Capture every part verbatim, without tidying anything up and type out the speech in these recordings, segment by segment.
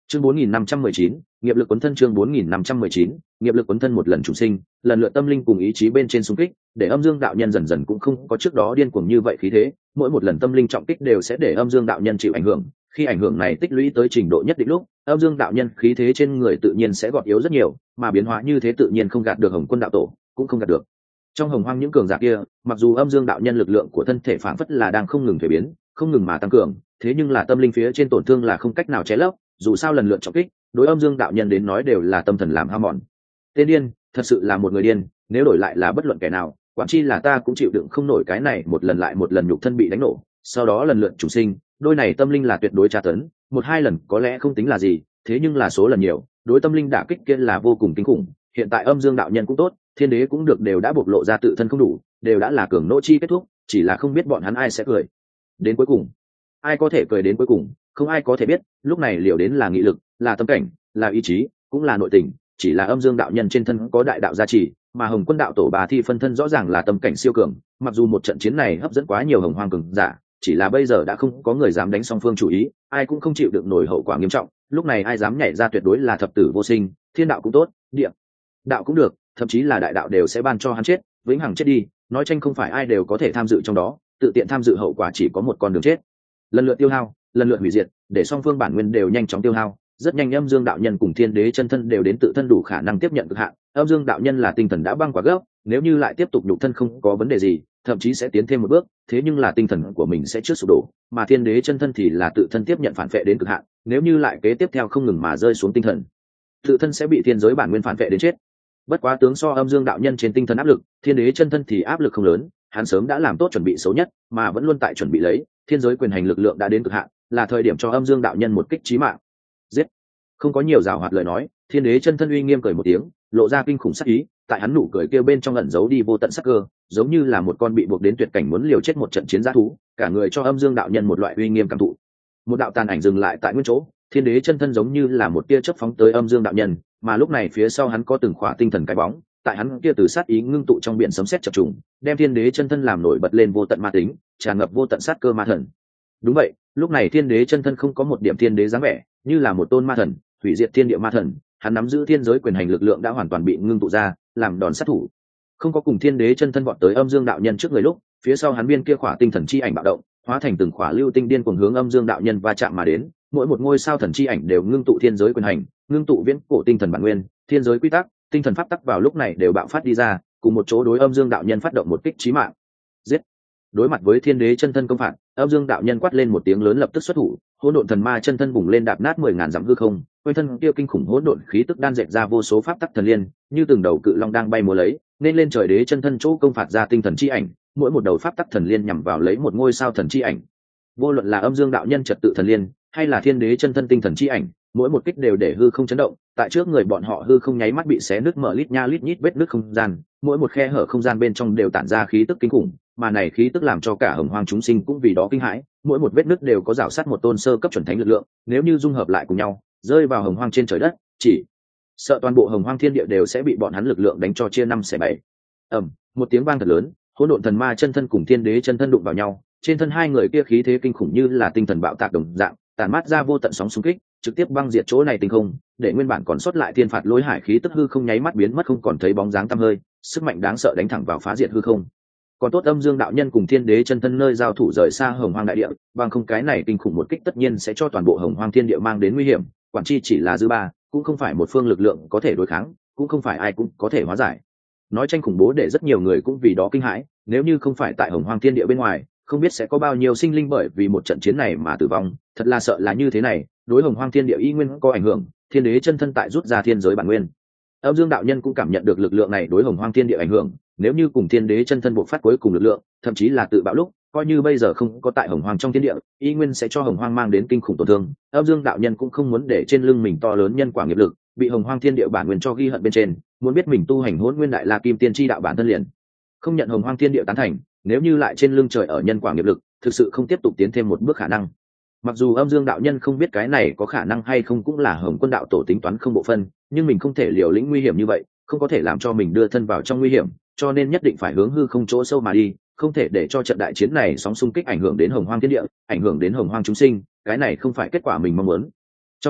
chương bốn nghìn năm trăm mười chín, nghiệp lực quấn thân. Chương bốn nghìn năm trăm mười chín, nghiệp lực quấn thân. Một lần trùng sinh, lần lượt tâm linh cùng ý chí bên trên xung kích, để âm dương đạo nhân dần dần cũng không có trước đó điên cuồng như vậy khí thế, mỗi một lần tâm linh trọng kích đều sẽ để âm dương đạo nhân chịu ảnh hưởng, khi ảnh hưởng này tích lũy tới trình độ nhất định lúc, âm dương đạo nhân khí thế trên người tự nhiên sẽ gọt yếu rất nhiều, mà biến hóa như thế tự nhiên không gạt được Hồng Quân đạo tổ, cũng không gạt được trong hồng hoang những cường giả kia. Mặc dù âm dương đạo nhân lực lượng của thân thể phản phất là đang không ngừng thay biến, không ngừng mà tăng cường, thế nhưng là tâm linh phía trên tổn thương là không cách nào che lấp, dù sao lần lượt trọng kích đối âm dương đạo nhân đến nói đều là tâm thần làm hao mòn. Tên điên, thật sự là một người điên, nếu đổi lại là bất luận kẻ nào, quản chi là ta cũng chịu đựng không nổi cái này một lần lại một lần nhục thân bị đánh nổ, sau đó lần lượt chủ sinh, đôi này tâm linh là tuyệt đối tra tấn, một hai lần có lẽ không tính là gì, thế nhưng là số lần nhiều, đối tâm linh đả kích kia là vô cùng kinh khủng. Hiện tại âm dương đạo nhân cũng tốt, thiên đế cũng được, đều đã bộc lộ ra tự thân không đủ, đều đã là cường nỗ chi kết thúc, chỉ là không biết bọn hắn ai sẽ cười đến cuối cùng. Ai có thể cười đến cuối cùng, không ai có thể biết. Lúc này liệu đến là nghị lực, là tâm cảnh, là ý chí, cũng là nội tình, chỉ là âm dương đạo nhân trên thân có đại đạo gia trì, mà Hồng Quân đạo tổ bà thi phân thân rõ ràng là tâm cảnh siêu cường. Mặc dù một trận chiến này hấp dẫn quá nhiều hồng hoang cường giả, chỉ là bây giờ đã không có người dám đánh song phương chủ ý, ai cũng không chịu được nổi hậu quả nghiêm trọng. Lúc này ai dám nhảy ra tuyệt đối là thập tử vô sinh, thiên đạo cũng tốt, địa đạo cũng được, thậm chí là đại đạo đều sẽ ban cho hắn chết, vĩnh hằng chết đi. Nói tranh không phải ai đều có thể tham dự trong đó, tự tiện tham dự hậu quả chỉ có một con đường chết. Lần lượt tiêu hao, lần lượt hủy diệt, để song phương bản nguyên đều nhanh chóng tiêu hao. Rất nhanh âm dương đạo nhân cùng thiên đế chân thân đều đến tự thân đủ khả năng tiếp nhận cực hạn. Âm dương đạo nhân là tinh thần đã băng quá gấp, nếu như lại tiếp tục nhục thân không có vấn đề gì, thậm chí sẽ tiến thêm một bước, thế nhưng là tinh thần của mình sẽ trước sụp đổ, mà thiên đế chân thân thì là tự thân tiếp nhận phản vệ đến cực hạn, nếu như lại kế tiếp theo không ngừng mà rơi xuống tinh thần, tự thân sẽ bị thiên giới bản nguyên phản vệ đến chết. Bất quá tướng so âm dương đạo nhân trên tinh thần áp lực, thiên đế chân thân thì áp lực không lớn, hắn sớm đã làm tốt chuẩn bị xấu nhất, mà vẫn luôn tại chuẩn bị lấy, thiên giới quyền hành lực lượng đã đến cực hạn, là thời điểm cho âm dương đạo nhân một kích chí mạng. Giết! Không có nhiều giảo hoạt lời nói, thiên đế chân thân uy nghiêm cười một tiếng, lộ ra kinh khủng sắc ý, tại hắn nụ cười kia bên trong ẩn giấu đi vô tận sắc cơ, giống như là một con bị buộc đến tuyệt cảnh muốn liều chết một trận chiến dã thú, cả người cho âm dương đạo nhân một loại uy nghiêm cảm thụ. Một đạo tàn ảnh dừng lại tại nguyên chỗ, thiên đế chân thân giống như là một tia chớp phóng tới âm dương đạo nhân, mà lúc này phía sau hắn có từng khỏa tinh thần cái bóng, tại hắn kia từ sát ý ngưng tụ trong biển sấm sét chập trùng, đem thiên đế chân thân làm nổi bật lên vô tận ma tính, tràn ngập vô tận sát cơ ma thần. Đúng vậy, lúc này thiên đế chân thân không có một điểm thiên đế dáng vẻ, như là một tôn ma thần, hủy diệt thiên địa ma thần, hắn nắm giữ thiên giới quyền hành lực lượng đã hoàn toàn bị ngưng tụ ra, làm đòn sát thủ. Không có cùng thiên đế chân thân vọt tới âm dương đạo nhân trước người lúc, phía sau hắn biên kia khỏa tinh thần chi ảnh bạo động, hóa thành từng khỏa lưu tinh điên cuồng hướng âm dương đạo nhân va chạm mà đến, mỗi một ngôi sao thần chi ảnh đều ngưng tụ thiên giới quyền hành, ngưng tụ viễn cổ tinh thần bản nguyên, thiên giới quy tắc, tinh thần pháp tắc vào lúc này đều bạo phát đi ra, cùng một chỗ đối âm dương đạo nhân phát động một kích chí mạng. Giết! Đối mặt với thiên đế chân thân công phạt, âm dương đạo nhân quát lên một tiếng lớn lập tức xuất thủ, hỗn độn thần ma chân thân bùng lên đạp nát mười ngàn dặm hư không, quanh thân kia kinh khủng hỗn độn khí tức đan dệt ra vô số pháp tắc thần liên, như từng đầu cự long đang bay múa lấy, nên lên trời đế chân thân chỗ công phạt ra tinh thần chi ảnh, mỗi một đầu pháp tắc thần liên nhằm vào lấy một ngôi sao thần chi ảnh. Vô luận là âm dương đạo nhân trật tự thần liên, hay là thiên đế chân thân tinh thần chi ảnh, mỗi một kích đều để hư không chấn động, tại trước người bọn họ hư không nháy mắt bị xé nứt mở lít nha lít nhít vết nứt không gian, mỗi một khe hở không gian bên trong đều tản ra khí tức kinh khủng, mà này khí tức làm cho cả hồng hoang chúng sinh cũng vì đó kinh hãi, mỗi một vết nứt đều có rào sát một tôn sơ cấp chuẩn thánh lực lượng, nếu như dung hợp lại cùng nhau, rơi vào hồng hoang trên trời đất, chỉ sợ toàn bộ hồng hoang thiên địa đều sẽ bị bọn hắn lực lượng đánh cho chia năm xẻ bảy. Ầm, một tiếng vang thật lớn, hỗn độn thần ma chân thân cùng thiên đế chân thân đụng vào nhau, trên thân hai người kia khí thế kinh khủng như là tinh thần bạo tạc đồng dạng, tàn mát ra vô tận sóng xung kích, trực tiếp băng diệt chỗ này tinh không, để nguyên bản còn sót lại thiên phạt lôi hải khí tức hư không nháy mắt biến mất không còn thấy bóng dáng tăm hơi, sức mạnh đáng sợ đánh thẳng vào phá diệt hư không. Còn tốt âm dương đạo nhân cùng thiên đế chân thân nơi giao thủ rời xa hồng hoang đại địa, bằng không cái này kinh khủng một kích tất nhiên sẽ cho toàn bộ hồng hoang thiên địa mang đến nguy hiểm, quản chi chỉ là dư ba, cũng không phải một phương lực lượng có thể đối kháng, cũng không phải ai cũng có thể hóa giải. Nói tranh khủng bố để rất nhiều người cũng vì đó kinh hãi, nếu như không phải tại hồng hoang thiên địa bên ngoài, không biết sẽ có bao nhiêu sinh linh bởi vì một trận chiến này mà tử vong, thật là sợ là như thế này, đối hồng hoang thiên địa y nguyên có ảnh hưởng, thiên đế chân thân tại rút ra thiên giới bản nguyên. Âm dương đạo nhân cũng cảm nhận được lực lượng này đối hồng hoang thiên địa ảnh hưởng, nếu như cùng thiên đế chân thân buộc phát cuối cùng lực lượng, thậm chí là tự bạo lúc, coi như bây giờ không có tại hồng hoang trong thiên địa, y nguyên sẽ cho hồng hoang mang đến kinh khủng tổn thương. Âm dương đạo nhân cũng không muốn để trên lưng mình to lớn nhân quả nghiệp lực bị hồng hoang thiên địa bản nguyên cho ghi hận bên trên, muốn biết mình tu hành hỗn nguyên đại la kim tiên chi đạo bản thân liền không nhận hồng hoang thiên địa tán thành, nếu như lại trên lưng trời ở nhân quả nghiệp lực, thực sự không tiếp tục tiến thêm một bước khả năng. Mặc dù âm dương đạo nhân không biết cái này có khả năng hay không, cũng là Hồng Quân đạo tổ tính toán không bộ phân, nhưng mình không thể liều lĩnh nguy hiểm như vậy, không có thể làm cho mình đưa thân vào trong nguy hiểm, cho nên nhất định phải hướng hư không chỗ sâu mà đi, không thể để cho trận đại chiến này sóng xung kích ảnh hưởng đến hồng hoang thiên địa, ảnh hưởng đến hồng hoang chúng sinh, cái này không phải kết quả mình mong muốn. Trong chốc lát,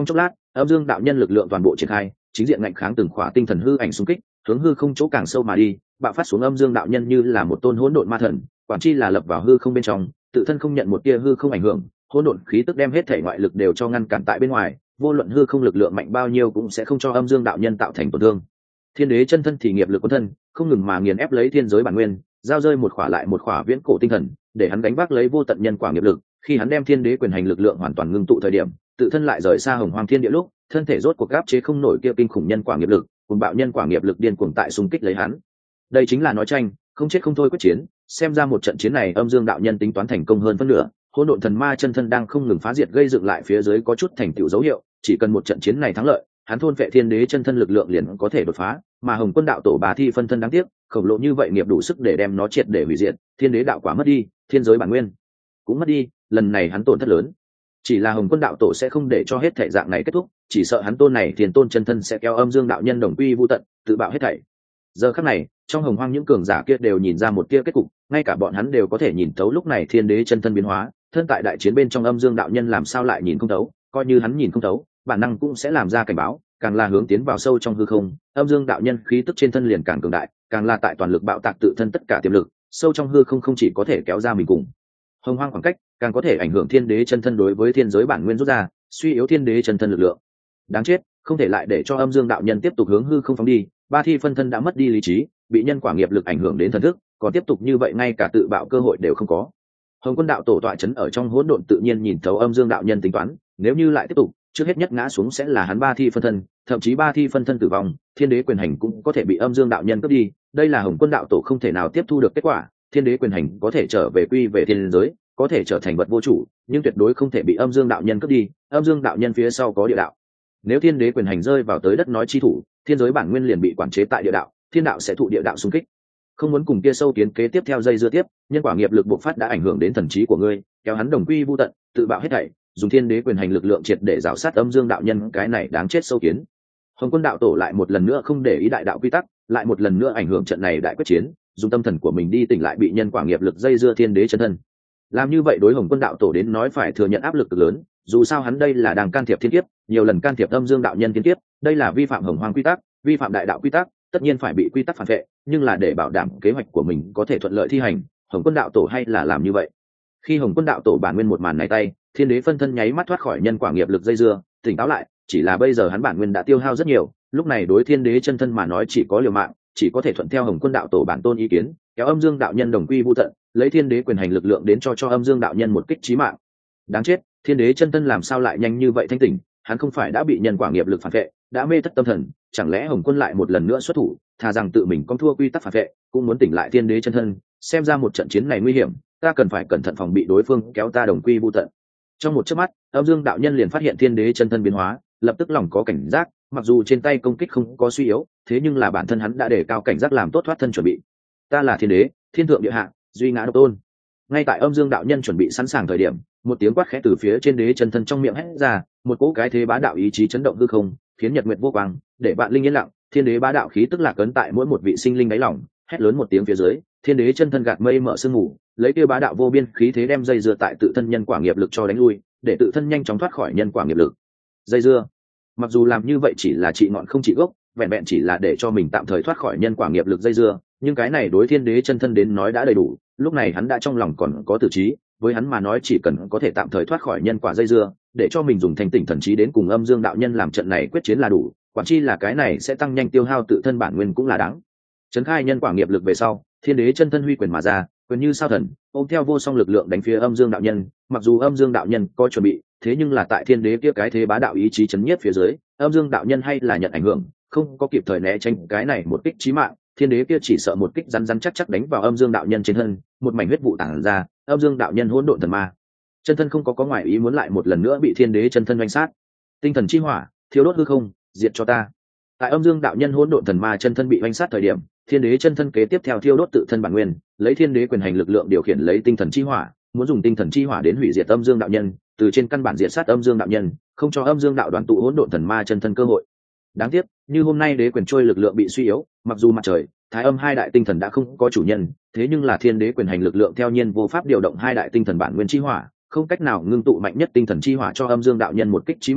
âm dương đạo nhân lực lượng toàn bộ triển khai, chính diện ngạnh kháng từng khỏa tinh thần hư ảnh xung kích, hướng hư không chỗ càng sâu mà đi, bạo phát xuống âm dương đạo nhân như là một tôn hỗn độn ma thần, quản chi là lập vào hư không bên trong, tự thân không nhận một tia hư không ảnh hưởng, hỗn độn khí tức đem hết thể ngoại lực đều cho ngăn cản tại bên ngoài, vô luận hư không lực lượng mạnh bao nhiêu cũng sẽ không cho âm dương đạo nhân tạo thành tổn thương. Thiên đế chân thân thì nghiệp lực quân thân, không ngừng mà nghiền ép lấy thiên giới bản nguyên, giao rơi một khỏa lại một khỏa viễn cổ tinh thần, để hắn đánh vác lấy vô tận nhân quả nghiệp lực. Khi hắn đem thiên đế quyền hành lực lượng hoàn toàn ngưng tụ thời điểm, tự thân lại rời xa hồng hoang thiên địa lúc, thân thể rốt cuộc áp chế không nổi kia kinh khủng nhân quả nghiệp lực, cùng bạo nhân quả nghiệp lực điên cuồng tại xung kích lấy hắn. Đây chính là nói tranh, không chết không thôi quyết chiến. Xem ra một trận chiến này âm dương đạo nhân tính toán thành công hơn phân nửa. Hỗn độn thần ma chân thân đang không ngừng phá diệt gây dựng lại phía dưới có chút thành tựu dấu hiệu, chỉ cần một trận chiến này thắng lợi, hắn thôn vệ thiên đế chân thân lực lượng liền có thể đột phá. Mà hồng quân đạo tổ bà thi phân thân đáng tiếc, khổng lồ như vậy nghiệp đủ sức để đem nó triệt để hủy diệt, thiên đế đạo quả mất đi, thiên giới bản nguyên cũng mất đi, lần này hắn tổn thất lớn. Chỉ là hồng quân đạo tổ sẽ không để cho hết thể dạng này kết thúc, chỉ sợ hắn tôn này thiên tôn chân thân sẽ kéo âm dương đạo nhân đồng quy vu tận, tự bạo hết thảy. Giờ khắc này, trong hồng hoang những cường giả kia đều nhìn ra một kia kết cục, ngay cả bọn hắn đều có thể nhìn thấu lúc này thiên đế chân thân biến hóa, thân tại đại chiến bên trong âm dương đạo nhân làm sao lại nhìn không thấu, coi như hắn nhìn không thấu, bản năng cũng sẽ làm ra cảnh báo, càng là hướng tiến vào sâu trong hư không, âm dương đạo nhân khí tức trên thân liền càng cường đại, càng là tại toàn lực bạo tạc tự thân tất cả tiềm lực, sâu trong hư không không chỉ có thể kéo ra mình cùng hồng hoang khoảng cách, càng có thể ảnh hưởng thiên đế chân thân đối với thiên giới bản nguyên rút ra, suy yếu thiên đế chân thân lực lượng. Đáng chết, không thể lại để cho âm dương đạo nhân tiếp tục hướng hư không phóng đi, ba thi phân thân đã mất đi lý trí, bị nhân quả nghiệp lực ảnh hưởng đến thần thức, còn tiếp tục như vậy ngay cả tự bạo cơ hội đều không có. Hồng quân đạo tổ tọa chấn ở trong hỗn độn tự nhiên nhìn thấu âm dương đạo nhân tính toán, nếu như lại tiếp tục, trước hết nhất ngã xuống sẽ là hắn ba thi phân thân, thậm chí ba thi phân thân tử vong, thiên đế quyền hành cũng có thể bị âm dương đạo nhân cướp đi. Đây là hồng quân đạo tổ không thể nào tiếp thu được kết quả, thiên đế quyền hành có thể trở về quy về thiên giới, có thể trở thành vật vô chủ, nhưng tuyệt đối không thể bị âm dương đạo nhân cướp đi. Âm dương đạo nhân phía sau có địa đạo, nếu thiên đế quyền hành rơi vào tới đất nói chi thủ, thiên giới bản nguyên liền bị quản chế tại địa đạo, thiên đạo sẽ thụ địa đạo xung kích. Không muốn cùng kia sâu kiến kế tiếp theo dây dưa tiếp, nhân quả nghiệp lực bộc phát đã ảnh hưởng đến thần trí của ngươi, kéo hắn đồng quy vu tận, tự bạo hết thảy, dùng thiên đế quyền hành lực lượng triệt để rào sát âm dương đạo nhân, cái này đáng chết sâu kiến. Hồng quân đạo tổ lại một lần nữa không để ý đại đạo quy tắc, lại một lần nữa ảnh hưởng trận này đại quyết chiến, dùng tâm thần của mình đi tỉnh lại bị nhân quả nghiệp lực dây dưa thiên đế chân thân. Làm như vậy đối hồng quân đạo tổ đến nói phải thừa nhận áp lực cực lớn, dù sao hắn đây là đang can thiệp thiên kiếp, nhiều lần can thiệp âm dương đạo nhân thiên kiếp, đây là vi phạm hồng hoang quy tắc, vi phạm đại đạo quy tắc, tất nhiên phải bị quy tắc phản vệ, nhưng là để bảo đảm kế hoạch của mình có thể thuận lợi thi hành, hồng quân đạo tổ hay là làm như vậy. Khi hồng quân đạo tổ bản nguyên một màn này tay, thiên đế phân thân nháy mắt thoát khỏi nhân quả nghiệp lực dây dưa, tỉnh táo lại, chỉ là bây giờ hắn bản nguyên đã tiêu hao rất nhiều, lúc này đối thiên đế chân thân mà nói chỉ có liều mạng, chỉ có thể thuận theo hồng quân đạo tổ bản tôn ý kiến, kéo âm dương đạo nhân đồng quy vu tận, lấy thiên đế quyền hành lực lượng đến cho cho âm dương đạo nhân một kích chí mạng. Đáng chết, thiên đế chân thân làm sao lại nhanh như vậy thanh tỉnh, hắn không phải đã bị nhân quả nghiệp lực phản vệ, đã mê thất tâm thần, chẳng lẽ hồng quân lại một lần nữa xuất thủ, thà rằng tự mình con thua quy tắc phản vệ, cũng muốn tỉnh lại thiên đế chân thân. Xem ra một trận chiến này nguy hiểm, ta cần phải cẩn thận phòng bị đối phương kéo ta đồng quy vu tận. Trong một chớp mắt, âm dương đạo nhân liền phát hiện thiên đế chân thân biến hóa, lập tức lòng có cảnh giác, mặc dù trên tay công kích không có suy yếu, thế nhưng là bản thân hắn đã đề cao cảnh giác làm tốt thoát thân chuẩn bị. Ta là thiên đế, thiên thượng địa hạ, duy ngã độc tôn. Ngay tại âm dương đạo nhân chuẩn bị sẵn sàng thời điểm, một tiếng quát khẽ từ phía trên đế chân thân trong miệng hét ra, một cỗ cái thế bá đạo ý chí chấn động hư không, khiến nhật nguyệt vô quang, để bạn linh yên lặng. Thiên đế bá đạo khí tức lạc ấn tại mỗi một vị sinh linh đáy lòng, hét lớn một tiếng phía dưới, thiên đế chân thân gạt mây mở sương mù, lấy kia bá đạo vô biên khí thế đem dây dưa tại tự thân nhân quả nghiệp lực cho đánh lui, để tự thân nhanh chóng thoát khỏi nhân quả nghiệp lực dây dưa. Mặc dù làm như vậy chỉ là trị ngọn không trị gốc, vẹn vẹn chỉ là để cho mình tạm thời thoát khỏi nhân quả nghiệp lực dây dưa, nhưng cái này đối thiên đế chân thân đến nói đã đầy đủ. Lúc này hắn đã trong lòng còn có tử trí, với hắn mà nói chỉ cần có thể tạm thời thoát khỏi nhân quả dây dưa, để cho mình dùng thanh tỉnh thần trí đến cùng âm dương đạo nhân làm trận này quyết chiến là đủ, quản chi là cái này sẽ tăng nhanh tiêu hao tự thân bản nguyên cũng là đáng. Trấn khai nhân quả nghiệp lực về sau, thiên đế chân thân huy quyền mà ra, quyền như sao thần, ôm theo vô song lực lượng đánh phía âm dương đạo nhân. Mặc dù âm dương đạo nhân có chuẩn bị, thế nhưng là tại thiên đế kia cái thế bá đạo ý chí chấn nhiếp phía dưới, âm dương đạo nhân hay là nhận ảnh hưởng, không có kịp thời né tránh cái này một kích chí mạng. Thiên đế kia chỉ sợ một kích rắn rắn chắc chắc đánh vào âm dương đạo nhân trên thân, một mảnh huyết vụ tản ra, âm dương đạo nhân hỗn độn thần ma chân thân không có có ngoại ý muốn lại một lần nữa bị thiên đế chân thân oanh sát. Tinh thần chi hỏa, thiếu đốt hư không, diệt cho ta. Tại âm dương đạo nhân hỗn độn thần ma chân thân bị oanh sát thời điểm, thiên đế chân thân kế tiếp theo thiêu đốt tự thân bản nguyên, lấy thiên đế quyền hành lực lượng điều khiển lấy tinh thần chi hỏa, muốn dùng tinh thần chi hỏa đến hủy diệt âm dương đạo nhân, từ trên căn bản diệt sát âm dương đạo nhân, không cho âm dương đạo đoàn tụ hỗn độn thần ma chân thân cơ hội. Đáng tiếc, như hôm nay đế quyền trôi lực lượng bị suy yếu, mặc dù mặt trời, thái âm hai đại tinh thần đã không có chủ nhân, thế nhưng là thiên đế quyền hành lực lượng theo nhiên vô pháp điều động hai đại tinh thần bản nguyên chi hỏa, không cách nào ngưng tụ mạnh nhất tinh thần chi hỏa cho âm dương đạo nhân một kích chí mạng,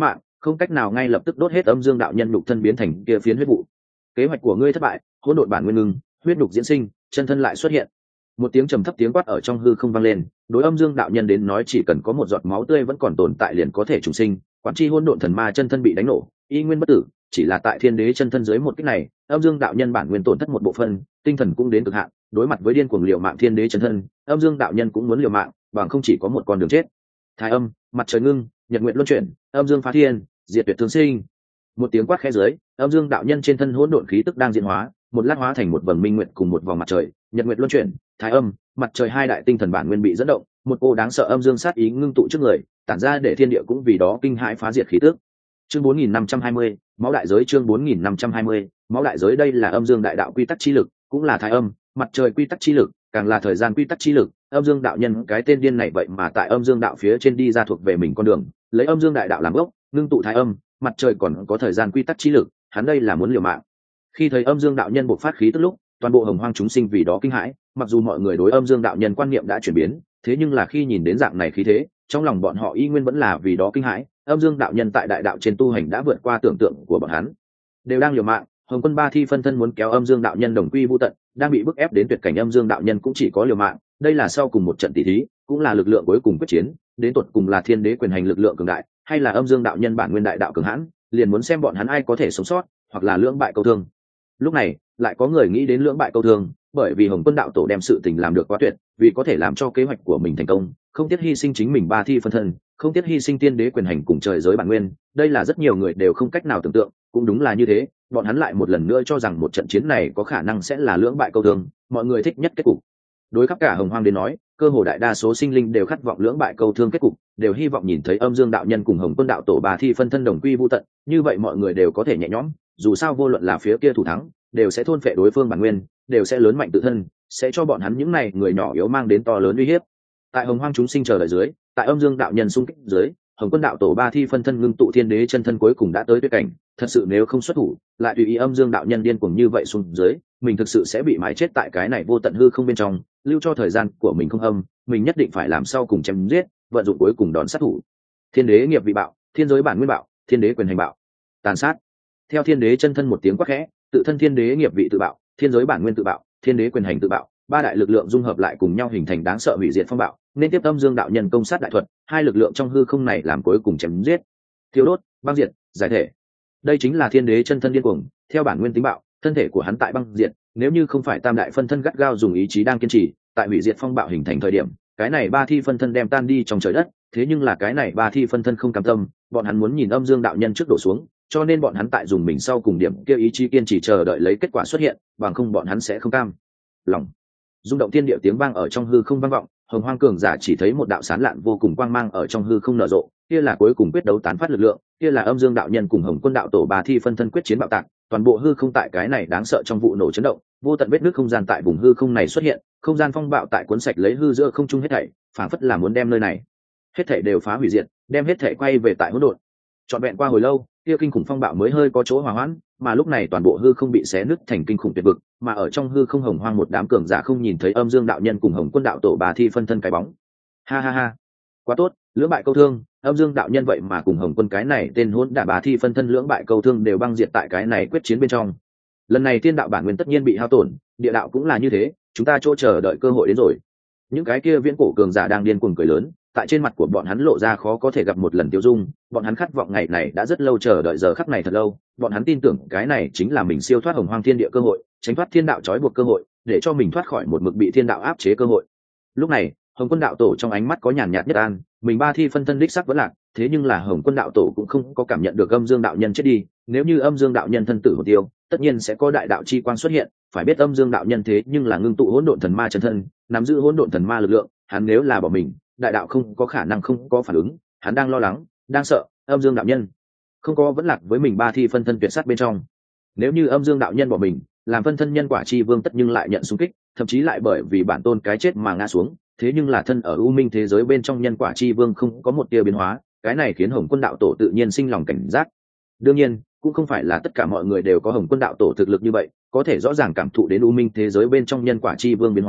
không cách nào ngay lập tức đốt hết âm dương đạo nhân nhục thân biến thành kia phiến huyết vụ. Kế hoạch của ngươi thất bại, hỗn độn bản nguyên ngưng, huyết nhục diễn sinh, chân thân lại xuất hiện. Một tiếng trầm thấp tiếng quát ở trong hư không vang lên, đối âm dương đạo nhân đến nói chỉ cần có một giọt máu tươi vẫn còn tồn tại liền có thể trùng sinh, quản chi hỗn độn thần ma chân thân bị đánh nổ, y nguyên bất tử, chỉ là tại thiên đế chân thân dưới một kích này, âm dương đạo nhân bản nguyên tổn thất một bộ phận, tinh thần cũng đến cực hạn, đối mặt với điên cuồng liều mạng thiên đế chân thân, âm dương đạo nhân cũng muốn liều mạng, bằng không chỉ có một con đường chết. Thái âm, mặt trời ngưng, nhật nguyện luân chuyển, âm dương phá thiên, diệt tuyệt thương sinh. Một tiếng quát khẽ dưới, âm dương đạo nhân trên thân hỗn độn khí tức đang diễn hóa, một lát hóa thành một vầng minh nguyện cùng một vòng mặt trời, nhật nguyện luân chuyển, thái âm, mặt trời hai đại tinh thần bản nguyên bị dẫn động, một cô đáng sợ âm dương sát ý ngưng tụ trước người, tản ra để thiên địa cũng vì đó kinh hãi phá diệt khí tức. Chương bốn nghìn năm trăm hai mươi, máu đại giới. Chương bốn nghìn năm trăm hai mươi, máu đại giới. Đây là âm dương đại đạo quy tắc chi lực, cũng là thái âm, mặt trời quy tắc chi lực, càng là thời gian quy tắc chi lực. Âm dương đạo nhân cái tên điên này vậy mà tại âm dương đạo phía trên đi ra thuộc về mình con đường, lấy âm dương đại đạo làm gốc, ngưng tụ thái âm, mặt trời còn có thời gian quy tắc chi lực, hắn đây là muốn liều mạng. Khi thấy âm dương đạo nhân bộc phát khí tức lúc, toàn bộ hồng hoang chúng sinh vì đó kinh hãi, mặc dù mọi người đối âm dương đạo nhân quan niệm đã chuyển biến, thế nhưng là khi nhìn đến dạng này khí thế, trong lòng bọn họ y nguyên vẫn là vì đó kinh hãi. Âm dương đạo nhân tại đại đạo trên tu hành đã vượt qua tưởng tượng của bọn hắn, đều đang liều mạng. Hồng quân ba thi phân thân muốn kéo âm dương đạo nhân đồng quy vu tận, đang bị bức ép đến tuyệt cảnh, âm dương đạo nhân cũng chỉ có liều mạng. Đây là sau cùng một trận tỷ thí, cũng là lực lượng cuối cùng quyết chiến, đến tột cùng là thiên đế quyền hành lực lượng cường đại, hay là âm dương đạo nhân bản nguyên đại đạo cường hãn, liền muốn xem bọn hắn ai có thể sống sót, hoặc là lưỡng bại câu thương. Lúc này lại có người nghĩ đến lưỡng bại câu thương, bởi vì Hồng quân đạo tổ đem sự tình làm được quá tuyệt, vì có thể làm cho kế hoạch của mình thành công, không tiếc hy sinh chính mình ba thi phân thân, không tiếc hy sinh tiên đế quyền hành cùng trời giới bản nguyên. Đây là rất nhiều người đều không cách nào tưởng tượng, cũng đúng là như thế, bọn hắn lại một lần nữa cho rằng một trận chiến này có khả năng sẽ là lưỡng bại câu thương. Mọi người thích nhất kết cục. Đối khắp cả hồng hoang đến nói, cơ hồ đại đa số sinh linh đều khát vọng lưỡng bại câu thương kết cục, đều hy vọng nhìn thấy âm dương đạo nhân cùng Hồng quân đạo tổ ba thi phân thân đồng quy vu tận, như vậy mọi người đều có thể nhẹ nhõm, dù sao vô luận là phía kia thủ thắng, đều sẽ thôn phệ đối phương bản nguyên, đều sẽ lớn mạnh tự thân, sẽ cho bọn hắn những này người nhỏ yếu mang đến to lớn uy hiếp. Tại hồng hoang chúng sinh chờ đợi dưới, tại âm dương đạo nhân xung kích dưới, Hồng quân đạo tổ ba thi phân thân ngưng tụ thiên đế chân thân cuối cùng đã tới tuyệt cảnh. Thật sự nếu không xuất thủ, lại tùy ý âm dương đạo nhân điên cuồng như vậy xuống dưới, mình thực sự sẽ bị mãi chết tại cái này vô tận hư không bên trong, lưu cho thời gian của mình không âm, mình nhất định phải làm sau cùng chém giết, vận dụng cuối cùng đòn sát thủ. Thiên đế nghiệp vị bạo, thiên giới bản nguyên bạo, thiên đế quyền hành bạo, tàn sát. Theo thiên đế chân thân một tiếng quát khẽ, tự thân thiên đế nghiệp vị tự bạo, thiên giới bản nguyên tự bạo, thiên đế quyền hành tự bạo, ba đại lực lượng dung hợp lại cùng nhau hình thành đáng sợ hủy diệt phong bạo, nên tiếp âm dương đạo nhân công sát đại thuật, hai lực lượng trong hư không này làm cuối cùng chém giết. Thiêu đốt, băng diệt, giải thể. Đây chính là thiên đế chân thân điên cuồng, theo bản nguyên tính bạo, thân thể của hắn tại băng diệt, nếu như không phải tam đại phân thân gắt gao dùng ý chí đang kiên trì, tại hủy diệt phong bạo hình thành thời điểm, cái này ba thi phân thân đem tan đi trong trời đất. Thế nhưng là cái này ba thi phân thân không cam tâm, bọn hắn muốn nhìn âm dương đạo nhân trước đổ xuống, cho nên bọn hắn tại dùng mình sau cùng điểm kia ý chí kiên trì chờ đợi lấy kết quả xuất hiện, bằng không bọn hắn sẽ không cam lòng. Rung động thiên địa tiếng vang ở trong hư không vang vọng, hồng hoang cường giả chỉ thấy một đạo sán lạn vô cùng quang mang ở trong hư không nở rộ, kia là cuối cùng quyết đấu tán phát lực lượng, kia là âm dương đạo nhân cùng Hồng quân đạo tổ ba thi phân thân quyết chiến bạo tạc. Toàn bộ hư không tại cái này đáng sợ trong vụ nổ chấn động, vô tận vết nứt không gian tại vùng hư không này xuất hiện, không gian phong bạo tại cuốn sạch lấy hư giữa không trung hết thảy, phảng phất là muốn đem nơi này hết thảy đều phá hủy diệt, đem hết thảy quay về tại hỗn độn. Trọn vẹn qua hồi lâu, kia kinh khủng phong bạo mới hơi có chỗ hòa hoãn, mà lúc này toàn bộ hư không bị xé nứt thành kinh khủng tuyệt vực, mà ở trong hư không hồng hoang một đám cường giả không nhìn thấy âm dương đạo nhân cùng Hồng quân đạo tổ bà thi phân thân cái bóng. Ha ha ha, quá tốt, lưỡng bại câu thương, âm dương đạo nhân vậy mà cùng Hồng quân cái này tên hỗn đả bà thi phân thân lưỡng bại câu thương đều băng diệt tại cái này quyết chiến bên trong. Lần này thiên đạo bản nguyên tất nhiên bị hao tổn, địa đạo cũng là như thế, chúng ta chỗ chờ đợi cơ hội đến rồi. Những cái kia viễn cổ cường giả đang điên cuồng cười lớn, tại trên mặt của bọn hắn lộ ra khó có thể gặp một lần tiêu dung, bọn hắn khát vọng ngày này đã rất lâu, chờ đợi giờ khắc này thật lâu, bọn hắn tin tưởng cái này chính là mình siêu thoát hồng hoang thiên địa cơ hội, tránh thoát thiên đạo trói buộc cơ hội, để cho mình thoát khỏi một mực bị thiên đạo áp chế cơ hội. Lúc này, Hồng quân đạo tổ trong ánh mắt có nhàn nhạt nhất an, mình ba thi phân thân đích sắc vẫn lạc, thế nhưng là Hồng quân đạo tổ cũng không có cảm nhận được âm dương đạo nhân chết đi, nếu như âm dương đạo nhân thân tử hồn tiêu, tất nhiên sẽ có đại đạo chi quang xuất hiện, phải biết âm dương đạo nhân thế nhưng là ngưng tụ hỗn độn thần ma chân thân, nắm giữ hỗn độn thần ma lực lượng, hắn nếu là bỏ mình, đại đạo không có khả năng không có phản ứng, hắn đang lo lắng, đang sợ, âm dương đạo nhân không có vẫn lạc với mình ba thi phân thân tuyệt sát bên trong. Nếu như âm dương đạo nhân bỏ mình, làm phân thân nhân quả chi vương tất nhưng lại nhận xung kích, thậm chí lại bởi vì bản tôn cái chết mà ngã xuống, thế nhưng là thân ở u minh thế giới bên trong nhân quả chi vương không có một tia biến hóa, cái này khiến Hồng quân đạo tổ tự nhiên sinh lòng cảnh giác. Đương nhiên, cũng không phải là tất cả mọi người đều có Hồng quân đạo tổ thực lực như vậy, có thể rõ ràng cảm thụ đến u minh thế giới bên trong nhân quả chi vương biến hóa,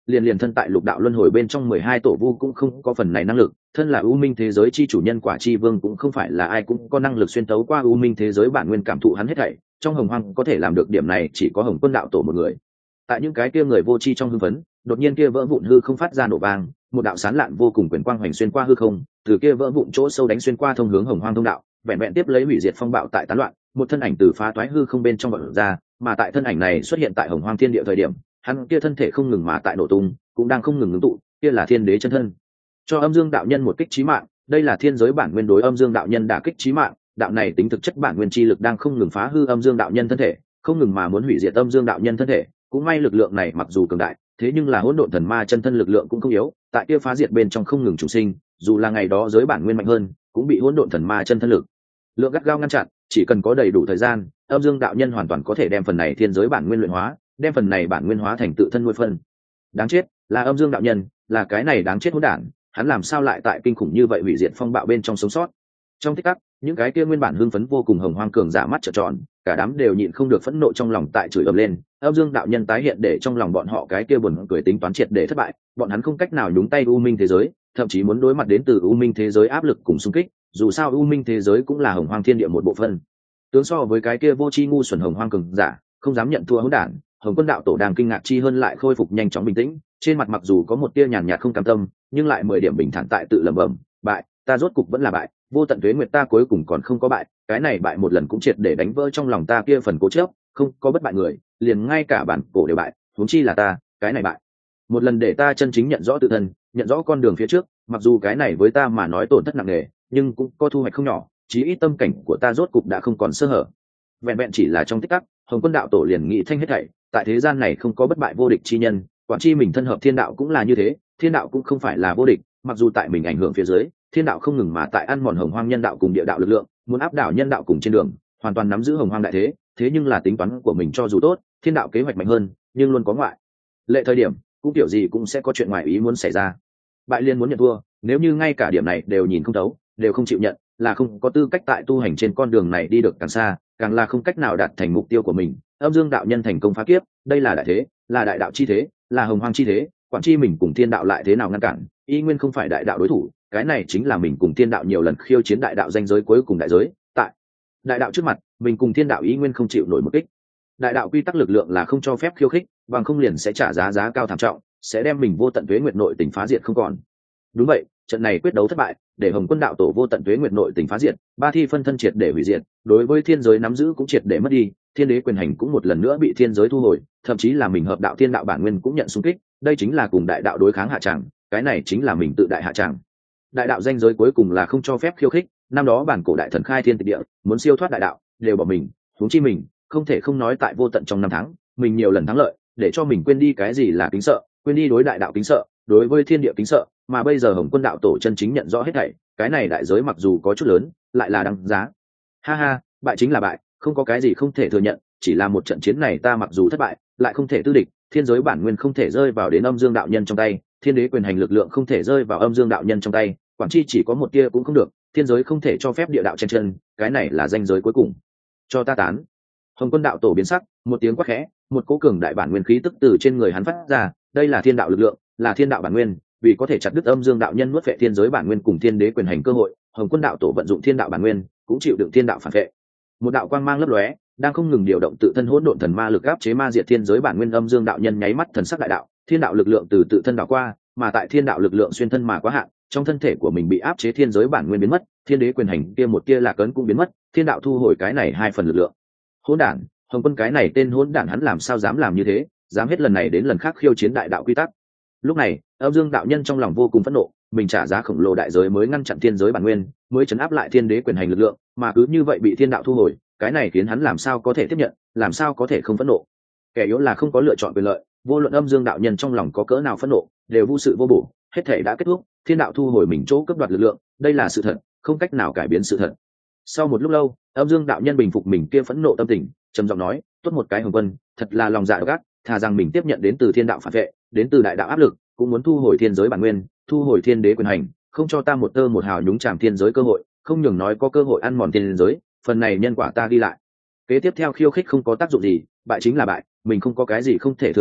liền liền thân tại lục đạo luân hồi bên trong mười hai tổ vu cũng không có phần này năng lực, thân là u minh thế giới chi chủ nhân quả chi vương cũng không phải là ai cũng có năng lực xuyên tấu qua u minh thế giới bản nguyên cảm thụ hắn hết thảy. Trong hồng hoang có thể làm được điểm này chỉ có Hồng Quân đạo tổ một người. Tại những cái kia người vô tri trong hưng phấn, đột nhiên kia vỡ vụn hư không phát ra nổ vang, một đạo sán lạn vô cùng quyền quang hoành xuyên qua hư không, từ kia vỡ vụn chỗ sâu đánh xuyên qua thông hướng hồng hoang thông đạo, vẹn vẹn tiếp lấy hủy diệt phong bạo tại tán loạn, một thân ảnh từ phá toái hư không bên trong vọt ra, mà tại thân ảnh này xuất hiện tại hồng hoang thiên địa thời điểm, hắn kia thân thể không ngừng mà tại nổ tung, cũng đang không ngừng ngưng tụ, kia là thiên đế chân thân. Cho Âm Dương đạo nhân một kích chí mạng, đây là thiên giới bản nguyên đối Âm Dương đạo nhân đả kích chí mạng, đạo này tính thực chất bản nguyên chi lực đang không ngừng phá hư Âm Dương đạo nhân thân thể, không ngừng mà muốn hủy diệt Âm Dương đạo nhân thân thể. Cũng may lực lượng này mặc dù cường đại, thế nhưng là hỗn độn thần ma chân thân lực lượng cũng không yếu, tại kia phá diệt bên trong không ngừng chủ sinh, dù là ngày đó giới bản nguyên mạnh hơn, cũng bị hỗn độn thần ma chân thân lực lượng gắt gao ngăn chặn. Chỉ cần có đầy đủ thời gian, Âm Dương đạo nhân hoàn toàn có thể đem phần này thiên giới bản nguyên luyện hóa, đem phần này bản nguyên hóa thành tự thân nuôi phân. Đáng chết, là Âm Dương đạo nhân, là cái này đáng chết hỗn đản, hắn làm sao lại tại kinh khủng như vậy hủy diệt phong bạo bên trong sống sót. Trong tích tắc, những cái kia nguyên bản hưng phấn vô cùng hồng hoang cường giả mắt trợn tròn, cả đám đều nhịn không được phẫn nộ trong lòng tại chửi ầm lên. Âm Dương đạo nhân tái hiện để trong lòng bọn họ cái kia buồn cười tính toán triệt để thất bại, bọn hắn không cách nào nhúng tay u minh thế giới, thậm chí muốn đối mặt đến từ u minh thế giới áp lực cùng xung kích, dù sao u minh thế giới cũng là hồng hoang thiên địa một bộ phận. Tướng so với cái kia vô tri ngu xuẩn hồng hoang cường giả, không dám nhận thua hỗn đản, Hồng Quân đạo tổ đang kinh ngạc chi hơn lại khôi phục nhanh chóng bình tĩnh, trên mặt mặc dù có một tia nhàn nhạt không cam tâm, nhưng lại mười điểm bình thản tại tự lẩm bẩm, bại, ta rốt cục vẫn là bại, vô tận tuế nguyệt ta cuối cùng còn không có bại, cái này bại một lần cũng triệt để đánh vỡ trong lòng ta kia phần cố chấp, không có bất bại người, liền ngay cả bản cổ đều bại, huống chi là ta, cái này bại. Một lần để ta chân chính nhận rõ tự thân, nhận rõ con đường phía trước, mặc dù cái này với ta mà nói tổn thất nặng nề, nhưng cũng có thu hoạch không nhỏ, chí ít tâm cảnh của ta rốt cục đã không còn sơ hở. Vẹn vẹn chỉ là trong tích tắc, Hồng Quân đạo tổ liền nghĩ thanh hết thảy, tại thế gian này không có bất bại vô địch chi nhân, quản chi mình thân hợp thiên đạo cũng là như thế, thiên đạo cũng không phải là vô địch, mặc dù tại mình ảnh hưởng phía dưới, thiên đạo không ngừng mà tại ăn mòn hồng hoang nhân đạo cùng địa đạo lực lượng, muốn áp đảo nhân đạo cùng trên đường, hoàn toàn nắm giữ hồng hoang đại thế, thế nhưng là tính toán của mình cho dù tốt, thiên đạo kế hoạch mạnh hơn, nhưng luôn có ngoại lệ thời điểm, cũng kiểu gì cũng sẽ có chuyện ngoài ý muốn xảy ra. Bại liên muốn nhận thua, nếu như ngay cả điểm này đều nhìn không thấu, đều không chịu nhận, là không có tư cách tại tu hành trên con đường này đi được càng xa, càng là không cách nào đạt thành mục tiêu của mình. Âm Dương đạo nhân thành công phá kiếp, đây là đại thế, là đại đạo chi thế, là hồng hoang chi thế, quản chi mình cùng thiên đạo lại thế nào ngăn cản, y nguyên không phải đại đạo đối thủ, cái này chính là mình cùng thiên đạo nhiều lần khiêu chiến đại đạo danh giới cuối cùng đại giới, tại đại đạo trước mặt, mình cùng thiên đạo y nguyên không chịu nổi một kích. Đại đạo quy tắc lực lượng là không cho phép khiêu khích, bằng không liền sẽ trả giá giá cao thảm trọng, sẽ đem mình vô tận tuế nguyệt nội tình phá diệt không còn. Đúng vậy, trận này quyết đấu thất bại, để Hồng Quân đạo tổ vô tận tuế nguyệt nội tình phá diệt, ba thi phân thân triệt để hủy diệt, đối với thiên giới nắm giữ cũng triệt để mất đi, thiên đế quyền hành cũng một lần nữa bị thiên giới thu hồi, thậm chí là mình hợp đạo thiên đạo bản nguyên cũng nhận xung kích, đây chính là cùng đại đạo đối kháng hạ tràng, cái này chính là mình tự đại hạ tràng. Đại đạo danh giới cuối cùng là không cho phép khiêu khích, năm đó bản cổ đại thần khai thiên tịch địa, muốn siêu thoát đại đạo, đều bỏ mình, huống chi mình, không thể không nói tại vô tận trong năm tháng, mình nhiều lần thắng lợi, để cho mình quên đi cái gì là kính sợ, quên đi đối đại đạo kính sợ, đối với thiên địa kính sợ, mà bây giờ Hồng Quân đạo tổ chân chính nhận rõ hết thảy, cái này đại giới mặc dù có chút lớn, lại là đáng giá. Ha ha, bại chính là bại, không có cái gì không thể thừa nhận, chỉ là một trận chiến này ta mặc dù thất bại, lại không thể tư địch, thiên giới bản nguyên không thể rơi vào đến Âm Dương đạo nhân trong tay, thiên đế quyền hành lực lượng không thể rơi vào Âm Dương đạo nhân trong tay, quản chi chỉ có một tia cũng không được, thiên giới không thể cho phép địa đạo chen chân, cái này là danh giới cuối cùng. Cho ta tán. Hồng Quân đạo tổ biến sắc, một tiếng quát khẽ, một cỗ cường đại bản nguyên khí tức từ trên người hắn phát ra, đây là thiên đạo lực lượng, là thiên đạo bản nguyên, vì có thể chặt đứt Âm Dương đạo nhân nuốt vệ thiên giới bản nguyên cùng thiên đế quyền hành cơ hội, Hồng Quân đạo tổ vận dụng thiên đạo bản nguyên, cũng chịu đựng thiên đạo phản vệ. Một đạo quang mang lấp lóe, đang không ngừng điều động tự thân hỗn độn thần ma lực áp chế ma diệt thiên giới bản nguyên. Âm Dương đạo nhân nháy mắt thần sắc đại đạo, thiên đạo lực lượng từ tự thân đảo qua, mà tại thiên đạo lực lượng xuyên thân mà quá hạn, trong thân thể của mình bị áp chế thiên giới bản nguyên biến mất, thiên đế quyền hành kia một kia là cấn cũng biến mất, thiên đạo thu hồi cái này hai phần lực lượng. Hỗn đản, Hồng Quân cái này tên hỗn đản hắn làm sao dám làm như thế, dám hết lần này đến lần khác khiêu chiến đại đạo quy tắc. Lúc này, Âm Dương đạo nhân trong lòng vô cùng phẫn nộ, mình trả giá khổng lồ đại giới mới ngăn chặn thiên giới bản nguyên, mới chấn áp lại thiên đế quyền hành lực lượng, mà cứ như vậy bị thiên đạo thu hồi, cái này khiến hắn làm sao có thể tiếp nhận, làm sao có thể không phẫn nộ. Kẻ yếu là không có lựa chọn quyền lợi, vô luận Âm Dương đạo nhân trong lòng có cỡ nào phẫn nộ, đều vô sự vô bổ, hết thể đã kết thúc, thiên đạo thu hồi mình chỗ cướp đoạt lực lượng, đây là sự thật, không cách nào cải biến sự thật. Sau một lúc lâu, Âm Dương đạo nhân bình phục mình kia phẫn nộ tâm tình, trầm giọng nói, tốt một cái Hồng Quân, thật là lòng dạ độc ác, thà rằng mình tiếp nhận đến từ thiên đạo phản vệ, đến từ đại đạo áp lực, cũng muốn thu hồi thiên giới bản nguyên, thu hồi thiên đế quyền hành, không cho ta một tơ một hào nhúng chàm thiên giới cơ hội, không nhường nói có cơ hội ăn mòn thiên giới, phần này nhân quả ta ghi lại. Kế tiếp theo khiêu khích không có tác dụng gì, bại chính là bại, mình không có cái gì không thể thừa nhận,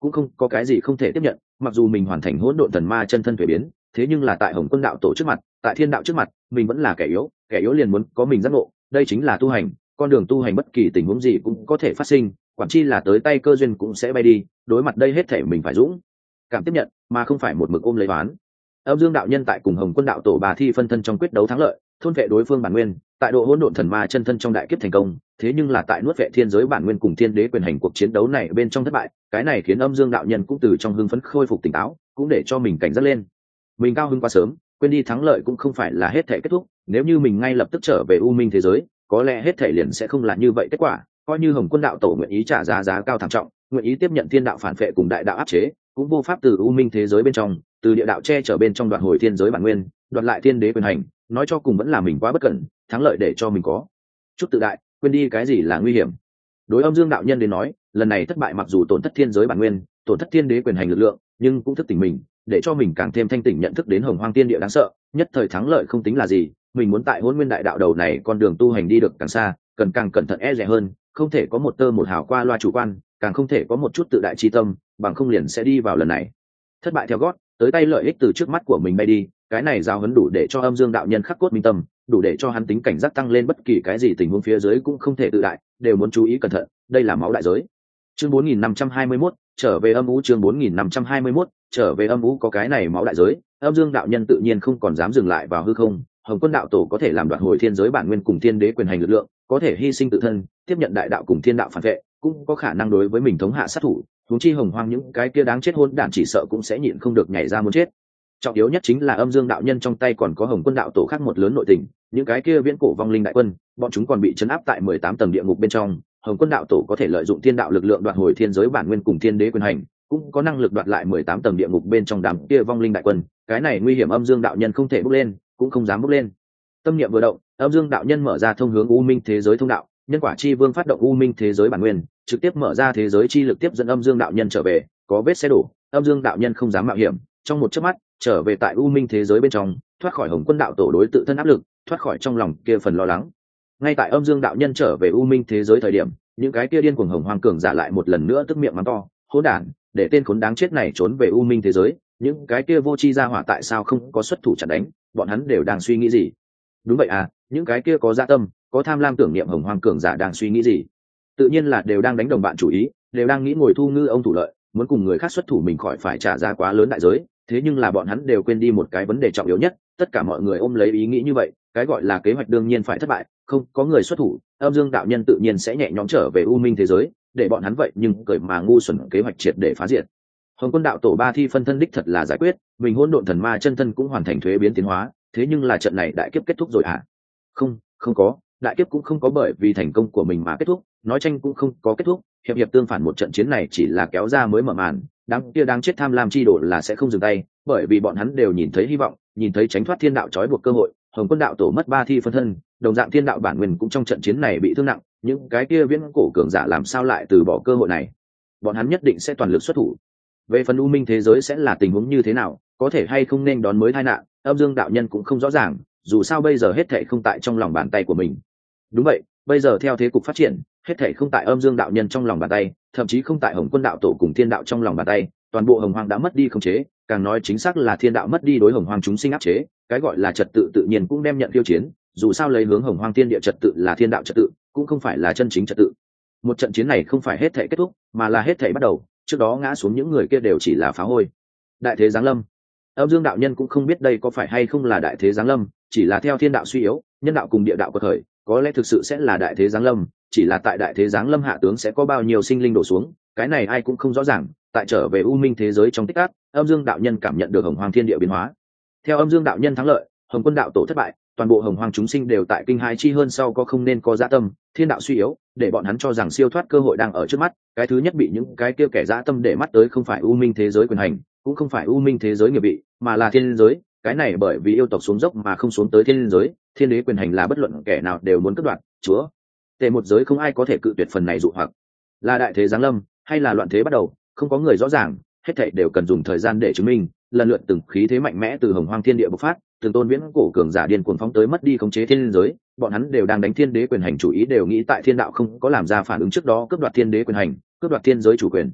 cũng không có cái gì không thể tiếp nhận. Mặc dù mình hoàn thành hỗn độn thần ma chân thân thuế biến, thế nhưng là tại Hồng Quân đạo tổ trước mặt, tại thiên đạo trước mặt, mình vẫn là kẻ yếu, kẻ yếu liền muốn có mình giác ngộ, đây chính là tu hành. Con đường tu hành bất kỳ tình huống gì cũng có thể phát sinh, quản chi là tới tay cơ duyên cũng sẽ bay đi. Đối mặt đây hết thể mình phải dũng cảm tiếp nhận, mà không phải một mực ôm lấy oán. Âm Dương đạo nhân tại cùng Hồng Quân đạo tổ bà thi phân thân trong quyết đấu thắng lợi, thôn vệ đối phương bản nguyên, tại độ hỗn độn thần ma chân thân trong đại kiếp thành công, thế nhưng là tại nuốt vệ thiên giới bản nguyên cùng thiên đế quyền hành cuộc chiến đấu này bên trong thất bại. Cái này khiến Âm Dương đạo nhân cũng từ trong hưng phấn khôi phục tỉnh táo, cũng để cho mình cảnh giác lên. Mình cao hứng quá sớm, quên đi thắng lợi cũng không phải là hết thể kết thúc, nếu như mình ngay lập tức trở về u minh thế giới, có lẽ hết thể liền sẽ không là như vậy kết quả. Coi như Hồng Quân đạo tổ nguyện ý trả giá giá cao thảm trọng, nguyện ý tiếp nhận thiên đạo phản phệ cùng đại đạo áp chế, cũng vô pháp từ u minh thế giới bên trong, từ địa đạo che chở bên trong đoạt hồi thiên giới bản nguyên, đoạt lại thiên đế quyền hành. Nói cho cùng vẫn là mình quá bất cẩn, thắng lợi để cho mình có chút tự đại, quên đi cái gì là nguy hiểm. Đối Âm Dương đạo nhân đến nói, lần này thất bại mặc dù tổn thất thiên giới bản nguyên, tổn thất thiên đế quyền hành lực lượng, nhưng cũng thức tỉnh mình, để cho mình càng thêm thanh tỉnh nhận thức đến hồng hoang tiên địa đáng sợ. Nhất thời thắng lợi không tính là gì, mình muốn tại hôn nguyên đại đạo đầu này con đường tu hành đi được càng xa, cần càng cẩn thận e dè hơn, không thể có một tơ một hào qua loa chủ quan, càng không thể có một chút tự đại chi tâm, bằng không liền sẽ đi vào lần này thất bại theo gót, tới tay lợi ích từ trước mắt của mình bay đi. Cái này giao huấn đủ để cho Âm Dương đạo nhân khắc cốt minh tâm, đủ để cho hắn tính cảnh giác tăng lên, bất kỳ cái gì tình huống phía dưới cũng không thể tự đại, đều muốn chú ý cẩn thận. Đây là máu đại giới. Chương bốn nghìn năm trăm hai mươi mốt, trở về âm u. Chương bốn nghìn năm trăm hai mươi mốt, trở về âm u. Có cái này máu đại giới, Âm Dương đạo nhân tự nhiên không còn dám dừng lại vào hư không. Hồng Quân đạo tổ có thể làm đoạt hồi thiên giới bản nguyên cùng thiên đế quyền hành lực lượng, có thể hy sinh tự thân, tiếp nhận đại đạo cùng thiên đạo phản vệ, cũng có khả năng đối với mình thống hạ sát thủ. Huống chi hồng hoang những cái kia đáng chết hôn đản chỉ sợ cũng sẽ nhịn không được nhảy ra muốn chết. Trọng yếu nhất chính là Âm Dương đạo nhân trong tay còn có Hồng Quân đạo tổ khác một lớn nội tình, những cái kia viễn cổ vong linh đại quân, bọn chúng còn bị chấn áp tại mười tám tầng địa ngục bên trong. Hồng Quân đạo tổ có thể lợi dụng thiên đạo lực lượng đoạt hồi thiên giới bản nguyên cùng thiên đế quyền hành, cũng có năng lực đoạt lại mười tám tầng địa ngục bên trong đám kia vong linh đại quân. Cái này nguy hiểm Âm Dương đạo nhân không thể bước lên, cũng không dám bước lên. Tâm niệm vừa động, Âm Dương đạo nhân mở ra thông hướng u minh thế giới thông đạo, nhân quả chi vương phát động u minh thế giới bản nguyên, trực tiếp mở ra thế giới chi lực tiếp dẫn Âm Dương đạo nhân trở về. Có vết xe đổ, Âm Dương đạo nhân không dám mạo hiểm, trong một chớp mắt trở về tại u minh thế giới bên trong, thoát khỏi Hồng Quân đạo tổ đối tự thân áp lực, thoát khỏi trong lòng kia phần lo lắng. Ngay tại Âm Dương đạo nhân trở về u minh thế giới thời điểm, những cái kia điên cuồng hồng hoang cường giả lại một lần nữa tức miệng mắng to: hỗn đản, để tên khốn đáng chết này trốn về u minh thế giới. Những cái kia vô tri gia hỏa tại sao không có xuất thủ chặn đánh, bọn hắn đều đang suy nghĩ gì? Đúng vậy à, những cái kia có dạ tâm, có tham lam tưởng niệm hồng hoang cường giả đang suy nghĩ gì? Tự nhiên là đều đang đánh đồng bạn chủ ý, đều đang nghĩ ngồi thu ngư ông thủ lợi, muốn cùng người khác xuất thủ mình khỏi phải trả giá quá lớn đại giới. Thế nhưng là bọn hắn đều quên đi một cái vấn đề trọng yếu nhất, tất cả mọi người ôm lấy ý nghĩ như vậy, cái gọi là kế hoạch đương nhiên phải thất bại, không có người xuất thủ, Âm Dương đạo nhân tự nhiên sẽ nhẹ nhõm trở về u minh thế giới, để bọn hắn vậy nhưng cởi mà ngu xuẩn kế hoạch triệt để phá diệt. Hồng Quân đạo tổ ba thi phân thân đích thật là giải quyết, mình hỗn độn thần ma chân thân cũng hoàn thành thuế biến tiến hóa, thế nhưng là trận này đại kiếp kết thúc rồi à? Không, không có, đại kiếp cũng không có bởi vì thành công của mình mà kết thúc, nói tranh cũng không có kết thúc, hiệp hiệp tương phản, một trận chiến này chỉ là kéo ra mới mở màn. Đám kia đang chết tham lam chi đồ là sẽ không dừng tay, bởi vì bọn hắn đều nhìn thấy hy vọng, nhìn thấy tránh thoát thiên đạo trói buộc cơ hội. Hồng Quân đạo tổ mất ba thi phân thân, đồng dạng thiên đạo bản nguyên cũng trong trận chiến này bị thương nặng, những cái kia viễn cổ cường giả làm sao lại từ bỏ cơ hội này? Bọn hắn nhất định sẽ toàn lực xuất thủ. Về phần u minh thế giới sẽ là tình huống như thế nào, có thể hay không nên đón mới tai nạn, Âm Dương đạo nhân cũng không rõ ràng, dù sao bây giờ hết thảy không tại trong lòng bàn tay của mình. Đúng vậy, bây giờ theo thế cục phát triển, hết thảy không tại Âm Dương đạo nhân trong lòng bàn tay, thậm chí không tại Hồng Quân đạo tổ cùng thiên đạo trong lòng bàn tay, toàn bộ hồng hoang đã mất đi khống chế, càng nói chính xác là thiên đạo mất đi đối hồng hoang chúng sinh áp chế, cái gọi là trật tự tự nhiên cũng đem nhận tiêu chiến, dù sao lấy hướng hồng hoang thiên địa trật tự là thiên đạo trật tự, cũng không phải là chân chính trật tự. Một trận chiến này không phải hết thảy kết thúc, mà là hết thảy bắt đầu, trước đó ngã xuống những người kia đều chỉ là phá hôi. Đại thế giáng lâm. Âm Dương đạo nhân cũng không biết đây có phải hay không là đại thế giáng lâm, chỉ là theo thiên đạo suy yếu, nhân đạo cùng địa đạo của thời, có lẽ thực sự sẽ là đại thế giáng lâm, chỉ là tại đại thế giáng lâm hạ tướng sẽ có bao nhiêu sinh linh đổ xuống, cái này ai cũng không rõ ràng. Tại trở về u minh thế giới trong tích tắc, Âm Dương đạo nhân cảm nhận được hồng hoang thiên địa biến hóa. Theo Âm Dương đạo nhân thắng lợi, Hồng Quân đạo tổ thất bại, toàn bộ hồng hoang chúng sinh đều tại kinh hãi chi hơn sau có không nên có dã tâm, thiên đạo suy yếu, để bọn hắn cho rằng siêu thoát cơ hội đang ở trước mắt. Cái thứ nhất bị những cái kia kẻ dã tâm để mắt tới không phải u minh thế giới quyền hành, cũng không phải u minh thế giới nghiệp vị, mà là thiên giới. Cái này bởi vì yêu tộc xuống dốc mà không xuống tới thiên giới, thiên đế quyền hành là bất luận kẻ nào đều muốn cướp đoạt. Chúa tề một giới không ai có thể cự tuyệt phần này dụ hoặc. Là đại thế giáng lâm hay là loạn thế bắt đầu, không có người rõ ràng, hết thảy đều cần dùng thời gian để chứng minh. Lần lượt từng khí thế mạnh mẽ từ hồng hoang thiên địa bộc phát, từng tôn viễn cổ cường giả điên cuồng phóng tới mất đi khống chế thiên giới, bọn hắn đều đang đánh thiên đế quyền hành chủ ý, đều nghĩ tại thiên đạo không có làm ra phản ứng trước đó cướp đoạt thiên đế quyền hành, cướp đoạt thiên giới chủ quyền.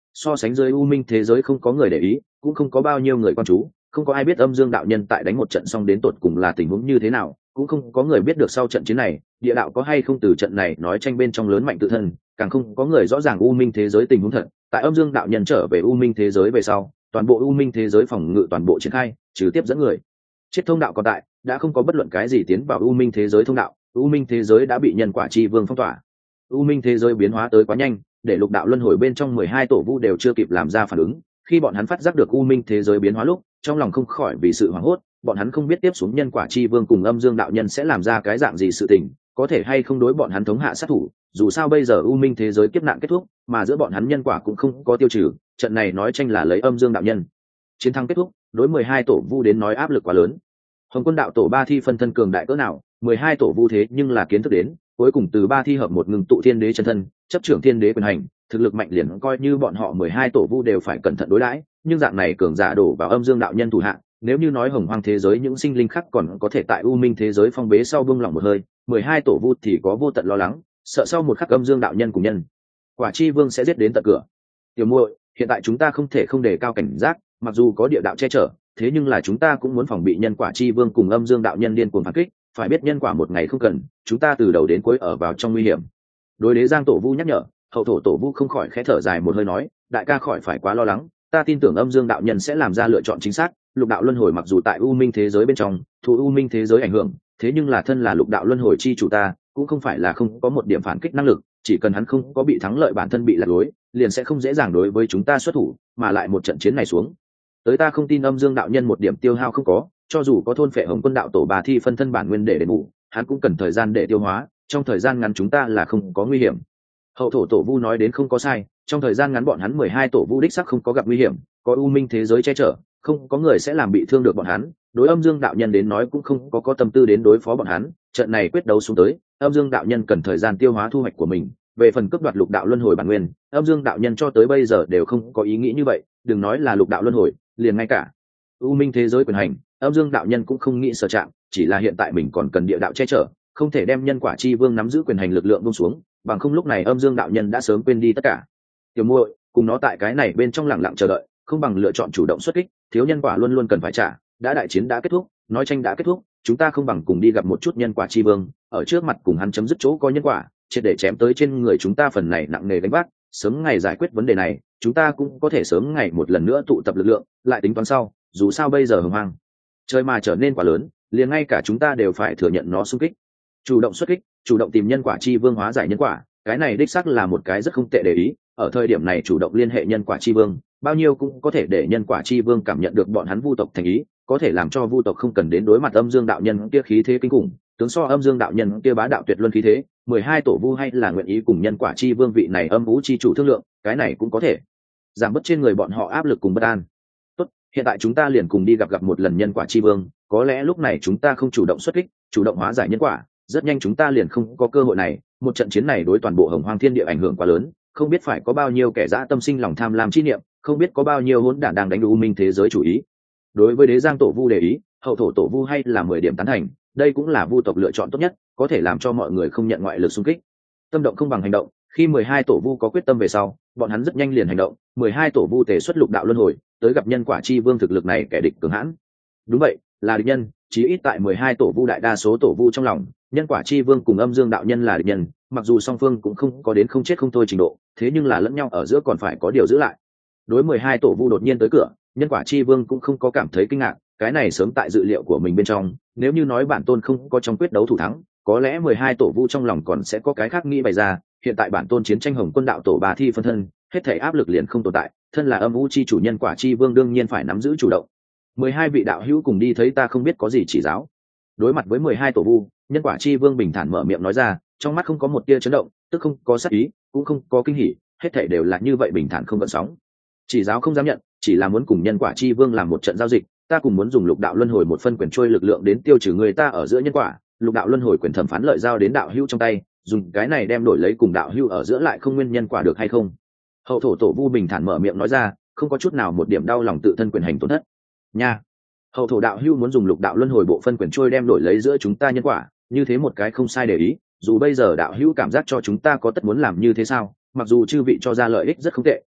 so sánh dưới u minh thế giới không có người để ý, cũng không có bao nhiêu người quan chú, không có ai biết âm dương đạo nhân tại đánh một trận xong đến tột cùng là tình huống như thế nào, cũng không có người biết được sau trận chiến này địa đạo có hay không từ trận này nói tranh bên trong lớn mạnh tự thân, càng không có người rõ ràng u minh thế giới tình huống thật. Tại âm dương đạo nhân trở về u minh thế giới về sau, toàn bộ u minh thế giới phòng ngự toàn bộ triển khai, trừ tiếp dẫn người chết thông đạo còn tại, đã không có bất luận cái gì tiến vào u minh thế giới thông đạo. U minh thế giới đã bị nhân quả chi vương phong tỏa. U minh thế giới biến hóa tới quá nhanh, để lục đạo luân hồi bên trong mười hai tổ vu đều chưa kịp làm ra phản ứng. Khi bọn hắn phát giác được u minh thế giới biến hóa lúc, trong lòng không khỏi vì sự hoảng hốt. Bọn hắn không biết tiếp xuống nhân quả chi vương cùng âm dương đạo nhân sẽ làm ra cái dạng gì sự tình, có thể hay không đối bọn hắn thống hạ sát thủ. Dù sao bây giờ u minh thế giới kiếp nạn kết thúc, mà giữa bọn hắn nhân quả cũng không có tiêu trừ, trận này nói tranh là lấy âm dương đạo nhân chiến thắng kết thúc, đối mười hai tổ vu đến nói áp lực quá lớn. Hồng Quân đạo tổ ba thi phân thân cường đại cỡ nào, mười hai tổ vu thế nhưng là kiến thức đến, cuối cùng từ ba thi hợp một ngừng tụ thiên đế chân thân, chấp trưởng thiên đế quyền hành, thực lực mạnh liền coi như bọn họ mười hai tổ vu đều phải cẩn thận đối đãi, nhưng dạng này cường giả đổ vào âm dương đạo nhân thủ hạ, nếu như nói hồng hoang thế giới những sinh linh khác còn có thể tại u minh thế giới phong bế sau buông lỏng một hơi, mười hai tổ vu thì có vô tận lo lắng, sợ sau một khắc âm dương đạo nhân cùng nhân quả chi vương sẽ giết đến tận cửa. Tiểu muội, hiện tại chúng ta không thể không đề cao cảnh giác, mặc dù có địa đạo che chở, thế nhưng là chúng ta cũng muốn phòng bị nhân quả chi vương cùng âm dương đạo nhân điên cuồng phản kích, phải biết nhân quả một ngày không cần, chúng ta từ đầu đến cuối ở vào trong nguy hiểm. Đối đế giang tổ vu nhắc nhở, hậu thổ tổ vu không khỏi khẽ thở dài một hơi nói, đại ca khỏi phải quá lo lắng, ta tin tưởng âm dương đạo nhân sẽ làm ra lựa chọn chính xác. Lục đạo luân hồi mặc dù tại u minh thế giới bên trong thụ u minh thế giới ảnh hưởng, thế nhưng là thân là lục đạo luân hồi chi chủ ta cũng không phải là không có một điểm phản kích năng lực, chỉ cần hắn không có bị thắng lợi bản thân bị lạc lối, liền sẽ không dễ dàng đối với chúng ta xuất thủ, mà lại một trận chiến này xuống tới ta không tin âm dương đạo nhân một điểm tiêu hao không có, cho dù có thôn phệ Hồng Quân đạo tổ bà thi phân thân bản nguyên để đền bù, hắn cũng cần thời gian để tiêu hóa, trong thời gian ngắn chúng ta là không có nguy hiểm. Hậu thổ tổ vu nói đến không có sai, trong thời gian ngắn bọn hắn mười hai tổ vu đích sắc không có gặp nguy hiểm, có u minh thế giới che chở, không có người sẽ làm bị thương được bọn hắn. Đối âm dương đạo nhân đến nói cũng không có có tâm tư đến đối phó bọn hắn, trận này quyết đấu xuống tới, âm dương đạo nhân cần thời gian tiêu hóa thu hoạch của mình. Về phần cướp đoạt lục đạo luân hồi bản nguyên, âm dương đạo nhân cho tới bây giờ đều không có ý nghĩ như vậy, đừng nói là lục đạo luân hồi, liền ngay cả u minh thế giới quyền hành, âm dương đạo nhân cũng không nghĩ sở chạm, chỉ là hiện tại mình còn cần địa đạo che chở, không thể đem nhân quả chi vương nắm giữ quyền hành lực lượng buông xuống, bằng không lúc này âm dương đạo nhân đã sớm quên đi tất cả. Tiểu muội, cùng nó tại cái này bên trong lặng lặng chờ đợi, không bằng lựa chọn chủ động xuất kích, thiếu nhân quả luôn luôn cần phải trả, đã đại chiến đã kết thúc, nói tranh đã kết thúc, chúng ta không bằng cùng đi gặp một chút nhân quả chi vương, ở trước mặt cùng hắn chấm dứt chỗ có nhân quả, triệt để chém tới trên người chúng ta phần này nặng nề gánh vác, sớm ngày giải quyết vấn đề này, chúng ta cũng có thể sớm ngày một lần nữa tụ tập lực lượng, lại tính toán sau, dù sao bây giờ hồng hoang trời mà trở nên quá lớn, liền ngay cả chúng ta đều phải thừa nhận nó xung kích. Chủ động xuất kích, chủ động tìm nhân quả chi vương hóa giải nhân quả, cái này đích xác là một cái rất không tệ để ý, ở thời điểm này chủ động liên hệ nhân quả chi vương, bao nhiêu cũng có thể để nhân quả chi vương cảm nhận được bọn hắn vu tộc thành ý, có thể làm cho vu tộc không cần đến đối mặt âm dương đạo nhân kia khí thế kinh khủng, tướng so âm dương đạo nhân kia bá đạo tuyệt luân khí thế, mười hai tổ vu hay là nguyện ý cùng nhân quả chi vương vị này âm vũ chi chủ thương lượng, cái này cũng có thể giảm bớt trên người bọn họ áp lực cùng bất an. Tốt, hiện tại chúng ta liền cùng đi gặp gặp một lần nhân quả chi vương, có lẽ lúc này chúng ta không chủ động xuất kích, chủ động hóa giải nhân quả, rất nhanh chúng ta liền không có cơ hội này, một trận chiến này đối toàn bộ hồng hoang thiên địa ảnh hưởng quá lớn, không biết phải có bao nhiêu kẻ dã tâm sinh lòng tham lam chi niệm, không biết có bao nhiêu hỗn đản đang đánh u minh thế giới chủ ý. Đối với đế giang tổ vu để ý, hậu thổ tổ vu hay là mười điểm tán thành, đây cũng là vu tộc lựa chọn tốt nhất, có thể làm cho mọi người không nhận ngoại lực xung kích. Tâm động không bằng hành động, khi mười hai tổ vu có quyết tâm về sau, bọn hắn rất nhanh liền hành động, mười hai tổ vu tề xuất lục đạo luân hồi, tới gặp nhân quả chi vương thực lực này kẻ địch cường hãn. Đúng vậy, là địch nhân, chí ít tại mười hai tổ vu đại đa số tổ vu trong lòng, nhân quả chi vương cùng âm dương đạo nhân là địch nhân, mặc dù song phương cũng không có đến không chết không thôi trình độ, thế nhưng là lẫn nhau ở giữa còn phải có điều giữ lại. Đối mười hai tổ vu đột nhiên tới cửa, nhân quả chi vương cũng không có cảm thấy kinh ngạc, cái này sớm tại dự liệu của mình bên trong, nếu như nói bản tôn không có trong quyết đấu thủ thắng, có lẽ mười hai tổ vu trong lòng còn sẽ có cái khác nghĩ bày ra, hiện tại bản tôn chiến tranh Hồng Quân đạo tổ bà thi phân thân, hết thảy áp lực liền không tồn tại, thân là âm u chi chủ nhân quả chi vương đương nhiên phải nắm giữ chủ động. mười hai vị đạo hữu cùng đi thấy ta không biết có gì chỉ giáo. Đối mặt với mười hai tổ vu, nhân quả chi vương bình thản mở miệng nói ra, trong mắt không có một tia chấn động, tức không có sát ý, cũng không có kinh hỉ, hết thảy đều là như vậy bình thản không gợn sóng. Chỉ giáo không dám nhận, chỉ là muốn cùng nhân quả chi vương làm một trận giao dịch, ta cùng muốn dùng lục đạo luân hồi một phân quyền trôi lực lượng đến tiêu trừ người ta ở giữa nhân quả, lục đạo luân hồi quyền thẩm phán lợi giao đến đạo hữu trong tay, dùng cái này đem đổi lấy cùng đạo hữu ở giữa lại không nguyên nhân quả được hay không. Hậu thổ tổ vu bình thản mở miệng nói ra, không có chút nào một điểm đau lòng tự thân quyền hành tổn thất nha. Hậu thổ đạo hữu muốn dùng lục đạo luân hồi bộ phân quyền trôi đem đổi lấy giữa chúng ta nhân quả, như thế một cái không sai để ý, dù bây giờ đạo hữu cảm giác cho chúng ta có tất muốn làm như thế sao, mặc dù chư vị cho ra lợi ích rất không tệ,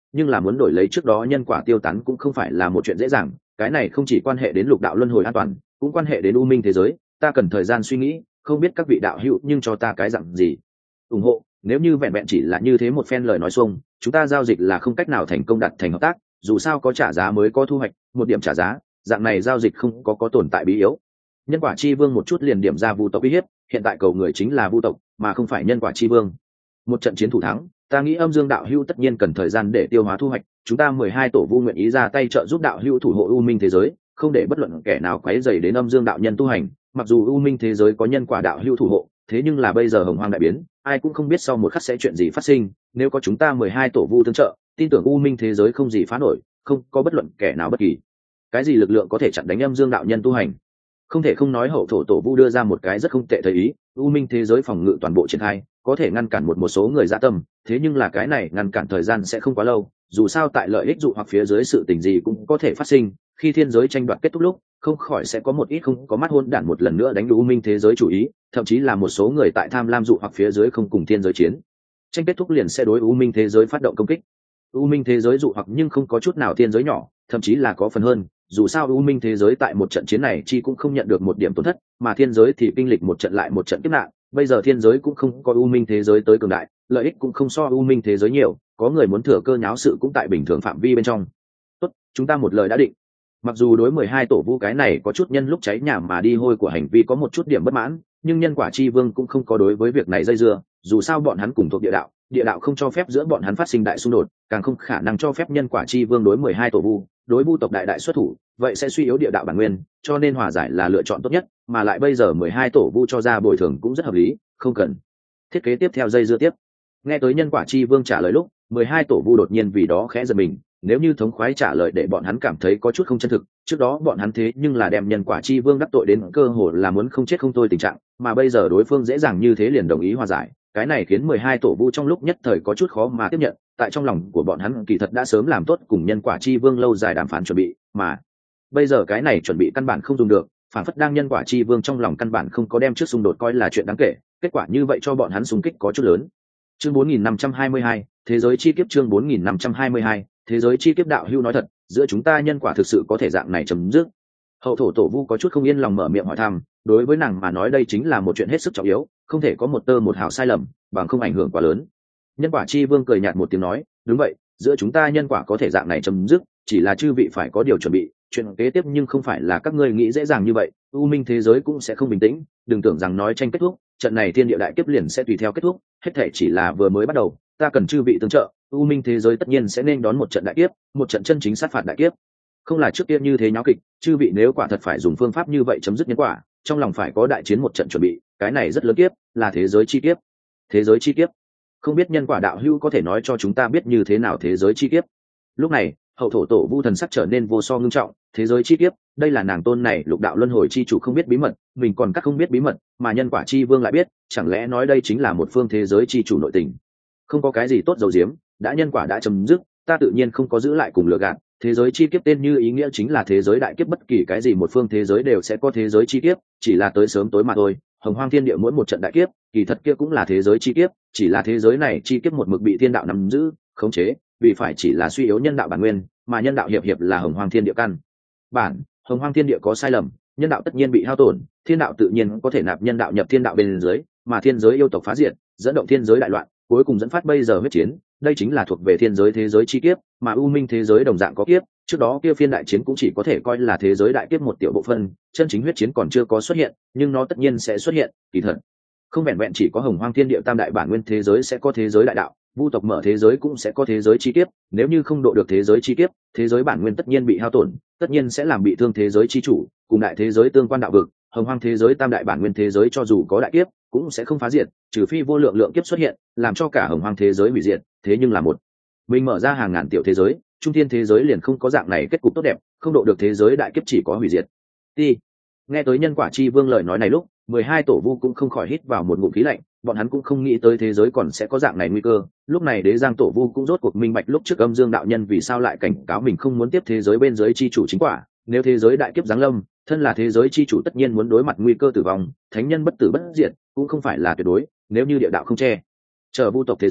nhưng là muốn đổi lấy trước đó nhân quả tiêu tán cũng không phải là một chuyện dễ dàng. Cái này không chỉ quan hệ đến lục đạo luân hồi an toàn, cũng quan hệ đến u minh thế giới. Ta cần thời gian suy nghĩ, không biết các vị đạo hữu nhưng cho ta cái dặn gì ủng hộ. Nếu như vẹn vẹn chỉ là như thế một phen lời nói xuông, chúng ta giao dịch là không cách nào thành công đạt thành hợp tác. Dù sao có trả giá mới có thu hoạch, một điểm trả giá, dạng này giao dịch không có có tồn tại bí yếu. Nhân quả chi vương một chút liền điểm ra vu tộc uy hiếp, hiện tại cầu người chính là vu tộc mà không phải nhân quả chi vương. Một trận chiến thủ thắng, ta nghĩ âm dương đạo hữu tất nhiên cần thời gian để tiêu hóa thu hoạch. Chúng ta mười hai tổ vu nguyện ý ra tay trợ giúp đạo hữu thủ hộ u minh thế giới, không để bất luận kẻ nào quấy rầy đến âm dương đạo nhân tu hành. Mặc dù u minh thế giới có nhân quả đạo hữu thủ hộ, thế nhưng là bây giờ hồng hoang đại biến, ai cũng không biết sau một khắc sẽ chuyện gì phát sinh. Nếu có chúng ta mười hai tổ vu tương trợ, tin tưởng u minh thế giới không gì phá nổi, không có bất luận kẻ nào bất kỳ cái gì lực lượng có thể chặn đánh âm dương đạo nhân tu hành. Không thể không nói hậu thổ tổ vu đưa ra một cái rất không tệ thời ý, u minh thế giới phòng ngự toàn bộ triển khai, có thể ngăn cản một một số người dạ tâm, thế nhưng là cái này ngăn cản thời gian sẽ không quá lâu. Dù sao tại lợi ích dụ hoặc phía dưới sự tình gì cũng có thể phát sinh, khi thiên giới tranh đoạt kết thúc lúc, không khỏi sẽ có một ít không có mắt hôn đản một lần nữa đánh u minh thế giới chủ ý, thậm chí là một số người tại tham lam dụ hoặc phía dưới không cùng thiên giới chiến tranh kết thúc liền sẽ đối u minh thế giới phát động công kích. U minh thế giới dụ hoặc nhưng không có chút nào thiên giới nhỏ, thậm chí là có phần hơn. Dù sao u minh thế giới tại một trận chiến này chi cũng không nhận được một điểm tổn thất, mà thiên giới thì kinh lịch một trận lại một trận kiếp nạn. Bây giờ thiên giới cũng không có u minh thế giới tới cường đại, lợi ích cũng không so u minh thế giới nhiều, có người muốn thừa cơ nháo sự cũng tại bình thường phạm vi bên trong. Tốt, chúng ta một lời đã định. Mặc dù đối mười hai tổ vu cái này có chút nhân lúc cháy nhà mà đi hôi của hành vi có một chút điểm bất mãn, nhưng nhân quả chi vương cũng không có đối với việc này dây dưa. Dù sao bọn hắn cùng thuộc địa đạo, địa đạo không cho phép giữa bọn hắn phát sinh đại xung đột, càng không khả năng cho phép nhân quả chi vương đối mười hai tổ vu, đối vu tộc đại đại xuất thủ, vậy sẽ suy yếu địa đạo bản nguyên, cho nên hòa giải là lựa chọn tốt nhất. Mà lại bây giờ mười hai tổ vu cho ra bồi thường cũng rất hợp lý, không cần thiết kế tiếp theo dây dưa tiếp. Nghe tới nhân quả chi vương trả lời lúc, mười hai tổ vu đột nhiên vì đó khẽ giật mình. Nếu như thống khoái trả lời để bọn hắn cảm thấy có chút không chân thực, trước đó bọn hắn thế nhưng là đem nhân quả chi vương đắc tội đến cơ hồ là muốn không chết không thôi tình trạng, mà bây giờ đối phương dễ dàng như thế liền đồng ý hòa giải, cái này khiến mười hai tổ vu trong lúc nhất thời có chút khó mà tiếp nhận. Tại trong lòng của bọn hắn kỳ thật đã sớm làm tốt cùng nhân quả chi vương lâu dài đàm phán chuẩn bị, mà bây giờ cái này chuẩn bị căn bản không dùng được, phản phất đang nhân quả chi vương trong lòng căn bản không có đem trước xung đột coi là chuyện đáng kể, kết quả như vậy cho bọn hắn xung kích có chút lớn. Chương bốn nghìn năm trăm hai mươi hai, thế giới chi kiếp. Chương bốn nghìn năm trăm hai mươi hai, thế giới chi kiếp. Đạo hưu nói thật, giữa chúng ta nhân quả thực sự có thể dạng này chấm dứt? Hậu thổ tổ vu có chút không yên lòng mở miệng hỏi thăm. Đối với nàng mà nói đây chính là một chuyện hết sức trọng yếu, không thể có một tơ một hào sai lầm, bằng không ảnh hưởng quá lớn. Nhân quả chi vương cười nhạt một tiếng nói, đúng vậy, giữa chúng ta nhân quả có thể dạng này chấm dứt, chỉ là chư vị phải có điều chuẩn bị, chuyện kế tiếp nhưng không phải là các ngươi nghĩ dễ dàng như vậy. U minh thế giới cũng sẽ không bình tĩnh, đừng tưởng rằng nói tranh kết thúc, trận này thiên địa đại kiếp liền sẽ tùy theo kết thúc, hết thể chỉ là vừa mới bắt đầu. Ta cần chư vị tương trợ, u minh thế giới tất nhiên sẽ nên đón một trận đại kiếp, một trận chân chính sát phạt đại kiếp, không là trước kia như thế nháo kịch. Chư vị nếu quả thật phải dùng phương pháp như vậy chấm dứt nhân quả, trong lòng phải có đại chiến một trận chuẩn bị, cái này rất lớn kiếp, là thế giới chi kiếp. Thế giới chi kiếp? Không biết nhân quả đạo hữu có thể nói cho chúng ta biết như thế nào thế giới chi kiếp? Lúc này hậu thổ tổ vu thần sắc trở nên vô so ngưng trọng. Thế giới chi kiếp, đây là nàng tôn này lục đạo luân hồi chi chủ không biết bí mật, mình còn các không biết bí mật, mà nhân quả chi vương lại biết, chẳng lẽ nói đây chính là một phương thế giới chi chủ nội tình? Không có cái gì tốt dầu diếm, đã nhân quả đã chấm dứt, ta tự nhiên không có giữ lại cùng lừa gạt. Thế giới chi kiếp tên như ý nghĩa chính là thế giới đại kiếp, bất kỳ cái gì một phương thế giới đều sẽ có thế giới chi kiếp, chỉ là tới sớm tối mà thôi. Hồng hoang thiên địa mỗi một trận đại kiếp, kỳ thật kia cũng là thế giới chi kiếp, chỉ là thế giới này chi kiếp một mực bị thiên đạo nắm giữ, khống chế, vì phải chỉ là suy yếu nhân đạo bản nguyên, mà nhân đạo hiệp hiệp là hồng hoang thiên địa căn bản. Hồng hoang thiên địa có sai lầm, nhân đạo tất nhiên bị hao tổn, thiên đạo tự nhiên có thể nạp nhân đạo nhập thiên đạo bên dưới, mà thiên giới yêu tộc phá diệt, dẫn động thiên giới đại loạn, cuối cùng dẫn phát bây giờ huyết chiến. Đây chính là thuộc về thiên giới thế giới chi kiếp, mà u minh thế giới đồng dạng có kiếp, trước đó kia phiên đại chiến cũng chỉ có thể coi là thế giới đại kiếp một tiểu bộ phân, chân chính huyết chiến còn chưa có xuất hiện, nhưng nó tất nhiên sẽ xuất hiện. Kỳ thật không vẹn vẹn chỉ có hồng hoang thiên địa tam đại bản nguyên thế giới sẽ có thế giới đại đạo, vu tộc mở thế giới cũng sẽ có thế giới chi kiếp. Nếu như không độ được thế giới chi kiếp, thế giới bản nguyên tất nhiên bị hao tổn, tất nhiên sẽ làm bị thương thế giới chi chủ, cùng đại thế giới tương quan đạo vực. Hồng hoang thế giới tam đại bản nguyên thế giới cho dù có đại kiếp cũng sẽ không phá diệt, trừ phi vô lượng lượng kiếp xuất hiện làm cho cả hồng hoang thế giới hủy diệt. Thế nhưng là một mình mở ra hàng ngàn tiểu thế giới, trung thiên thế giới liền không có dạng này kết cục tốt đẹp, không độ được thế giới đại kiếp chỉ có hủy diệt. Ti nghe tới nhân quả chi vương lời nói này lúc, mười hai tổ vu cũng không khỏi hít vào một ngụm khí lạnh, bọn hắn cũng không nghĩ tới thế giới còn sẽ có dạng này nguy cơ. Lúc này đế giang tổ vu cũng rốt cuộc minh bạch lúc trước âm dương đạo nhân vì sao lại cảnh cáo mình không muốn tiếp thế giới bên dưới chi chủ chính quả. Nếu thế giới đại kiếp giáng lâm, thân là thế giới chi chủ tất nhiên muốn đối mặt nguy cơ tử vong, thánh nhân bất tử bất diệt cũng không phải là tuyệt đối. Nếu như địa đạo không che chở vu tộc thế giới,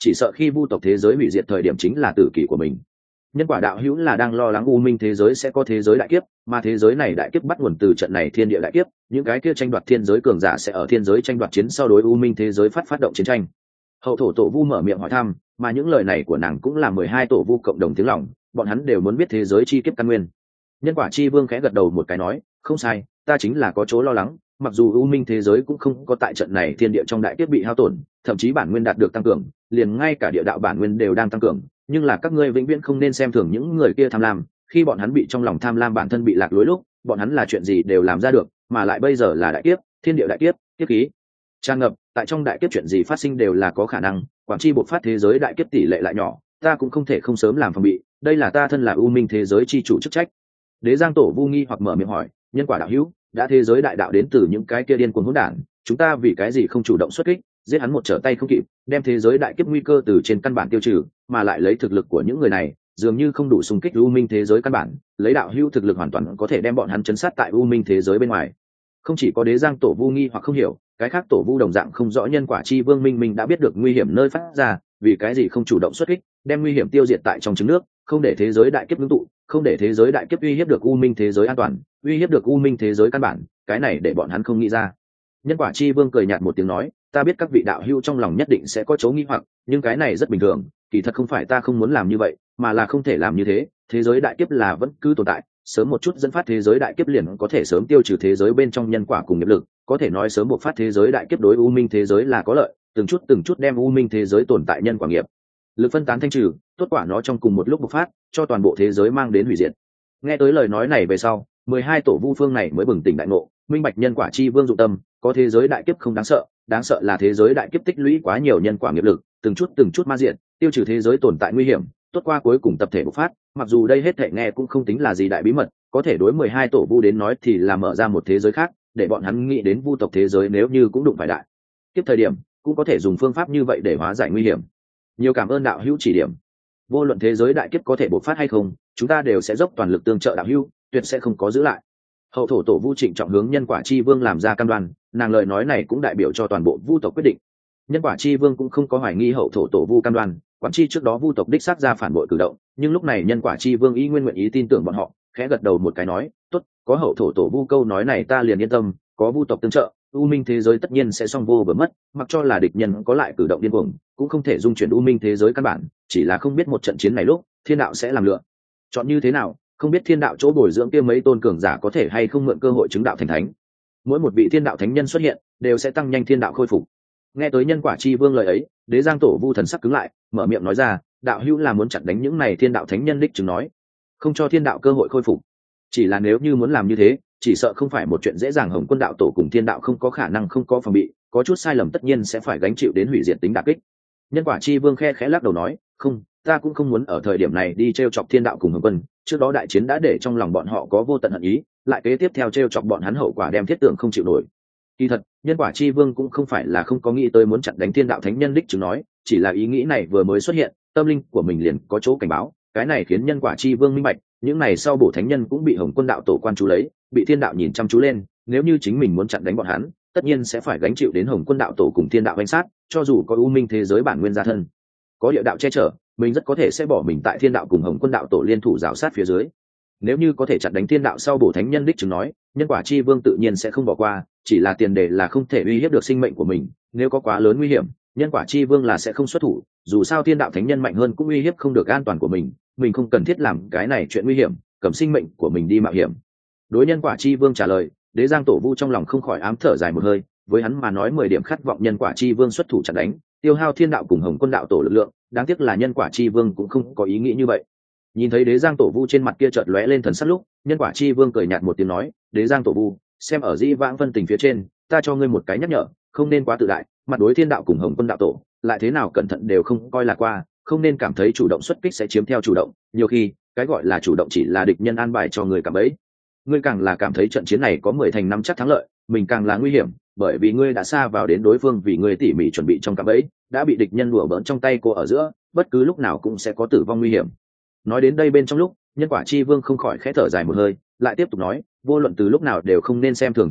chỉ sợ khi vu tộc thế giới hủy diệt thời điểm chính là tử kỷ của mình. Nhân quả đạo hữu là đang lo lắng u minh thế giới sẽ có thế giới đại kiếp, mà thế giới này đại kiếp bắt nguồn từ trận này thiên địa đại kiếp, những cái kia tranh đoạt thiên giới cường giả sẽ ở thiên giới tranh đoạt chiến sau đối u minh thế giới phát phát động chiến tranh. Hậu thổ tổ vu mở miệng hỏi thăm, mà những lời này của nàng cũng là mười hai tổ vu cộng đồng tiếng lòng, bọn hắn đều muốn biết thế giới chi kiếp căn nguyên. Nhân quả chi vương khẽ gật đầu một cái nói, không sai, ta chính là có chỗ lo lắng, mặc dù u minh thế giới cũng không có tại trận này thiên địa trong đại kiếp bị hao tổn, thậm chí bản nguyên đạt được tăng cường, liền ngay cả địa đạo bản nguyên đều đang tăng cường, nhưng là các ngươi vĩnh viễn không nên xem thường những người kia tham lam, khi bọn hắn bị trong lòng tham lam bản thân bị lạc lối lúc, bọn hắn là chuyện gì đều làm ra được, mà lại bây giờ là đại kiếp, thiên địa đại kiếp, kiếp khí tràn ngập, tại trong đại kiếp chuyện gì phát sinh đều là có khả năng, quản chi bộc phát thế giới đại kiếp tỷ lệ lại nhỏ, ta cũng không thể không sớm làm phòng bị, đây là ta thân là u minh thế giới chi chủ chức trách. Đế Giang Tổ Vu nghi hoặc mở miệng hỏi, nhân quả đạo hữu, đã thế giới đại đạo đến từ những cái kia điên cuồng hỗn đản, chúng ta vì cái gì không chủ động xuất kích, giết hắn một trở tay không kịp, đem thế giới đại kiếp nguy cơ từ trên căn bản tiêu trừ, mà lại lấy thực lực của những người này, dường như không đủ xung kích u minh thế giới căn bản, lấy đạo hữu thực lực hoàn toàn có thể đem bọn hắn chấn sát tại u minh thế giới bên ngoài. Không chỉ có Đế Giang Tổ Vu nghi hoặc không hiểu, cái khác Tổ Vu đồng dạng không rõ nhân quả chi vương minh minh đã biết được nguy hiểm nơi phát ra, vì cái gì không chủ động xuất kích, đem nguy hiểm tiêu diệt tại trong trứng nước, không để thế giới đại kiếp ngưng tụ, không để thế giới đại kiếp uy hiếp được u minh thế giới an toàn, uy hiếp được u minh thế giới căn bản, cái này để bọn hắn không nghĩ ra. Nhân quả chi vương cười nhạt một tiếng nói, ta biết các vị đạo hữu trong lòng nhất định sẽ có chỗ nghi hoặc, nhưng cái này rất bình thường, kỳ thật không phải ta không muốn làm như vậy, mà là không thể làm như thế, thế giới đại kiếp là vẫn cứ tồn tại, sớm một chút dẫn phát thế giới đại kiếp liền có thể sớm tiêu trừ thế giới bên trong nhân quả cùng nghiệp lực, có thể nói sớm buộc phát thế giới đại kiếp đối u minh thế giới là có lợi, từng chút từng chút đem u minh thế giới tồn tại nhân quả nghiệp lực phân tán thanh trừ, tốt quả nó trong cùng một lúc bộc phát, cho toàn bộ thế giới mang đến hủy diệt. Nghe tới lời nói này về sau, mười hai tổ vu phương này mới bừng tỉnh đại ngộ, minh bạch nhân quả chi vương dụng tâm, có thế giới đại kiếp không đáng sợ, đáng sợ là thế giới đại kiếp tích lũy quá nhiều nhân quả nghiệp lực, từng chút từng chút ma diện, tiêu trừ thế giới tồn tại nguy hiểm, tốt qua cuối cùng tập thể bộc phát, mặc dù đây hết thảy nghe cũng không tính là gì đại bí mật, có thể đối mười hai tổ vu đến nói thì là mở ra một thế giới khác, để bọn hắn nghĩ đến vu tộc thế giới nếu như cũng đụng phải đại kiếp thời điểm, cũng có thể dùng phương pháp như vậy để hóa giải nguy hiểm. Nhiều cảm ơn đạo hữu chỉ điểm. Vô luận thế giới đại kiếp có thể bộc phát hay không, chúng ta đều sẽ dốc toàn lực tương trợ đạo hữu, tuyệt sẽ không có giữ lại. Hậu thổ tổ vu trịnh trọng hướng nhân quả chi vương làm ra cam đoan, nàng lời nói này cũng đại biểu cho toàn bộ vu tộc quyết định. Nhân quả chi vương cũng không có hoài nghi hậu thổ tổ vu cam đoan, quản chi trước đó vu tộc đích xác ra phản bội cử động, nhưng lúc này nhân quả chi vương ý nguyên nguyện ý tin tưởng bọn họ, khẽ gật đầu một cái nói, tốt, có hậu thổ tổ vu câu nói này ta liền yên tâm, có vu tộc tương trợ, u minh thế giới tất nhiên sẽ song vô bờ mất, mặc cho là địch nhân có lại cử động điên cuồng, cũng không thể dung chuyển u minh thế giới căn bản, chỉ là không biết một trận chiến này lúc thiên đạo sẽ làm lựa chọn như thế nào, không biết thiên đạo chỗ bồi dưỡng kia mấy tôn cường giả có thể hay không mượn cơ hội chứng đạo thành thánh. Mỗi một vị thiên đạo thánh nhân xuất hiện đều sẽ tăng nhanh thiên đạo khôi phục. Nghe tới nhân quả chi vương lời ấy, Đế Giang Tổ Vu thần sắc cứng lại, mở miệng nói ra, đạo hữu là muốn chặn đánh những này thiên đạo thánh nhân đích chứng nói, không cho thiên đạo cơ hội khôi phục. Chỉ là nếu như muốn làm như thế, chỉ sợ không phải một chuyện dễ dàng. Hồng Quân đạo tổ cùng thiên đạo không có khả năng không có phòng bị, có chút sai lầm tất nhiên sẽ phải gánh chịu đến hủy diệt tính đả kích. Nhân quả chi vương khe khẽ lắc đầu nói, không, ta cũng không muốn ở thời điểm này đi t r e o chọc thiên đạo cùng Hồng Quân, trước đó đại chiến đã để trong lòng bọn họ có vô tận hận ý, lại kế tiếp theo t r e o chọc bọn hắn hậu quả đem thiết tượng không chịu nổi. Kỳ thật, nhân quả chi vương cũng không phải là không có nghĩ tới muốn chặn đánh thiên đạo thánh nhân đích chứng nói, chỉ là ý nghĩ này vừa mới xuất hiện, tâm linh của mình liền có chỗ cảnh báo, cái này khiến nhân quả chi vương minh bạch, những này sau bổ thánh nhân cũng bị Hồng Quân đạo tổ quan chú lấy, bị thiên đạo nhìn chăm chú lên, nếu như chính mình muốn chặn đánh bọn hắn, tất nhiên sẽ phải gánh chịu đến Hồng Quân đạo tổ cùng thiên đạo danh sát, cho dù có u minh thế giới bản nguyên gia thân, có địa đạo che chở, mình rất có thể sẽ bỏ mình tại thiên đạo cùng Hồng Quân đạo tổ liên thủ rào sát phía dưới. Nếu như có thể chặn đánh thiên đạo sau bổ thánh nhân đích chứng nói, nhân quả chi vương tự nhiên sẽ không bỏ qua, chỉ là tiền đề là không thể uy hiếp được sinh mệnh của mình, nếu có quá lớn nguy hiểm, nhân quả chi vương là sẽ không xuất thủ, dù sao thiên đạo thánh nhân mạnh hơn cũng uy hiếp không được an toàn của mình, mình không cần thiết làm cái này chuyện nguy hiểm, cầm sinh mệnh của mình đi mạo hiểm. Đối nhân quả chi vương trả lời, Đế Giang Tổ Vu trong lòng không khỏi ám thở dài một hơi, với hắn mà nói mười điểm khát vọng nhân quả chi vương xuất thủ chặn đánh, tiêu hao thiên đạo cùng Hồng Quân đạo tổ lực lượng, đáng tiếc là nhân quả chi vương cũng không có ý nghĩ như vậy. Nhìn thấy Đế Giang Tổ Vu trên mặt kia chợt lóe lên thần sắc lúc, nhân quả chi vương cười nhạt một tiếng nói, Đế Giang Tổ Vu, xem ở dĩ vãng phân tình phía trên, ta cho ngươi một cái nhắc nhở, không nên quá tự đại, mặt đối thiên đạo cùng Hồng Quân đạo tổ, lại thế nào cẩn thận đều không coi là qua, không nên cảm thấy chủ động xuất kích sẽ chiếm theo chủ động, nhiều khi cái gọi là chủ động chỉ là địch nhân an bài cho người cảm ấy. Ngươi càng là cảm thấy trận chiến này có mười thành năm chắc thắng lợi, mình càng là nguy hiểm, bởi vì ngươi đã xa vào đến đối phương, vì ngươi tỉ mỉ chuẩn bị trong cạm bẫy, đã bị địch nhân đùa bỡn trong tay cô ở giữa, bất cứ lúc nào cũng sẽ có tử vong nguy hiểm. Nói đến đây bên trong lúc, nhân quả chi vương không khỏi khẽ thở dài một hơi, lại tiếp tục nói, vô luận từ lúc nào đều không nên xem thường thiên đạo,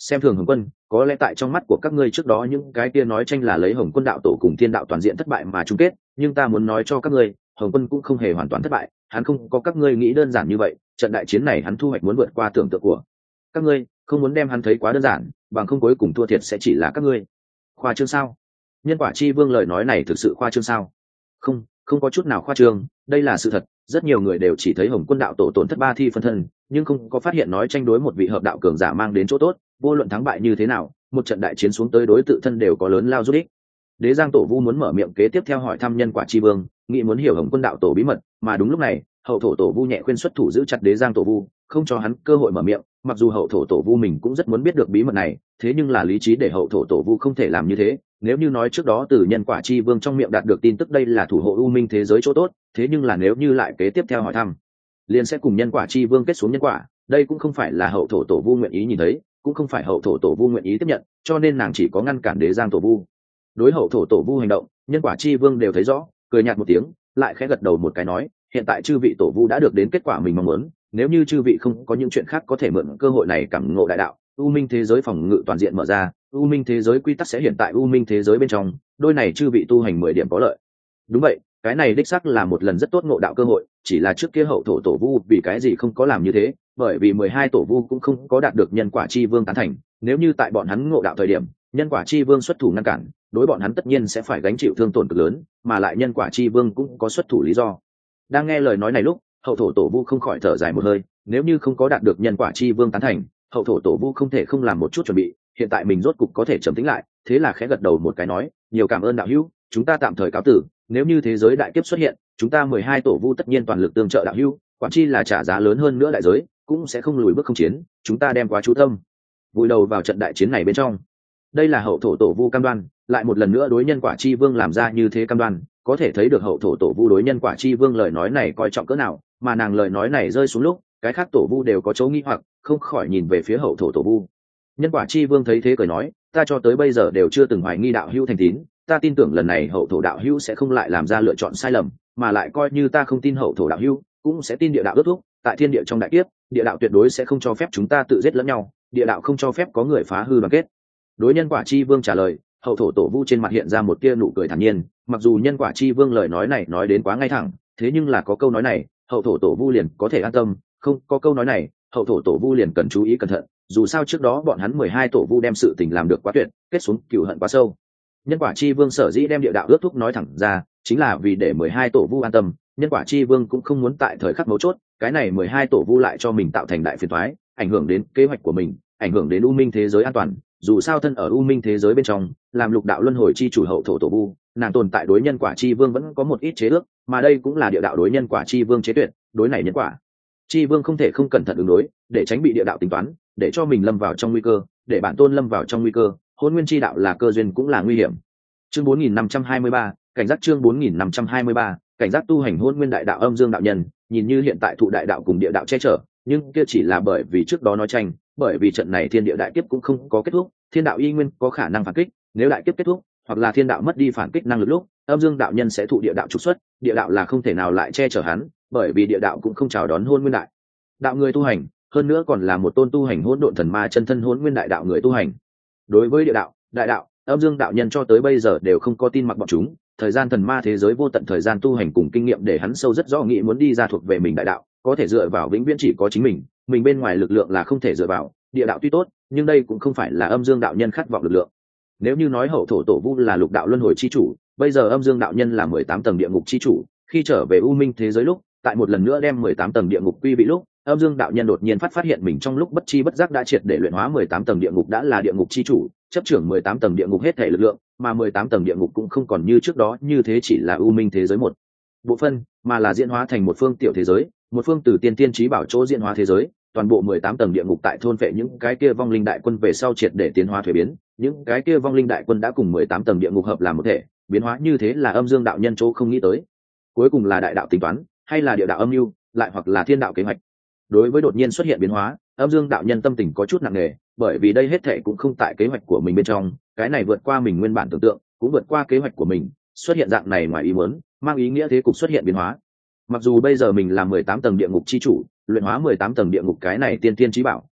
xem thường Hồng Quân, có lẽ tại trong mắt của các ngươi trước đó những cái kia nói tranh là lấy Hồng Quân đạo tổ cùng Thiên đạo toàn diện thất bại mà chung kết, nhưng ta muốn nói cho các ngươi, Hồng Quân cũng không hề hoàn toàn thất bại, hắn không có các ngươi nghĩ đơn giản như vậy, trận đại chiến này hắn thu hoạch muốn vượt qua tưởng tượng của các ngươi, không muốn đem hắn thấy quá đơn giản, bằng không cuối cùng thua thiệt sẽ chỉ là các ngươi. Khoa trương sao? Nhân quả chi vương lời nói này thực sự khoa trương sao? Không, không có chút nào khoa trương, đây là sự thật, rất nhiều người đều chỉ thấy Hồng Quân đạo tổ tổn thất ba thi phân thân, nhưng không có phát hiện nói tranh đối một vị hợp đạo cường giả mang đến chỗ tốt, vô luận thắng bại như thế nào, một trận đại chiến xuống tới đối tự thân đều có lớn lao giúp ích. Đế Giang Tổ Vu muốn mở miệng kế tiếp theo hỏi thăm nhân quả chi vương, nghĩ muốn hiểu Hồng Quân đạo tổ bí mật, mà đúng lúc này, hậu thổ tổ Vu nhẹ khuyên xuất thủ giữ chặt Đế Giang Tổ Vu, không cho hắn cơ hội mở miệng, mặc dù hậu thổ tổ Vu mình cũng rất muốn biết được bí mật này, thế nhưng là lý trí để hậu thổ tổ Vu không thể làm như thế. Nếu như nói trước đó từ nhân quả chi vương trong miệng đạt được tin tức đây là thủ hộ u minh thế giới chỗ tốt, thế nhưng là nếu như lại kế tiếp theo hỏi thăm, liền sẽ cùng nhân quả chi vương kết xuống nhân quả, đây cũng không phải là hậu thổ tổ Vu nguyện ý nhìn thấy, cũng không phải hậu thổ tổ Vu nguyện ý tiếp nhận, cho nên nàng chỉ có ngăn cản Đế Giang Tổ Vu. Đối hậu thổ tổ Vu hành động, nhân quả chi vương đều thấy rõ, cười nhạt một tiếng, lại khẽ gật đầu một cái nói, hiện tại chư vị tổ Vu đã được đến kết quả mình mong muốn, nếu như chư vị không có những chuyện khác có thể mượn cơ hội này cảm ngộ đại đạo, u minh thế giới phòng ngự toàn diện mở ra, u minh thế giới quy tắc sẽ hiện tại u minh thế giới bên trong, đôi này chư vị tu hành mười điểm có lợi. Đúng vậy, cái này đích xác là một lần rất tốt ngộ đạo cơ hội, chỉ là trước kia hậu thổ tổ Vu vì cái gì không có làm như thế, bởi vì mười hai tổ Vu cũng không có đạt được nhân quả chi vương tán thành, nếu như tại bọn hắn ngộ đạo thời điểm, nhân quả chi vương xuất thủ ngăn cản, đối bọn hắn tất nhiên sẽ phải gánh chịu thương tổn cực lớn, mà lại nhân quả chi vương cũng có xuất thủ lý do. Đang nghe lời nói này lúc, hậu thổ tổ Vu không khỏi thở dài một hơi, nếu như không có đạt được nhân quả chi vương tán thành, hậu thổ tổ Vu không thể không làm một chút chuẩn bị, hiện tại mình rốt cục có thể trầm tĩnh lại, thế là khẽ gật đầu một cái nói, nhiều cảm ơn đạo hữu, chúng ta tạm thời cáo tử, nếu như thế giới đại kiếp xuất hiện, chúng ta mười hai tổ Vu tất nhiên toàn lực tương trợ đạo hữu, quản chi là trả giá lớn hơn nữa đại giới, cũng sẽ không lùi bước không chiến, chúng ta đem quá chú tâm vùi đầu vào trận đại chiến này bên trong. Đây là hậu thổ tổ Vu cam đoan, lại một lần nữa đối nhân quả chi vương làm ra như thế cam đoan, có thể thấy được hậu thổ tổ Vu đối nhân quả chi vương lời nói này coi trọng cỡ nào, mà nàng lời nói này rơi xuống lúc, cái khác tổ Vu đều có chỗ nghi hoặc, không khỏi nhìn về phía hậu thổ tổ Vu. Nhân quả chi vương thấy thế cười nói, ta cho tới bây giờ đều chưa từng hoài nghi đạo hữu thành tín, ta tin tưởng lần này hậu thổ đạo hữu sẽ không lại làm ra lựa chọn sai lầm, mà lại coi như ta không tin hậu thổ đạo hữu, cũng sẽ tin địa đạo ước thúc, tại thiên địa trong đại kiếp, địa đạo tuyệt đối sẽ không cho phép chúng ta tự giết lẫn nhau, địa đạo không cho phép có người phá hư đoàn kết. Đối nhân quả chi vương trả lời, hậu thổ tổ Vu trên mặt hiện ra một tia nụ cười thản nhiên, mặc dù nhân quả chi vương lời nói này nói đến quá ngay thẳng, thế nhưng là có câu nói này, hậu thổ tổ Vu liền có thể an tâm, không có câu nói này, hậu thổ tổ Vu liền cần chú ý cẩn thận, dù sao trước đó bọn hắn mười hai tổ Vu đem sự tình làm được quá tuyệt, kết xuống cừu hận quá sâu. Nhân quả chi vương sở dĩ đem địa đạo ước thúc nói thẳng ra, chính là vì để mười hai tổ Vu an tâm, nhân quả chi vương cũng không muốn tại thời khắc mấu chốt, cái này mười hai tổ Vu lại cho mình tạo thành đại phiền toái, ảnh hưởng đến kế hoạch của mình, ảnh hưởng đến u minh thế giới an toàn, dù sao thân ở u minh thế giới bên trong, làm lục đạo luân hồi chi chủ hậu thổ tổ Vu, nàng tồn tại đối nhân quả chi vương vẫn có một ít chế ước, mà đây cũng là địa đạo đối nhân quả chi vương chế tuyệt, đối này nhân quả chi vương không thể không cẩn thận ứng đối, để tránh bị địa đạo tính toán, để cho mình lâm vào trong nguy cơ, để bản tôn lâm vào trong nguy cơ, hôn nguyên chi đạo là cơ duyên cũng là nguy hiểm. Chương bốn nghìn năm trăm hai mươi ba, cảnh giác chương bốn nghìn năm trăm hai mươi ba, cảnh giác tu hành hôn nguyên đại đạo âm dương đạo nhân, nhìn như hiện tại thụ đại đạo cùng địa đạo che chở, nhưng kia chỉ là bởi vì trước đó nói tranh, bởi vì trận này thiên địa đại kiếp cũng không có kết thúc, thiên đạo y nguyên có khả năng phản kích, nếu đại kiếp kết thúc, hoặc là thiên đạo mất đi phản kích năng lực lúc, âm dương đạo nhân sẽ thụ địa đạo trục xuất, địa đạo là không thể nào lại che chở hắn, bởi vì địa đạo cũng không chào đón hôn nguyên đại đạo người tu hành, hơn nữa còn là một tôn tu hành hỗn độn thần ma chân thân hôn nguyên đại đạo người tu hành. Đối với địa đạo, đại đạo, âm dương đạo nhân cho tới bây giờ đều không có tin mặc bọn chúng, thời gian thần ma thế giới vô tận thời gian tu hành cùng kinh nghiệm để hắn sâu rất rõ nghĩ muốn đi ra thuộc về mình đại đạo, có thể dựa vào vĩnh viễn chỉ có chính mình, mình bên ngoài lực lượng là không thể dựa vào, địa đạo tuy tốt, nhưng đây cũng không phải là âm dương đạo nhân khát vọng lực lượng. Nếu như nói hậu thổ tổ Vu là lục đạo luân hồi chi chủ, bây giờ âm dương đạo nhân là mười tám tầng địa ngục chi chủ, khi trở về u minh thế giới lúc, tại một lần nữa đem mười tám tầng địa ngục quy vị lúc, âm dương đạo nhân đột nhiên phát phát hiện mình trong lúc bất chi bất giác đã triệt để luyện hóa mười tám tầng địa ngục đã là địa ngục chi chủ, chấp trưởng mười tám tầng địa ngục hết thể lực lượng, mà mười tám tầng địa ngục cũng không còn như trước đó như thế chỉ là u minh thế giới một bộ phân, mà là diễn hóa thành một phương tiểu thế giới, một phương từ tiên tiên trí bảo chỗ diễn hóa thế giới, toàn bộ mười tám tầng địa ngục tại thôn phệ những cái kia vong linh đại quân về sau triệt để tiến hóa thuế biến, những cái kia vong linh đại quân đã cùng mười tám tầng địa ngục hợp làm một thể, biến hóa như thế là âm dương đạo nhân chỗ không nghĩ tới. Cuối cùng là đại đạo tính toán, hay là địa đạo âm mưu, lại hoặc là thiên đạo kế hoạch. Đối với đột nhiên xuất hiện biến hóa, âm dương đạo nhân tâm tình có chút nặng nề, bởi vì đây hết thệ cũng không tại kế hoạch của mình bên trong, cái này vượt qua mình nguyên bản tưởng tượng, cũng vượt qua kế hoạch của mình, xuất hiện dạng này ngoài ý muốn, mang ý nghĩa thế cục xuất hiện biến hóa. Mặc dù bây giờ mình là mười tám tầng địa ngục chi chủ, luyện hóa mười tám tầng địa ngục cái này tiên tiên chí bảo,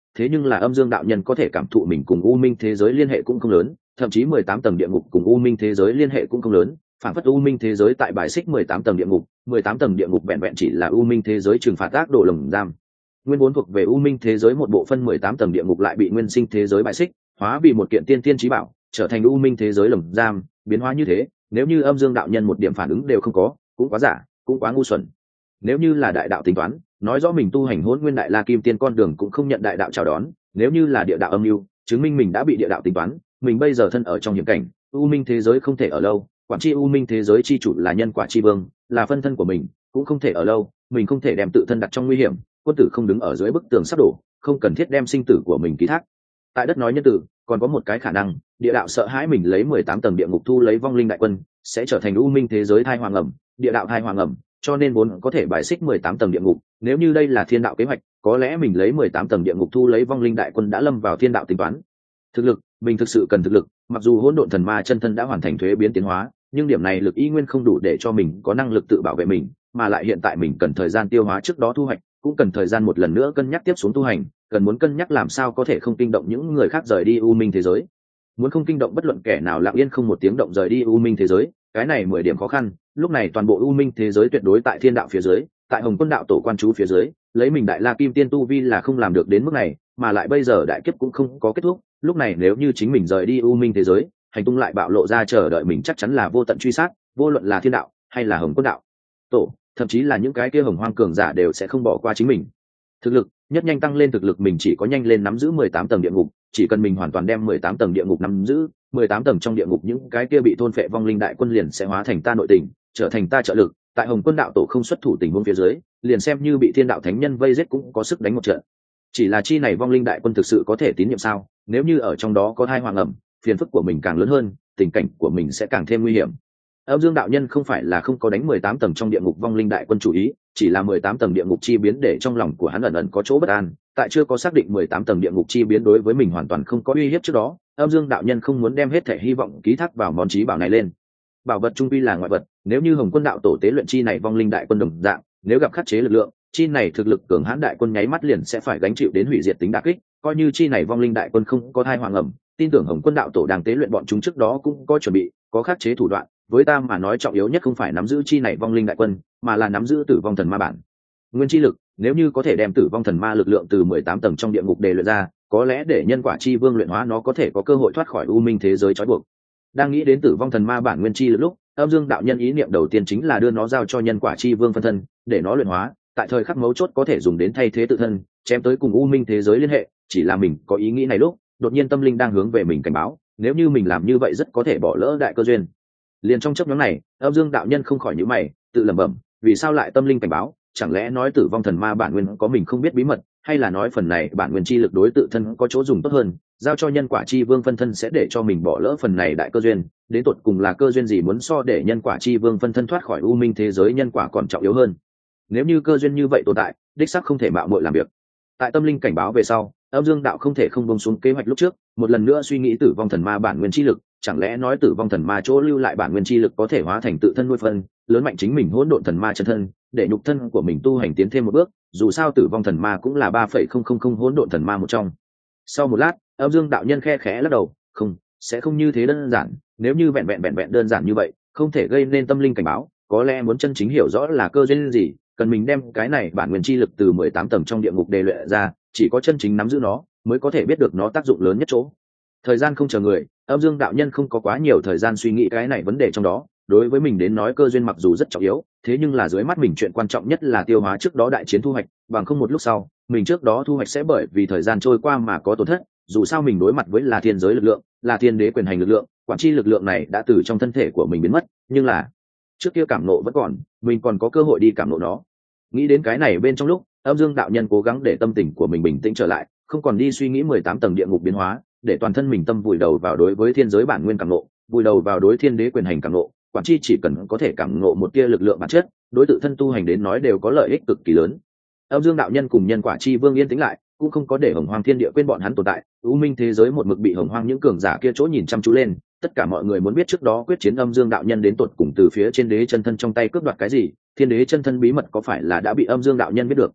thế nhưng là âm dương đạo nhân có thể cảm thụ mình cùng u minh thế giới liên hệ cũng không lớn, thậm chí mười tám tầng địa ngục cùng u minh thế giới liên hệ cũng không lớn, phản phất u minh thế giới tại bài xích mười tám tầng địa ngục, mười tám tầng địa ngục vẹn vẹn chỉ là u minh thế giới trừng phạt ác độ lồng giam. Nguyên vốn thuộc về u minh thế giới một bộ phân mười tám tầng địa ngục lại bị nguyên sinh thế giới bài xích, hóa vì một kiện tiên tiên chí bảo, trở thành u minh thế giới lồng giam. Biến hóa như thế, nếu như âm dương đạo nhân một điểm phản ứng đều không có, cũng quá giả, cũng quá ngu xuẩn. Nếu như là đại đạo tính toán, nói rõ mình tu hành hỗn nguyên đại la kim tiên con đường cũng không nhận đại đạo chào đón. Nếu như là địa đạo âm mưu, chứng minh mình đã bị địa đạo tính toán, mình bây giờ thân ở trong hiểm cảnh, u minh thế giới không thể ở lâu, quản tri u minh thế giới chi chủ là nhân quả chi vương, là phân thân của mình, cũng không thể ở lâu, mình không thể đem tự thân đặt trong nguy hiểm. Quân tử không đứng ở dưới bức tường sắp đổ, không cần thiết đem sinh tử của mình ký thác tại đất nói nhân tử. Còn có một cái khả năng, địa đạo sợ hãi mình lấy mười tám tầng địa ngục thu lấy vong linh đại quân, sẽ trở thành u minh thế giới thai hoàng ẩm, địa đạo thai hoàng ẩm, cho nên vốn có thể bài xích mười tám tầng địa ngục. Nếu như đây là thiên đạo kế hoạch, có lẽ mình lấy mười tám tầng địa ngục thu lấy vong linh đại quân đã lâm vào thiên đạo tính toán. Thực lực, mình thực sự cần thực lực, mặc dù hỗn độn thần ma chân thân đã hoàn thành thuế biến tiến hóa, nhưng điểm này lực y nguyên không đủ để cho mình có năng lực tự bảo vệ mình, mà lại hiện tại mình cần thời gian tiêu hóa trước đó thu hoạch, cũng cần thời gian một lần nữa cân nhắc tiếp xuống tu hành, cần muốn cân nhắc làm sao có thể không kinh động những người khác rời đi u minh thế giới. Muốn không kinh động bất luận kẻ nào lặng yên không một tiếng động rời đi u minh thế giới, cái này mười điểm khó khăn. Lúc này toàn bộ u minh thế giới tuyệt đối tại thiên đạo phía dưới, tại hồng quân đạo tổ quan chú phía dưới, lấy mình đại la kim tiên tu vi là không làm được đến mức này, mà lại bây giờ đại kiếp cũng không có kết thúc. Lúc này nếu như chính mình rời đi u minh thế giới, hành tung lại bạo lộ ra, chờ đợi mình chắc chắn là vô tận truy sát, vô luận là thiên đạo hay là hồng quân đạo tổ, thậm chí là những cái kia hồng hoang cường giả đều sẽ không bỏ qua chính mình. Thực lực nhất nhanh tăng lên, thực lực mình chỉ có nhanh lên nắm giữ mười tám tầng địa ngục, chỉ cần mình hoàn toàn đem mười tám tầng địa ngục nắm giữ, mười tám tầng trong địa ngục những cái kia bị thôn phệ vong linh đại quân liền sẽ hóa thành ta nội tình, trở thành ta trợ lực. Tại hồng quân đạo tổ không xuất thủ tình huống phía dưới, liền xem như bị thiên đạo thánh nhân vây giết cũng có sức đánh một trận. Chỉ là chi này vong linh đại quân thực sự có thể tín nhiệm sao? Nếu như ở trong đó có thai hoàng ẩm, phiền phức của mình càng lớn hơn, tình cảnh của mình sẽ càng thêm nguy hiểm. Âm Dương đạo nhân không phải là không có đánh mười tám tầng trong địa ngục vong linh đại quân chủ ý, chỉ là mười tám tầng địa ngục chi biến để trong lòng của hắn ẩn ẩn có chỗ bất an, tại chưa có xác định mười tám tầng địa ngục chi biến đối với mình hoàn toàn không có uy hiếp trước đó, Âm Dương đạo nhân không muốn đem hết thể hy vọng ký thác vào món chí bảo này lên. Bảo vật trung quy là ngoại vật, nếu như Hồng Quân đạo tổ tế luyện chi này vong linh đại quân đồng dạng, nếu gặp khắc chế lực lượng, chi này thực lực cường hãn đại quân nháy mắt liền sẽ phải gánh chịu đến hủy diệt tính đả kích, coi như chi này vong linh đại quân không có thai hoàng ẩm, tin tưởng Hồng Quân đạo tổ đang tế luyện bọn chúng trước đó cũng có chuẩn bị, có khắc chế thủ đoạn. Với ta mà nói trọng yếu nhất không phải nắm giữ chi này vong linh đại quân, mà là nắm giữ tử vong thần ma bản nguyên chi lực. Nếu như có thể đem tử vong thần ma lực lượng từ mười tám tầng trong địa ngục đề luyện ra, có lẽ để nhân quả chi vương luyện hóa nó có thể có cơ hội thoát khỏi u minh thế giới trói buộc. Đang nghĩ đến tử vong thần ma bản nguyên chi lực lúc, Âm Dương đạo nhân ý niệm đầu tiên chính là đưa nó giao cho nhân quả chi vương phân thân, để nó luyện hóa, tại thời khắc mấu chốt có thể dùng đến thay thế tự thân, chém tới cùng u minh thế giới liên hệ. Chỉ là mình có ý nghĩ này lúc, đột nhiên tâm linh đang hướng về mình cảnh báo, nếu như mình làm như vậy rất có thể bỏ lỡ đại cơ duyên. Liền trong chốc ngắn này, Âm Dương đạo nhân không khỏi nhíu mày, tự lẩm bẩm, vì sao lại tâm linh cảnh báo? Chẳng lẽ nói tử vong thần ma bản nguyên có mình không biết bí mật, hay là nói phần này bản nguyên chi lực đối tự thân có chỗ dùng tốt hơn, giao cho nhân quả chi vương phân thân sẽ để cho mình bỏ lỡ phần này đại cơ duyên? Đến tột cùng là cơ duyên gì muốn so để nhân quả chi vương phân thân thoát khỏi u minh thế giới nhân quả còn trọng yếu hơn? Nếu như cơ duyên như vậy tồn tại, đích xác không thể mạo muội làm việc. Tại tâm linh cảnh báo về sau, Âm Dương đạo không thể không buông xuống kế hoạch lúc trước, một lần nữa suy nghĩ tử vong thần ma bản nguyên chi lực, chẳng lẽ nói tử vong thần ma chỗ lưu lại bản nguyên chi lực có thể hóa thành tự thân nuôi phân, lớn mạnh chính mình hỗn độn thần ma chân thân, để nhục thân của mình tu hành tiến thêm một bước, dù sao tử vong thần ma cũng là ba phẩy không không không hỗn độn thần ma một trong. Sau một lát, Âm Dương đạo nhân khe khẽ lắc đầu, không, sẽ không như thế đơn giản, nếu như vẹn vẹn vẹn vẹn đơn giản như vậy, không thể gây nên tâm linh cảnh báo, có lẽ muốn chân chính hiểu rõ là cơ duyên gì, cần mình đem cái này bản nguyên chi lực từ mười tám tầng trong địa ngục đề luyện ra, chỉ có chân chính nắm giữ nó, mới có thể biết được nó tác dụng lớn nhất chỗ. Thời gian không chờ người, Âm Dương đạo nhân không có quá nhiều thời gian suy nghĩ cái này vấn đề trong đó. Đối với mình đến nói cơ duyên mặc dù rất trọng yếu, thế nhưng là dưới mắt mình chuyện quan trọng nhất là tiêu hóa trước đó đại chiến thu hoạch, bằng không một lúc sau, mình trước đó thu hoạch sẽ bởi vì thời gian trôi qua mà có tổn thất. Dù sao mình đối mặt với là thiên giới lực lượng, là thiên đế quyền hành lực lượng, quản chi lực lượng này đã từ trong thân thể của mình biến mất, nhưng là trước kia cảm nộ vẫn còn, mình còn có cơ hội đi cảm nộ nó. Nghĩ đến cái này bên trong lúc, Âm Dương đạo nhân cố gắng để tâm tình của mình bình tĩnh trở lại, không còn đi suy nghĩ mười tám tầng địa ngục biến hóa, để toàn thân mình tâm vùi đầu vào đối với thiên giới bản nguyên cảm nộ, vùi đầu vào đối thiên đế quyền hành cảm nộ. Quản chi chỉ cần có thể cảm ngộ một tia lực lượng bản chất, đối tự thân tu hành đến nói đều có lợi ích cực kỳ lớn. Âm Dương đạo nhân cùng nhân quả chi vương yên tĩnh lại, cũng không có để hồng hoang thiên địa quên bọn hắn tồn tại. U minh thế giới một mực bị hồng hoang những cường giả kia chỗ nhìn chăm chú lên, tất cả mọi người muốn biết trước đó quyết chiến Âm Dương đạo nhân đến tột cùng từ phía trên đế chân thân trong tay cướp đoạt cái gì, thiên đế chân thân bí mật có phải là đã bị Âm Dương đạo nhân biết được.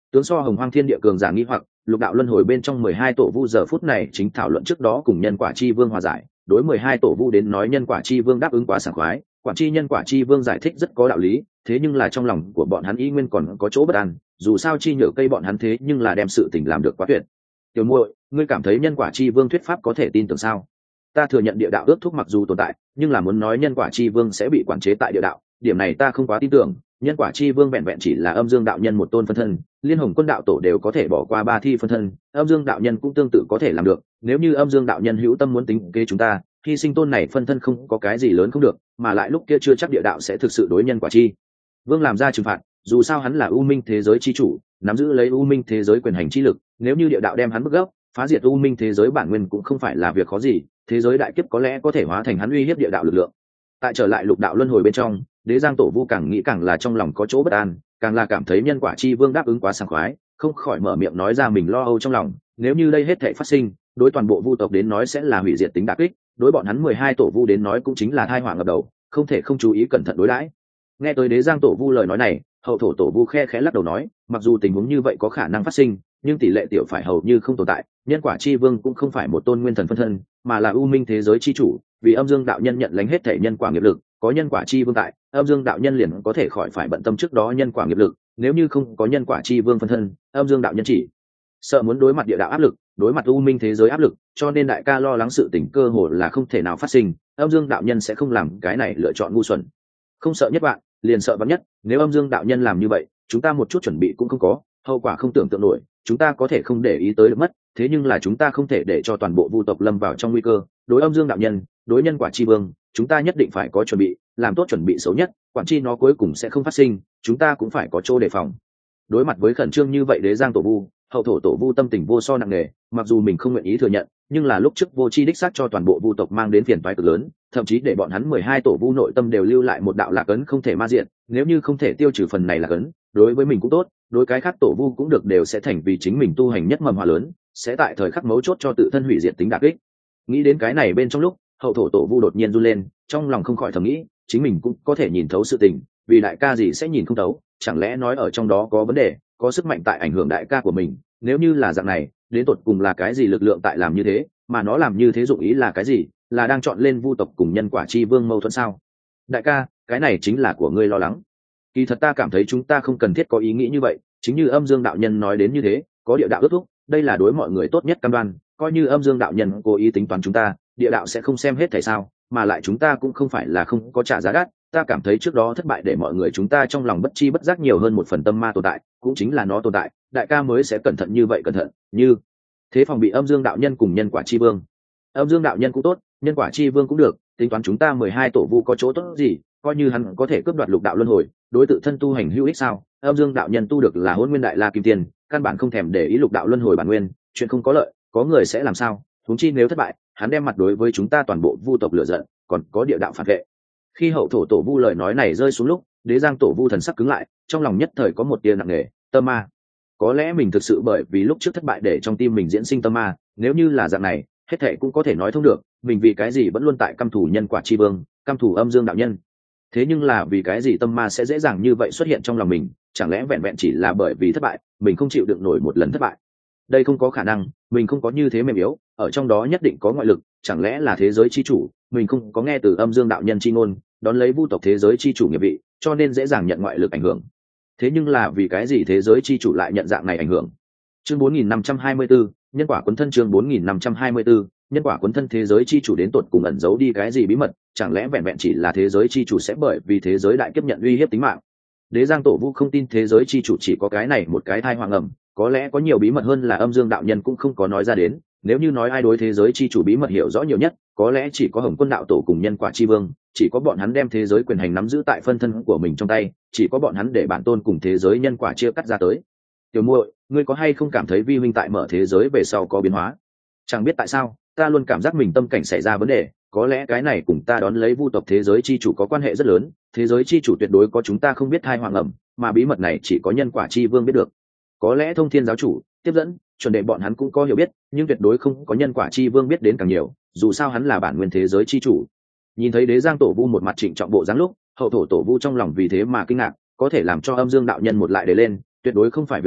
Tướng so hồng hoang thiên địa cường giả nghi hoặc, lục đạo luân hồi bên trong mười hai tổ vu giờ phút này chính thảo luận trước đó cùng nhân quả chi vương hòa giải. Đối mười hai tổ vu đến nói nhân quả chi vương đáp ứng quá sảng khoái, quản chi nhân quả chi vương giải thích rất có đạo lý, thế nhưng là trong lòng của bọn hắn ý nguyên còn có chỗ bất an, dù sao chi nhở cây bọn hắn thế nhưng là đem sự tình làm được quá tuyệt. Tiểu muội, ngươi cảm thấy nhân quả chi vương thuyết pháp có thể tin tưởng sao? Ta thừa nhận địa đạo ước thúc mặc dù tồn tại, nhưng là muốn nói nhân quả chi vương sẽ bị quản chế tại địa đạo, điểm này ta không quá tin tưởng. Nhân quả chi vương vẹn vẹn chỉ là âm dương đạo nhân một tôn phân thân, liên hồng quân đạo tổ đều có thể bỏ qua ba thi phân thân, âm dương đạo nhân cũng tương tự có thể làm được. Nếu như âm dương đạo nhân hữu tâm muốn tính kế chúng ta, hy sinh tôn này phân thân không có cái gì lớn không được, mà lại lúc kia chưa chắc địa đạo sẽ thực sự đối nhân quả chi vương làm ra trừng phạt. Dù sao hắn là u minh thế giới chi chủ, nắm giữ lấy u minh thế giới quyền hành chi lực, nếu như địa đạo đem hắn bức gốc, phá diệt u minh thế giới bản nguyên cũng không phải là việc khó gì. Thế giới đại kiếp có lẽ có thể hóa thành hắn uy hiếp địa đạo lực lượng. Tại trở lại lục đạo luân hồi bên trong, đế giang tổ vu càng nghĩ càng là trong lòng có chỗ bất an, càng là cảm thấy nhân quả chi vương đáp ứng quá sảng khoái, không khỏi mở miệng nói ra mình lo âu trong lòng. Nếu như đây hết thảy phát sinh, đối toàn bộ vu tộc đến nói sẽ là hủy diệt tính đả kích, đối bọn hắn mười hai tổ vu đến nói cũng chính là tai họa ngập đầu, không thể không chú ý cẩn thận đối đãi. Nghe tới đế giang tổ vu lời nói này, hậu thổ tổ vu khe khẽ lắc đầu nói, mặc dù tình huống như vậy có khả năng phát sinh, nhưng tỷ lệ tiểu phải hầu như không tồn tại. Nhân quả chi vương cũng không phải một tôn nguyên thần phân thân, mà là u minh thế giới chi chủ, vì âm dương đạo nhân nhận lãnh hết thể nhân quả nghiệp lực, có nhân quả chi vương tại, âm dương đạo nhân liền có thể khỏi phải bận tâm trước đó nhân quả nghiệp lực. Nếu như không có nhân quả chi vương phân thân, âm dương đạo nhân chỉ sợ muốn đối mặt địa đạo áp lực, đối mặt u minh thế giới áp lực, cho nên đại ca lo lắng sự tình cơ hội là không thể nào phát sinh. Âm dương đạo nhân sẽ không làm cái này lựa chọn ngu xuẩn, không sợ nhất bạn liền sợ vắn nhất. Nếu âm dương đạo nhân làm như vậy, chúng ta một chút chuẩn bị cũng không có, hậu quả không tưởng tượng nổi. Chúng ta có thể không để ý tới được mất, thế nhưng là chúng ta không thể để cho toàn bộ vu tộc lâm vào trong nguy cơ. Đối âm dương đạo nhân, đối nhân quả chi vương, chúng ta nhất định phải có chuẩn bị, làm tốt chuẩn bị xấu nhất, quản chi nó cuối cùng sẽ không phát sinh, chúng ta cũng phải có chỗ đề phòng. Đối mặt với khẩn trương như vậy đế giang tổ vu, hậu thổ tổ vu tâm tình vô so nặng nề, mặc dù mình không nguyện ý thừa nhận, nhưng là lúc trước vô chi đích xác cho toàn bộ vu tộc mang đến phiền toái cực lớn, thậm chí để bọn hắn mười hai tổ vu nội tâm đều lưu lại một đạo lạc ấn không thể ma diện. Nếu như không thể tiêu trừ phần này lạc ấn, đối với mình cũng tốt, đối cái khác tổ vu cũng được, đều sẽ thành vì chính mình tu hành nhất mầm họa lớn, sẽ tại thời khắc mấu chốt cho tự thân hủy diệt tính đả kích. Nghĩ đến cái này bên trong lúc, hậu thổ tổ vu đột nhiên run lên, trong lòng không khỏi thầm nghĩ, chính mình cũng có thể nhìn thấu sự tình, vì đại ca gì sẽ nhìn không thấu? Chẳng lẽ nói ở trong đó có vấn đề, có sức mạnh tại ảnh hưởng đại ca của mình? Nếu như là dạng này, đến tột cùng là cái gì lực lượng tại làm như thế, mà nó làm như thế dụng ý là cái gì? Là đang chọn lên vu tộc cùng nhân quả chi vương mâu thuẫn sao? Đại ca, cái này chính là của ngươi lo lắng. Kỳ thật ta cảm thấy chúng ta không cần thiết có ý nghĩ như vậy, chính như âm dương đạo nhân nói đến như thế, có địa đạo ước thúc, đây là đối mọi người tốt nhất cam đoan. Coi như âm dương đạo nhân cố ý tính toán chúng ta, địa đạo sẽ không xem hết tại sao, mà lại chúng ta cũng không phải là không có trả giá đắt. Ta cảm thấy trước đó thất bại để mọi người chúng ta trong lòng bất chi bất giác nhiều hơn một phần tâm ma tồn tại, cũng chính là nó tồn tại, đại ca mới sẽ cẩn thận như vậy, cẩn thận như thế phòng bị âm dương đạo nhân cùng nhân quả chi vương. Âm dương đạo nhân cũng tốt, nhân quả chi vương cũng được, tính toán chúng ta mười hai tổ vu có chỗ tốt gì, coi như hắn có thể cướp đoạt lục đạo luân hồi, đối tự thân tu hành hữu ích sao? Âm dương đạo nhân tu được là hôn nguyên đại la kim tiên, căn bản không thèm để ý lục đạo luân hồi bản nguyên, chuyện không có lợi, có người sẽ làm sao? Huống chi nếu thất bại, hắn đem mặt đối với chúng ta toàn bộ vu tộc lửa giận, còn có địa đạo phản vệ. Khi hậu thổ tổ vu lời nói này rơi xuống lúc, đế giang tổ vu thần sắc cứng lại, trong lòng nhất thời có một tia nặng nề, tâm ma. Có lẽ mình thực sự bởi vì lúc trước thất bại để trong tim mình diễn sinh tâm ma, nếu như là dạng này, hết thệ cũng có thể nói thông được, mình vì cái gì vẫn luôn tại căm thù nhân quả chi vương, căm thù âm dương đạo nhân. Thế nhưng là vì cái gì tâm ma sẽ dễ dàng như vậy xuất hiện trong lòng mình? Chẳng lẽ vẹn vẹn chỉ là bởi vì thất bại, mình không chịu đựng nổi một lần thất bại? Đây không có khả năng, mình không có như thế mềm yếu, ở trong đó nhất định có ngoại lực. Chẳng lẽ là thế giới chi chủ, mình không có nghe từ âm dương đạo nhân chi ngôn, đón lấy vu tộc thế giới chi chủ nghiệp vị, cho nên dễ dàng nhận ngoại lực ảnh hưởng. Thế nhưng là vì cái gì thế giới chi chủ lại nhận dạng này ảnh hưởng? Chương bốn nghìn năm trăm hai mươi tư, nhân quả cuốn thân. Chương bốn nghìn năm trăm hai mươi tư, nhân quả cuốn thân. Thế giới chi chủ đến tột cùng ẩn giấu đi cái gì bí mật? Chẳng lẽ vẹn vẹn chỉ là thế giới chi chủ sẽ bởi vì thế giới đại kiếp nhận uy hiếp tính mạng? Đế giang tổ vu không tin thế giới chi chủ chỉ có cái này một cái thai hoàng ẩm, có lẽ có nhiều bí mật hơn là âm dương đạo nhân cũng không có nói ra đến. Nếu như nói ai đối thế giới chi chủ bí mật hiểu rõ nhiều nhất, có lẽ chỉ có hồng quân đạo tổ cùng nhân quả chi vương, chỉ có bọn hắn đem thế giới quyền hành nắm giữ tại phân thân của mình trong tay, chỉ có bọn hắn để bản tôn cùng thế giới nhân quả chia cắt ra tới. Tiểu muội, ngươi có hay không cảm thấy vi huynh tại mở thế giới về sau có biến hóa? Chẳng biết tại sao, ta luôn cảm giác mình tâm cảnh xảy ra vấn đề, có lẽ cái này cùng ta đón lấy vu tộc thế giới chi chủ có quan hệ rất lớn. Thế giới chi chủ tuyệt đối có chúng ta không biết thai hoàng ẩm, mà bí mật này chỉ có nhân quả chi vương biết được. Có lẽ thông thiên giáo chủ, tiếp dẫn, chuẩn đệ bọn hắn cũng có hiểu biết, nhưng tuyệt đối không có nhân quả chi vương biết đến càng nhiều, dù sao hắn là bản nguyên thế giới chi chủ. Nhìn thấy đế giang tổ vu một mặt trịnh trọng bộ dáng lúc, hậu thổ tổ vu trong lòng vì thế mà kinh ngạc, có thể làm cho âm dương đạo nhân một lại để lên, tuyệt đối không phải việc nhỏ.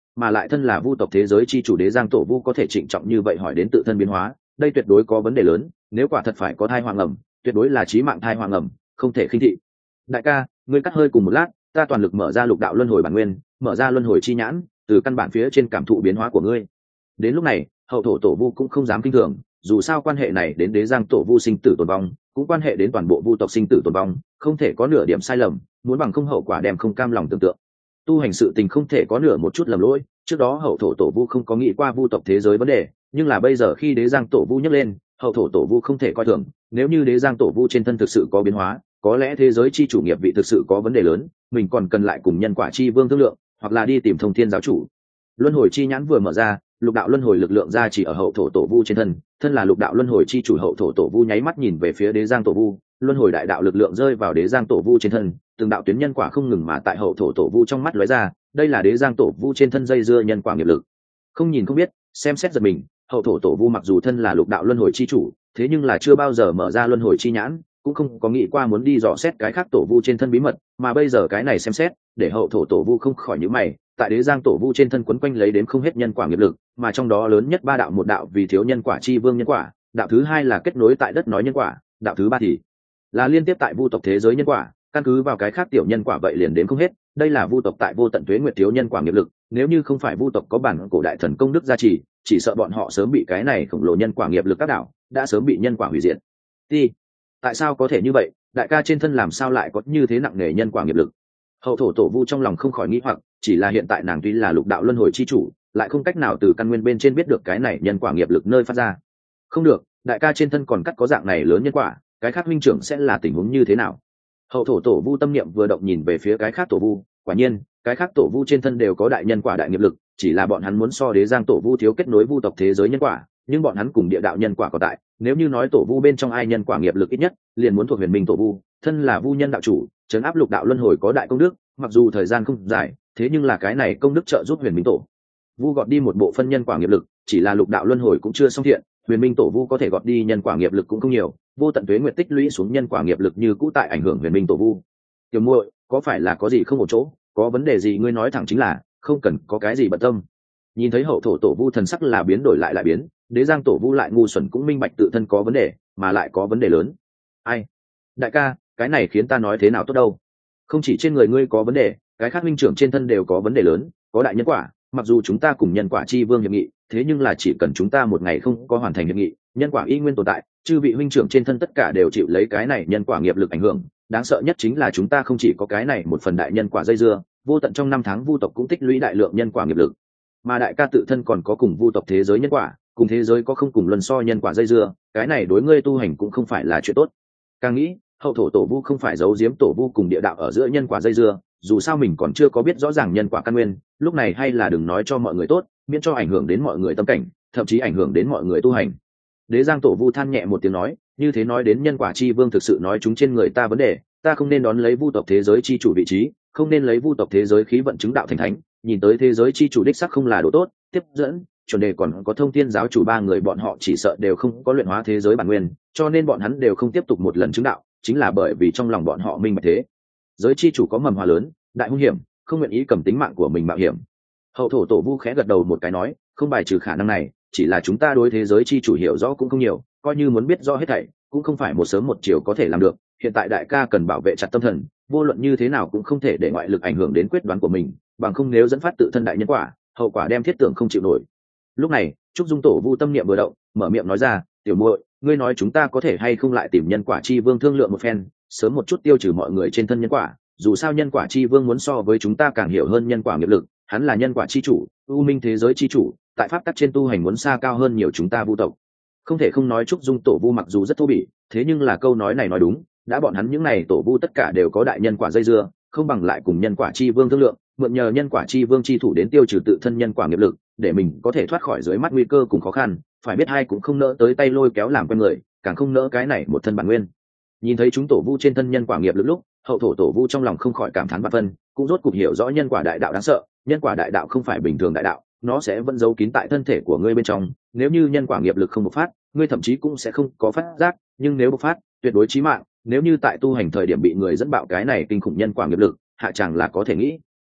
mà lại thân là vu tộc thế giới chi chủ đế giang tổ vu có thể trịnh trọng như vậy hỏi đến tự thân biến hóa, đây tuyệt đối có vấn đề lớn, nếu quả thật phải có thai hoàng ẩm, tuyệt đối là chí mạng thai hoàng ẩm, không thể khinh thị. Đại ca, ngươi cắt hơi cùng một lát, ta toàn lực mở ra lục đạo luân hồi bản nguyên, mở ra luân hồi chi nhãn, từ căn bản phía trên cảm thụ biến hóa của ngươi. Đến lúc này, hậu thổ tổ vu cũng không dám kinh thường, dù sao quan hệ này đến đế giang tổ vu sinh tử tồn vong, cũng quan hệ đến toàn bộ vu tộc sinh tử tồn vong, không thể có nửa điểm sai lầm, muốn bằng không hậu quả đem không cam lòng tưởng tượng. Tu hành sự tình không thể có nửa một chút lầm lỗi, trước đó hậu thổ tổ vu không có nghĩ qua vu tộc thế giới vấn đề, nhưng là bây giờ khi đế giang tổ vu nhấc lên, hậu thổ tổ vu không thể coi thường, nếu như đế giang tổ vu trên thân thực sự có biến hóa, có lẽ thế giới chi chủ nghiệp vị thực sự có vấn đề lớn, mình còn cần lại cùng nhân quả chi vương thương lượng, hoặc là đi tìm thông thiên giáo chủ. Luân hồi chi nhãn vừa mở ra, lục đạo luân hồi lực lượng ra chỉ ở hậu thổ tổ vu trên thân, thân là lục đạo luân hồi chi chủ hậu thổ tổ vu nháy mắt nhìn về phía đế giang tổ vu, luân hồi đại đạo lực lượng rơi vào đế giang tổ vu trên thân, từng đạo tuyến nhân quả không ngừng mà tại hậu thổ tổ vu trong mắt lóe ra, đây là đế giang tổ vu trên thân dây dưa nhân quả nghiệp lực. Không nhìn không biết, xem xét giật mình, hậu thổ tổ vu mặc dù thân là lục đạo luân hồi chi chủ, thế nhưng là chưa bao giờ mở ra luân hồi chi nhãn, cũng không có nghĩ qua muốn đi dò xét cái khác tổ vu trên thân bí mật, mà bây giờ cái này xem xét, để hậu thổ tổ vu không khỏi nhíu mày, tại đế giang tổ vu trên thân quấn quanh lấy đến không hết nhân quả nghiệp lực, mà trong đó lớn nhất ba đạo, một đạo vì thiếu nhân quả chi vương nhân quả, đạo thứ hai là kết nối tại đất nói nhân quả, đạo thứ ba thì là liên tiếp tại vu tộc thế giới nhân quả, căn cứ vào cái khác tiểu nhân quả vậy liền đến không hết, đây là vu tộc tại vô tận tuế nguyệt thiếu nhân quả nghiệp lực, nếu như không phải vu tộc có bản cổ đại thần công đức gia trì, chỉ sợ bọn họ sớm bị cái này khổng lồ nhân quả nghiệp lực các đảo, đã sớm bị nhân quả hủy diệt. Đi, tại sao có thể như vậy, đại ca trên thân làm sao lại có như thế nặng nề nhân quả nghiệp lực? Hậu thổ tổ vu trong lòng không khỏi nghĩ hoặc, chỉ là hiện tại nàng tuy là lục đạo luân hồi chi chủ, lại không cách nào từ căn nguyên bên trên biết được cái này nhân quả nghiệp lực nơi phát ra. Không được, đại ca trên thân còn cắt có dạng này lớn nhân quả, cái khác huynh trưởng sẽ là tình huống như thế nào? Hậu thổ tổ vu tâm niệm vừa động nhìn về phía cái khác tổ vu, quả nhiên cái khác tổ vu trên thân đều có đại nhân quả đại nghiệp lực, chỉ là bọn hắn muốn so đế giang tổ vu thiếu kết nối vu tộc thế giới nhân quả, nhưng bọn hắn cùng địa đạo nhân quả có tại, nếu như nói tổ vu bên trong ai nhân quả nghiệp lực ít nhất, liền muốn thuộc huyền minh tổ vu, thân là vu nhân đạo chủ, trấn áp lục đạo luân hồi có đại công đức, mặc dù thời gian không dài, thế nhưng là cái này công đức trợ giúp huyền minh tổ vu gọt đi một bộ phân nhân quả nghiệp lực, chỉ là lục đạo luân hồi cũng chưa xong thiện, huyền minh tổ vu có thể gọt đi nhân quả nghiệp lực cũng không nhiều, vô tận tuế nguyệt tích lũy xuống nhân quả nghiệp lực như cũ tại ảnh hưởng huyền minh tổ vu. Tiểu muội, có phải là có gì không một chỗ, có vấn đề gì ngươi nói thẳng chính là, không cần có cái gì bận tâm. Nhìn thấy hậu thổ tổ vu thần sắc là biến đổi lại lại biến, đế giang tổ vu lại ngu xuẩn cũng minh bạch tự thân có vấn đề, mà lại có vấn đề lớn. Ai? Đại ca, cái này khiến ta nói thế nào tốt đâu? Không chỉ trên người ngươi có vấn đề, cái khác minh trưởng trên thân đều có vấn đề lớn, có đại nhân quả, mặc dù chúng ta cùng nhân quả chi vương hiệp nghị, thế nhưng là chỉ cần chúng ta một ngày không có hoàn thành hiệp nghị, nhân quả y nguyên tồn tại, chư vị huynh trưởng trên thân tất cả đều chịu lấy cái này nhân quả nghiệp lực ảnh hưởng, đáng sợ nhất chính là chúng ta không chỉ có cái này một phần đại nhân quả dây dưa, vô tận trong năm tháng vu tộc cũng tích lũy đại lượng nhân quả nghiệp lực, mà đại ca tự thân còn có cùng vu tộc thế giới nhân quả, cùng thế giới có không cùng luân so nhân quả dây dưa, cái này đối ngươi tu hành cũng không phải là chuyện tốt. Càng nghĩ, hậu thổ tổ vu không phải giấu giếm tổ vu cùng địa đạo ở giữa nhân quả dây dưa, dù sao mình còn chưa có biết rõ ràng nhân quả căn nguyên, lúc này hay là đừng nói cho mọi người tốt, miễn cho ảnh hưởng đến mọi người tâm cảnh, thậm chí ảnh hưởng đến mọi người tu hành. Đế giang tổ vu than nhẹ một tiếng nói, như thế nói đến nhân quả chi vương thực sự nói chúng trên người ta vấn đề, ta không nên đón lấy vu tộc thế giới chi chủ vị trí, không nên lấy vu tộc thế giới khí vận chứng đạo thành thánh, nhìn tới thế giới chi chủ đích sắc không là đồ tốt, tiếp dẫn chuẩn đề còn có thông thiên giáo chủ ba người bọn họ chỉ sợ đều không có luyện hóa thế giới bản nguyên, cho nên bọn hắn đều không tiếp tục một lần chứng đạo, chính là bởi vì trong lòng bọn họ minh bạch thế giới chi chủ có mầm hoa lớn, đại hung hiểm, không nguyện ý cầm tính mạng của mình mạo hiểm. Hậu thổ tổ vu khẽ gật đầu một cái nói, không bài trừ khả năng này, chỉ là chúng ta đối thế giới chi chủ hiểu rõ cũng không nhiều, coi như muốn biết rõ hết thảy cũng không phải một sớm một chiều có thể làm được. Hiện tại đại ca cần bảo vệ chặt tâm thần, vô luận như thế nào cũng không thể để ngoại lực ảnh hưởng đến quyết đoán của mình, bằng không nếu dẫn phát tự thân đại nhân quả, hậu quả đem thiết tưởng không chịu nổi. Lúc này trúc dung tổ vu tâm niệm vừa động, mở miệng nói ra, tiểu muội, ngươi nói chúng ta có thể hay không lại tìm nhân quả chi vương thương lượng một phen, sớm một chút tiêu trừ mọi người trên thân nhân quả, dù sao nhân quả chi vương muốn so với chúng ta càng hiểu hơn nhân quả nghiệp lực, hắn là nhân quả chi chủ, u minh thế giới chi chủ, tại pháp tắc trên tu hành muốn xa cao hơn nhiều chúng ta vu tộc. Không thể không nói trúc dung tổ vu mặc dù rất thô bỉ, thế nhưng là câu nói này nói đúng, đã bọn hắn những này tổ vu tất cả đều có đại nhân quả dây dưa, không bằng lại cùng nhân quả chi vương thương lượng, mượn nhờ nhân quả chi vương chi thủ đến tiêu trừ tự thân nhân quả nghiệp lực, để mình có thể thoát khỏi dưới mắt nguy cơ cùng khó khăn. Phải biết hai cũng không nỡ tới tay lôi kéo làm quen người, càng không nỡ cái này một thân bản nguyên. Nhìn thấy chúng tổ vu trên thân nhân quả nghiệp lực lúc, hậu thổ tổ vu trong lòng không khỏi cảm thán vạn phân, cũng rốt cục hiểu rõ nhân quả đại đạo đáng sợ. Nhân quả đại đạo không phải bình thường đại đạo, nó sẽ vẫn giấu kín tại thân thể của ngươi bên trong, nếu như nhân quả nghiệp lực không bộc phát, ngươi thậm chí cũng sẽ không có phát giác, nhưng nếu bộc phát, tuyệt đối chí mạng. Nếu như tại tu hành thời điểm bị người dẫn bạo cái này kinh khủng nhân quả nghiệp lực, hạ chàng là có thể nghĩ.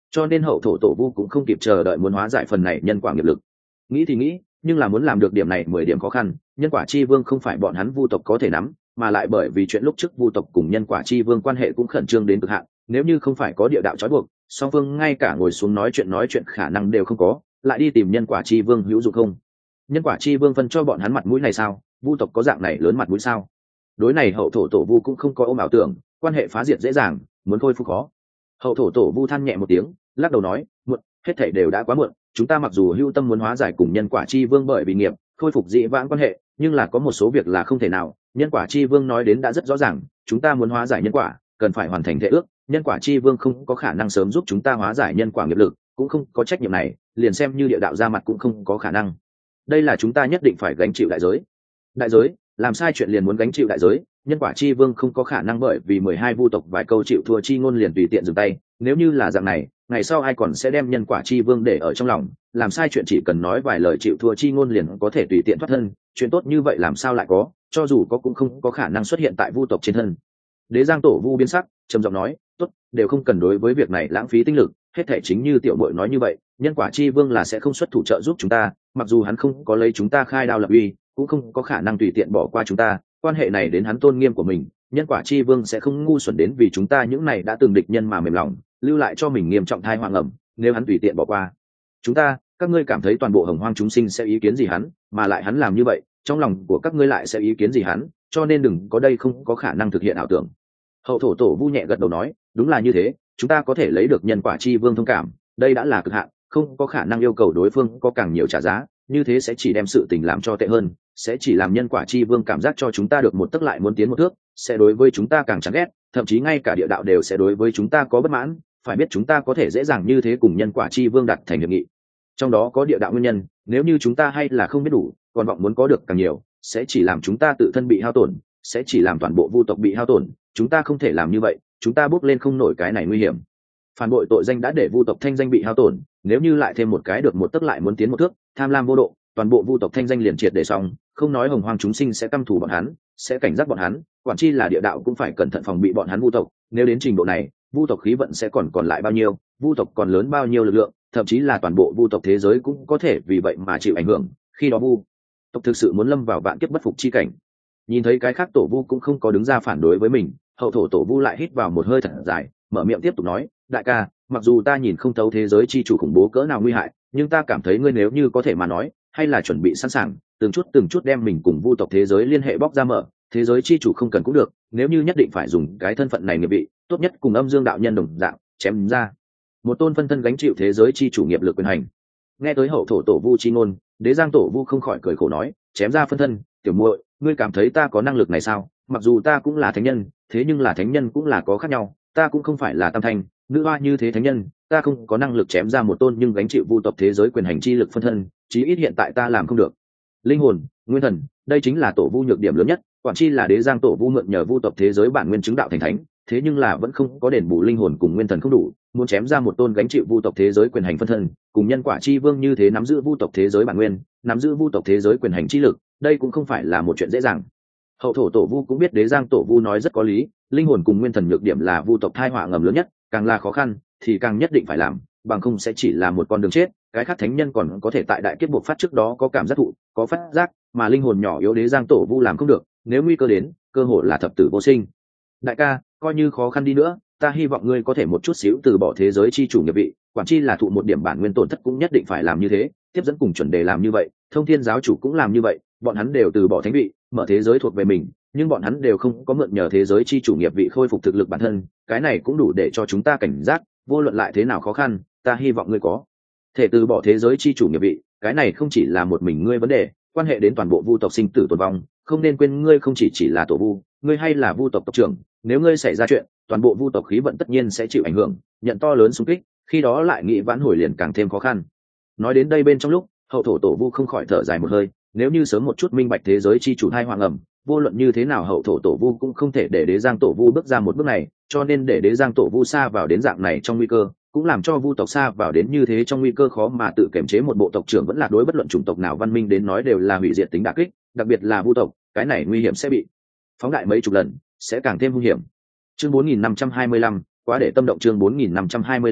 cho nên hậu thổ tổ vu cũng không kịp chờ đợi muốn hóa giải phần này nhân quả nghiệp lực. Nghĩ thì nghĩ, nhưng là muốn làm được điểm này mười điểm khó khăn. Nhân quả chi vương không phải bọn hắn vu tộc có thể nắm, mà lại bởi vì chuyện lúc trước vu tộc cùng nhân quả chi vương quan hệ cũng khẩn trương đến cực hạn, nếu như không phải có địa đạo trói buộc, song phương ngay cả ngồi xuống nói chuyện nói chuyện khả năng đều không có, lại đi tìm nhân quả chi vương hữu dụng không? Nhân quả chi vương phân cho bọn hắn mặt mũi này sao? Vu tộc có dạng này lớn mặt mũi sao? Đối này hậu thổ tổ vu cũng không có ôm ảo tưởng, quan hệ phá diệt dễ dàng, muốn khôi phục khó. Hậu thổ tổ vu than nhẹ một tiếng, lắc đầu nói, muộn, hết thảy đều đã quá muộn. Chúng ta mặc dù hưu tâm muốn hóa giải cùng nhân quả chi vương bởi vì nghiệp khôi phục dị vãng quan hệ, nhưng là có một số việc là không thể nào. Nhân quả chi vương nói đến đã rất rõ ràng, chúng ta muốn hóa giải nhân quả cần phải hoàn thành thể ước, nhân quả chi vương không có khả năng sớm giúp chúng ta hóa giải nhân quả nghiệp lực, cũng không có trách nhiệm này, liền xem như địa đạo ra mặt cũng không có khả năng. Đây là chúng ta nhất định phải gánh chịu đại giới. Đại giới? Làm sai chuyện liền muốn gánh chịu đại giới? Nhân quả chi vương không có khả năng bởi vì mười hai vu tộc vài câu chịu thua chi ngôn liền tùy tiện dừng tay, nếu như là dạng này, ngày sau ai còn sẽ đem nhân quả chi vương để ở trong lòng, làm sai chuyện chỉ cần nói vài lời chịu thua chi ngôn liền có thể tùy tiện thoát thân, chuyện tốt như vậy làm sao lại có, cho dù có cũng không có khả năng xuất hiện tại vu tộc trên thân. Đế Giang tổ vu biến sắc, trầm giọng nói, tốt, đều không cần đối với việc này lãng phí tinh lực, hết thể chính như tiểu muội nói như vậy, nhân quả chi vương là sẽ không xuất thủ trợ giúp chúng ta, mặc dù hắn không có lấy chúng ta khai đao lập uy, cũng không có khả năng tùy tiện bỏ qua chúng ta, quan hệ này đến hắn tôn nghiêm của mình, nhân quả chi vương sẽ không ngu xuẩn đến vì chúng ta những này đã từng địch nhân mà mềm lòng, lưu lại cho mình nghiêm trọng thai hoang ẩm, nếu hắn tùy tiện bỏ qua chúng ta, các ngươi cảm thấy toàn bộ hồng hoang chúng sinh sẽ ý kiến gì hắn, mà lại hắn làm như vậy, trong lòng của các ngươi lại sẽ ý kiến gì hắn, cho nên đừng có đây không có khả năng thực hiện ảo tưởng. Hậu thổ tổ vu nhẹ gật đầu nói, đúng là như thế, chúng ta có thể lấy được nhân quả chi vương thông cảm, đây đã là cực hạn, không có khả năng yêu cầu đối phương có càng nhiều trả giá, như thế sẽ chỉ đem sự tình làm cho tệ hơn, sẽ chỉ làm nhân quả chi vương cảm giác cho chúng ta được một tấc lại muốn tiến một thước, sẽ đối với chúng ta càng chán ghét, thậm chí ngay cả địa đạo đều sẽ đối với chúng ta có bất mãn, phải biết chúng ta có thể dễ dàng như thế cùng nhân quả chi vương đặt thành hiệp nghị, trong đó có địa đạo nguyên nhân, nếu như chúng ta hay là không biết đủ, còn vọng muốn có được càng nhiều, sẽ chỉ làm chúng ta tự thân bị hao tổn, sẽ chỉ làm toàn bộ vu tộc bị hao tổn, chúng ta không thể làm như vậy, chúng ta bước lên không nổi cái này nguy hiểm. Phản bội tội danh đã để vu tộc thanh danh bị hao tổn, nếu như lại thêm một cái được một tấc lại muốn tiến một thước, tham lam vô độ, toàn bộ vu tộc thanh danh liền triệt để xong, không nói hồng hoang chúng sinh sẽ căm thù bọn hắn, sẽ cảnh giác bọn hắn, quản chi là địa đạo cũng phải cẩn thận phòng bị bọn hắn vu tộc, nếu đến trình độ này, vu tộc khí vận sẽ còn còn lại bao nhiêu, vu tộc còn lớn bao nhiêu lực lượng, thậm chí là toàn bộ vu tộc thế giới cũng có thể vì vậy mà chịu ảnh hưởng, khi đó vu tộc thực sự muốn lâm vào vạn kiếp bất phục chi cảnh. Nhìn thấy cái khác tổ vu cũng không có đứng ra phản đối với mình, hậu thổ tổ vu lại hít vào một hơi thật dài, mở miệng tiếp tục nói, đại ca, mặc dù ta nhìn không thấu thế giới chi chủ khủng bố cỡ nào nguy hại, nhưng ta cảm thấy ngươi nếu như có thể mà nói, hay là chuẩn bị sẵn sàng, từng chút từng chút đem mình cùng vu tộc thế giới liên hệ bóc ra mở, thế giới chi chủ không cần cũng được, nếu như nhất định phải dùng cái thân phận này nghiệp vị, tốt nhất cùng âm dương đạo nhân đồng dạng, chém ra một tôn phân thân gánh chịu thế giới chi chủ nghiệp lực quyền hành. Nghe tới hậu thổ tổ vu chi ngôn, Đế Giang tổ vu không khỏi cười khổ nói, chém ra phân thân, tiểu muội, ngươi cảm thấy ta có năng lực này sao? Mặc dù ta cũng là thánh nhân, thế nhưng là thánh nhân cũng là có khác nhau, ta cũng không phải là tam thanh, nữ hoa như thế thánh nhân, ta không có năng lực chém ra một tôn nhưng gánh chịu vu tộc thế giới quyền hành chi lực phân thân, chí ít hiện tại ta làm không được. Linh hồn, nguyên thần, đây chính là tổ vu nhược điểm lớn nhất, quản chi là Đế Giang tổ vu mượn nhờ vu tộc thế giới bản nguyên chứng đạo thành thánh, thế nhưng là vẫn không có đền bù linh hồn cùng nguyên thần không đủ, muốn chém ra một tôn gánh chịu vu tộc thế giới quyền hành phân thân, cùng nhân quả chi vương như thế nắm giữ vu tộc thế giới bản nguyên, nắm giữ vu tộc thế giới quyền hành chi lực, đây cũng không phải là một chuyện dễ dàng. Hậu thổ tổ vu cũng biết Đế Giang tổ vu nói rất có lý, linh hồn cùng nguyên thần nhược điểm là vu tộc thai họa ngầm lớn nhất, càng là khó khăn thì càng nhất định phải làm, bằng không sẽ chỉ là một con đường chết. Cái khác thánh nhân còn có thể tại đại kiếp buộc phát trước đó có cảm giác thụ, có phát giác, mà linh hồn nhỏ yếu Đế Giang tổ vu làm không được, nếu nguy cơ đến, cơ hội là thập tử vô sinh. Đại ca, coi như khó khăn đi nữa, ta hy vọng ngươi có thể một chút xíu từ bỏ thế giới chi chủ nghiệp vị, quản chi là thụ một điểm bản nguyên tổn thất cũng nhất định phải làm như thế, tiếp dẫn cùng chuẩn đề làm như vậy, thông thiên giáo chủ cũng làm như vậy, bọn hắn đều từ bỏ thánh vị, mở thế giới thuộc về mình, nhưng bọn hắn đều không có mượn nhờ thế giới chi chủ nghiệp vị khôi phục thực lực bản thân, cái này cũng đủ để cho chúng ta cảnh giác, vô luận lại thế nào khó khăn, ta hy vọng ngươi có thể từ bỏ thế giới chi chủ nghiệp vị, cái này không chỉ là một mình ngươi vấn đề, quan hệ đến toàn bộ vu tộc sinh tử tồn vong, không nên quên ngươi không chỉ chỉ là tổ vu, ngươi hay là vu tộc tộc trưởng, nếu ngươi xảy ra chuyện, toàn bộ vu tộc khí vận tất nhiên sẽ chịu ảnh hưởng, nhận to lớn xung kích, khi đó lại nghĩ vãn hồi liền càng thêm khó khăn. Nói đến đây bên trong lúc, hậu thổ tổ vu không khỏi thở dài một hơi, nếu như sớm một chút minh bạch thế giới chi chủ thai hoàng ẩm, vô luận như thế nào hậu thổ tổ vu cũng không thể để Đế Giang tổ vu bước ra một bước này, cho nên để Đế Giang tổ vu xa vào đến dạng này trong nguy cơ, cũng làm cho vu tộc xa vào đến như thế trong nguy cơ khó mà tự kiểm chế một bộ tộc trưởng vẫn là đối bất luận chủng tộc nào văn minh đến nói đều là hủy diệt tính đả kích, đặc biệt là vu tộc, cái này nguy hiểm sẽ bị phóng đại mấy chục lần, sẽ càng thêm nguy hiểm. Chương bốn nghìn năm trăm hai mươi lăm, quá để tâm động chương bốn nghìn năm trăm hai mươi lăm,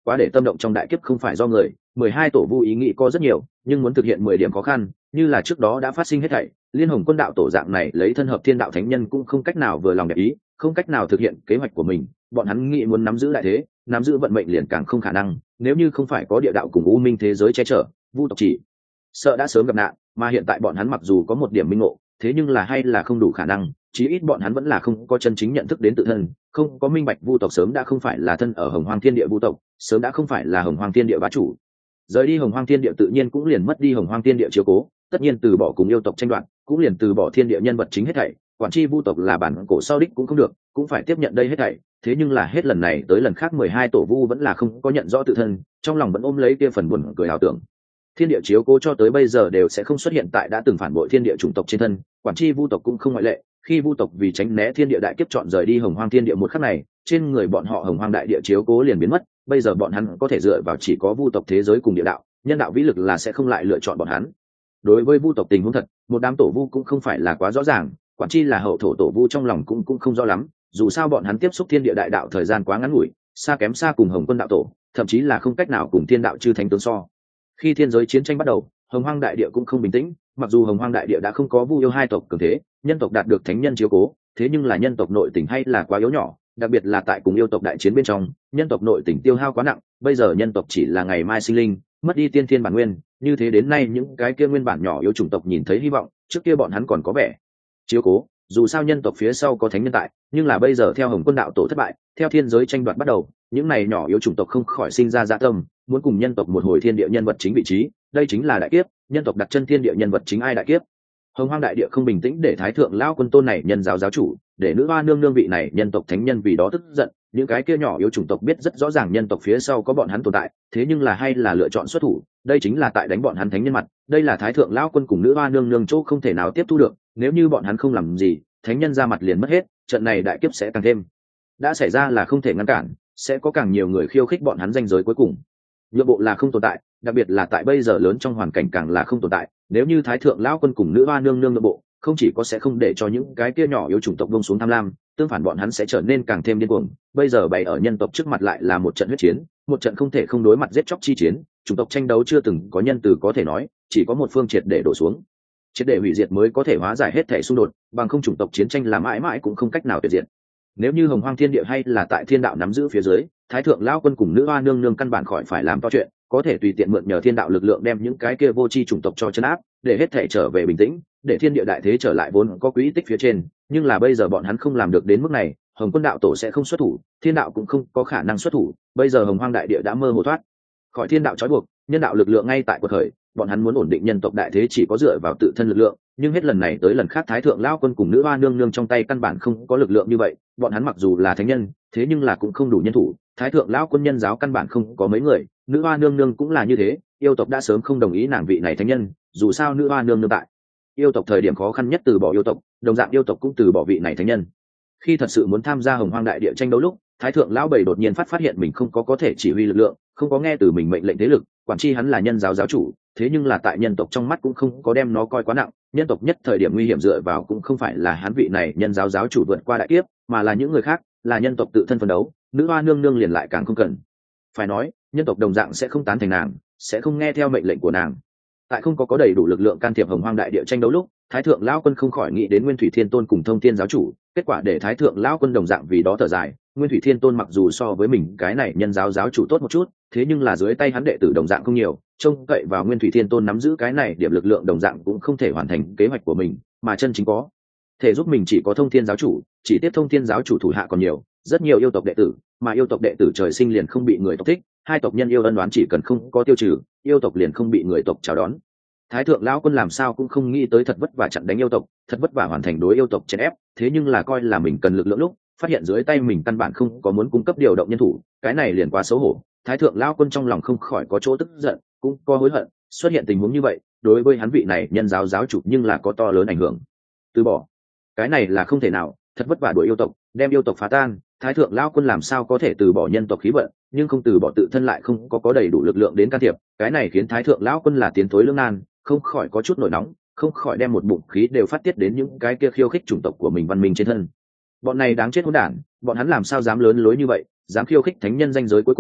quá để tâm động trong đại kiếp không phải do người. Mười hai tổ vu ý nghĩ có rất nhiều, nhưng muốn thực hiện mười điểm khó khăn, như là trước đó đã phát sinh hết thảy, Liên Hồng Quân đạo tổ dạng này lấy thân hợp thiên đạo thánh nhân cũng không cách nào vừa lòng đẹp ý, không cách nào thực hiện kế hoạch của mình. Bọn hắn nghĩ muốn nắm giữ đại thế, nắm giữ vận mệnh liền càng không khả năng, nếu như không phải có địa đạo cùng u minh thế giới che chở, vu tộc chỉ sợ đã sớm gặp nạn. Mà hiện tại bọn hắn mặc dù có một điểm minh ngộ, thế nhưng là hay là không đủ khả năng, chí ít bọn hắn vẫn là không có chân chính nhận thức đến tự thân, không có minh bạch vu tộc sớm đã không phải là thân ở Hồng Hoang Thiên Địa vu tộc, sớm đã không phải là Hồng Hoang Thiên Địa bá chủ. Rời đi Hồng Hoang Thiên Địa tự nhiên cũng liền mất đi Hồng Hoang Thiên Địa chiếu cố, tất nhiên từ bỏ cùng yêu tộc tranh đoạt, cũng liền từ bỏ thiên địa nhân vật chính hết thảy. Quản tri vu tộc là bản cổ sau đích cũng không được, cũng phải tiếp nhận đây hết thảy. Thế nhưng là hết lần này tới lần khác mười hai tổ vu vẫn là không có nhận rõ tự thân, trong lòng vẫn ôm lấy kia phần buồn cười ảo tưởng. Thiên địa chiếu cố cho tới bây giờ đều sẽ không xuất hiện tại đã từng phản bội thiên địa chủng tộc trên thân, quản tri vu tộc cũng không ngoại lệ. Khi vu tộc vì tránh né thiên địa đại kiếp chọn rời đi Hồng Hoang Thiên Địa một khắc này, trên người bọn họ Hồng Hoang đại địa chiếu cố liền biến mất. Bây giờ bọn hắn có thể dựa vào chỉ có vu tộc thế giới cùng địa đạo, nhân đạo vĩ lực là sẽ không lại lựa chọn bọn hắn. Đối với vu tộc tình huống thật, một đám tổ vu cũng không phải là quá rõ ràng, quản chi là hậu thổ tổ vu trong lòng cũng cũng không rõ lắm. Dù sao bọn hắn tiếp xúc thiên địa đại đạo thời gian quá ngắn ngủi, xa kém xa cùng Hồng Quân đạo tổ, thậm chí là không cách nào cùng thiên đạo chư thánh tướng so. Khi thiên giới chiến tranh bắt đầu, Hồng Hoang đại địa cũng không bình tĩnh. Mặc dù Hồng Hoang đại địa đã không có vu yêu hai tộc cường thế, nhân tộc đạt được thánh nhân chiếu cố, thế nhưng là nhân tộc nội tình hay là quá yếu nhỏ, đặc biệt là tại cùng yêu tộc đại chiến bên trong, nhân tộc nội tình tiêu hao quá nặng. Bây giờ nhân tộc chỉ là ngày mai sinh linh, mất đi tiên thiên bản nguyên, như thế đến nay những cái kia nguyên bản nhỏ yếu chủng tộc nhìn thấy hy vọng, trước kia bọn hắn còn có vẻ chiếu cố, dù sao nhân tộc phía sau có thánh nhân tại, nhưng là bây giờ theo Hồng Quân đạo tổ thất bại, theo thiên giới tranh đoạt bắt đầu, những này nhỏ yếu chủng tộc không khỏi sinh ra dạ tâm, muốn cùng nhân tộc một hồi thiên địa nhân vật chính vị trí. Đây chính là đại kiếp, nhân tộc đặt chân thiên địa nhân vật chính ai đại kiếp. Hồng Hoang đại địa không bình tĩnh, để thái thượng lão quân tôn này nhân giáo giáo chủ, để nữ hoa nương nương vị này nhân tộc thánh nhân vì đó tức giận. Những cái kia nhỏ yếu chủng tộc biết rất rõ ràng nhân tộc phía sau có bọn hắn tồn tại, thế nhưng là hay là lựa chọn xuất thủ, đây chính là tại đánh bọn hắn thánh nhân mặt. Đây là thái thượng lão quân cùng nữ hoa nương nương chỗ không thể nào tiếp thu được, nếu như bọn hắn không làm gì, thánh nhân ra mặt liền mất hết, trận này đại kiếp sẽ càng thêm đã xảy ra là không thể ngăn cản, sẽ có càng nhiều người khiêu khích bọn hắn danh giới cuối cùng. Nhượng bộ là không tồn tại, đặc biệt là tại bây giờ lớn trong hoàn cảnh càng là không tồn tại. Nếu như thái thượng lão quân cùng nữ hoa nương nương nhượng bộ, không chỉ có sẽ không để cho những cái kia nhỏ yếu chủng tộc buông xuống tham lam, tương phản bọn hắn sẽ trở nên càng thêm điên cuồng. Bây giờ bày ở nhân tộc trước mặt lại là một trận huyết chiến, một trận không thể không đối mặt giết chóc chi chiến. Chủng tộc tranh đấu chưa từng có nhân từ có thể nói, chỉ có một phương triệt để đổ xuống, triệt để hủy diệt mới có thể hóa giải hết thể xung đột, bằng không chủng tộc chiến tranh là mãi mãi cũng không cách nào tuyệt diệt. Nếu như Hồng Hoang Thiên Địa hay là tại thiên đạo nắm giữ phía dưới, thái thượng lão quân cùng nữ hoa nương nương căn bản khỏi phải làm to chuyện, có thể tùy tiện mượn nhờ thiên đạo lực lượng đem những cái kia vô tri chủng tộc cho chấn áp, để hết thể trở về bình tĩnh, để thiên địa đại thế trở lại vốn có quỹ tích phía trên. Nhưng là bây giờ bọn hắn không làm được đến mức này, Hồng Quân đạo tổ sẽ không xuất thủ, thiên đạo cũng không có khả năng xuất thủ. Bây giờ Hồng Hoang đại địa đã mơ hồ thoát khỏi thiên đạo trói buộc, nhân đạo lực lượng ngay tại quật khởi, bọn hắn muốn ổn định nhân tộc đại thế chỉ có dựa vào tự thân lực lượng. Nhưng hết lần này tới lần khác thái thượng lão quân cùng nữ hoa nương nương trong tay căn bản không có lực lượng như vậy. Bọn hắn mặc dù là thánh nhân, thế nhưng là cũng không đủ nhân thủ. Thái thượng lão quân nhân giáo căn bản không có mấy người, nữ hoa nương nương cũng là như thế. Yêu tộc đã sớm không đồng ý nàng vị này thánh nhân, dù sao nữ hoa nương nương tại yêu tộc thời điểm khó khăn nhất từ bỏ yêu tộc, đồng dạng yêu tộc cũng từ bỏ vị này thánh nhân. Khi thật sự muốn tham gia Hồng Hoang đại địa tranh đấu lúc, thái thượng lão bảy đột nhiên phát phát hiện mình không có có thể chỉ huy lực lượng, không có nghe từ mình mệnh lệnh thế lực. Quản chi hắn là nhân giáo giáo chủ, thế nhưng là tại nhân tộc trong mắt cũng không có đem nó coi quá nặng. Nhân tộc nhất thời điểm nguy hiểm dựa vào cũng không phải là hắn vị này nhân giáo giáo chủ vượt qua đại kiếp, mà là những người khác, là nhân tộc tự thân phấn đấu. Nữ hoa nương nương liền lại càng không cần phải nói, nhân tộc đồng dạng sẽ không tán thành nàng, sẽ không nghe theo mệnh lệnh của nàng. Tại không có có đầy đủ lực lượng can thiệp Hồng Hoang đại địa tranh đấu lúc, thái thượng lão quân không khỏi nghĩ đến Nguyên Thủy Thiên Tôn cùng Thông Thiên giáo chủ, kết quả để thái thượng lão quân đồng dạng vì đó thở dài. Nguyên Thủy Thiên Tôn mặc dù so với mình cái này nhân giáo giáo chủ tốt một chút, thế nhưng là dưới tay hắn đệ tử đồng dạng không nhiều, trông cậy vào Nguyên Thủy Thiên Tôn nắm giữ cái này điểm lực lượng đồng dạng cũng không thể hoàn thành kế hoạch của mình, mà chân chính có thể giúp mình chỉ có Thông Thiên giáo chủ. Chỉ tiếp Thông Thiên giáo chủ thủ hạ còn nhiều, rất nhiều yêu tộc đệ tử, mà yêu tộc đệ tử trời sinh liền không bị người tộc thích, hai tộc nhân yêu ân oán chỉ cần không có tiêu trừ, yêu tộc liền không bị người tộc chào đón. Thái thượng lão quân làm sao cũng không nghĩ tới thật vất vả chặn đánh yêu tộc, thật vất vả hoàn thành đối yêu tộc chèn ép, thế nhưng là coi là mình cần lực lượng lúc, phát hiện dưới tay mình căn bản không có muốn cung cấp điều động nhân thủ, cái này liền quá xấu hổ. Thái thượng lão quân trong lòng không khỏi có chỗ tức giận, cũng có hối hận. Xuất hiện tình huống như vậy, đối với hắn vị này nhân giáo giáo chủ nhưng là có to lớn ảnh hưởng. Từ bỏ, cái này là không thể nào, thật vất vả đuổi yêu tộc, đem yêu tộc phá tan, thái thượng lão quân làm sao có thể từ bỏ nhân tộc khí vận, nhưng không từ bỏ tự thân lại không có có đầy đủ lực lượng đến can thiệp, cái này khiến thái thượng lão quân là tiến thối lưỡng nan, không khỏi có chút nổi nóng, không khỏi đem một bụng khí đều phát tiết đến những cái kia khiêu khích chủng tộc của mình văn minh trên thân. Bọn này đáng chết hỗn đản, bọn hắn làm sao dám lớn lối như vậy, dám khiêu khích thánh nhân danh giới cuối cùng,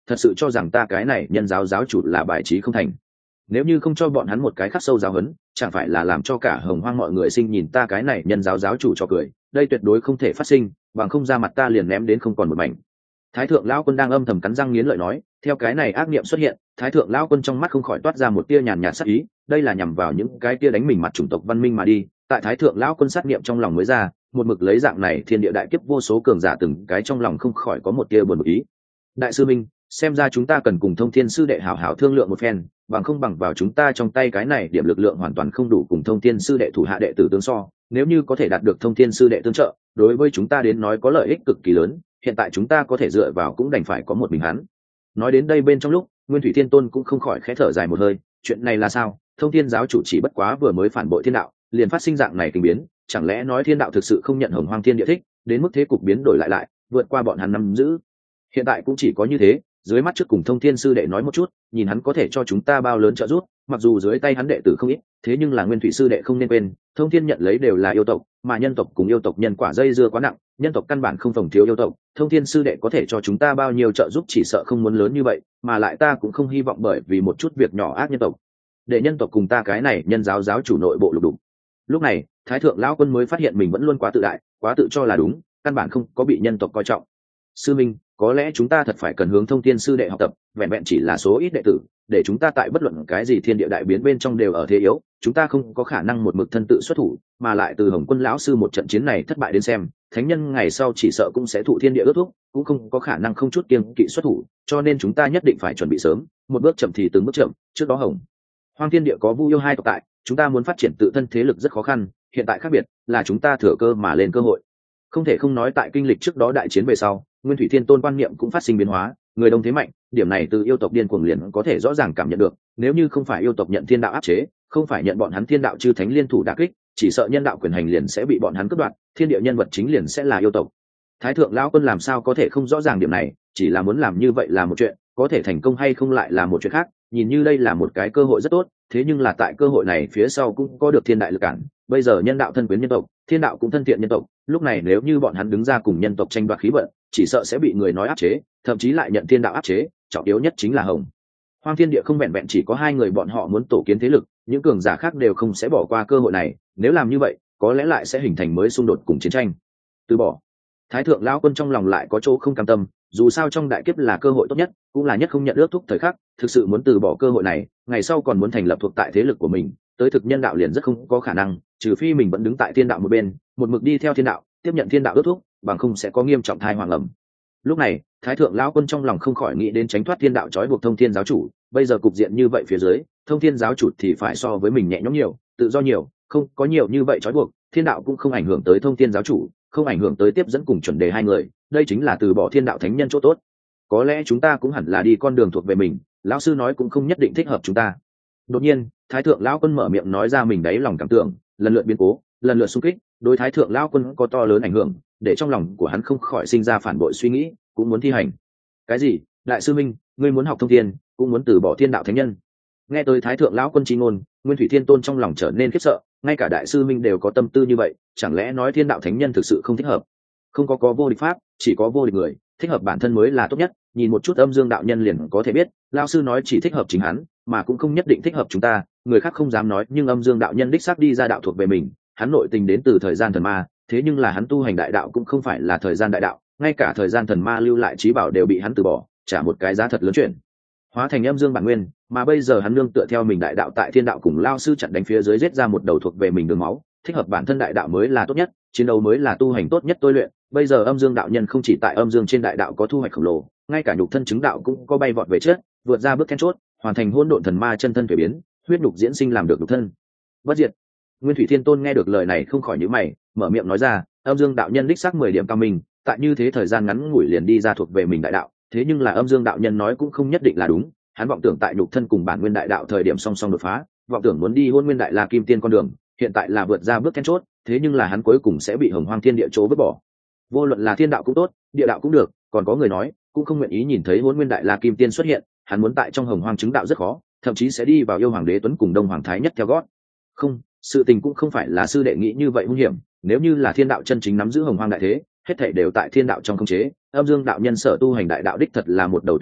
thật sự cho rằng ta cái này nhân giáo giáo chủ là bài trí không thành. Nếu như không cho bọn hắn một cái khắc sâu giáo huấn, chẳng phải là làm cho cả Hồng Hoang mọi người sinh nhìn ta cái này nhân giáo giáo chủ cho cười. Đây tuyệt đối không thể phát sinh, bằng không ra mặt ta liền ném đến không còn một mảnh. Thái thượng lão quân đang âm thầm cắn răng nghiến lợi nói, theo cái này ác niệm xuất hiện, thái thượng lão quân trong mắt không khỏi toát ra một tia nhàn nhạt sát ý, đây là nhằm vào những cái tia đánh mình mặt chủng tộc văn minh mà đi. Tại thái thượng lão quân sát niệm trong lòng mới ra, một mực lấy dạng này thiên địa đại kiếp vô số cường giả từng cái trong lòng không khỏi có một tia buồn bực ý. Đại sư minh, xem ra chúng ta cần cùng Thông Thiên sư đệ hảo hảo thương lượng một phen, bằng không bằng vào chúng ta trong tay cái này điểm lực lượng hoàn toàn không đủ cùng Thông Thiên sư đệ thủ hạ đệ tử tương so, nếu như có thể đạt được Thông Thiên sư đệ tương trợ, đối với chúng ta đến nói có lợi ích cực kỳ lớn, hiện tại chúng ta có thể dựa vào cũng đành phải có một mình hắn. Nói đến đây bên trong lúc, Nguyên Thủy Thiên Tôn cũng không khỏi khẽ thở dài một hơi, chuyện này là sao? Thông Thiên giáo chủ chỉ bất quá vừa mới phản bội thiên đạo, liền phát sinh dạng này tình biến, chẳng lẽ nói thiên đạo thực sự không nhận Hồng Hoang Thiên Địa thích, đến mức thế cục biến đổi lại lại, vượt qua bọn hắn nắm giữ. Hiện tại cũng chỉ có như thế, dưới mắt trước cùng Thông Thiên sư đệ nói một chút, nhìn hắn có thể cho chúng ta bao lớn trợ giúp, mặc dù dưới tay hắn đệ tử không ít, thế nhưng là Nguyên Thủy sư đệ không nên quên, Thông Thiên nhận lấy đều là yêu tộc, mà nhân tộc cùng yêu tộc nhân quả dây dưa quá nặng, nhân tộc căn bản không phòng thiếu yêu tộc, Thông Thiên sư đệ có thể cho chúng ta bao nhiêu trợ giúp chỉ sợ không muốn lớn như vậy, mà lại ta cũng không hy vọng bởi vì một chút việc nhỏ ác nhân tộc, để nhân tộc cùng ta cái này nhân giáo giáo chủ nội bộ lục đục. Lúc này, Thái thượng lão quân mới phát hiện mình vẫn luôn quá tự đại, quá tự cho là đúng, căn bản không có bị nhân tộc coi trọng. Sư minh, có lẽ chúng ta thật phải cần hướng Thông Thiên sư đệ học tập, vẹn vẹn chỉ là số ít đệ tử, để chúng ta tại bất luận cái gì thiên địa đại biến bên trong đều ở thế yếu, chúng ta không có khả năng một mực thân tự xuất thủ, mà lại từ Hồng Quân lão sư một trận chiến này thất bại đến xem, thánh nhân ngày sau chỉ sợ cũng sẽ thụ thiên địa ước thúc, cũng không có khả năng không chút kiêng kỵ xuất thủ, cho nên chúng ta nhất định phải chuẩn bị sớm, một bước chậm thì từng bước chậm, trước đó Hồng Hoang thiên địa có Vu yêu hai tộc tại, chúng ta muốn phát triển tự thân thế lực rất khó khăn, hiện tại khác biệt là chúng ta thừa cơ mà lên cơ hội. Không thể không nói tại kinh lịch trước đó đại chiến về sau, Nguyên Thủy Thiên Tôn quan niệm cũng phát sinh biến hóa, người đông thế mạnh, điểm này từ yêu tộc điên cuồng liền có thể rõ ràng cảm nhận được, nếu như không phải yêu tộc nhận thiên đạo áp chế, không phải nhận bọn hắn thiên đạo chư thánh liên thủ đả kích, chỉ sợ nhân đạo quyền hành liền sẽ bị bọn hắn cướp đoạt, thiên địa nhân vật chính liền sẽ là yêu tộc. Thái thượng lão quân làm sao có thể không rõ ràng điểm này, chỉ là muốn làm như vậy là một chuyện, có thể thành công hay không lại là một chuyện khác, nhìn như đây là một cái cơ hội rất tốt, thế nhưng là tại cơ hội này phía sau cũng có được thiên đại lực cản, bây giờ nhân đạo thân quyến nhân tộc, thiên đạo cũng thân thiện nhân tộc, lúc này nếu như bọn hắn đứng ra cùng nhân tộc tranh đoạt khí vận, chỉ sợ sẽ bị người nói áp chế, thậm chí lại nhận thiên đạo áp chế, trọng yếu nhất chính là Hồng Hoang thiên địa không vẹn vẹn chỉ có hai người bọn họ muốn tổ kiến thế lực, những cường giả khác đều không sẽ bỏ qua cơ hội này, nếu làm như vậy, có lẽ lại sẽ hình thành mới xung đột cùng chiến tranh. Từ bỏ. Thái thượng lão quân trong lòng lại có chỗ không cam tâm, dù sao trong đại kiếp là cơ hội tốt nhất, cũng là nhất không nhận ước thúc thời khắc, thực sự muốn từ bỏ cơ hội này, ngày sau còn muốn thành lập thuộc tại thế lực của mình, tới thực nhân đạo liền rất không có khả năng, trừ phi mình vẫn đứng tại thiên đạo một bên, một mực đi theo thiên đạo, tiếp nhận thiên đạo ước thúc, bằng không sẽ có nghiêm trọng thai hoàng ẩm. Lúc này, Thái thượng lão quân trong lòng không khỏi nghĩ đến tránh thoát thiên đạo trói buộc Thông Thiên giáo chủ, bây giờ cục diện như vậy phía dưới, Thông Thiên giáo chủ thì phải so với mình nhẹ nhõm nhiều, tự do nhiều, không có nhiều như vậy trói buộc, thiên đạo cũng không ảnh hưởng tới Thông Thiên giáo chủ, không ảnh hưởng tới tiếp dẫn cùng chuẩn đề hai người, đây chính là từ bỏ thiên đạo thánh nhân chỗ tốt. Có lẽ chúng ta cũng hẳn là đi con đường thuộc về mình, lão sư nói cũng không nhất định thích hợp chúng ta. Đột nhiên, Thái thượng lão quân mở miệng nói ra mình đáy lòng cảm tưởng, lần lượt biến cố, lần lượt xung kích, đối Thái thượng lão quân có to lớn ảnh hưởng, để trong lòng của hắn không khỏi sinh ra phản bội suy nghĩ, cũng muốn thi hành. Cái gì? Đại sư minh, ngươi muốn học thông thiên, cũng muốn từ bỏ thiên đạo thánh nhân? Nghe tới Thái thượng lão quân chi ngôn, Nguyên Thủy Thiên Tôn trong lòng trở nên khiếp sợ, ngay cả đại sư minh đều có tâm tư như vậy, chẳng lẽ nói thiên đạo thánh nhân thực sự không thích hợp? Không có có vô địch pháp, chỉ có vô địch người, thích hợp bản thân mới là tốt nhất, nhìn một chút Âm Dương đạo nhân liền có thể biết, lão sư nói chỉ thích hợp chính hắn, mà cũng không nhất định thích hợp chúng ta, người khác không dám nói, nhưng Âm Dương đạo nhân đích xác đi ra đạo thuộc về mình, hắn nội tình đến từ thời gian thần ma, thế nhưng là hắn tu hành đại đạo cũng không phải là thời gian đại đạo, ngay cả thời gian thần ma lưu lại trí bảo đều bị hắn từ bỏ, trả một cái giá thật lớn chuyện, hóa thành Âm Dương bản nguyên, mà bây giờ hắn nương tựa theo mình đại đạo tại thiên đạo cùng lao sư chặn đánh phía dưới giết ra một đầu thuộc về mình đường máu, thích hợp bản thân đại đạo mới là tốt nhất, chiến đấu mới là tu hành tốt nhất tôi luyện. Bây giờ Âm Dương đạo nhân không chỉ tại Âm Dương trên đại đạo có thu hoạch khổng lồ, ngay cả nhục thân chứng đạo cũng có bay vọt về trước, vượt ra bước then chốt, hoàn thành hỗn độn thần ma chân thân thể biến, huyết nhục diễn sinh làm được nhục thân bất diệt. Nguyên Thủy Thiên Tôn nghe được lời này không khỏi nhíu mày, mở miệng nói ra, Âm Dương đạo nhân đích xác mười điểm cao minh, tại như thế thời gian ngắn ngủi liền đi ra thuộc về mình đại đạo, thế nhưng là Âm Dương đạo nhân nói cũng không nhất định là đúng, hắn vọng tưởng tại nhục thân cùng bản nguyên đại đạo thời điểm song song đột phá, vọng tưởng muốn đi hôn nguyên đại la kim tiên con đường, hiện tại là vượt ra bước then chốt, thế nhưng là hắn cuối cùng sẽ bị Hồng Hoang thiên địa chỗ vứt bỏ. Vô luận là thiên đạo cũng tốt, địa đạo cũng được, còn có người nói cũng không nguyện ý nhìn thấy hôn nguyên đại la kim tiên xuất hiện, hắn muốn tại trong Hồng Hoang chứng đạo rất khó, thậm chí sẽ đi vào yêu hoàng đế tuấn cùng đông hoàng thái nhất theo gót. Không, sự tình cũng không phải là sư đệ nghĩ như vậy hung hiểm, nếu như là thiên đạo chân chính nắm giữ Hồng Hoang đại thế, hết thảy đều tại thiên đạo trong khống chế, Âm Dương đạo nhân sở tu hành đại đạo đích thật là một đầu tuyệt lộ,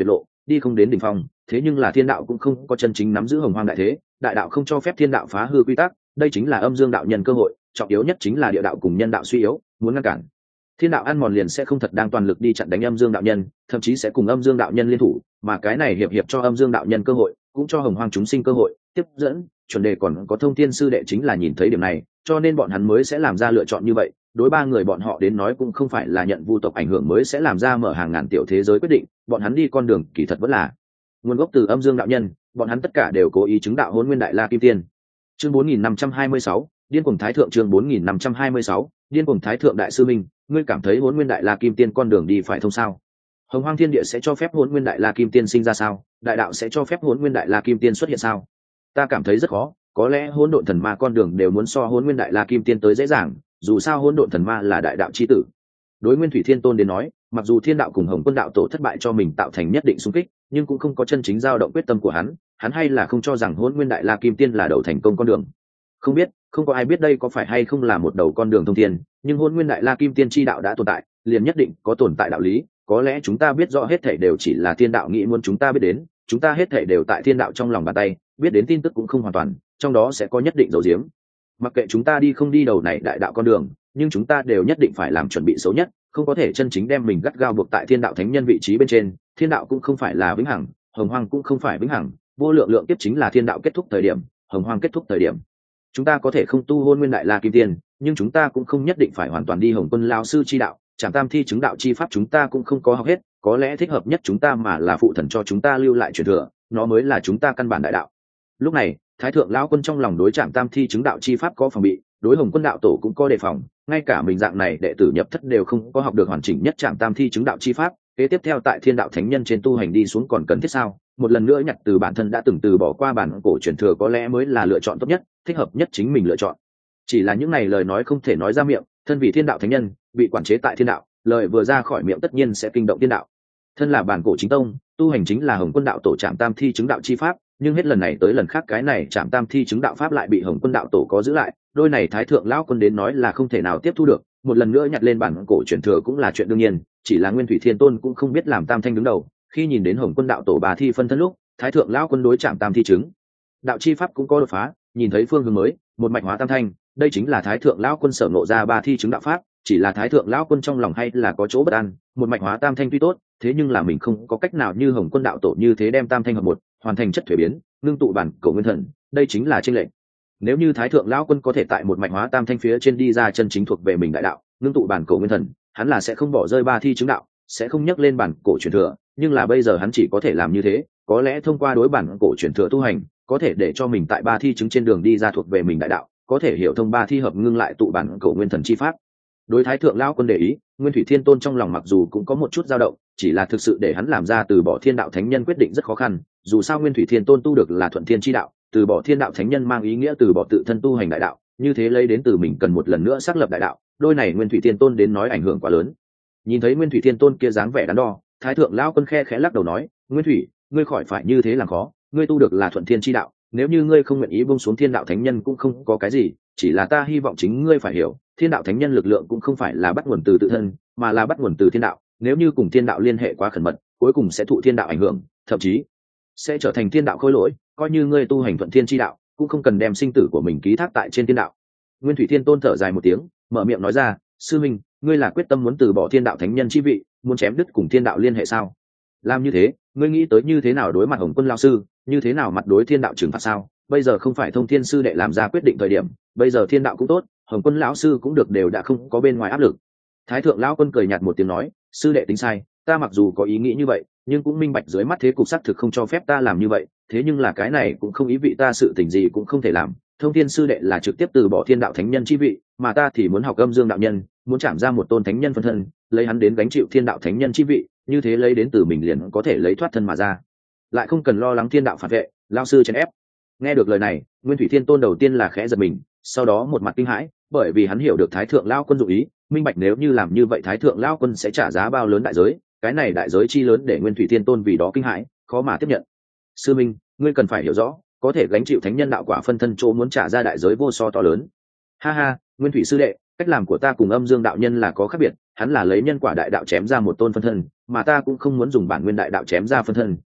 đi không đến đỉnh phong, thế nhưng là thiên đạo cũng không có chân chính nắm giữ hồng hoang đại thế, đại đạo không cho phép thiên đạo phá hư quy tắc, đây chính là âm dương đạo nhân cơ hội, trọng yếu nhất chính là địa đạo cùng nhân đạo suy yếu, muốn ngăn cản thiên đạo ăn mòn liền sẽ không thật đang toàn lực đi chặn đánh âm dương đạo nhân, thậm chí sẽ cùng âm dương đạo nhân liên thủ, mà cái này hiệp hiệp cho âm dương đạo nhân cơ hội, cũng cho hồng hoang chúng sinh cơ hội tiếp dẫn. Chuẩn đề còn có thông thiên sư đệ chính là nhìn thấy điểm này, cho nên bọn hắn mới sẽ làm ra lựa chọn như vậy. Đối ba người bọn họ đến nói cũng không phải là nhận vu tộc ảnh hưởng mới sẽ làm ra mở hàng ngàn tiểu thế giới quyết định, bọn hắn đi con đường kỳ thật vẫn là nguồn gốc từ âm dương đạo nhân, bọn hắn tất cả đều cố ý chứng đạo hôn nguyên đại la kim tiên. Chương bốn nghìn năm trăm hai mươi sáu, điên cuồng thái thượng. Chương bốn nghìn năm trăm hai mươi sáu, điên cuồng thái thượng. Đại sư minh, ngươi cảm thấy hôn nguyên đại la kim tiên con đường đi phải thông sao? Hồng hoang thiên địa sẽ cho phép hôn nguyên đại la kim tiên sinh ra sao? Đại đạo sẽ cho phép hôn nguyên đại la kim tiên xuất hiện sao? Ta cảm thấy rất khó, có lẽ hỗn độn thần ma con đường đều muốn so hôn nguyên đại la kim tiên tới dễ dàng, dù sao hỗn độn thần ma là đại đạo chi tử. Đối Nguyên Thủy Thiên Tôn đến nói, mặc dù thiên đạo cùng Hồng Quân đạo tổ thất bại cho mình tạo thành nhất định xung kích, nhưng cũng không có chân chính dao động quyết tâm của hắn, hắn hay là không cho rằng hôn nguyên đại la kim tiên là đầu thành công con đường. Không biết, không có ai biết đây có phải hay không là một đầu con đường thông thiên, nhưng hôn nguyên đại la kim tiên chi đạo đã tồn tại, liền nhất định có tồn tại đạo lý. Có lẽ chúng ta biết rõ hết thảy đều chỉ là thiên đạo nghĩ muốn chúng ta biết đến, chúng ta hết thảy đều tại thiên đạo trong lòng bàn tay, biết đến tin tức cũng không hoàn toàn, trong đó sẽ có nhất định dấu diếm. Mặc kệ chúng ta đi không đi đầu này đại đạo con đường, nhưng chúng ta đều nhất định phải làm chuẩn bị xấu nhất, không có thể chân chính đem mình gắt gao buộc tại thiên đạo thánh nhân vị trí bên trên. Thiên đạo cũng không phải là vĩnh hằng, hồng hoang cũng không phải vĩnh hằng, vô lượng lượng kiếp chính là thiên đạo kết thúc thời điểm, hồng hoang kết thúc thời điểm. Chúng ta có thể không tu hôn nguyên đại la kim tiên, nhưng chúng ta cũng không nhất định phải hoàn toàn đi Hồng Quân lão sư chi đạo, Trảm Tam Thi chứng đạo chi pháp chúng ta cũng không có học hết, có lẽ thích hợp nhất chúng ta mà là phụ thần cho chúng ta lưu lại truyền thừa, nó mới là chúng ta căn bản đại đạo. Lúc này, Thái thượng lão quân trong lòng đối Trảm Tam Thi chứng đạo chi pháp có phòng bị, đối Hồng Quân đạo tổ cũng có đề phòng, ngay cả mình dạng này đệ tử nhập thất đều không có học được hoàn chỉnh nhất Trảm Tam Thi chứng đạo chi pháp, kế tiếp theo tại thiên đạo thánh nhân trên tu hành đi xuống còn cần thiết sao? Một lần nữa nhặt từ bản thân đã từng từ bỏ qua bản cổ truyền thừa có lẽ mới là lựa chọn tốt nhất, thích hợp nhất chính mình lựa chọn. Chỉ là những này lời nói không thể nói ra miệng, thân vì thiên đạo thánh nhân, bị quản chế tại thiên đạo, lời vừa ra khỏi miệng tất nhiên sẽ kinh động thiên đạo. Thân là bản cổ chính tông, tu hành chính là Hồng Quân đạo tổ Trảm Tam Thi chứng đạo chi pháp, nhưng hết lần này tới lần khác cái này Trảm Tam Thi chứng đạo pháp lại bị Hồng Quân đạo tổ có giữ lại, đôi này Thái thượng lão quân đến nói là không thể nào tiếp thu được, một lần nữa nhặt lên bản cổ truyền thừa cũng là chuyện đương nhiên, chỉ là Nguyên Thủy Thiên Tôn cũng không biết làm tam thanh đứng đầu, khi nhìn đến Hồng Quân đạo tổ bà thi phân thân lúc, Thái thượng lão quân đối Trảm Tam Thi chứng đạo chi pháp cũng có đột phá, nhìn thấy phương hướng mới, một mạch hóa tam thanh, đây chính là Thái thượng lão quân sở ngộ ra ba thi chứng đạo pháp, chỉ là Thái thượng lão quân trong lòng hay là có chỗ bất an, một mạch hóa tam thanh tuy tốt, thế nhưng là mình không có cách nào như Hồng Quân đạo tổ như thế đem tam thanh hợp một, hoàn thành chất thuế biến, ngưng tụ bản cổ nguyên thần, đây chính là chênh lệch. Nếu như Thái thượng lão quân có thể tại một mạch hóa tam thanh phía trên đi ra chân chính thuộc về mình đại đạo, ngưng tụ bản cổ nguyên thần, hắn là sẽ không bỏ rơi ba thi chứng đạo, sẽ không nhắc lên bản cổ truyền thừa, nhưng là bây giờ hắn chỉ có thể làm như thế, có lẽ thông qua đối bản cổ truyền thừa tu hành, có thể để cho mình tại ba thi chứng trên đường đi ra thuộc về mình đại đạo, có thể hiểu thông ba thi hợp ngưng lại tụ bản cổ nguyên thần chi pháp. Đối Thái thượng lão quân để ý, Nguyên Thủy Thiên Tôn trong lòng mặc dù cũng có một chút dao động, chỉ là thực sự để hắn làm ra từ bỏ thiên đạo thánh nhân quyết định rất khó khăn, dù sao Nguyên Thủy Thiên Tôn tu được là thuận thiên chi đạo, từ bỏ thiên đạo thánh nhân mang ý nghĩa từ bỏ tự thân tu hành đại đạo, như thế lấy đến từ mình cần một lần nữa xác lập đại đạo, đôi này Nguyên Thủy Thiên Tôn đến nói ảnh hưởng quá lớn. Nhìn thấy Nguyên Thủy Thiên Tôn kia dáng vẻ đắn đo, Thái thượng lão quân khe khẽ lắc đầu nói, Nguyên Thủy, ngươi khỏi phải như thế làm khó, ngươi tu được là thuận thiên chi đạo, nếu như ngươi không nguyện ý buông xuống thiên đạo thánh nhân cũng không có cái gì, chỉ là ta hy vọng chính ngươi phải hiểu, thiên đạo thánh nhân lực lượng cũng không phải là bắt nguồn từ tự thân, mà là bắt nguồn từ thiên đạo, nếu như cùng thiên đạo liên hệ quá khẩn mật, cuối cùng sẽ thụ thiên đạo ảnh hưởng, thậm chí sẽ trở thành thiên đạo khôi lỗi, coi như ngươi tu hành thuận thiên chi đạo, cũng không cần đem sinh tử của mình ký thác tại trên thiên đạo. Nguyên Thủy Thiên Tôn thở dài một tiếng, mở miệng nói ra, sư minh, ngươi là quyết tâm muốn từ bỏ thiên đạo thánh nhân chi vị, muốn chém đứt cùng thiên đạo liên hệ sao? Làm như thế, ngươi nghĩ tới như thế nào đối mặt Hồng Quân lão sư, như thế nào mặt đối thiên đạo trừng phạt sao? Bây giờ không phải Thông Thiên sư đệ làm ra quyết định thời điểm, bây giờ thiên đạo cũng tốt, Hồng Quân lão sư cũng được đều đã không có bên ngoài áp lực. Thái thượng lão quân cười nhạt một tiếng nói, sư đệ tính sai, ta mặc dù có ý nghĩ như vậy, nhưng cũng minh bạch dưới mắt thế cục xác thực không cho phép ta làm như vậy, thế nhưng là cái này cũng không ý vị ta sự tình gì cũng không thể làm. Thông Thiên sư đệ là trực tiếp từ bỏ thiên đạo thánh nhân chi vị, mà ta thì muốn học âm dương đạo nhân, muốn chạm ra một tôn thánh nhân phân thân, lấy hắn đến gánh chịu thiên đạo thánh nhân chi vị, như thế lấy đến từ mình liền có thể lấy thoát thân mà ra, lại không cần lo lắng thiên đạo phản vệ, lão sư chèn ép. Nghe được lời này, Nguyên Thủy Thiên Tôn đầu tiên là khẽ giật mình, sau đó một mặt kinh hãi, bởi vì hắn hiểu được Thái thượng lão quân dụng ý, minh bạch nếu như làm như vậy Thái thượng lão quân sẽ trả giá bao lớn đại giới, cái này đại giới chi lớn để Nguyên Thủy Thiên Tôn vì đó kinh hãi, khó mà tiếp nhận. Sư minh, ngươi cần phải hiểu rõ, có thể gánh chịu thánh nhân đạo quả phân thân chỗ muốn trả ra đại giới vô so to lớn. Ha ha, Nguyên Thủy sư đệ, cách làm của ta cùng âm dương đạo nhân là có khác biệt, hắn là lấy nhân quả đại đạo chém ra một tôn phân thân, mà ta cũng không muốn dùng bản nguyên đại đạo chém ra phân thân,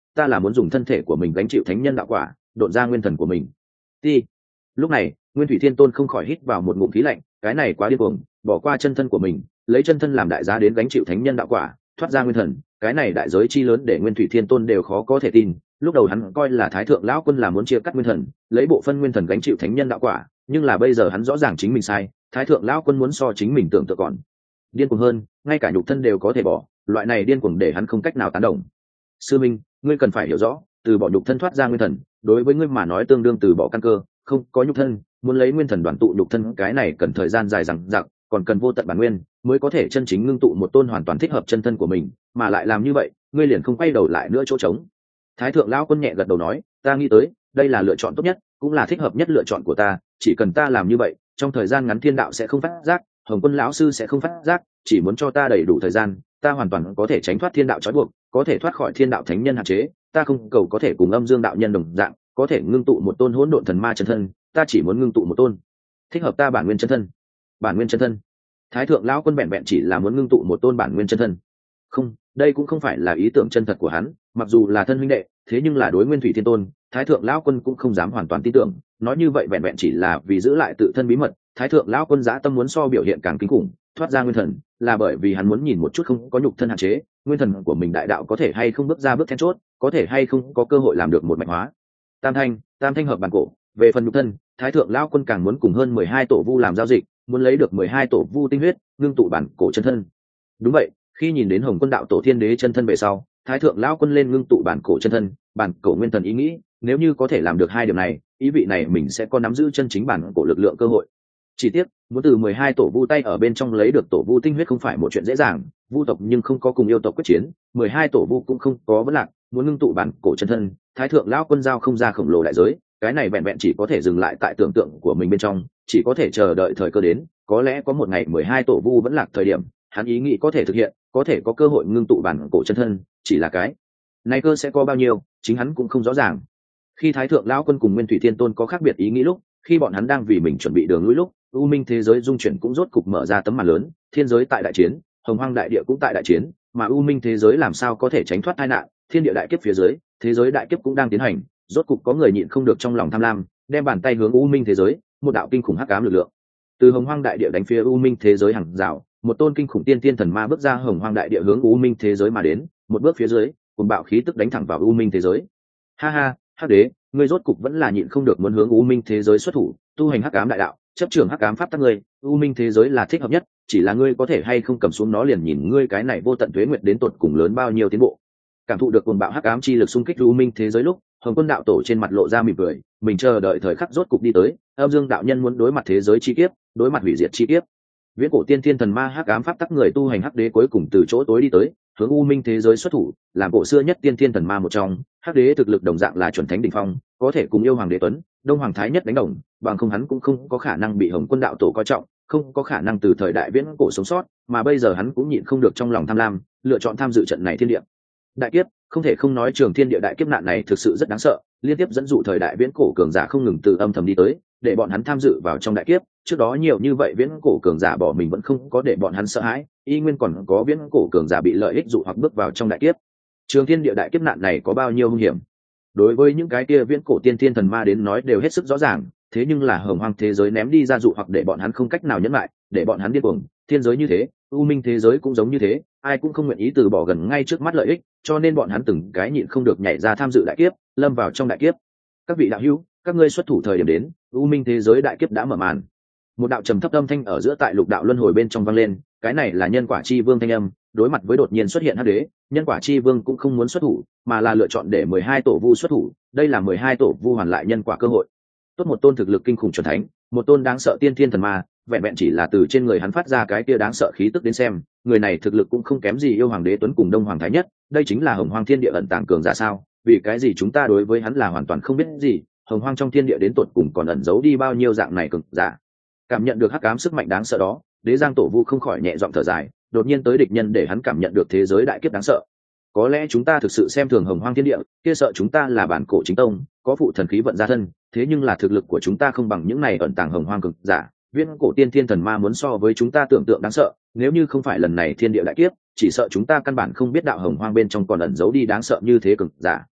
ta là muốn dùng thân thể của mình gánh chịu thánh nhân đạo quả, độn ra nguyên thần của mình. Ti. Lúc này Nguyên Thủy Thiên Tôn không khỏi hít vào một ngụm khí lạnh, cái này quá điên cuồng, bỏ qua chân thân của mình, lấy chân thân làm đại giá đến gánh chịu thánh nhân đạo quả, thoát ra nguyên thần, cái này đại giới chi lớn để Nguyên Thủy Thiên Tôn đều khó có thể tin. Lúc đầu hắn coi là Thái Thượng lão quân là muốn chia cắt nguyên thần, lấy bộ phân nguyên thần gánh chịu thánh nhân đạo quả, nhưng là bây giờ hắn rõ ràng chính mình sai, Thái Thượng lão quân muốn so chính mình tưởng tượng còn điên cuồng hơn, ngay cả nhục thân đều có thể bỏ, loại này điên cuồng để hắn không cách nào tán đồng. Sư minh, ngươi cần phải hiểu rõ, từ bỏ nhục thân thoát ra nguyên thần, đối với ngươi mà nói tương đương từ bỏ căn cơ, không có nhục thân, muốn lấy nguyên thần đoàn tụ nhục thân, cái này cần thời gian dài dằng dặc, còn cần vô tận bản nguyên mới có thể chân chính ngưng tụ một tôn hoàn toàn thích hợp chân thân của mình, mà lại làm như vậy, ngươi liền không quay đầu lại nữa chỗ trống. Thái Thượng lão quân nhẹ gật đầu nói, ta nghĩ tới, đây là lựa chọn tốt nhất, cũng là thích hợp nhất lựa chọn của ta, chỉ cần ta làm như vậy, trong thời gian ngắn thiên đạo sẽ không phát giác, Hồng Quân lão sư sẽ không phát giác, chỉ muốn cho ta đầy đủ thời gian, ta hoàn toàn có thể tránh thoát thiên đạo trói buộc, có thể thoát khỏi thiên đạo thánh nhân hạn chế, ta không cầu có thể cùng Âm Dương đạo nhân đồng dạng, có thể ngưng tụ một tôn hỗn độn thần ma chân thân, ta chỉ muốn ngưng tụ một tôn thích hợp ta bản nguyên chân thân. Bản nguyên chân thân? Thái Thượng lão quân vẹn vẹn chỉ là muốn ngưng tụ một tôn bản nguyên chân thân. Không, đây cũng không phải là ý tưởng chân thật của hắn, mặc dù là thân huynh đệ, thế nhưng là đối Nguyên Thủy Thiên Tôn, Thái Thượng lão quân cũng không dám hoàn toàn tin tưởng, nói như vậy vẹn vẹn chỉ là vì giữ lại tự thân bí mật. Thái Thượng lão quân dã tâm muốn so biểu hiện càng kinh khủng, thoát ra nguyên thần, là bởi vì hắn muốn nhìn một chút không có nhục thân hạn chế, nguyên thần của mình đại đạo có thể hay không bước ra bước then chốt, có thể hay không có cơ hội làm được một mạch hóa. Tam thanh, tam thanh hợp bản cổ, về phần nhục thân, Thái Thượng lão quân càng muốn cùng hơn mười hai tổ vu làm giao dịch, muốn lấy được mười hai tổ vu tinh huyết, ngưng tụ bản cổ chân thân. Đúng vậy, khi nhìn đến Hồng Quân đạo tổ thiên đế chân thân về sau, Thái Thượng lão quân lên ngưng tụ bản cổ chân thân, bản cổ nguyên thần ý nghĩ, nếu như có thể làm được hai điểm này, ý vị này mình sẽ có nắm giữ chân chính bản cổ lực lượng cơ hội. Chỉ tiếc, muốn từ mười hai tổ vu tay ở bên trong lấy được tổ vu tinh huyết không phải một chuyện dễ dàng, vu tộc nhưng không có cùng yêu tộc quyết chiến, mười hai tổ vu cũng không có vấn lạc, muốn ngưng tụ bản cổ chân thân, Thái Thượng lão quân giao không ra khổng lồ đại giới, cái này vẹn vẹn chỉ có thể dừng lại tại tưởng tượng của mình bên trong, chỉ có thể chờ đợi thời cơ đến, có lẽ có một ngày mười hai tổ vu vẫn lạc thời điểm, hắn ý nghĩ có thể thực hiện, có thể có cơ hội ngưng tụ bản cổ chân thân, chỉ là cái này cơ sẽ có bao nhiêu, chính hắn cũng không rõ ràng. Khi Thái Thượng lão quân cùng Nguyên Thủy Thiên Tôn có khác biệt ý nghĩ lúc, khi bọn hắn đang vì mình chuẩn bị đường lui lúc, u minh thế giới dung chuyển cũng rốt cục mở ra tấm màn lớn, thiên giới tại đại chiến, hồng hoang đại địa cũng tại đại chiến, mà u minh thế giới làm sao có thể tránh thoát tai nạn, thiên địa đại kiếp phía dưới, thế giới đại kiếp cũng đang tiến hành, rốt cục có người nhịn không được trong lòng tham lam, đem bàn tay hướng u minh thế giới, một đạo kinh khủng hắc ám lực lượng từ hồng hoang đại địa đánh phía u minh thế giới hàng rào, một tôn kinh khủng tiên tiên thần ma bước ra hồng hoang đại địa hướng u minh thế giới mà đến, một bước phía dưới, cùng bạo khí tức đánh thẳng vào u minh thế giới. Ha ha, hắc đế, ngươi rốt cục vẫn là nhịn không được muốn hướng u minh thế giới xuất thủ, tu hành hắc ám đại đạo, chấp trường hắc ám pháp tắc ngươi, u minh thế giới là thích hợp nhất, chỉ là ngươi có thể hay không cầm xuống nó liền nhìn ngươi cái này vô tận tuế nguyệt đến tột cùng lớn bao nhiêu tiến bộ. Cảm thụ được cuồng bạo hắc ám chi lực xung kích u minh thế giới lúc, Hồng Quân đạo tổ trên mặt lộ ra mỉm cười, mình chờ đợi thời khắc rốt cục đi tới, Âm Dương đạo nhân muốn đối mặt thế giới chi kiếp, đối mặt hủy diệt chi kiếp. Viễn cổ tiên thiên thần ma hắc ám pháp tắc người tu hành hắc đế cuối cùng từ chỗ tối đi tới, hướng u minh thế giới xuất thủ, làm cổ xưa nhất tiên thiên thần ma một trong, hắc đế thực lực đồng dạng là chuẩn thánh đỉnh phong, có thể cùng yêu hoàng đế tuấn, đông hoàng thái nhất đánh đồng, bằng không hắn cũng không có khả năng bị Hồng Quân đạo tổ coi trọng, không có khả năng từ thời đại viễn cổ sống sót, mà bây giờ hắn cũng nhịn không được trong lòng tham lam, lựa chọn tham dự trận này thiên địa đại kiếp. Không thể không nói trường thiên địa đại kiếp nạn này thực sự rất đáng sợ, liên tiếp dẫn dụ thời đại viễn cổ cường giả không ngừng từ âm thầm đi tới, để bọn hắn tham dự vào trong đại kiếp. Trước đó nhiều như vậy viễn cổ cường giả bỏ mình vẫn không có để bọn hắn sợ hãi, y nguyên còn có viễn cổ cường giả bị lợi ích dụ hoặc bước vào trong đại kiếp. Trường thiên địa đại kiếp nạn này có bao nhiêu hung hiểm, đối với những cái kia viễn cổ tiên thiên thần ma đến nói đều hết sức rõ ràng, thế nhưng là hồng hoang thế giới ném đi ra dụ hoặc để bọn hắn không cách nào nhẫn lại, để bọn hắn điên cuồng. Thiên giới như thế, u minh thế giới cũng giống như thế, ai cũng không nguyện ý từ bỏ gần ngay trước mắt lợi ích, cho nên bọn hắn từng cái nhịn không được nhảy ra tham dự đại kiếp, lâm vào trong đại kiếp. Các vị đạo hữu, các ngươi xuất thủ thời điểm đến, u minh thế giới đại kiếp đã mở màn. Một đạo trầm thấp âm thanh ở giữa tại lục đạo luân hồi bên trong vang lên, cái này là nhân quả chi vương thanh âm. Đối mặt với đột nhiên xuất hiện hắc đế, nhân quả chi vương cũng không muốn xuất thủ, mà là lựa chọn để mười hai tổ vu xuất thủ, đây là mười hai tổ vu hoàn lại nhân quả cơ hội. Tốt một tôn thực lực kinh khủng chuẩn thánh, một tôn đáng sợ tiên thiên thần ma, vẹn vẹn chỉ là từ trên người hắn phát ra cái kia đáng sợ khí tức đến xem, người này thực lực cũng không kém gì yêu hoàng đế tuấn cùng đông hoàng thái nhất, đây chính là hồng hoang thiên địa ẩn tàng cường giả sao? Vì cái gì chúng ta đối với hắn là hoàn toàn không biết gì, hồng hoang trong thiên địa đến tột cùng còn ẩn giấu đi bao nhiêu dạng này cường giả? Cảm nhận được hắc ám sức mạnh đáng sợ đó, Đế Giang tổ vu không khỏi nhẹ giọng thở dài, đột nhiên tới địch nhân để hắn cảm nhận được thế giới đại kiếp đáng sợ. Có lẽ chúng ta thực sự xem thường hồng hoang thiên địa, kia sợ chúng ta là bản cổ chính tông, có phụ thần khí vận ra thân, thế nhưng là thực lực của chúng ta không bằng những này ẩn tàng hồng hoang cường giả. Viễn cổ tiên thiên thần ma muốn so với chúng ta tưởng tượng đáng sợ, nếu như không phải lần này thiên địa đại kiếp, chỉ sợ chúng ta căn bản không biết đạo hồng hoang bên trong còn ẩn giấu đi đáng sợ như thế cường giả.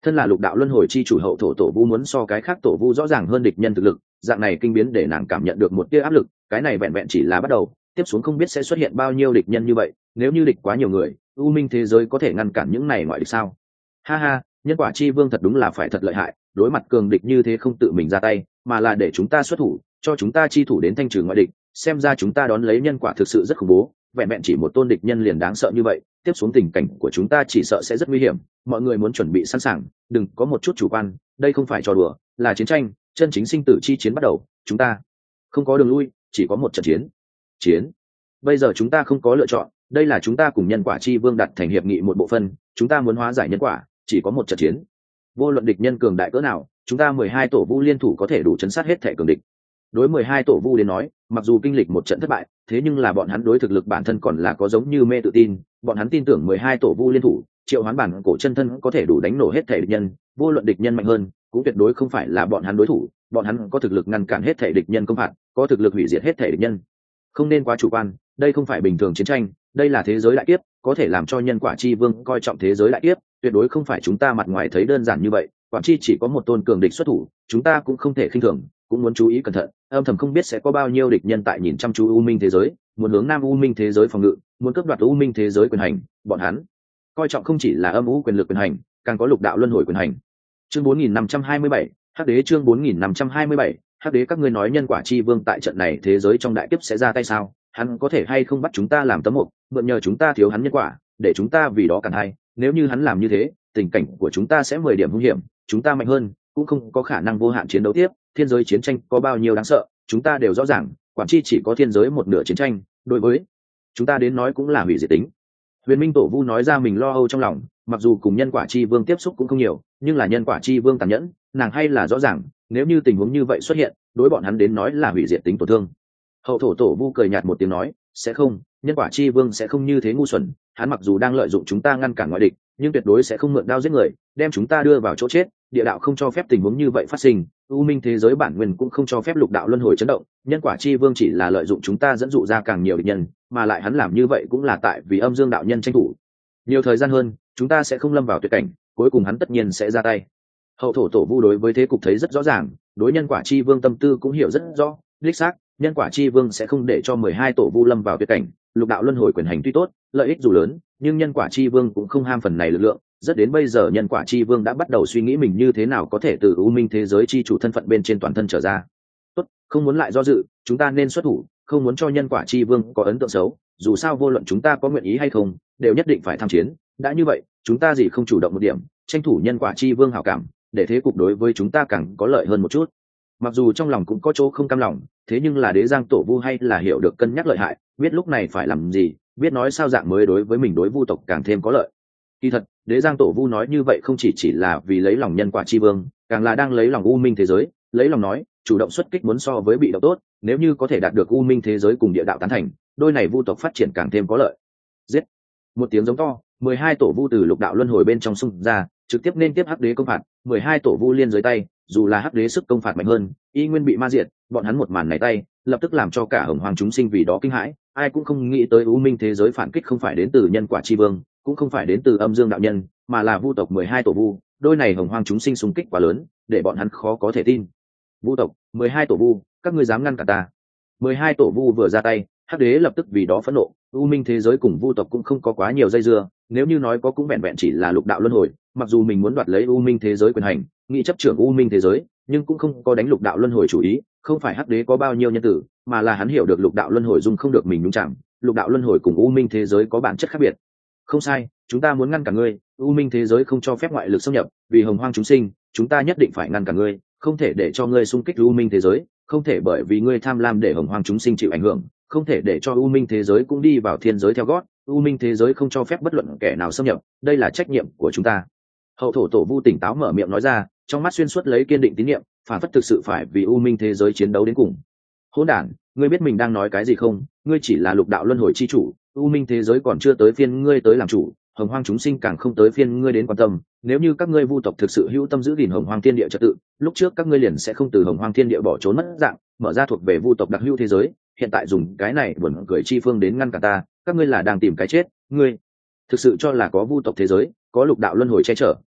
thân là lục đạo luân hồi chi chủ hậu thổ tổ vu muốn so cái khác tổ vu rõ ràng hơn địch nhân thực lực, dạng này kinh biến để nàng cảm nhận được một tia áp lực. Cái này vẹn vẹn chỉ là bắt đầu, tiếp xuống không biết sẽ xuất hiện bao nhiêu địch nhân như vậy. Nếu như địch quá nhiều người, u minh thế giới có thể ngăn cản những này ngoại địch sao? Ha ha, nhân quả chi vương thật đúng là phải thật lợi hại, đối mặt cường địch như thế không tự mình ra tay, mà là để chúng ta xuất thủ, cho chúng ta chi thủ đến thanh trừ ngoại địch. Xem ra chúng ta đón lấy nhân quả thực sự rất khủng bố, vẹn vẹn chỉ một tôn địch nhân liền đáng sợ như vậy, tiếp xuống tình cảnh của chúng ta chỉ sợ sẽ rất nguy hiểm. Mọi người muốn chuẩn bị sẵn sàng, đừng có một chút chủ quan, đây không phải trò đùa, là chiến tranh, chân chính sinh tử chi chiến bắt đầu. Chúng ta không có đường lui, chỉ có một trận chiến. Chiến. Bây giờ chúng ta không có lựa chọn, đây là chúng ta cùng nhân quả chi vương đặt thành hiệp nghị một bộ phân, chúng ta muốn hóa giải nhân quả, chỉ có một trận chiến. Vô luận địch nhân cường đại cỡ nào, chúng ta mười hai tổ vu liên thủ có thể đủ chấn sát hết thể cường địch. Đối mười hai tổ vu đến nói, mặc dù kinh lịch một trận thất bại, thế nhưng là bọn hắn đối thực lực bản thân còn là có giống như mê tự tin, bọn hắn tin tưởng mười hai tổ vu liên thủ, triệu hoán bản cổ chân thân có thể đủ đánh nổ hết thể địch nhân, vô luận địch nhân mạnh hơn, cũng tuyệt đối không phải là bọn hắn đối thủ, bọn hắn có thực lực ngăn cản hết thể địch nhân công phạt, có thực lực hủy diệt hết thể địch nhân. Không nên quá chủ quan, đây không phải bình thường chiến tranh, đây là thế giới đại kiếp, có thể làm cho nhân quả chi vương coi trọng thế giới đại kiếp, tuyệt đối không phải chúng ta mặt ngoài thấy đơn giản như vậy. Quản chi chỉ có một tôn cường địch xuất thủ, chúng ta cũng không thể khinh thường, cũng muốn chú ý cẩn thận, âm thầm không biết sẽ có bao nhiêu địch nhân tại nhìn chăm chú u minh thế giới, muốn hướng nam u minh thế giới phòng ngự, muốn cướp đoạt u minh thế giới quyền hành. Bọn hắn coi trọng không chỉ là âm u quyền lực quyền hành, càng có lục đạo luân hồi quyền hành. Chương bốn nghìn năm trăm hai mươi bảy, Hắc đế. Chương bốn nghìn năm trăm hai mươi bảy, Hắc đế. Các ngươi nói nhân quả chi vương tại trận này thế giới trong đại kiếp sẽ ra tay sao? Hắn có thể hay không bắt chúng ta làm tấm mục, mượn nhờ chúng ta thiếu hắn nhân quả, để chúng ta vì đó cản hay? Nếu như hắn làm như thế, tình cảnh của chúng ta sẽ mười điểm hung hiểm, chúng ta mạnh hơn, cũng không có khả năng vô hạn chiến đấu tiếp. Thiên giới chiến tranh có bao nhiêu đáng sợ, chúng ta đều rõ ràng, quản chi chỉ có thiên giới một nửa chiến tranh, đối với chúng ta đến nói cũng là hủy diệt tính. Huyền Minh tổ vu nói ra mình lo âu trong lòng, mặc dù cùng nhân quả chi vương tiếp xúc cũng không nhiều, nhưng là nhân quả chi vương tàn nhẫn, nàng hay là rõ ràng, nếu như tình huống như vậy xuất hiện, đối bọn hắn đến nói là hủy diệt tính tổn thương. Hậu thổ tổ vu cười nhạt một tiếng nói, sẽ không, nhân quả chi vương sẽ không như thế ngu xuẩn, hắn mặc dù đang lợi dụng chúng ta ngăn cản ngoại địch, nhưng tuyệt đối sẽ không mượn đao giết người, đem chúng ta đưa vào chỗ chết. Địa đạo không cho phép tình huống như vậy phát sinh, u minh thế giới bản nguyên cũng không cho phép lục đạo luân hồi chấn động, nhân quả chi vương chỉ là lợi dụng chúng ta dẫn dụ ra càng nhiều địch nhân, mà lại hắn làm như vậy cũng là tại vì âm dương đạo nhân tranh thủ nhiều thời gian hơn, chúng ta sẽ không lâm vào tuyệt cảnh, cuối cùng hắn tất nhiên sẽ ra tay. Hậu thổ tổ vu đối với thế cục thấy rất rõ ràng, đối nhân quả chi vương tâm tư cũng hiểu rất rõ, đích xác, nhân quả chi vương sẽ không để cho mười hai tổ vu lâm vào tuyệt cảnh. Lục đạo luân hồi quyền hành tuy tốt, lợi ích dù lớn, nhưng nhân quả chi vương cũng không ham phần này lực lượng. Rất đến bây giờ nhân quả chi vương đã bắt đầu suy nghĩ mình như thế nào có thể từ u minh thế giới chi chủ thân phận bên trên toàn thân trở ra. Tốt, không muốn lại do dự, chúng ta nên xuất thủ, không muốn cho nhân quả chi vương có ấn tượng xấu, dù sao vô luận chúng ta có nguyện ý hay không, đều nhất định phải tham chiến. Đã như vậy, chúng ta gì không chủ động một điểm, tranh thủ nhân quả chi vương hảo cảm, để thế cục đối với chúng ta càng có lợi hơn một chút. Mặc dù trong lòng cũng có chỗ không cam lòng, thế nhưng là đế giang tổ vu hay là hiểu được cân nhắc lợi hại, biết lúc này phải làm gì, biết nói sao dạng mới đối với mình đối vu tộc càng thêm có lợi. Kỳ thật, đế giang tổ vu nói như vậy không chỉ chỉ là vì lấy lòng nhân quả chi vương, càng là đang lấy lòng u minh thế giới, lấy lòng nói, chủ động xuất kích muốn so với bị động tốt, nếu như có thể đạt được u minh thế giới cùng địa đạo tán thành, đôi này vu tộc phát triển càng thêm có lợi. Giết! Một tiếng giống to, mười hai tổ vu từ lục đạo luân hồi bên trong xung ra, trực tiếp nên tiếp hắc đế công phạt, mười hai tổ vu liên dưới tay, dù là hắc đế sức công phạt mạnh hơn, y nguyên bị ma diệt, bọn hắn một màn này tay, lập tức làm cho cả hồng hoàng chúng sinh vì đó kinh hãi, ai cũng không nghĩ tới u minh thế giới phản kích không phải đến từ nhân quả chi vương, cũng không phải đến từ âm dương đạo nhân, mà là vu tộc mười hai tổ vu, đôi này hồng hoàng chúng sinh xung kích quá lớn, để bọn hắn khó có thể tin. Vu tộc, mười hai tổ vu, các ngươi dám ngăn cả ta? mười hai tổ vu vừa ra tay, hắc đế lập tức vì đó phẫn nộ, u minh thế giới cùng vu tộc cũng không có quá nhiều dây dưa, nếu như nói có cũng vẹn vẹn chỉ là lục đạo luân hồi, mặc dù mình muốn đoạt lấy u minh thế giới quyền hành, nghĩ chấp trưởng u minh thế giới, nhưng cũng không có đánh lục đạo luân hồi chủ ý, không phải hắc đế có bao nhiêu nhân tử, mà là hắn hiểu được lục đạo luân hồi dung không được mình nhúng chạm, lục đạo luân hồi cùng u minh thế giới có bản chất khác biệt. Không sai, chúng ta muốn ngăn cản ngươi, u minh thế giới không cho phép ngoại lực xâm nhập, vì hồng hoang chúng sinh, chúng ta nhất định phải ngăn cản ngươi, không thể để cho ngươi xung kích u minh thế giới, không thể bởi vì ngươi tham lam để hồng hoang chúng sinh chịu ảnh hưởng, không thể để cho u minh thế giới cũng đi vào thiên giới theo gót, u minh thế giới không cho phép bất luận kẻ nào xâm nhập, đây là trách nhiệm của chúng ta. Hậu thổ tổ vu tỉnh táo mở miệng nói ra, trong mắt xuyên suốt lấy kiên định tín nhiệm, phản phất thực sự phải vì u minh thế giới chiến đấu đến cùng. Hỗn đản, ngươi biết mình đang nói cái gì không? Ngươi chỉ là lục đạo luân hồi chi chủ, u minh thế giới còn chưa tới phiên ngươi tới làm chủ, hồng hoang chúng sinh càng không tới phiên ngươi đến quan tâm. Nếu như các ngươi vu tộc thực sự hữu tâm giữ gìn hồng hoang thiên địa trật tự, lúc trước các ngươi liền sẽ không từ hồng hoang thiên địa bỏ trốn mất dạng, mở ra thuộc về vu tộc đặc hữu thế giới. Hiện tại dùng cái này buồn cười chi phương đến ngăn cản ta, các ngươi là đang tìm cái chết. Ngươi thực sự cho là có vu tộc thế giới, có lục đạo luân hồi che chở,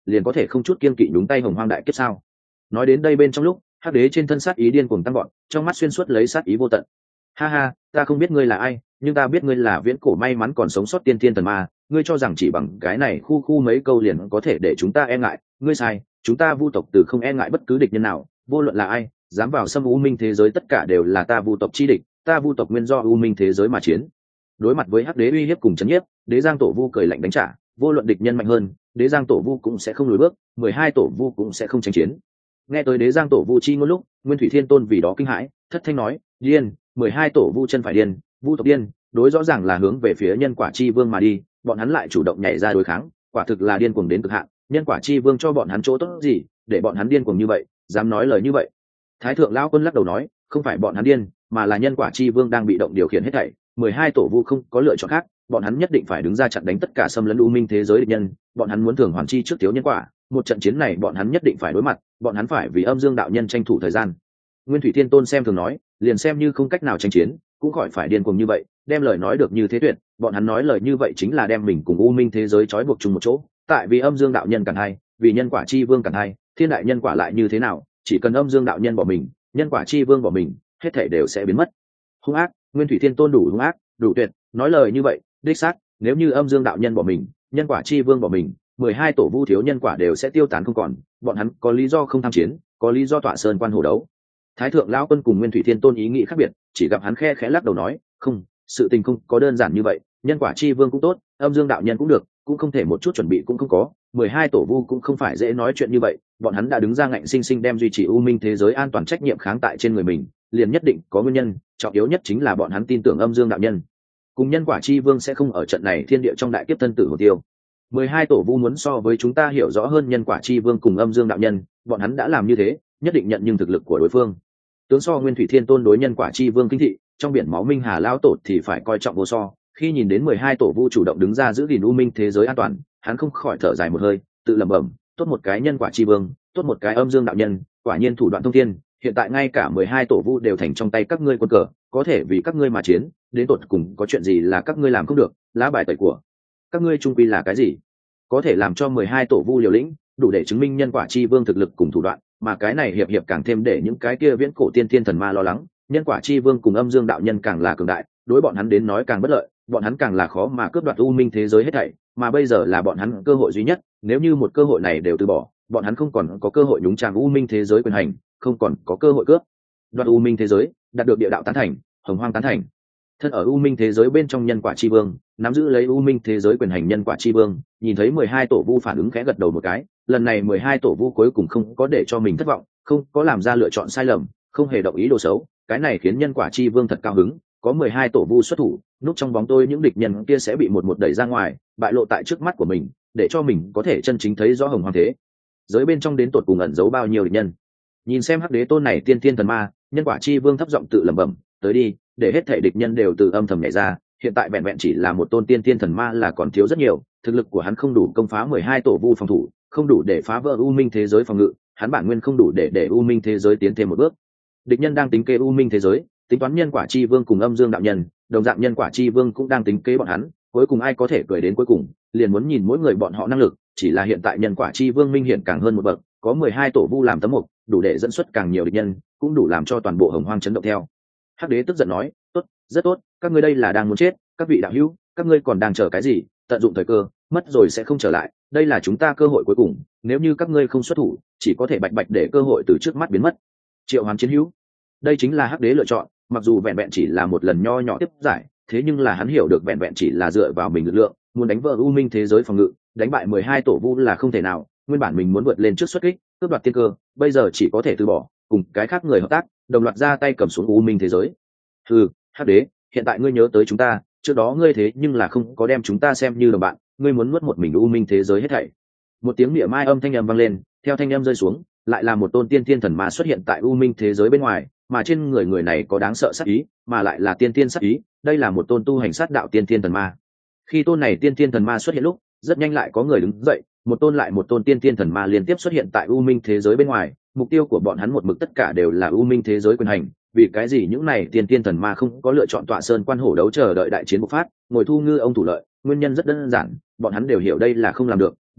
liền có thể không chút kiên kỵ nhúng tay hồng hoang đại kiếp sao? Nói đến đây bên trong lúc, hắc đế trên thân sát ý điên cuồng tăng gọn, trong mắt xuyên suốt lấy sát ý vô tận. Ha ha, ta không biết ngươi là ai, nhưng ta biết ngươi là viễn cổ may mắn còn sống sót tiên thiên thần ma, ngươi cho rằng chỉ bằng cái này khu khu mấy câu liền có thể để chúng ta e ngại, ngươi sai, chúng ta vu tộc từ không e ngại bất cứ địch nhân nào, vô luận là ai, dám vào xâm u minh thế giới tất cả đều là ta vu tộc chi địch, ta vu tộc nguyên do u minh thế giới mà chiến. Đối mặt với hắc đế uy hiếp cùng chấn nhiếp, đế giang tổ vu cười lạnh đánh trả, vô luận địch nhân mạnh hơn, đế giang tổ vu cũng sẽ không lùi bước, mười hai tổ vu cũng sẽ không tranh chiến. Nghe tới đế giang tổ vu chi ngôn lúc, nguyên thủy thiên tôn vì đó kinh hãi, thất thanh nói, điên, mười hai tổ vu chân phải điên, vu tộc điên, đối rõ ràng là hướng về phía nhân quả chi vương mà đi, bọn hắn lại chủ động nhảy ra đối kháng, quả thực là điên cuồng đến cực hạn. Nhân quả chi vương cho bọn hắn chỗ tốt gì, để bọn hắn điên cuồng như vậy, dám nói lời như vậy? Thái thượng lão quân lắc đầu nói, không phải bọn hắn điên, mà là nhân quả chi vương đang bị động điều khiển hết thảy. Mười hai tổ vu không có lựa chọn khác, bọn hắn nhất định phải đứng ra chặn đánh tất cả xâm lấn u minh thế giới địch nhân. Bọn hắn muốn thường hoàn chi trước thiếu nhân quả, một trận chiến này bọn hắn nhất định phải đối mặt, bọn hắn phải vì âm dương đạo nhân tranh thủ thời gian. Nguyên thủy thiên tôn xem thường nói, liền xem như không cách nào tranh chiến, cũng khỏi phải điên cuồng như vậy, đem lời nói được như thế tuyệt. Bọn hắn nói lời như vậy chính là đem mình cùng u minh thế giới trói buộc chung một chỗ. Tại vì âm dương đạo nhân cản hai, vì nhân quả chi vương cản hai, thiên đại nhân quả lại như thế nào? Chỉ cần âm dương đạo nhân bỏ mình, nhân quả chi vương bỏ mình, hết thảy đều sẽ biến mất. Hung ác, Nguyên thủy thiên tôn đủ hung ác, đủ tuyệt, nói lời như vậy, đích xác, nếu như âm dương đạo nhân bỏ mình, nhân quả chi vương bỏ mình, mười hai tổ vu thiếu nhân quả đều sẽ tiêu tán không còn, bọn hắn có lý do không tham chiến, có lý do tọa sơn quan hồ đấu. Thái thượng lão quân cùng Nguyên thủy thiên tôn ý nghĩ khác biệt, chỉ gặp hắn khe khẽ lắc đầu nói, không, sự tình không có đơn giản như vậy, nhân quả chi vương cũng tốt, âm dương đạo nhân cũng được, cũng không thể một chút chuẩn bị cũng không có, mười hai tổ vu cũng không phải dễ nói chuyện như vậy, bọn hắn đã đứng ra ngạnh sinh sinh đem duy trì u minh thế giới an toàn trách nhiệm kháng tại trên người mình, liền nhất định có nguyên nhân, trọng yếu nhất chính là bọn hắn tin tưởng âm dương đạo nhân cùng nhân quả chi vương sẽ không ở trận này thiên địa trong đại kiếp thân tử hồn tiêu. Mười hai tổ vu muốn so với chúng ta hiểu rõ hơn nhân quả chi vương cùng âm dương đạo nhân, bọn hắn đã làm như thế, nhất định nhận nhưng thực lực của đối phương. Tướng so Nguyên thủy thiên tôn đối nhân quả chi vương kinh thị, trong biển máu minh hà lão tổ thì phải coi trọng vô so. Khi nhìn đến mười hai tổ vu chủ động đứng ra giữ gìn u minh thế giới an toàn, hắn không khỏi thở dài một hơi, tự lẩm bẩm, tốt một cái nhân quả chi vương, tốt một cái âm dương đạo nhân, quả nhiên thủ đoạn thông thiên. Hiện tại ngay cả mười hai tổ vu đều thành trong tay các ngươi quân cờ, có thể vì các ngươi mà chiến, đến tột cùng có chuyện gì là các ngươi làm không được? Lá bài tẩy của các ngươi trung quy là cái gì? Có thể làm cho mười hai tổ vu liều lĩnh, đủ để chứng minh nhân quả chi vương thực lực cùng thủ đoạn, mà cái này hiệp hiệp càng thêm để những cái kia viễn cổ tiên thiên thần ma lo lắng, nhân quả chi vương cùng âm dương đạo nhân càng là cường đại, đối bọn hắn đến nói càng bất lợi, bọn hắn càng là khó mà cướp đoạt u minh thế giới hết thảy, mà bây giờ là bọn hắn cơ hội duy nhất, nếu như một cơ hội này đều từ bỏ, bọn hắn không còn có cơ hội nhúng chàm u minh thế giới quyền hành, không còn có cơ hội cướp đoạt u minh thế giới, đạt được địa đạo tán thành, hồng hoang tán thành. Thân ở u minh thế giới bên trong nhân quả chi vương, nắm giữ lấy u minh thế giới quyền hành nhân quả chi vương, nhìn thấy mười hai tổ vu phản ứng khẽ gật đầu một cái, lần này mười hai tổ vu cuối cùng không có để cho mình thất vọng, không có làm ra lựa chọn sai lầm, không hề động ý đồ xấu, cái này khiến nhân quả chi vương thật cao hứng, có mười hai tổ vu xuất thủ, núp trong bóng tôi những địch nhân kia sẽ bị một một đẩy ra ngoài, bại lộ tại trước mắt của mình, để cho mình có thể chân chính thấy rõ hồng hoang thế giới bên trong đến tột cùng ẩn giấu bao nhiêu địch nhân. Nhìn xem hắc đế tôn này tiên tiên thần ma, nhân quả chi vương thấp giọng tự lẩm bẩm, tới đi, để hết thể địch nhân đều từ âm thầm nhảy ra, hiện tại vẹn vẹn chỉ là một tôn tiên tiên thần ma là còn thiếu rất nhiều, thực lực của hắn không đủ công phá mười hai tổ vu phòng thủ, không đủ để phá vỡ u minh thế giới phòng ngự, hắn bản nguyên không đủ để để u minh thế giới tiến thêm một bước. Địch nhân đang tính kế u minh thế giới, tính toán nhân quả chi vương cùng âm dương đạo nhân, đồng dạng nhân quả chi vương cũng đang tính kế bọn hắn, cuối cùng ai có thể cười đến cuối cùng, liền muốn nhìn mỗi người bọn họ năng lực, chỉ là hiện tại nhân quả chi vương minh hiện càng hơn một bậc, có mười hai tổ vu làm tấm mục, đủ để dẫn xuất càng nhiều địch nhân, cũng đủ làm cho toàn bộ hồng hoang chấn động theo. Hắc đế tức giận nói, tốt, rất tốt, các ngươi đây là đang muốn chết, các vị đạo hữu, các ngươi còn đang chờ cái gì? Tận dụng thời cơ, mất rồi sẽ không trở lại, đây là chúng ta cơ hội cuối cùng, nếu như các ngươi không xuất thủ, chỉ có thể bạch bạch để cơ hội từ trước mắt biến mất. Triệu Hoán chiến hữu, đây chính là Hắc đế lựa chọn, mặc dù vẹn vẹn chỉ là một lần nho nhỏ tiếp giải, thế nhưng là hắn hiểu được vẹn vẹn chỉ là dựa vào mình lực lượng, muốn đánh vỡ u minh thế giới phòng ngự, đánh bại mười hai tổ vu là không thể nào, nguyên bản mình muốn vượt lên trước xuất kích, cướp đoạt tiên cơ, bây giờ chỉ có thể từ bỏ, cùng cái khác người hợp tác, đồng loạt ra tay cầm xuống u minh thế giới. Ừ, Hắc đế, hiện tại ngươi nhớ tới chúng ta, trước đó ngươi thế nhưng là không có đem chúng ta xem như đồng bạn, ngươi muốn nuốt một mình u minh thế giới hết thảy. Một tiếng mỉa mai âm thanh âm vang lên, theo thanh âm rơi xuống, lại là một tôn tiên thiên thần ma xuất hiện tại u minh thế giới bên ngoài, mà trên người người này có đáng sợ sát ý, mà lại là tiên thiên sát ý, đây là một tôn tu hành sát đạo tiên thiên thần ma. Khi tôn này tiên thiên thần ma xuất hiện lúc, rất nhanh lại có người đứng dậy, một tôn lại một tôn tiên thiên thần ma liên tiếp xuất hiện tại u minh thế giới bên ngoài, mục tiêu của bọn hắn một mực tất cả đều là u minh thế giới quyền hành. Vì cái gì những này tiên thiên thần ma không có lựa chọn tọa sơn quan hổ đấu chờ đợi đại chiến bộc phát, ngồi thu ngư ông thủ lợi, nguyên nhân rất đơn giản, bọn hắn đều hiểu đây là không làm được,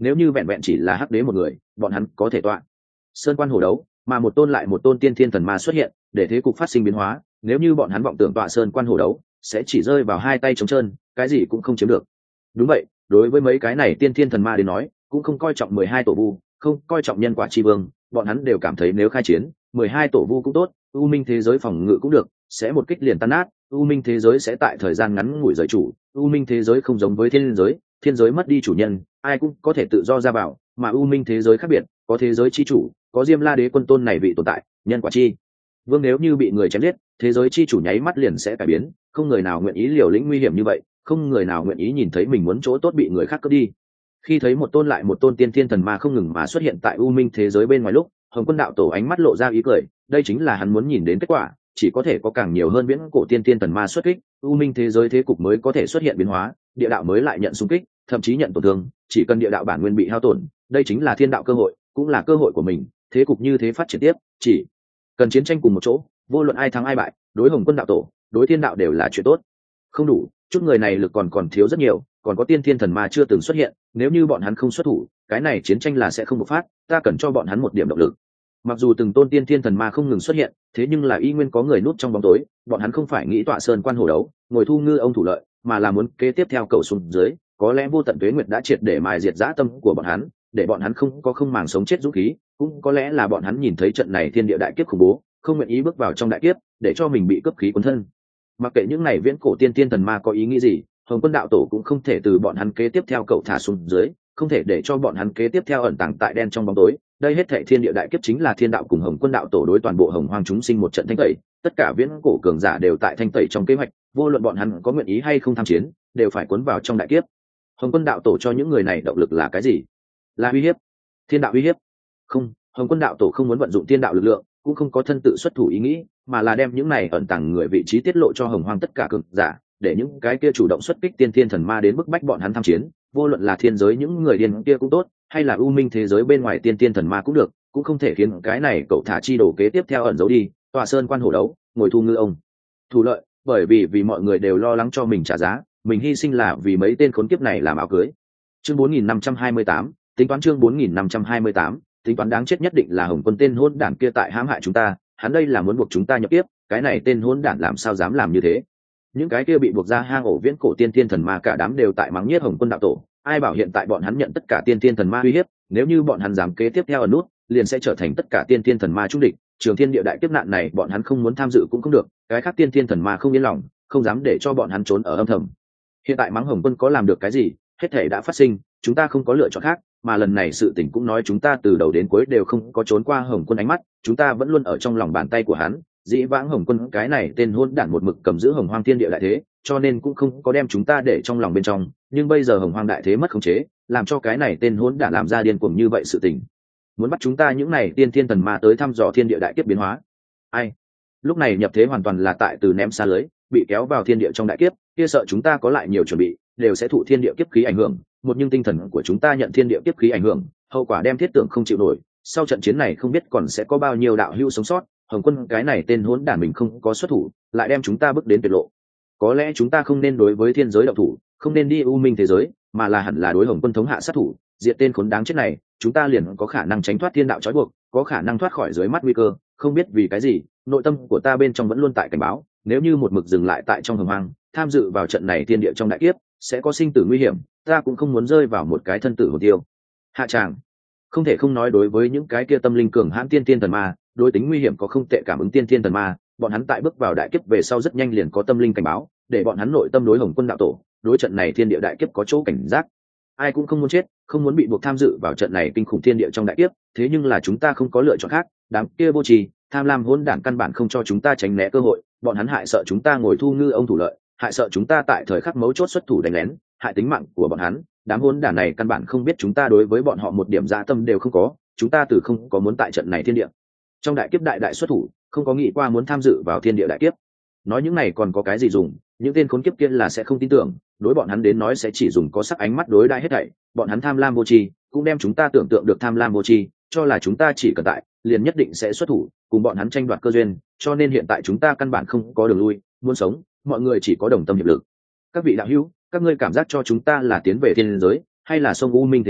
nếu như vẹn vẹn chỉ là hắc đế một người bọn hắn có thể tọa sơn quan hồ đấu, mà một tôn lại một tôn tiên thiên thần ma xuất hiện để thế cục phát sinh biến hóa. Nếu như bọn hắn vọng tưởng tọa sơn quan hồ đấu sẽ chỉ rơi vào hai tay trống trơn, cái gì cũng không chiếm được. Đúng vậy, đối với mấy cái này tiên thiên thần ma đến nói cũng không coi trọng mười hai tổ vu, không coi trọng nhân quả tri vương, bọn hắn đều cảm thấy nếu khai chiến mười hai tổ vu cũng tốt, u minh thế giới phòng ngự cũng được, sẽ một kích liền tan nát, u minh thế giới sẽ tại thời gian ngắn ngủi rời chủ. U minh thế giới không giống với thiên giới, thiên giới mất đi chủ nhân ai cũng có thể tự do ra vào, mà u minh thế giới khác biệt, có thế giới chi chủ, có Diêm La Đế quân tôn này vị tồn tại, nhân quả chi vương nếu như bị người chém giết, thế giới chi chủ nháy mắt liền sẽ cải biến, không người nào nguyện ý liều lĩnh nguy hiểm như vậy, không người nào nguyện ý nhìn thấy mình muốn chỗ tốt bị người khác cướp đi. Khi thấy một tôn lại một tôn tiên thiên thần ma không ngừng mà xuất hiện tại u minh thế giới bên ngoài lúc, Hồng Quân đạo tổ ánh mắt lộ ra ý cười, đây chính là hắn muốn nhìn đến kết quả, chỉ có thể có càng nhiều hơn viễn cổ tiên thiên thần ma xuất kích, u minh thế giới thế cục mới có thể xuất hiện biến hóa, địa đạo mới lại nhận xung kích, thậm chí nhận tổn thương, chỉ cần địa đạo bản nguyên bị hao tổn, đây chính là thiên đạo cơ hội, cũng là cơ hội của mình. Thế cục như thế phát triển tiếp, chỉ cần chiến tranh cùng một chỗ, vô luận ai thắng ai bại, đối Hồng Quân đạo tổ, đối thiên đạo đều là chuyện tốt. Không đủ, chút người này lực còn còn thiếu rất nhiều, còn có tiên thiên thần ma chưa từng xuất hiện, nếu như bọn hắn không xuất thủ, cái này chiến tranh là sẽ không bộc phát, ta cần cho bọn hắn một điểm động lực. Mặc dù từng tôn tiên thiên thần ma không ngừng xuất hiện, thế nhưng là y nguyên có người núp trong bóng tối, bọn hắn không phải nghĩ tọa sơn quan hồ đấu, ngồi thu ngư ông thủ lợi, mà là muốn kế tiếp theo cầu xuống dưới, có lẽ vô tận tuế nguyệt đã triệt để mài diệt dã tâm của bọn hắn, để bọn hắn không có không màng sống chết dũng khí, cũng có lẽ là bọn hắn nhìn thấy trận này thiên địa đại kiếp khủng bố, không nguyện ý bước vào trong đại kiếp, để cho mình bị cướp khí cuốn thân. Mặc kệ những này viễn cổ tiên tiên thần ma có ý nghĩ gì, Hồng Quân đạo tổ cũng không thể từ bọn hắn kế tiếp theo cậu thả xuống dưới, không thể để cho bọn hắn kế tiếp theo ẩn tàng tại đen trong bóng tối. Đây hết thảy thiên địa đại kiếp chính là thiên đạo cùng Hồng Quân đạo tổ đối toàn bộ hồng hoang chúng sinh một trận thanh tẩy, tất cả viễn cổ cường giả đều tại thanh tẩy trong kế hoạch, vô luận bọn hắn có nguyện ý hay không tham chiến, đều phải cuốn vào trong đại kiếp. Hồng Quân đạo tổ cho những người này động lực là cái gì? Là uy hiếp? Thiên đạo uy hiếp? Không, Hồng Quân đạo tổ không muốn vận dụng thiên đạo lực lượng, cũng không có thân tự xuất thủ ý nghĩ, mà là đem những này ẩn tàng người vị trí tiết lộ cho hồng hoang tất cả cường giả, để những cái kia chủ động xuất kích tiên thiên thần ma đến bức bách bọn hắn tham chiến, vô luận là thiên giới những người điên kia cũng tốt, hay là u minh thế giới bên ngoài tiên thiên thần ma cũng được, cũng không thể khiến cái này cậu thả chi đồ kế tiếp theo ẩn giấu đi, tọa sơn quan hổ đấu, ngồi thu ngư ông thủ lợi, bởi vì vì mọi người đều lo lắng cho mình trả giá, mình hy sinh là vì mấy tên khốn kiếp này làm áo cưới. Chương bốn nghìn năm trăm hai mươi tám, tính toán chương bốn nghìn năm trăm hai mươi tám, tính toán đáng chết nhất định là Hồng Quân tên hỗn đản kia tại hãm hại chúng ta, hắn đây là muốn buộc chúng ta nhập tiếp, cái này tên hỗn đản làm sao dám làm như thế. Những cái kia bị buộc ra hang ổ viễn cổ tiên tiên thần ma cả đám đều tại mắng nhiếc Hồng Quân đạo tổ, ai bảo hiện tại bọn hắn nhận tất cả tiên tiên thần ma uy hiếp, nếu như bọn hắn dám kế tiếp theo ở nút, liền sẽ trở thành tất cả tiên tiên thần ma trung địch, trường thiên địa đại kiếp nạn này bọn hắn không muốn tham dự cũng không được, cái khác tiên tiên thần ma không yên lòng, không dám để cho bọn hắn trốn ở âm thầm. Hiện tại mắng Hồng Quân có làm được cái gì, hết thể đã phát sinh, chúng ta không có lựa chọn khác, mà lần này sự tình cũng nói chúng ta từ đầu đến cuối đều không có trốn qua Hồng Quân ánh mắt, chúng ta vẫn luôn ở trong lòng bàn tay của hắn. Dĩ vãng Hồng Quân cái này tên hỗn đản một mực cầm giữ hồng hoang thiên địa đại thế, cho nên cũng không có đem chúng ta để trong lòng bên trong, nhưng bây giờ hồng hoang đại thế mất khống chế, làm cho cái này tên hỗn đản làm ra điên cuồng như vậy sự tình, muốn bắt chúng ta những này tiên thiên thần ma tới thăm dò thiên địa đại kiếp biến hóa. Ai lúc này nhập thế hoàn toàn là tại từ ném xa lưới, bị kéo vào thiên địa trong đại kiếp, kia sợ chúng ta có lại nhiều chuẩn bị đều sẽ thụ thiên địa kiếp khí ảnh hưởng, một nhưng tinh thần của chúng ta nhận thiên địa kiếp khí ảnh hưởng, hậu quả đem thiết tưởng không chịu nổi, sau trận chiến này không biết còn sẽ có bao nhiêu đạo hữu sống sót. Hồng Quân cái này tên hỗn đản mình không có xuất thủ, lại đem chúng ta bước đến tuyệt lộ. Có lẽ chúng ta không nên đối với thiên giới động thủ, không nên đi u minh thế giới, mà là hẳn là đối Hồng Quân thống hạ sát thủ, diệt tên khốn đáng chết này, chúng ta liền có khả năng tránh thoát thiên đạo trói buộc, có khả năng thoát khỏi dưới mắt nguy cơ. Không biết vì cái gì, nội tâm của ta bên trong vẫn luôn tại cảnh báo, nếu như một mực dừng lại tại trong hồng hoang, tham dự vào trận này thiên địa trong đại kiếp, sẽ có sinh tử nguy hiểm, ta cũng không muốn rơi vào một cái thân tử hồn tiêu hạ tràng. Không thể không nói đối với những cái kia tâm linh cường hãn tiên tiên thần ma, đối tính nguy hiểm có không tệ cảm ứng tiên tiên thần ma, bọn hắn tại bước vào đại kiếp về sau rất nhanh liền có tâm linh cảnh báo, để bọn hắn nội tâm đối Hồng Quân đạo tổ, đối trận này thiên địa đại kiếp có chỗ cảnh giác. Ai cũng không muốn chết, không muốn bị buộc tham dự vào trận này kinh khủng thiên địa trong đại kiếp, thế nhưng là chúng ta không có lựa chọn khác, đám kia vô tri, tham lam hỗn đản căn bản không cho chúng ta tránh né cơ hội, bọn hắn hại sợ chúng ta ngồi thu ngư ông thủ lợi, hại sợ chúng ta tại thời khắc mấu chốt xuất thủ đánh lén, hại tính mạng của bọn hắn. Đám hỗn đản này căn bản không biết chúng ta đối với bọn họ một điểm dạ tâm đều không có, chúng ta từ không có muốn tại trận này thiên địa trong đại kiếp đại đại xuất thủ, không có nghĩ qua muốn tham dự vào thiên địa đại kiếp. Nói những này còn có cái gì dùng, những tên khốn kiếp kia là sẽ không tin tưởng, đối bọn hắn đến nói sẽ chỉ dùng có sắc ánh mắt đối đãi hết thảy, bọn hắn tham lam vô tri, cũng đem chúng ta tưởng tượng được tham lam vô tri, cho là chúng ta chỉ cần tại, liền nhất định sẽ xuất thủ, cùng bọn hắn tranh đoạt cơ duyên, cho nên hiện tại chúng ta căn bản không có đường lui, muốn sống, mọi người chỉ có đồng tâm hiệp lực. Các vị đạo hữu, các ngươi cảm giác cho chúng ta là tiến về thiên giới, hay là sông u minh thế giới,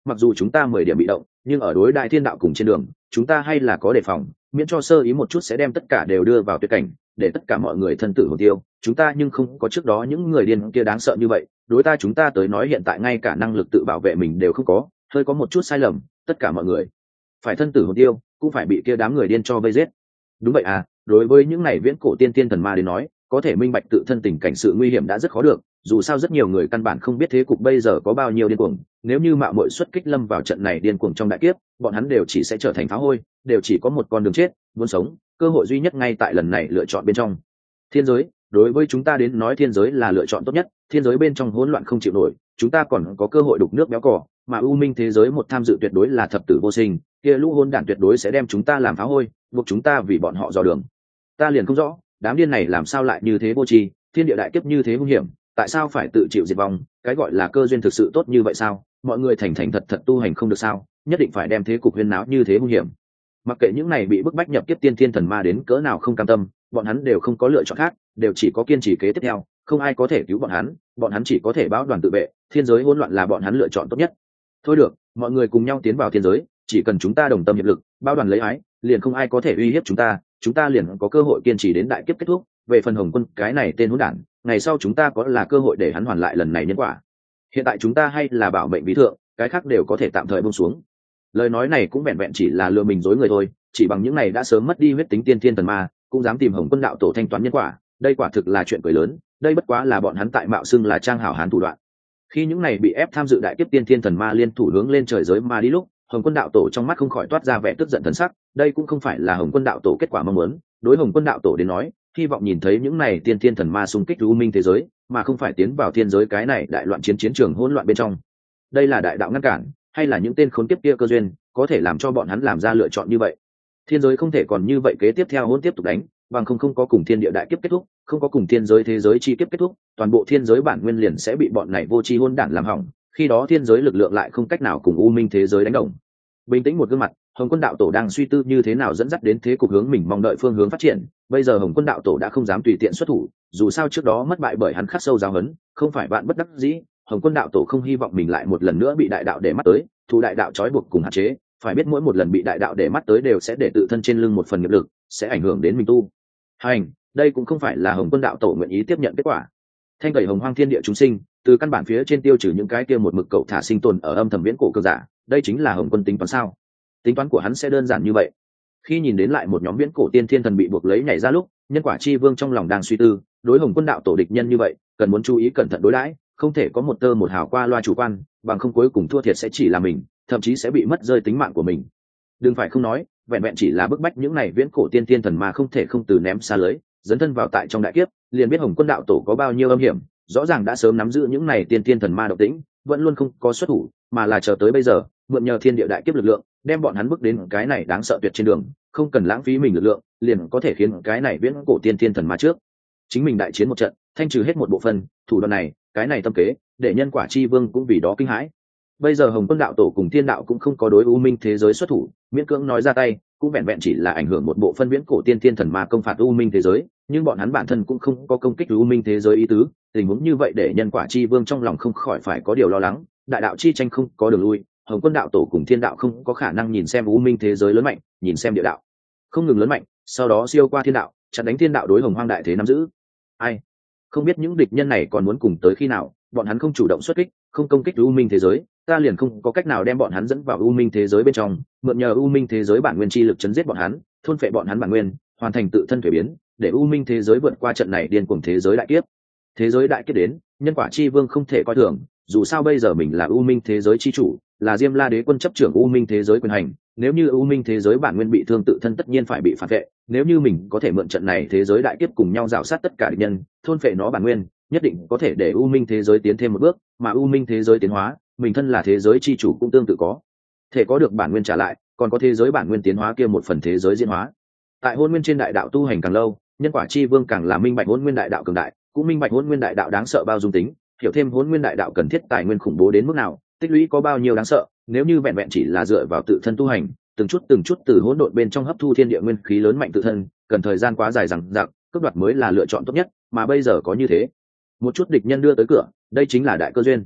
mặc dù chúng ta mười điểm bị động, nhưng ở đối đại thiên đạo cùng trên đường chúng ta hay là có đề phòng, miễn cho sơ ý một chút sẽ đem tất cả đều đưa vào tuyệt cảnh, để tất cả mọi người thân tử hồn tiêu. Chúng ta nhưng không có trước đó những người điên kia đáng sợ như vậy, đối ta chúng ta tới nói hiện tại ngay cả năng lực tự bảo vệ mình đều không có, hơi có một chút sai lầm tất cả mọi người phải thân tử hồn tiêu, cũng phải bị kia đám người điên cho vây giết. Đúng vậy à, đối với những này viễn cổ tiên tiên thần ma đến nói, có thể minh bạch tự thân tình cảnh sự nguy hiểm đã rất khó được, dù sao rất nhiều người căn bản không biết thế cục bây giờ có bao nhiêu điên cuồng, nếu như mạo muội xuất kích lâm vào trận này điên cuồng trong đại kiếp, bọn hắn đều chỉ sẽ trở thành phá hôi, đều chỉ có một con đường chết, muốn sống, cơ hội duy nhất ngay tại lần này lựa chọn bên trong. Thiên giới, đối với chúng ta đến nói thiên giới là lựa chọn tốt nhất, thiên giới bên trong hỗn loạn không chịu nổi, chúng ta còn có cơ hội đục nước béo cỏ, mà u minh thế giới một tham dự tuyệt đối là thập tử vô sinh, kia lũ hôn đản tuyệt đối sẽ đem chúng ta làm phá hôi, buộc chúng ta vì bọn họ dò đường. Ta liền không rõ, đám điên này làm sao lại như thế vô tri, thiên địa đại kiếp như thế hung hiểm, tại sao phải tự chịu diệt vong? Cái gọi là cơ duyên thực sự tốt như vậy sao? Mọi người thành thành thật thật tu hành không được sao? Nhất định phải đem thế cục huyên náo như thế hung hiểm. Mặc kệ những này bị bức bách nhập kiếp tiên thiên thần ma đến cỡ nào không cam tâm, bọn hắn đều không có lựa chọn khác, đều chỉ có kiên trì kế tiếp theo, không ai có thể cứu bọn hắn, bọn hắn chỉ có thể báo đoàn tự vệ, thiên giới hỗn loạn là bọn hắn lựa chọn tốt nhất. Thôi được, mọi người cùng nhau tiến vào thiên giới, chỉ cần chúng ta đồng tâm hiệp lực, bao đoàn lấy ái, liền không ai có thể uy hiếp chúng ta, chúng ta liền có cơ hội kiên trì đến đại kiếp kết thúc. Về phần Hồng Quân cái này tên hỗn đản, ngày sau chúng ta có là cơ hội để hắn hoàn lại lần này nhân quả. Hiện tại chúng ta hay là bảo mệnh bí thượng, cái khác đều có thể tạm thời buông xuống. Lời nói này cũng vẹn vẹn chỉ là lừa mình dối người thôi, chỉ bằng những này đã sớm mất đi huyết tính tiên thiên thần ma, cũng dám tìm Hồng Quân đạo tổ thanh toán nhân quả, đây quả thực là chuyện cười lớn, đây bất quá là bọn hắn tại mạo xưng là trang hảo hán thủ đoạn. Khi những này bị ép tham dự đại kiếp tiên thiên thần ma liên thủ hướng lên trời giới ma đi lúc, Hồng Quân đạo tổ trong mắt không khỏi toát ra vẻ tức giận thần sắc, đây cũng không phải là Hồng Quân đạo tổ kết quả mong muốn, đối Hồng Quân đạo tổ đến nói, hy vọng nhìn thấy những này tiên thiên thần ma xung kích u minh thế giới, mà không phải tiến vào thiên giới cái này đại loạn chiến chiến trường hỗn loạn bên trong. Đây là đại đạo ngăn cản, hay là những tên khốn kiếp kia cơ duyên, có thể làm cho bọn hắn làm ra lựa chọn như vậy. Thiên giới không thể còn như vậy kế tiếp theo hỗn tiếp tục đánh, bằng không không có cùng thiên địa đại kiếp kết thúc, không có cùng thiên giới thế giới chi kiếp kết thúc, toàn bộ thiên giới bản nguyên liền sẽ bị bọn này vô tri hỗn đản làm hỏng, khi đó thiên giới lực lượng lại không cách nào cùng u minh thế giới đánh đồng. Bình tĩnh một gương mặt, Hồng Quân đạo tổ đang suy tư như thế nào dẫn dắt đến thế cục hướng mình mong đợi phương hướng phát triển. Bây giờ Hồng Quân đạo tổ đã không dám tùy tiện xuất thủ, dù sao trước đó mất bại bởi hắn khắc sâu giáo huấn, không phải bạn bất đắc dĩ. Hồng Quân đạo tổ không hy vọng mình lại một lần nữa bị đại đạo để mắt tới, thủ đại đạo trói buộc cùng hạn chế. Phải biết mỗi một lần bị đại đạo để mắt tới đều sẽ để tự thân trên lưng một phần nghiệp lực, sẽ ảnh hưởng đến mình tu hành. Đây cũng không phải là Hồng Quân đạo tổ nguyện ý tiếp nhận kết quả. Thanh tẩy hồng hoang thiên địa chúng sinh, từ căn bản phía trên tiêu trừ những cái kia một mực cậu thả sinh tồn ở âm thầm viễn cổ cơ giả, đây chính là Hồng Quân tính toán sao? Tính toán của hắn sẽ đơn giản như vậy. Khi nhìn đến lại một nhóm viễn cổ tiên thiên thần bị buộc lấy nhảy ra lúc, nhân quả chi vương trong lòng đang suy tư, đối Hồng Quân đạo tổ địch nhân như vậy, cần muốn chú ý cẩn thận đối đãi, không thể có một tơ một hào qua loa chủ quan, bằng không cuối cùng thua thiệt sẽ chỉ là mình, thậm chí sẽ bị mất rơi tính mạng của mình. Đừng phải không nói, vẹn vẹn chỉ là bức bách những này viễn cổ tiên thiên thần mà không thể không từ ném xa lưới, dấn thân vào tại trong đại kiếp, liền biết Hồng Quân đạo tổ có bao nhiêu âm hiểm, rõ ràng đã sớm nắm giữ những này tiên thiên thần ma độc tĩnh, vẫn luôn không có xuất thủ, mà là chờ tới bây giờ, mượn nhờ thiên địa đại kiếp lực lượng, đem bọn hắn bước đến cái này đáng sợ tuyệt trên đường, không cần lãng phí mình lực lượng, liền có thể khiến cái này viễn cổ tiên thiên thần ma trước chính mình đại chiến một trận, thanh trừ hết một bộ phận thủ đoạn này, cái này tâm kế, để nhân quả chi vương cũng vì đó kinh hãi. Bây giờ Hồng Quân đạo tổ cùng thiên đạo cũng không có đối u minh thế giới xuất thủ, miễn cưỡng nói ra tay, cũng vẹn vẹn chỉ là ảnh hưởng một bộ phân viễn cổ tiên thiên thần ma công phạt u minh thế giới, nhưng bọn hắn bản thân cũng không có công kích u minh thế giới ý tứ. Tình huống như vậy để nhân quả chi vương trong lòng không khỏi phải có điều lo lắng, đại đạo chi tranh không có đường lui, Hồng Quân đạo tổ cùng thiên đạo không có khả năng nhìn xem u minh thế giới lớn mạnh, nhìn xem địa đạo không ngừng lớn mạnh, sau đó siêu qua thiên đạo, chặn đánh thiên đạo đối hồng hoang đại thế nắm giữ. Ai không biết những địch nhân này còn muốn cùng tới khi nào, bọn hắn không chủ động xuất kích, không công kích u minh thế giới, ta liền không có cách nào đem bọn hắn dẫn vào u minh thế giới bên trong, mượn nhờ u minh thế giới bản nguyên chi lực chấn giết bọn hắn, thôn phệ bọn hắn bản nguyên, hoàn thành tự thân thuế biến, để u minh thế giới vượt qua trận này điên cuồng thế giới đại kiếp. Thế giới đại kiếp đến, nhân quả chi vương không thể coi thường, dù sao bây giờ mình là u minh thế giới chi chủ, là Diêm La Đế quân chấp trưởng u minh thế giới quyền hành, nếu như u minh thế giới bản nguyên bị thương tự thân tất nhiên phải bị phản vệ, nếu như mình có thể mượn trận này thế giới đại kiếp cùng nhau rào sát tất cả địch nhân, thôn phệ nó bản nguyên, nhất định có thể để u minh thế giới tiến thêm một bước, mà u minh thế giới tiến hóa, mình thân là thế giới chi chủ cũng tương tự có thể có được bản nguyên trả lại, còn có thế giới bản nguyên tiến hóa kia một phần thế giới diễn hóa. Tại hôn nguyên trên đại đạo tu hành càng lâu, nhân quả chi vương càng là minh bạch hôn nguyên đại đạo cường đại, cũng minh bạch hôn nguyên đại đạo đáng sợ bao dung tính, hiểu thêm hôn nguyên đại đạo cần thiết tài nguyên khủng bố đến mức nào, tích lũy có bao nhiêu đáng sợ. Nếu như vẹn vẹn chỉ là dựa vào tự thân tu hành, từng chút từng chút từ hỗn độn bên trong hấp thu thiên địa nguyên khí lớn mạnh tự thân, cần thời gian quá dài rằng dặc, cướp đoạt mới là lựa chọn tốt nhất, mà bây giờ có như thế một chút địch nhân đưa tới cửa, đây chính là đại cơ duyên.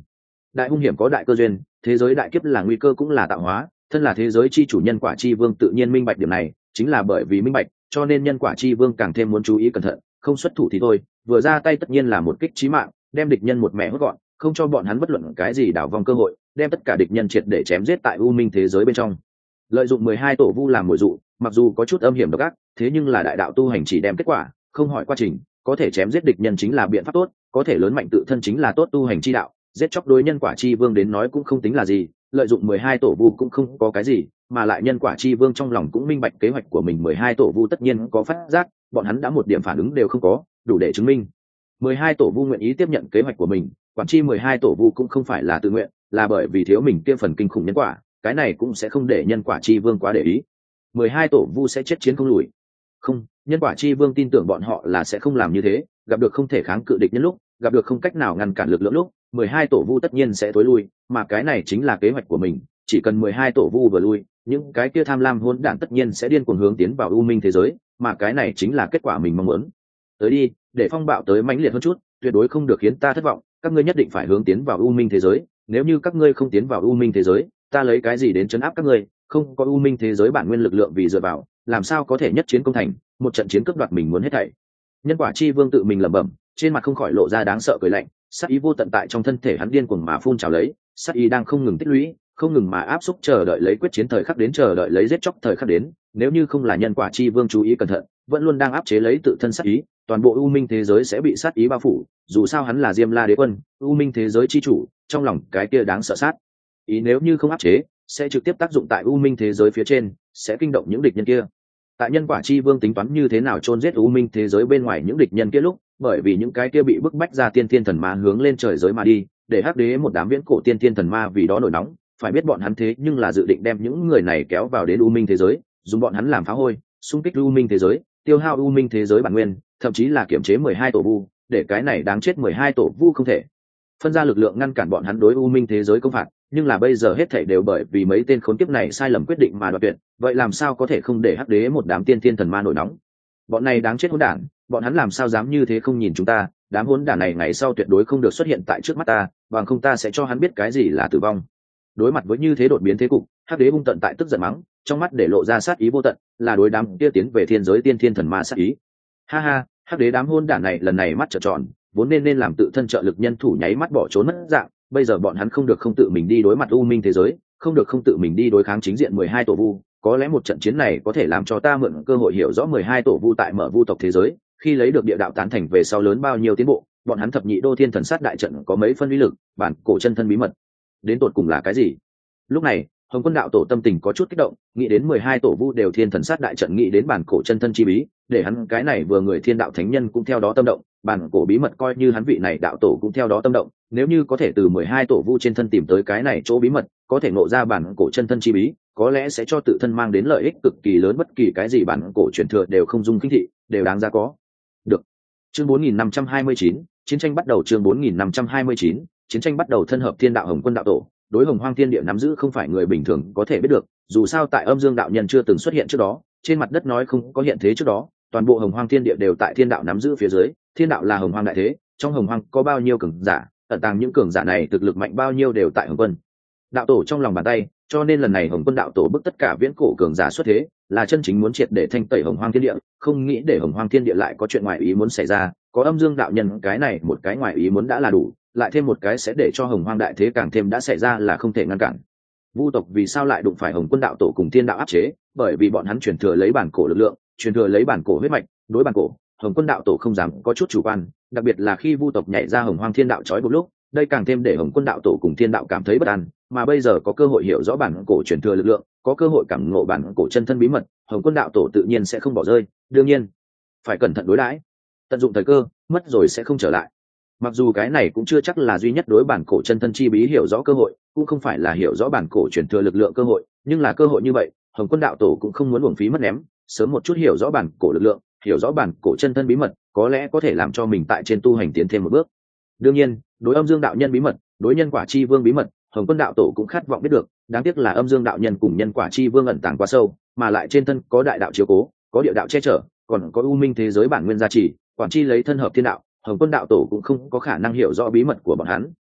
đại hung hiểm có đại cơ duyên, thế giới đại kiếp là nguy cơ cũng là tạo hóa, thân là thế giới chi chủ nhân quả chi vương tự nhiên minh bạch điểm này, chính là bởi vì minh bạch cho nên nhân quả chi vương càng thêm muốn chú ý cẩn thận, không xuất thủ thì thôi, vừa ra tay tất nhiên là một kích chí mạng, đem địch nhân một mẹ hốt gọn, không cho bọn hắn bất luận cái gì đảo vong cơ hội, đem tất cả địch nhân triệt để chém giết tại u minh thế giới bên trong. Lợi dụng mười hai tổ vu làm mồi dụ, mặc dù có chút âm hiểm độc ác, thế nhưng là đại đạo tu hành chỉ đem kết quả, không hỏi quá trình, có thể chém giết địch nhân chính là biện pháp tốt, có thể lớn mạnh tự thân chính là tốt tu hành chi đạo, giết chóc đối nhân quả chi vương đến nói cũng không tính là gì, lợi dụng mười hai tổ vu cũng không có cái gì, mà lại nhân quả chi vương trong lòng cũng minh bạch kế hoạch của mình, mười hai tổ vu tất nhiên có phát giác, bọn hắn đã một điểm phản ứng đều không có, đủ để chứng minh mười hai tổ vu nguyện ý tiếp nhận kế hoạch của mình. Quản chi mười hai tổ vu cũng không phải là tự nguyện, là bởi vì thiếu mình kia phần kinh khủng nhân quả, cái này cũng sẽ không để nhân quả chi vương quá để ý. mười hai tổ vu sẽ chết chiến không lùi. Không, nhân quả chi vương tin tưởng bọn họ là sẽ không làm như thế, gặp được không thể kháng cự địch nhân lúc, gặp được không cách nào ngăn cản lực lượng lúc, mười hai tổ vu tất nhiên sẽ tối lui, mà cái này chính là kế hoạch của mình, chỉ cần mười hai tổ vu vừa lui, những cái kia tham lam hỗn đản tất nhiên sẽ điên cuồng hướng tiến vào u minh thế giới, mà cái này chính là kết quả mình mong muốn. Tới đi, để phong bạo tới mãnh liệt hơn chút, tuyệt đối không được khiến ta thất vọng, các ngươi nhất định phải hướng tiến vào u minh thế giới, nếu như các ngươi không tiến vào u minh thế giới, ta lấy cái gì đến trấn áp các ngươi, không có u minh thế giới bản nguyên lực lượng vì dựa vào, làm sao có thể nhất chiến công thành, một trận chiến cướp đoạt mình muốn hết thảy. Nhân quả chi vương tự mình lẩm bẩm, trên mặt không khỏi lộ ra đáng sợ cười lạnh, sát ý vô tận tại trong thân thể hắn điên cuồng mà phun trào lấy, sát ý đang không ngừng tích lũy, không ngừng mà áp xúc chờ đợi lấy quyết chiến thời khắc đến, chờ đợi lấy giết chóc thời khắc đến, nếu như không là nhân quả chi vương chú ý cẩn thận, vẫn luôn đang áp chế lấy tự thân sát ý, toàn bộ u minh thế giới sẽ bị sát ý bao phủ, dù sao hắn là Diêm La Đế Quân, u minh thế giới chi chủ, trong lòng cái kia đáng sợ sát ý nếu như không áp chế, sẽ trực tiếp tác dụng tại u minh thế giới phía trên, sẽ kinh động những địch nhân kia. Tại nhân quả chi vương tính toán như thế nào chôn giết u minh thế giới bên ngoài những địch nhân kia lúc, bởi vì những cái kia bị bức bách ra tiên thiên thần ma hướng lên trời giới mà đi, để hắc đế một đám viễn cổ tiên thiên thần ma vì đó nổi nóng, phải biết bọn hắn thế nhưng là dự định đem những người này kéo vào đến u minh thế giới, dùng bọn hắn làm phá hôi, xung kích u minh thế giới, tiêu hao u minh thế giới bản nguyên, thậm chí là kiểm chế mười hai tổ vu, để cái này đáng chết mười hai tổ vu không thể phân ra lực lượng ngăn cản bọn hắn đối u minh thế giới công phạt, nhưng là bây giờ hết thảy đều bởi vì mấy tên khốn kiếp này sai lầm quyết định mà đoạt tuyệt, vậy làm sao có thể không để hắc đế một đám tiên thiên thần ma nổi nóng. Bọn này đáng chết hỗn đản, bọn hắn làm sao dám như thế không nhìn chúng ta, đám hỗn đản này ngày sau tuyệt đối không được xuất hiện tại trước mắt ta, bằng không ta sẽ cho hắn biết cái gì là tử vong. Đối mặt với như thế đột biến thế cục, hắc đế hung tận tại tức giận mắng, trong mắt để lộ ra sát ý vô tận, là đối đám kia tiến về thiên giới tiên thiên thần ma sát ý. Ha ha, hắc đế đám hỗn đản này lần này mắt trợn tròn, vốn nên nên làm tự thân trợ lực nhân thủ nháy mắt bỏ trốn mất dạng, bây giờ bọn hắn không được không tự mình đi đối mặt u minh thế giới, không được không tự mình đi đối kháng chính diện mười hai tổ vu, có lẽ một trận chiến này có thể làm cho ta mượn cơ hội hiểu rõ mười hai tổ vu tại mở vu tộc thế giới, khi lấy được địa đạo tán thành về sau lớn bao nhiêu tiến bộ, bọn hắn thập nhị đô thiên thần sát đại trận có mấy phân uy lực, bản cổ chân thân bí mật đến tột cùng là cái gì. Lúc này Hồng Quân đạo tổ tâm tình có chút kích động, nghĩ đến mười hai tổ vu đều thiên thần sát đại trận, nghĩ đến bản cổ chân thân chi bí, để hắn cái này vừa người thiên đạo thánh nhân cũng theo đó tâm động, bản cổ bí mật coi như hắn vị này đạo tổ cũng theo đó tâm động, nếu như có thể từ mười hai tổ vu trên thân tìm tới cái này chỗ bí mật, có thể ngộ ra bản cổ chân thân chi bí, có lẽ sẽ cho tự thân mang đến lợi ích cực kỳ lớn, bất kỳ cái gì bản cổ truyền thừa đều không dung kinh thị, đều đáng giá có. Được. Chương bốn nghìn năm trăm hai mươi chín, chiến tranh bắt đầu. Chương bốn nghìn năm trăm hai mươi chín, chiến tranh bắt đầu. Thân hợp thiên đạo Hồng Quân đạo tổ, đối Hồng Hoang thiên địa nắm giữ không phải người bình thường có thể biết được, dù sao tại Âm Dương đạo nhân chưa từng xuất hiện trước đó, trên mặt đất nói không có hiện thế trước đó, toàn bộ Hồng Hoang thiên địa đều tại thiên đạo nắm giữ phía dưới, thiên đạo là Hồng Hoang đại thế, trong Hồng Hoang có bao nhiêu cường giả, ẩn tàng những cường giả này thực lực mạnh bao nhiêu đều tại Hồng Quân đạo tổ trong lòng bàn tay, cho nên lần này Hồng Quân đạo tổ bức tất cả viễn cổ cường giả xuất thế, là chân chính muốn triệt để thanh tẩy Hồng Hoang thiên địa, không nghĩ để Hồng Hoang thiên địa lại có chuyện ngoài ý muốn xảy ra, có Âm Dương đạo nhân cái này một cái ngoài ý muốn đã là đủ, lại thêm một cái sẽ để cho Hồng Hoang đại thế càng thêm đã xảy ra là không thể ngăn cản. Vu tộc vì sao lại đụng phải Hồng Quân đạo tổ cùng thiên đạo áp chế, bởi vì bọn hắn truyền thừa lấy bản cổ lực lượng, truyền thừa lấy bản cổ huyết mạch, đối bản cổ, Hồng Quân đạo tổ không dám có chút chủ quan, đặc biệt là khi Vu tộc nhảy ra Hồng Hoang thiên đạo chói buộc lúc, đây càng thêm để Hồng Quân đạo tổ cùng thiên đạo cảm thấy bất an, mà bây giờ có cơ hội hiểu rõ bản cổ truyền thừa lực lượng, có cơ hội cảm ngộ bản cổ chân thân bí mật, Hồng Quân đạo tổ tự nhiên sẽ không bỏ rơi, đương nhiên phải cẩn thận đối đãi, tận dụng thời cơ, mất rồi sẽ không trở lại. Mặc dù cái này cũng chưa chắc là duy nhất đối bản cổ chân thân chi bí hiểu rõ cơ hội, cũng không phải là hiểu rõ bản cổ truyền thừa lực lượng cơ hội, nhưng là cơ hội như vậy, Hồng Quân đạo tổ cũng không muốn uổng phí mất ném, sớm một chút hiểu rõ bản cổ lực lượng, hiểu rõ bản cổ chân thân bí mật, có lẽ có thể làm cho mình tại trên tu hành tiến thêm một bước. Đương nhiên, đối Âm Dương đạo nhân bí mật, đối nhân quả chi vương bí mật, Hồng Quân đạo tổ cũng khát vọng biết được, đáng tiếc là Âm Dương đạo nhân cùng nhân quả chi vương ẩn tàng quá sâu, mà lại trên thân có đại đạo chiếu cố, có địa đạo che chở, còn có u minh thế giới bản nguyên gia trì, quản chi lấy thân hợp thiên đạo, Hồng Quân đạo tổ cũng không có khả năng hiểu rõ bí mật của bọn hắn,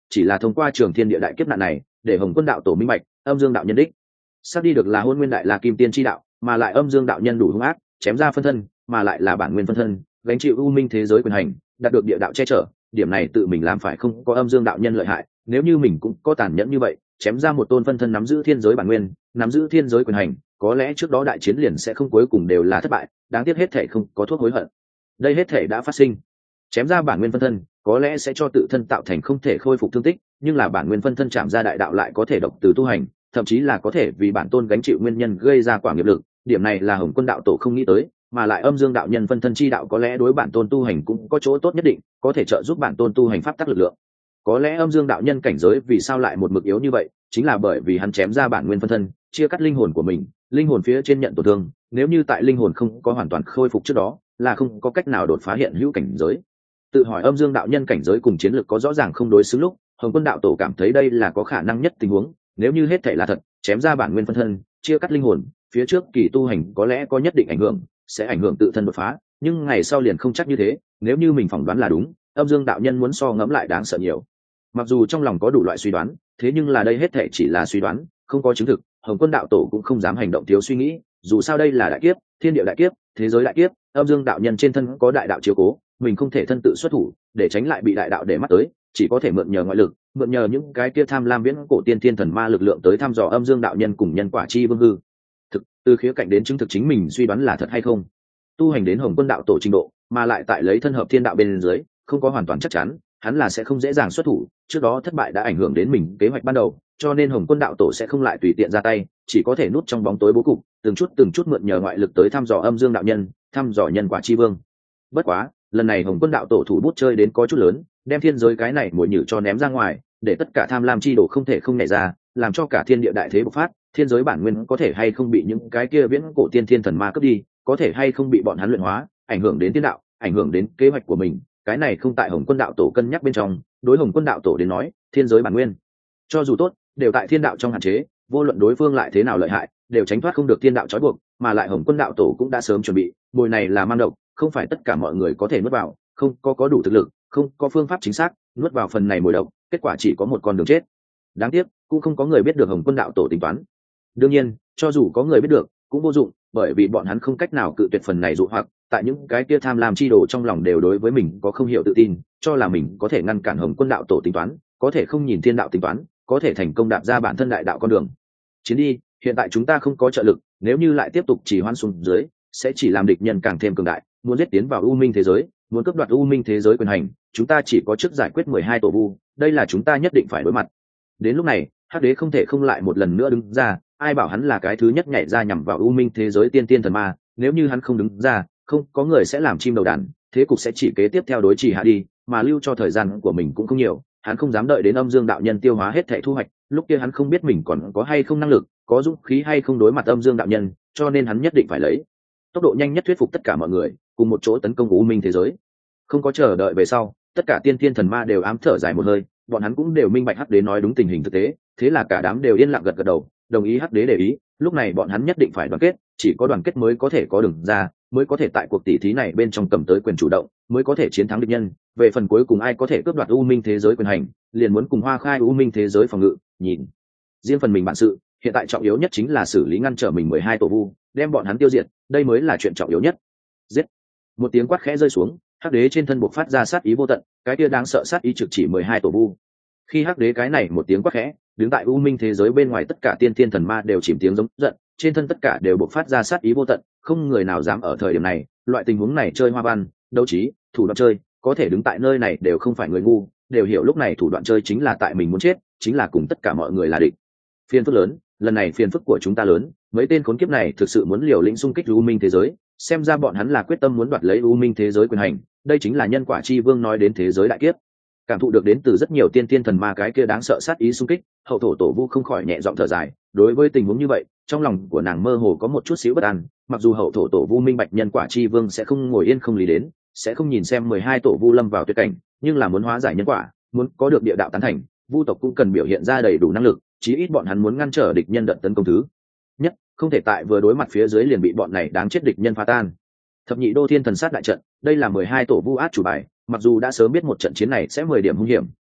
chỉ là thông qua trường thiên địa đại kiếp nạn này để Hồng Quân đạo tổ minh bạch âm dương đạo nhân đích sắp đi được là hôn nguyên đại la kim tiên chi đạo, mà lại âm dương đạo nhân đủ hung ác, chém ra phân thân mà lại là bản nguyên phân thân, gánh chịu u minh thế giới quyền hành, đạt được địa đạo che chở. Điểm này tự mình làm phải không có âm dương đạo nhân lợi hại, nếu như mình cũng có tàn nhẫn như vậy, chém ra một tôn phân thân nắm giữ thiên giới bản nguyên, nắm giữ thiên giới quyền hành, có lẽ trước đó đại chiến liền sẽ không cuối cùng đều là thất bại. Đáng tiếc hết thể không có thuốc hối hận, đây hết thể đã phát sinh. Chém ra bản nguyên phân thân có lẽ sẽ cho tự thân tạo thành không thể khôi phục thương tích, nhưng là bản nguyên phân thân chạm ra đại đạo lại có thể độc từ tu hành, thậm chí là có thể vì bản tôn gánh chịu nguyên nhân gây ra quả nghiệp lực. Điểm này là Hồng Quân đạo tổ không nghĩ tới, mà lại âm dương đạo nhân phân thân chi đạo có lẽ đối bản tôn tu hành cũng có chỗ tốt nhất định, có thể trợ giúp bản tôn tu hành pháp tắc lực lượng. Có lẽ âm dương đạo nhân cảnh giới vì sao lại một mực yếu như vậy, chính là bởi vì hắn chém ra bản nguyên phân thân, chia cắt linh hồn của mình, linh hồn phía trên nhận tổn thương, nếu như tại linh hồn không có hoàn toàn khôi phục trước đó, là không có cách nào đột phá hiện hữu cảnh giới. Tự hỏi âm dương đạo nhân cảnh giới cùng chiến lược có rõ ràng không đối xứng lúc, Hồng Quân đạo tổ cảm thấy đây là có khả năng nhất tình huống. Nếu như hết thảy là thật, chém ra bản nguyên phân thân, chia cắt linh hồn, phía trước kỳ tu hành có lẽ có nhất định ảnh hưởng, sẽ ảnh hưởng tự thân đột phá, nhưng ngày sau liền không chắc như thế. Nếu như mình phỏng đoán là đúng, âm dương đạo nhân muốn so ngẫm lại đáng sợ nhiều. Mặc dù trong lòng có đủ loại suy đoán, thế nhưng là đây hết thảy chỉ là suy đoán, không có chứng thực. Hồng Quân đạo tổ cũng không dám hành động thiếu suy nghĩ, dù sao đây là đại kiếp, thiên địa đại kiếp, thế giới đại kiếp, âm dương đạo nhân trên thân có đại đạo chiếu cố, mình không thể thân tự xuất thủ để tránh lại bị đại đạo để mắt tới, chỉ có thể mượn nhờ ngoại lực, mượn nhờ những cái kia tham lam viễn cổ tiên thiên thần ma lực lượng tới thăm dò âm dương đạo nhân cùng nhân quả chi vương hư thực. Từ khía cạnh đến chứng thực chính mình suy đoán là thật hay không, tu hành đến Hồng Quân đạo tổ trình độ, mà lại tại lấy thân hợp thiên đạo bên dưới, không có hoàn toàn chắc chắn, hắn là sẽ không dễ dàng xuất thủ. Trước đó thất bại đã ảnh hưởng đến mình kế hoạch ban đầu, cho nên Hồng Quân đạo tổ sẽ không lại tùy tiện ra tay, chỉ có thể nút trong bóng tối bố cục, từng chút từng chút mượn nhờ ngoại lực tới thăm dò âm dương đạo nhân, thăm dò nhân quả chi vương. Bất quá lần này Hồng Quân đạo tổ thủ bút chơi đến có chút lớn, đem thiên giới cái này mồi nhử cho ném ra ngoài, để tất cả tham lam chi đồ không thể không nảy ra, làm cho cả thiên địa đại thế bộc phát. Thiên giới bản nguyên có thể hay không bị những cái kia viễn cổ tiên thiên thần ma cướp đi, có thể hay không bị bọn hắn luyện hóa, ảnh hưởng đến thiên đạo, ảnh hưởng đến kế hoạch của mình, cái này không tại Hồng Quân đạo tổ cân nhắc bên trong. Đối Hồng Quân đạo tổ đến nói, thiên giới bản nguyên cho dù tốt, đều tại thiên đạo trong hạn chế, vô luận đối phương lại thế nào lợi hại, đều tránh thoát không được thiên đạo trói buộc. Mà lại Hồng Quân đạo tổ cũng đã sớm chuẩn bị, bồi này là mang độc, không phải tất cả mọi người có thể nuốt vào, không có có đủ thực lực, không có phương pháp chính xác nuốt vào phần này mồi độc, kết quả chỉ có một con đường chết. Đáng tiếc cũng không có người biết được Hồng Quân đạo tổ tính toán. Đương nhiên cho dù có người biết được cũng vô dụng, bởi vì bọn hắn không cách nào cự tuyệt phần này dụ hoặc. Tại những cái kia tham lam chi đồ trong lòng đều đối với mình có không hiểu tự tin, cho là mình có thể ngăn cản Hồng Quân đạo tổ tính toán, có thể không nhìn thiên đạo tính toán, có thể thành công đạp ra bản thân đại đạo con đường. Chiến đi, hiện tại chúng ta không có trợ lực, nếu như lại tiếp tục trì hoãn xuống dưới, sẽ chỉ làm địch nhân càng thêm cường đại, muốn giết tiến vào u minh thế giới, muốn cướp đoạt u minh thế giới quyền hành, chúng ta chỉ có trước giải quyết mười hai tổ vu, đây là chúng ta nhất định phải đối mặt. Đến lúc này Hắc Đế không thể không lại một lần nữa đứng ra, ai bảo hắn là cái thứ nhất nhảy ra nhằm vào u minh thế giới tiên tiên thần ma, nếu như hắn không đứng ra, không có người sẽ làm chim đầu đàn, thế cục sẽ chỉ kế tiếp theo đối trì hạ đi, mà lưu cho thời gian của mình cũng không nhiều. Hắn không dám đợi đến âm dương đạo nhân tiêu hóa hết thảy thu hoạch, lúc kia hắn không biết mình còn có hay không năng lực, có dũng khí hay không đối mặt âm dương đạo nhân, cho nên hắn nhất định phải lấy tốc độ nhanh nhất thuyết phục tất cả mọi người cùng một chỗ tấn công u minh thế giới. Không có chờ đợi về sau, tất cả tiên thiên thần ma đều ám thở dài một hơi, bọn hắn cũng đều minh bạch Hắc Đế nói đúng tình hình thực tế, thế là cả đám đều yên lặng gật gật đầu, đồng ý Hắc Đế để ý. Lúc này bọn hắn nhất định phải đoàn kết, chỉ có đoàn kết mới có thể có đường ra, mới có thể tại cuộc tỷ thí này bên trong cầm tới quyền chủ động, mới có thể chiến thắng địch nhân. Về phần cuối cùng ai có thể cướp đoạt u minh thế giới quyền hành, liền muốn cùng Hoa Khai u minh thế giới phòng ngự, nhìn riêng phần mình bản sự. Hiện tại trọng yếu nhất chính là xử lý ngăn trở mình mười hai tổ vu, đem bọn hắn tiêu diệt, đây mới là chuyện trọng yếu nhất. Giết! Một tiếng quát khẽ rơi xuống, Hắc Đế trên thân bộc phát ra sát ý vô tận, cái kia đáng sợ sát ý trực chỉ mười hai tổ vu. Khi Hắc Đế cái này một tiếng quát khẽ, đứng tại u minh thế giới bên ngoài tất cả tiên thiên thần ma đều chìm tiếng giống giận, trên thân tất cả đều bộc phát ra sát ý vô tận, không người nào dám ở thời điểm này, loại tình huống này chơi hoa văn, đấu trí, thủ đoạn chơi, có thể đứng tại nơi này đều không phải người ngu, đều hiểu lúc này thủ đoạn chơi chính là tại mình muốn chết, chính là cùng tất cả mọi người là địch. Phiền phức lớn, lần này phiền phức của chúng ta lớn, mấy tên khốn kiếp này thực sự muốn liều lĩnh xung kích u minh thế giới, xem ra bọn hắn là quyết tâm muốn đoạt lấy u minh thế giới quyền hành, đây chính là nhân quả chi vương nói đến thế giới đại kiếp. Cảm thụ được đến từ rất nhiều tiên tiên thần ma cái kia đáng sợ sát ý xung kích, hậu thổ tổ vu không khỏi nhẹ giọng thở dài. Đối với tình huống như vậy, trong lòng của nàng mơ hồ có một chút xíu bất an, mặc dù hậu thổ tổ vu minh bạch nhân quả chi vương sẽ không ngồi yên không lý đến, sẽ không nhìn xem mười hai tổ vu lâm vào tuyệt cảnh, nhưng là muốn hóa giải nhân quả, muốn có được địa đạo tán thành, vu tộc cũng cần biểu hiện ra đầy đủ năng lực, chí ít bọn hắn muốn ngăn trở địch nhân đợt tấn công thứ nhất, không thể tại vừa đối mặt phía dưới liền bị bọn này đáng chết địch nhân phá tan. Thập nhị đô thiên thần sát đại trận, đây là mười hai tổ vu át chủ bài, mặc dù đã sớm biết một trận chiến này sẽ mười điểm hung hiểm,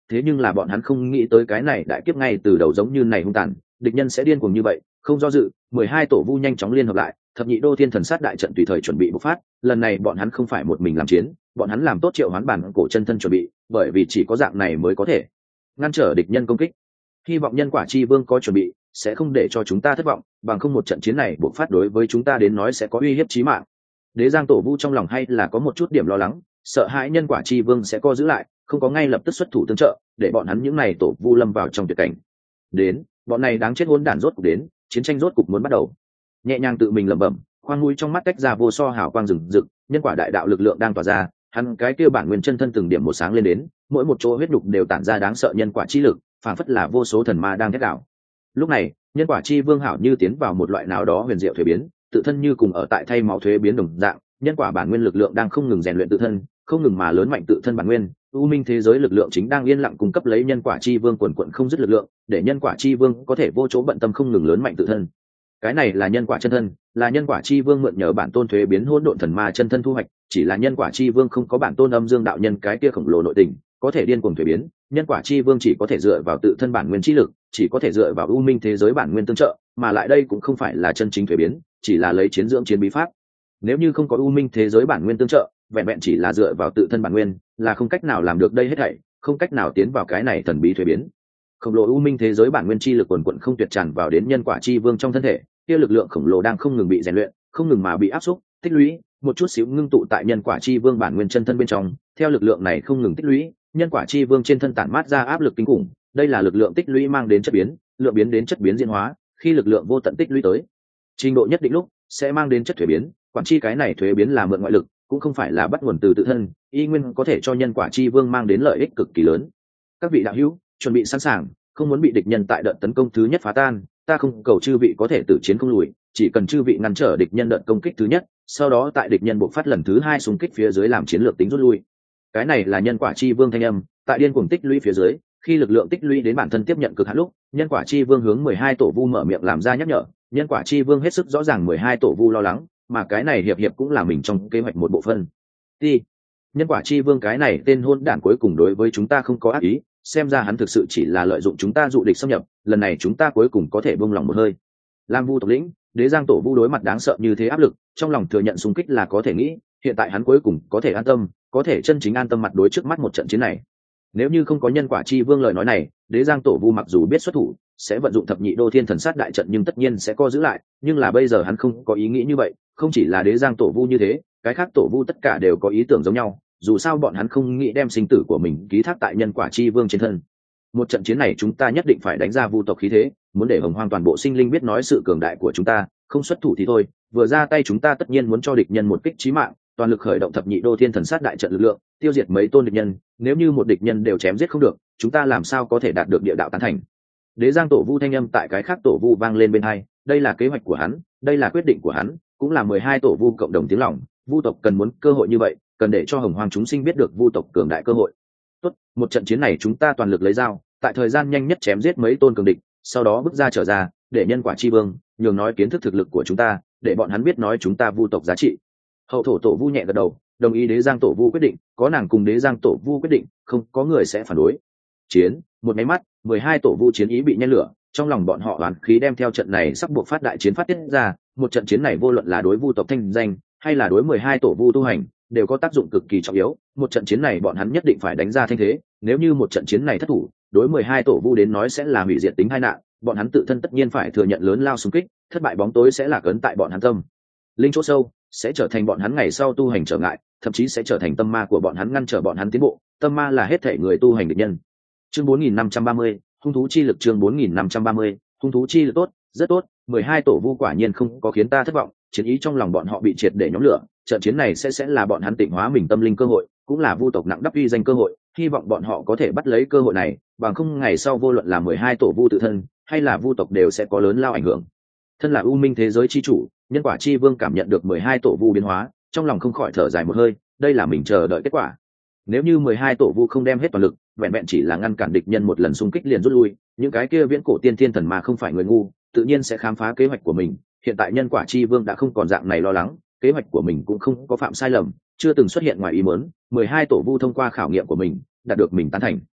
thế nhưng là bọn hắn không nghĩ tới cái này đại kiếp ngay từ đầu giống như này hung tàn, địch nhân sẽ điên cuồng như vậy. Không do dự, mười hai tổ vu nhanh chóng liên hợp lại, thập nhị đô thiên thần sát đại trận tùy thời chuẩn bị bộc phát. Lần này bọn hắn không phải một mình làm chiến, bọn hắn làm tốt triệu hoán bản cổ chân thân chuẩn bị, bởi vì chỉ có dạng này mới có thể ngăn trở địch nhân công kích. Hy vọng nhân quả chi vương có chuẩn bị, sẽ không để cho chúng ta thất vọng, bằng không một trận chiến này bộc phát đối với chúng ta đến nói sẽ có uy hiếp chí mạng. Đế Giang tổ vu trong lòng hay là có một chút điểm lo lắng, sợ hãi nhân quả chi vương sẽ co giữ lại, không có ngay lập tức xuất thủ tương trợ, để bọn hắn những này tổ vu lâm vào trong tuyệt cảnh. Đến, bọn này đáng chết hỗn đản rốt cục đến, chiến tranh rốt cục muốn bắt đầu. Nhẹ nhàng tự mình lẩm bẩm, khoan mũi trong mắt tách ra vô so hào quang rừng rực, nhân quả đại đạo lực lượng đang tỏa ra, hắn cái kia bản nguyên chân thân từng điểm một sáng lên đến, mỗi một chỗ huyết nhục đều tản ra đáng sợ nhân quả chi lực, phảng phất là vô số thần ma đang thét đảo. Lúc này, nhân quả chi vương hảo như tiến vào một loại nào đó huyền diệu thuế biến, tự thân như cùng ở tại thay máu thuế biến đồng dạng, nhân quả bản nguyên lực lượng đang không ngừng rèn luyện tự thân, không ngừng mà lớn mạnh tự thân bản nguyên. U minh thế giới lực lượng chính đang yên lặng cung cấp lấy nhân quả chi vương quần quận không dứt lực lượng, để nhân quả chi vương có thể vô chỗ bận tâm không ngừng lớn mạnh tự thân. Cái này là nhân quả chân thân, là nhân quả chi vương mượn nhờ bản tôn thuế biến hỗn độn thần ma chân thân thu hoạch, chỉ là nhân quả chi vương không có bản tôn âm dương đạo nhân cái kia khổng lồ nội tình, có thể điên cuồng thuế biến, nhân quả chi vương chỉ có thể dựa vào tự thân bản nguyên chi lực, chỉ có thể dựa vào u minh thế giới bản nguyên tương trợ, mà lại đây cũng không phải là chân chính thuế biến, chỉ là lấy chiến dưỡng chiến bí pháp. Nếu như không có u minh thế giới bản nguyên tương trợ, vẹn vẹn chỉ là dựa vào tự thân bản nguyên, là không cách nào làm được đây hết thảy, không cách nào tiến vào cái này thần bí thuế biến. Khổng lồ u minh thế giới bản nguyên chi lực quần quần không tuyệt tràn vào đến nhân quả chi vương trong thân thể, kia lực lượng khổng lồ đang không ngừng bị rèn luyện, không ngừng mà bị áp xúc, tích lũy, một chút xíu ngưng tụ tại nhân quả chi vương bản nguyên chân thân bên trong. Theo lực lượng này không ngừng tích lũy, nhân quả chi vương trên thân tản mát ra áp lực kinh khủng, đây là lực lượng tích lũy mang đến chất biến, lượng biến đến chất biến diễn hóa, khi lực lượng vô tận tích lũy tới trình độ nhất định lúc sẽ mang đến chất thuế biến. Quản chi cái này thuế biến là mượn ngoại lực, cũng không phải là bắt nguồn từ tự thân, y nguyên có thể cho nhân quả chi vương mang đến lợi ích cực kỳ lớn. Các vị đạo hữu, chuẩn bị sẵn sàng, không muốn bị địch nhân tại đợt tấn công thứ nhất phá tan. Ta không cầu chư vị có thể tử chiến không lùi, chỉ cần chư vị ngăn trở địch nhân đợt công kích thứ nhất, sau đó tại địch nhân bộc phát lần thứ hai xung kích phía dưới làm chiến lược tính rút lui. Cái này là nhân quả chi vương thanh âm, tại điên cuồng tích lũy phía dưới, khi lực lượng tích lũy đến bản thân tiếp nhận cực hạn lúc, nhân quả chi vương hướng mười hai tổ vu mở miệng làm ra nhắc nhở. Nhân quả chi vương hết sức rõ ràng mười hai tổ vu lo lắng, mà cái này hiệp hiệp cũng là mình trong kế hoạch một bộ phân. Ti, nhân quả chi vương cái này tên hôn đản cuối cùng đối với chúng ta không có ác ý, xem ra hắn thực sự chỉ là lợi dụng chúng ta dụ địch xâm nhập, lần này chúng ta cuối cùng có thể buông lòng một hơi. Lam Vu tộc lĩnh, Đế Giang tổ vu đối mặt đáng sợ như thế áp lực, trong lòng thừa nhận xung kích là có thể nghĩ, hiện tại hắn cuối cùng có thể an tâm, có thể chân chính an tâm mặt đối trước mắt một trận chiến này. Nếu như không có nhân quả chi vương lời nói này, Đế Giang tổ vu mặc dù biết xuất thủ, sẽ vận dụng thập nhị đô thiên thần sát đại trận nhưng tất nhiên sẽ co giữ lại, nhưng là bây giờ hắn không có ý nghĩ như vậy, không chỉ là Đế Giang tổ vu như thế, cái khác tổ vu tất cả đều có ý tưởng giống nhau, dù sao bọn hắn không nghĩ đem sinh tử của mình ký thác tại nhân quả chi vương trên thân. Một trận chiến này chúng ta nhất định phải đánh ra vu tộc khí thế, muốn để hồng hoang toàn bộ sinh linh biết nói sự cường đại của chúng ta, không xuất thủ thì thôi, vừa ra tay chúng ta tất nhiên muốn cho địch nhân một kích chí mạng, toàn lực khởi động thập nhị đô thiên thần sát đại trận lực lượng, tiêu diệt mấy tôn địch nhân, nếu như một địch nhân đều chém giết không được, chúng ta làm sao có thể đạt được địa đạo tán thành. Đế Giang tổ vu thanh âm tại cái khác tổ vu vang lên bên hai, đây là kế hoạch của hắn, đây là quyết định của hắn, cũng là mười hai tổ vu cộng đồng tiếng lòng, vu tộc cần muốn cơ hội như vậy, cần để cho hồng hoang chúng sinh biết được vu tộc cường đại cơ hội. Tốt, một trận chiến này chúng ta toàn lực lấy dao, tại thời gian nhanh nhất chém giết mấy tôn cường địch, sau đó bước ra trở ra, để nhân quả chi vương nhường nói kiến thức thực lực của chúng ta, để bọn hắn biết nói chúng ta vu tộc giá trị. Hậu thổ tổ vu nhẹ gật đầu, đồng ý Đế Giang tổ vu quyết định, có nàng cùng Đế Giang tổ vu quyết định, không có người sẽ phản đối. Chiến, một máy mắt, mười hai tổ vu chiến ý bị nhen lửa, trong lòng bọn họ oán khí đem theo trận này sắp buộc phát đại chiến phát tiết ra, một trận chiến này vô luận là đối vu tộc thanh danh, hay là đối mười hai tổ vu tu hành, đều có tác dụng cực kỳ trọng yếu, một trận chiến này bọn hắn nhất định phải đánh ra thanh thế, nếu như một trận chiến này thất thủ, đối mười hai tổ vu đến nói sẽ là hủy diệt tính tai nạn, bọn hắn tự thân tất nhiên phải thừa nhận lớn lao xung kích, thất bại bóng tối sẽ là cấn tại bọn hắn tâm linh chỗ sâu, sẽ trở thành bọn hắn ngày sau tu hành trở ngại, thậm chí sẽ trở thành tâm ma của bọn hắn ngăn trở bọn hắn tiến bộ, tâm ma là hết thể người tu hành địch nhân. Chương bốn nghìn năm trăm ba mươi, hung thú chi lực. Chương bốn nghìn năm trăm ba mươi, hung thú chi lực. Tốt, rất tốt, mười hai tổ vu quả nhiên không có khiến ta thất vọng, chiến ý trong lòng bọn họ bị triệt để nhóm lửa, trận chiến này sẽ sẽ là bọn hắn tịnh hóa mình tâm linh cơ hội, cũng là vu tộc nặng đắp uy danh cơ hội, hy vọng bọn họ có thể bắt lấy cơ hội này, bằng không ngày sau vô luận là mười hai tổ vu tự thân hay là vu tộc đều sẽ có lớn lao ảnh hưởng. Thân là u minh thế giới chi chủ, nhân quả chi vương cảm nhận được mười hai tổ vu biến hóa, trong lòng không khỏi thở dài một hơi, đây là mình chờ đợi kết quả. Nếu như mười hai tổ vu không đem hết toàn lực, vẹn vẹn chỉ là ngăn cản địch nhân một lần xung kích liền rút lui, những cái kia viễn cổ tiên thiên thần mà không phải người ngu, tự nhiên sẽ khám phá kế hoạch của mình. Hiện tại nhân quả chi vương đã không còn dạng này lo lắng, kế hoạch của mình cũng không có phạm sai lầm, chưa từng xuất hiện ngoài ý muốn, mười hai tổ vu thông qua khảo nghiệm của mình, đạt được mình tán thành.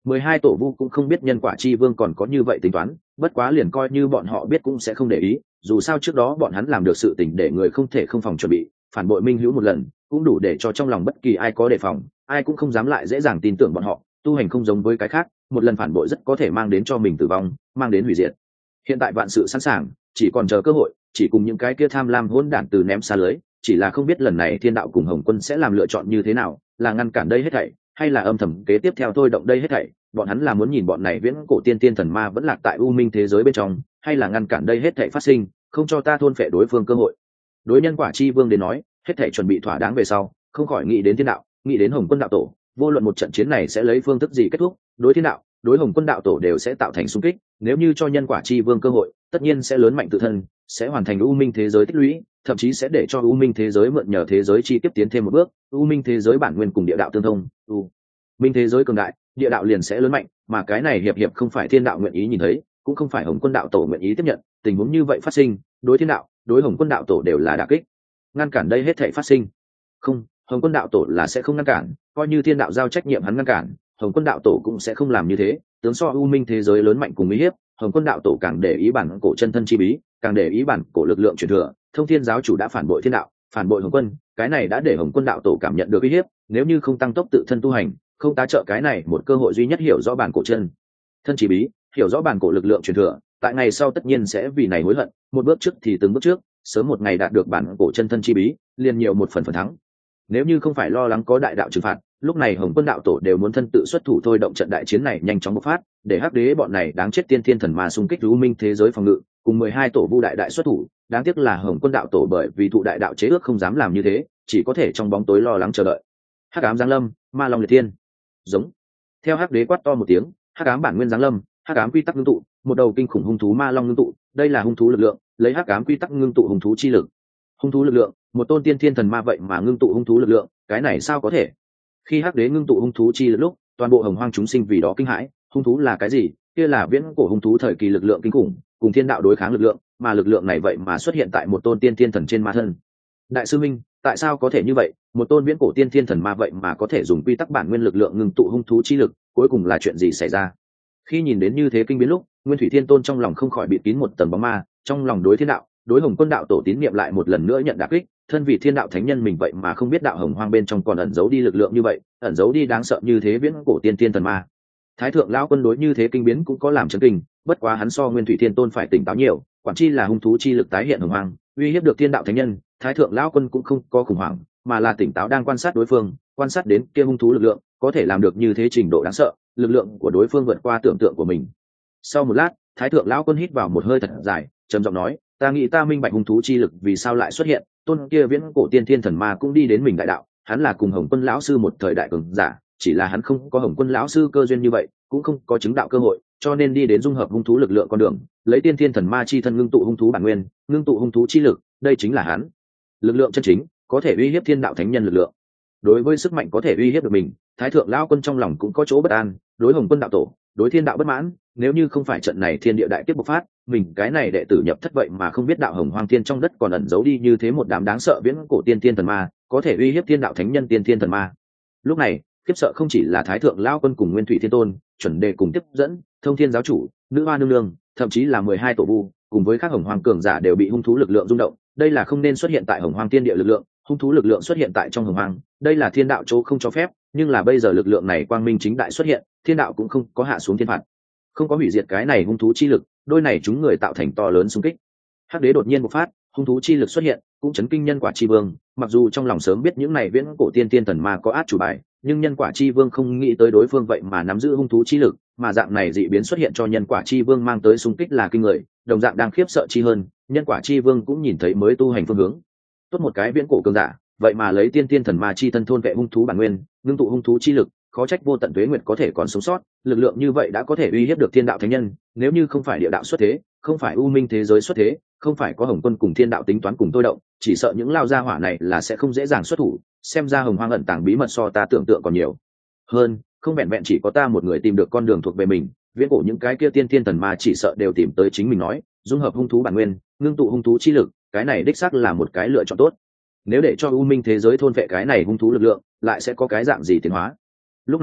mười hai tổ vu cũng không biết nhân quả chi vương còn có như vậy tính toán, bất quá liền coi như bọn họ biết cũng sẽ không để ý, dù sao trước đó bọn hắn làm được sự tình để người không thể không phòng chuẩn bị, phản bội minh hữu một lần cũng đủ để cho trong lòng bất kỳ ai có đề phòng, ai cũng không dám lại dễ dàng tin tưởng bọn họ. Tu hành không giống với cái khác, một lần phản bội rất có thể mang đến cho mình tử vong, mang đến hủy diệt. Hiện tại vạn sự sẵn sàng, chỉ còn chờ cơ hội, chỉ cùng những cái kia tham lam hỗn đản từ ném xa lưới, chỉ là không biết lần này thiên đạo cùng Hồng Quân sẽ làm lựa chọn như thế nào, là ngăn cản đây hết thảy hay là âm thầm kế tiếp theo thôi động đây hết thảy. Bọn hắn là muốn nhìn bọn này viễn cổ tiên tiên thần ma vẫn lạc tại u minh thế giới bên trong, hay là ngăn cản đây hết thảy phát sinh, không cho ta thôn phệ đối phương cơ hội. Đối nhân quả chi vương đến nói, hết thảy chuẩn bị thỏa đáng về sau, không khỏi nghĩ đến thiên đạo, nghĩ đến Hồng Quân đạo tổ, vô luận một trận chiến này sẽ lấy phương thức gì kết thúc, đối thiên đạo, đối Hồng Quân đạo tổ đều sẽ tạo thành xung kích. Nếu như cho nhân quả chi vương cơ hội, tất nhiên sẽ lớn mạnh tự thân, sẽ hoàn thành u minh thế giới tích lũy, thậm chí sẽ để cho u minh thế giới mượn nhờ thế giới chi tiếp tiến thêm một bước. U minh thế giới bản nguyên cùng địa đạo tương thông, u minh thế giới cường đại, địa đạo liền sẽ lớn mạnh, mà cái này hiệp hiệp không phải thiên đạo nguyện ý nhìn thấy, cũng không phải Hồng Quân đạo tổ nguyện ý tiếp nhận. Tình huống như vậy phát sinh, đối thiên đạo, đối Hồng Quân đạo tổ đều là đả kích. Ngăn cản đây hết thảy phát sinh, không, Hồng Quân đạo tổ là sẽ không ngăn cản, coi như thiên đạo giao trách nhiệm hắn ngăn cản, Hồng Quân đạo tổ cũng sẽ không làm như thế. Tướng so u minh thế giới lớn mạnh cùng uy hiếp, Hồng Quân đạo tổ càng để ý bản cổ chân thân chi bí, càng để ý bản cổ lực lượng truyền thừa. Thông Thiên giáo chủ đã phản bội thiên đạo, phản bội Hồng Quân, cái này đã để Hồng Quân đạo tổ cảm nhận được uy hiếp, nếu như không tăng tốc tự thân tu hành, không tá trợ cái này một cơ hội duy nhất hiểu rõ bản cổ chân thân chi bí, hiểu rõ bản cổ lực lượng truyền thừa, tại ngày sau tất nhiên sẽ vì này hối hận, một bước trước thì từng bước trước, sớm một ngày đạt được bản cổ chân thân chi bí, liền nhiều một phần phần thắng. Nếu như không phải lo lắng có đại đạo trừng phạt, lúc này Hồng Quân đạo tổ đều muốn thân tự xuất thủ thôi động trận đại chiến này nhanh chóng bộc phát, để hắc đế bọn này đáng chết tiên thiên thần ma xung kích u minh thế giới phòng ngự, cùng mười hai tổ vu đại đại xuất thủ. Đáng tiếc là Hồng Quân đạo tổ bởi vì thụ đại đạo chế ước không dám làm như thế, chỉ có thể trong bóng tối lo lắng chờ đợi. Hắc ám giáng lâm, ma long liệt thiên. Giống. Theo hắc đế quát to một tiếng, hắc ám bản nguyên giáng lâm, hắc ám quy tắc ngưng tụ, một đầu kinh khủng hung thú ma long ngưng tụ, đây là hung thú lực lượng, lấy hắc ám quy tắc ngưng tụ hung thú chi lực. Hung thú lực lượng, một tôn tiên thiên thần ma vậy mà ngưng tụ hung thú lực lượng, cái này sao có thể? Khi hắc đế ngưng tụ hung thú chi lực lúc, toàn bộ hồng hoang chúng sinh vì đó kinh hãi. Hung thú là cái gì? Kia là viễn cổ hung thú thời kỳ lực lượng kinh khủng, cùng thiên đạo đối kháng lực lượng, mà lực lượng này vậy mà xuất hiện tại một tôn tiên thiên thần trên ma thân. Đại sư minh, tại sao có thể như vậy? Một tôn viễn cổ tiên thiên thần ma vậy mà có thể dùng quy tắc bản nguyên lực lượng ngưng tụ hung thú chi lực, cuối cùng là chuyện gì xảy ra? Khi nhìn đến như thế kinh biến lúc, Nguyên Thủy Thiên Tôn trong lòng không khỏi bị kín một tầng bóng ma, trong lòng đối thiên đạo, đối Hồng Quân đạo tổ tín niệm lại một lần nữa nhận đả kích. Thân vị thiên đạo thánh nhân mình vậy mà không biết đạo hồng hoang bên trong còn ẩn giấu đi lực lượng như vậy, ẩn giấu đi đáng sợ như thế viễn cổ tiên tiên thần ma. Thái thượng lão quân đối như thế kinh biến cũng có làm chấn kinh, bất quá hắn so Nguyên Thủy Thiên Tôn phải tỉnh táo nhiều, quản chi là hung thú chi lực tái hiện hồng hoang, uy hiếp được thiên đạo thánh nhân. Thái thượng lão quân cũng không có khủng hoảng, mà là tỉnh táo đang quan sát đối phương, quan sát đến kia hung thú lực lượng có thể làm được như thế trình độ đáng sợ, lực lượng của đối phương vượt qua tưởng tượng của mình. Sau một lát, Thái thượng lão quân hít vào một hơi thật dài, trầm giọng nói: ta nghĩ ta minh bạch hung thú chi lực vì sao lại xuất hiện. Tôn kia viễn cổ tiên thiên thần ma cũng đi đến mình đại đạo, hắn là cùng Hồng Quân lão sư một thời đại cường giả, chỉ là hắn không có Hồng Quân lão sư cơ duyên như vậy, cũng không có chứng đạo cơ hội, cho nên đi đến dung hợp hung thú lực lượng con đường, lấy tiên thiên thần ma chi thân ngưng tụ hung thú bản nguyên, ngưng tụ hung thú chi lực, đây chính là hắn lực lượng chân chính, có thể uy hiếp thiên đạo thánh nhân lực lượng. Đối với sức mạnh có thể uy hiếp được mình, Thái thượng lão quân trong lòng cũng có chỗ bất an, đối Hồng Quân đạo tổ, đối thiên đạo bất mãn. Nếu như không phải trận này thiên địa đại kiếp bộc phát, mình cái này đệ tử nhập thất vậy mà không biết đạo hồng hoang thiên trong đất còn ẩn giấu đi như thế một đám đáng sợ viễn cổ tiên tiên thần ma, có thể uy hiếp thiên đạo thánh nhân tiên tiên thần ma. Lúc này khiếp sợ không chỉ là Thái thượng lão quân cùng Nguyên Thủy Thiên Tôn, chuẩn đề cùng tiếp dẫn, Thông Thiên giáo chủ, nữ hoa nương nương, thậm chí là mười hai tổ vu cùng với các hồng hoang cường giả đều bị hung thú lực lượng rung động. Đây là không nên xuất hiện tại hồng hoang thiên địa lực lượng, hung thú lực lượng xuất hiện tại trong hồng hoang, đây là thiên đạo chỗ không cho phép. Nhưng là bây giờ lực lượng này quang minh chính đại xuất hiện, thiên đạo cũng không có hạ xuống thiên phạt, không có hủy diệt cái này hung thú chi lực, đôi này chúng người tạo thành to lớn xung kích. Hắc đế đột nhiên bộc phát, hung thú chi lực xuất hiện, cũng chấn kinh nhân quả chi vương. Mặc dù trong lòng sớm biết những này viễn cổ tiên tiên thần ma có át chủ bài, nhưng nhân quả chi vương không nghĩ tới đối phương vậy mà nắm giữ hung thú chi lực, mà dạng này dị biến xuất hiện cho nhân quả chi vương mang tới xung kích là kinh người, đồng dạng đang khiếp sợ chi hơn. Nhân quả chi vương cũng nhìn thấy mới tu hành phương hướng. Tốt một cái viễn cổ cường giả, vậy mà lấy tiên tiên thần ma chi thân thôn vệ hung thú bản nguyên, ngưng tụ hung thú chi lực, khó trách vô tận tuế nguyệt có thể còn sống sót. Lực lượng như vậy đã có thể uy hiếp được thiên đạo thánh nhân, nếu như không phải địa đạo xuất thế, không phải u minh thế giới xuất thế, không phải có Hồng Quân cùng thiên đạo tính toán cùng tôi động, chỉ sợ những lao gia hỏa này là sẽ không dễ dàng xuất thủ. Xem ra hồng hoang ẩn tàng bí mật so ta tưởng tượng còn nhiều hơn, không vẹn vẹn chỉ có ta một người tìm được con đường thuộc về mình, viễn cổ những cái kia tiên thiên thần ma chỉ sợ đều tìm tới chính mình. Nói dung hợp hung thú bản nguyên, ngưng tụ hung thú chi lực, cái này đích xác là một cái lựa chọn tốt. Nếu để cho u minh thế giới thôn vệ cái này hung thú lực lượng, lại sẽ có cái dạng gì tiến hóa? Lúc này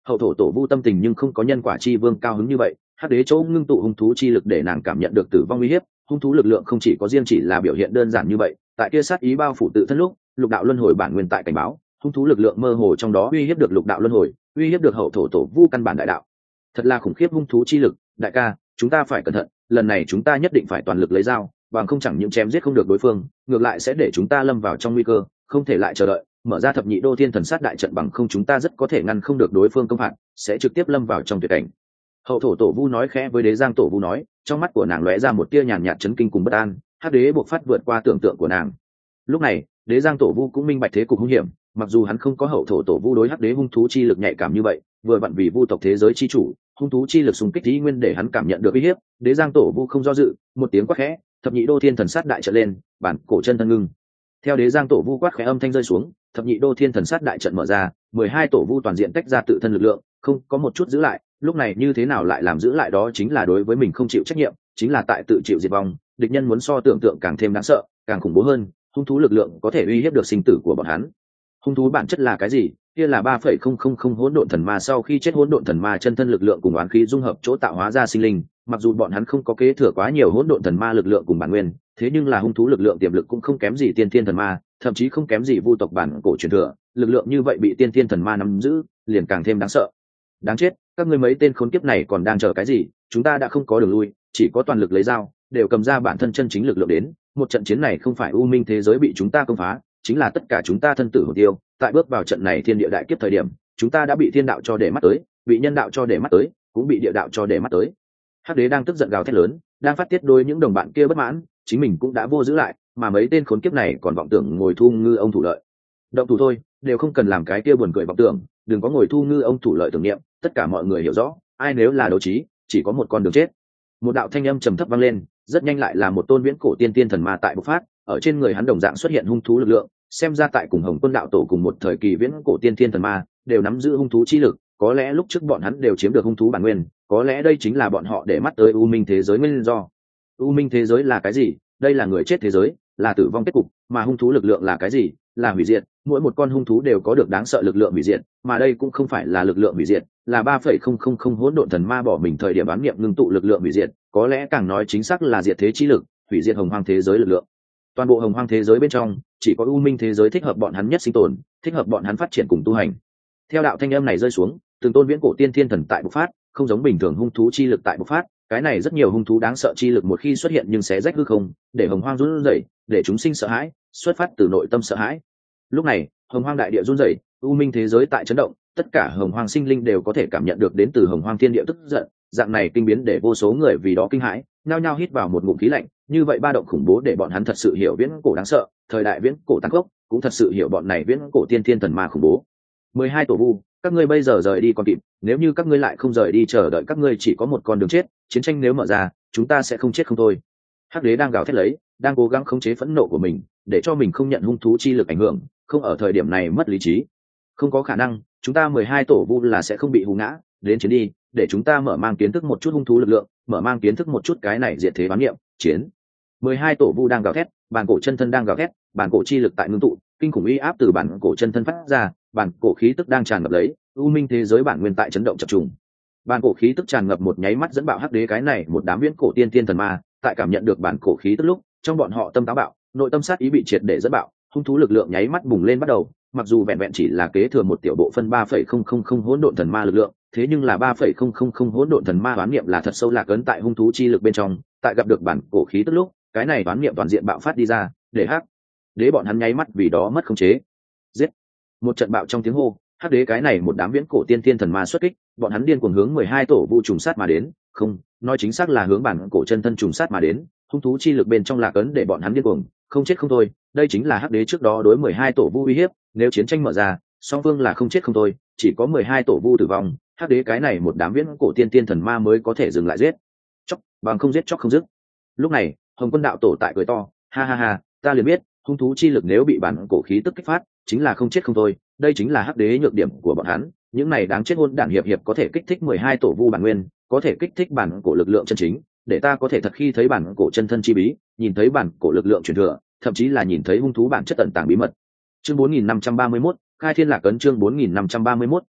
hậu thổ tổ vu tâm tình nhưng không có nhân quả chi vương cao hứng như vậy. Hắc đế chỗ ngưng tụ hung thú chi lực để nàng cảm nhận được tử vong uy hiếp. Hung thú lực lượng không chỉ có riêng chỉ là biểu hiện đơn giản như vậy, tại kia sát ý bao phủ tự thân lúc, lục đạo luân hồi bản nguyên tại cảnh báo, hung thú lực lượng mơ hồ trong đó uy hiếp được lục đạo luân hồi, uy hiếp được hậu thổ tổ vu căn bản đại đạo. Thật là khủng khiếp hung thú chi lực, đại ca, chúng ta phải cẩn thận, lần này chúng ta nhất định phải toàn lực lấy dao, bằng không chẳng những chém giết không được đối phương, ngược lại sẽ để chúng ta lâm vào trong nguy cơ, không thể lại chờ đợi, mở ra thập nhị đô thiên thần sát đại trận, bằng không chúng ta rất có thể ngăn không được đối phương công phạt, sẽ trực tiếp lâm vào trong tuyệt cảnh. Hậu thổ tổ vu nói khẽ với đế giang tổ vu nói, trong mắt của nàng lóe ra một tia nhàn nhạt chấn kinh cùng bất an. Hắc đế buộc phát vượt qua tưởng tượng của nàng. Lúc này đế giang tổ vu cũng minh bạch thế cục hung hiểm, mặc dù hắn không có hậu thổ tổ vu đối hắc đế hung thú chi lực nhạy cảm như vậy, vừa vặn vì vu tộc thế giới chi chủ, hung thú chi lực xung kích ý nguyên để hắn cảm nhận được uy hiếp. Đế giang tổ vu không do dự, một tiếng quát khẽ, thập nhị đô thiên thần sát đại trận lên, bản cổ chân thân ngưng. Theo đế giang tổ vu quát khẽ âm thanh rơi xuống, thập nhị đô thiên thần sát đại trận mở ra, mười hai tổ vu toàn diện tách ra tự thân lực lượng, không có một chút giữ lại. Lúc này như thế nào lại làm giữ lại, đó chính là đối với mình không chịu trách nhiệm, chính là tại tự chịu diệt vong. Địch nhân muốn so tưởng tượng càng thêm đáng sợ, càng khủng bố hơn, hung thú lực lượng có thể uy hiếp được sinh tử của bọn hắn. Hung thú bản chất là cái gì? Kia là ba phẩy không không không hỗn độn thần ma, sau khi chết hỗn độn thần ma chân thân lực lượng cùng oán khí dung hợp chỗ tạo hóa ra sinh linh, mặc dù bọn hắn không có kế thừa quá nhiều hỗn độn thần ma lực lượng cùng bản nguyên, thế nhưng là hung thú lực lượng tiềm lực cũng không kém gì tiên thiên thần ma, thậm chí không kém gì vu tộc bản cổ truyền thừa, lực lượng như vậy bị tiên thiên thần ma nắm giữ, liền càng thêm đáng sợ. Đáng chết, các ngươi mấy tên khốn kiếp này còn đang chờ cái gì? Chúng ta đã không có đường lui, chỉ có toàn lực lấy dao, đều cầm ra bản thân chân chính lực lượng đến. Một trận chiến này không phải u minh thế giới bị chúng ta công phá, chính là tất cả chúng ta thân tử hồn tiêu. Tại bước vào trận này thiên địa đại kiếp thời điểm, chúng ta đã bị thiên đạo cho để mắt tới, bị nhân đạo cho để mắt tới, cũng bị địa đạo cho để mắt tới. Hắc đế đang tức giận gào thét lớn, đang phát tiết đôi những đồng bạn kia bất mãn, chính mình cũng đã vô giữ lại, mà mấy tên khốn kiếp này còn vọng tưởng ngồi thu ngư ông thủ lợi. Động thủ thôi, đều không cần làm cái kia buồn cười vọng tưởng, đừng có ngồi thu ngư ông thủ lợi tưởng niệm. Tất cả mọi người hiểu rõ, ai nếu là đấu trí, chỉ có một con đường chết. Một đạo thanh âm trầm thấp vang lên, rất nhanh lại là một tôn viễn cổ tiên tiên thần ma tại bộc phát, ở trên người hắn đồng dạng xuất hiện hung thú lực lượng, xem ra tại cùng Hồng Quân đạo tổ cùng một thời kỳ viễn cổ tiên tiên thần ma, đều nắm giữ hung thú chi lực, có lẽ lúc trước bọn hắn đều chiếm được hung thú bản nguyên, có lẽ đây chính là bọn họ để mắt tới u minh thế giới nguyên do. U minh thế giới là cái gì? Đây là người chết thế giới, là tử vong kết cục, mà hung thú lực lượng là cái gì? Là hủy diệt, mỗi một con hung thú đều có được đáng sợ lực lượng hủy diệt, mà đây cũng không phải là lực lượng hủy diệt, là ba phẩy không không không hỗn độn thần ma bỏ mình thời điểm bán niệm ngưng tụ lực lượng hủy diệt, có lẽ càng nói chính xác là diệt thế chi lực, hủy diệt hồng hoang thế giới lực lượng. Toàn bộ hồng hoang thế giới bên trong, chỉ có u minh thế giới thích hợp bọn hắn nhất sinh tồn, thích hợp bọn hắn phát triển cùng tu hành. Theo đạo thanh âm này rơi xuống, từng tôn viễn cổ tiên thiên thần tại bộc phát, không giống bình thường hung thú chi lực tại bộc phát, cái này rất nhiều hung thú đáng sợ chi lực một khi xuất hiện nhưng sẽ rách hư không, để hồng hoang run rẩy, để chúng sinh sợ hãi, xuất phát từ nội tâm sợ hãi. Lúc này hồng hoang đại địa run rẩy, u minh thế giới tại chấn động, tất cả hồng hoang sinh linh đều có thể cảm nhận được đến từ hồng hoang thiên địa tức giận, dạng này kinh biến để vô số người vì đó kinh hãi, nhao nhao hít vào một ngụm khí lạnh. Như vậy ba động khủng bố để bọn hắn thật sự hiểu viễn cổ đáng sợ, thời đại viễn cổ tăng gốc, cũng thật sự hiểu bọn này viễn cổ tiên thiên thần ma khủng bố. Mười hai tổ vu, các ngươi bây giờ rời đi còn kịp, nếu như các ngươi lại không rời đi, chờ đợi các ngươi chỉ có một con đường chết, chiến tranh nếu mở ra, chúng ta sẽ không chết không thôi. Hắc đế đang gào thét lấy, đang cố gắng khống chế phẫn nộ của mình, để cho mình không nhận hung thú chi lực ảnh hưởng, không ở thời điểm này mất lý trí. Không có khả năng, chúng ta mười hai tổ vu là sẽ không bị hù ngã, đến chiến đi, để chúng ta mở mang kiến thức một chút hung thú lực lượng, mở mang kiến thức một chút cái này diệt thế bán niệm, chiến. mười hai tổ vu đang gào thét, bản cổ chân thân đang gào thét, bản cổ chi lực tại ngưng tụ, kinh khủng uy áp từ bản cổ chân thân phát ra, bản cổ khí tức đang tràn ngập lấy, u minh thế giới bản nguyên tại chấn động chập trùng. Bản cổ khí tức tràn ngập một nháy mắt dẫn bạo hắc đế cái này một đám viễn cổ tiên tiên thần ma, tại cảm nhận được bản cổ khí tức lúc, trong bọn họ tâm táo bạo, nội tâm sát ý bị triệt để dẫn bạo, hung thú lực lượng nháy mắt bùng lên bắt đầu, mặc dù vẹn vẹn chỉ là kế thừa một tiểu bộ phân ba phẩy không không không hỗn độn thần ma lực lượng, thế nhưng là ba phẩy không không không hỗn độn thần ma đoán niệm là thật sâu lạc ấn tại hung thú chi lực bên trong, tại gặp được bản cổ khí tức lúc, cái này đoán niệm toàn diện bạo phát đi ra, để hắc đế bọn hắn nháy mắt vì đó mất khống chế. Giết! Một trận bạo trong tiếng hô, hắc đế cái này một đám viễn cổ tiên tiên thần ma xuất kích, bọn hắn điên cuồng hướng mười hai tổ vu trùng sát mà đến, không, nói chính xác là hướng bản cổ chân thân trùng sát mà đến, hung thú chi lực bên trong lạc ấn để bọn hắn điên cuồng, không chết không thôi, đây chính là hắc đế trước đó đối mười hai tổ vu uy hiếp, nếu chiến tranh mở ra, song phương là không chết không thôi, chỉ có mười hai tổ vu tử vong, hắc đế cái này một đám viễn cổ tiên tiên thần ma mới có thể dừng lại giết. Chốc, bằng không giết chóc không dứt. Lúc này, Hồng Quân đạo tổ tại cười to, ha ha ha, ta liền biết, hung thú chi lực nếu bị bản cổ khí tức kích phát, chính là không chết không thôi, đây chính là hắc đế nhược điểm của bọn hắn, những này đáng chết hôn đản hiệp hiệp có thể kích thích mười hai tổ vu bản nguyên, có thể kích thích bản cổ lực lượng chân chính, để ta có thể thật khi thấy bản cổ chân thân chi bí, nhìn thấy bản cổ lực lượng truyền thừa, thậm chí là nhìn thấy hung thú bản chất tận tàng bí mật. Chương bốn nghìn năm trăm ba mươi mốt, khai thiên lạc ấn chương bốn nghìn năm trăm ba mươi mốt,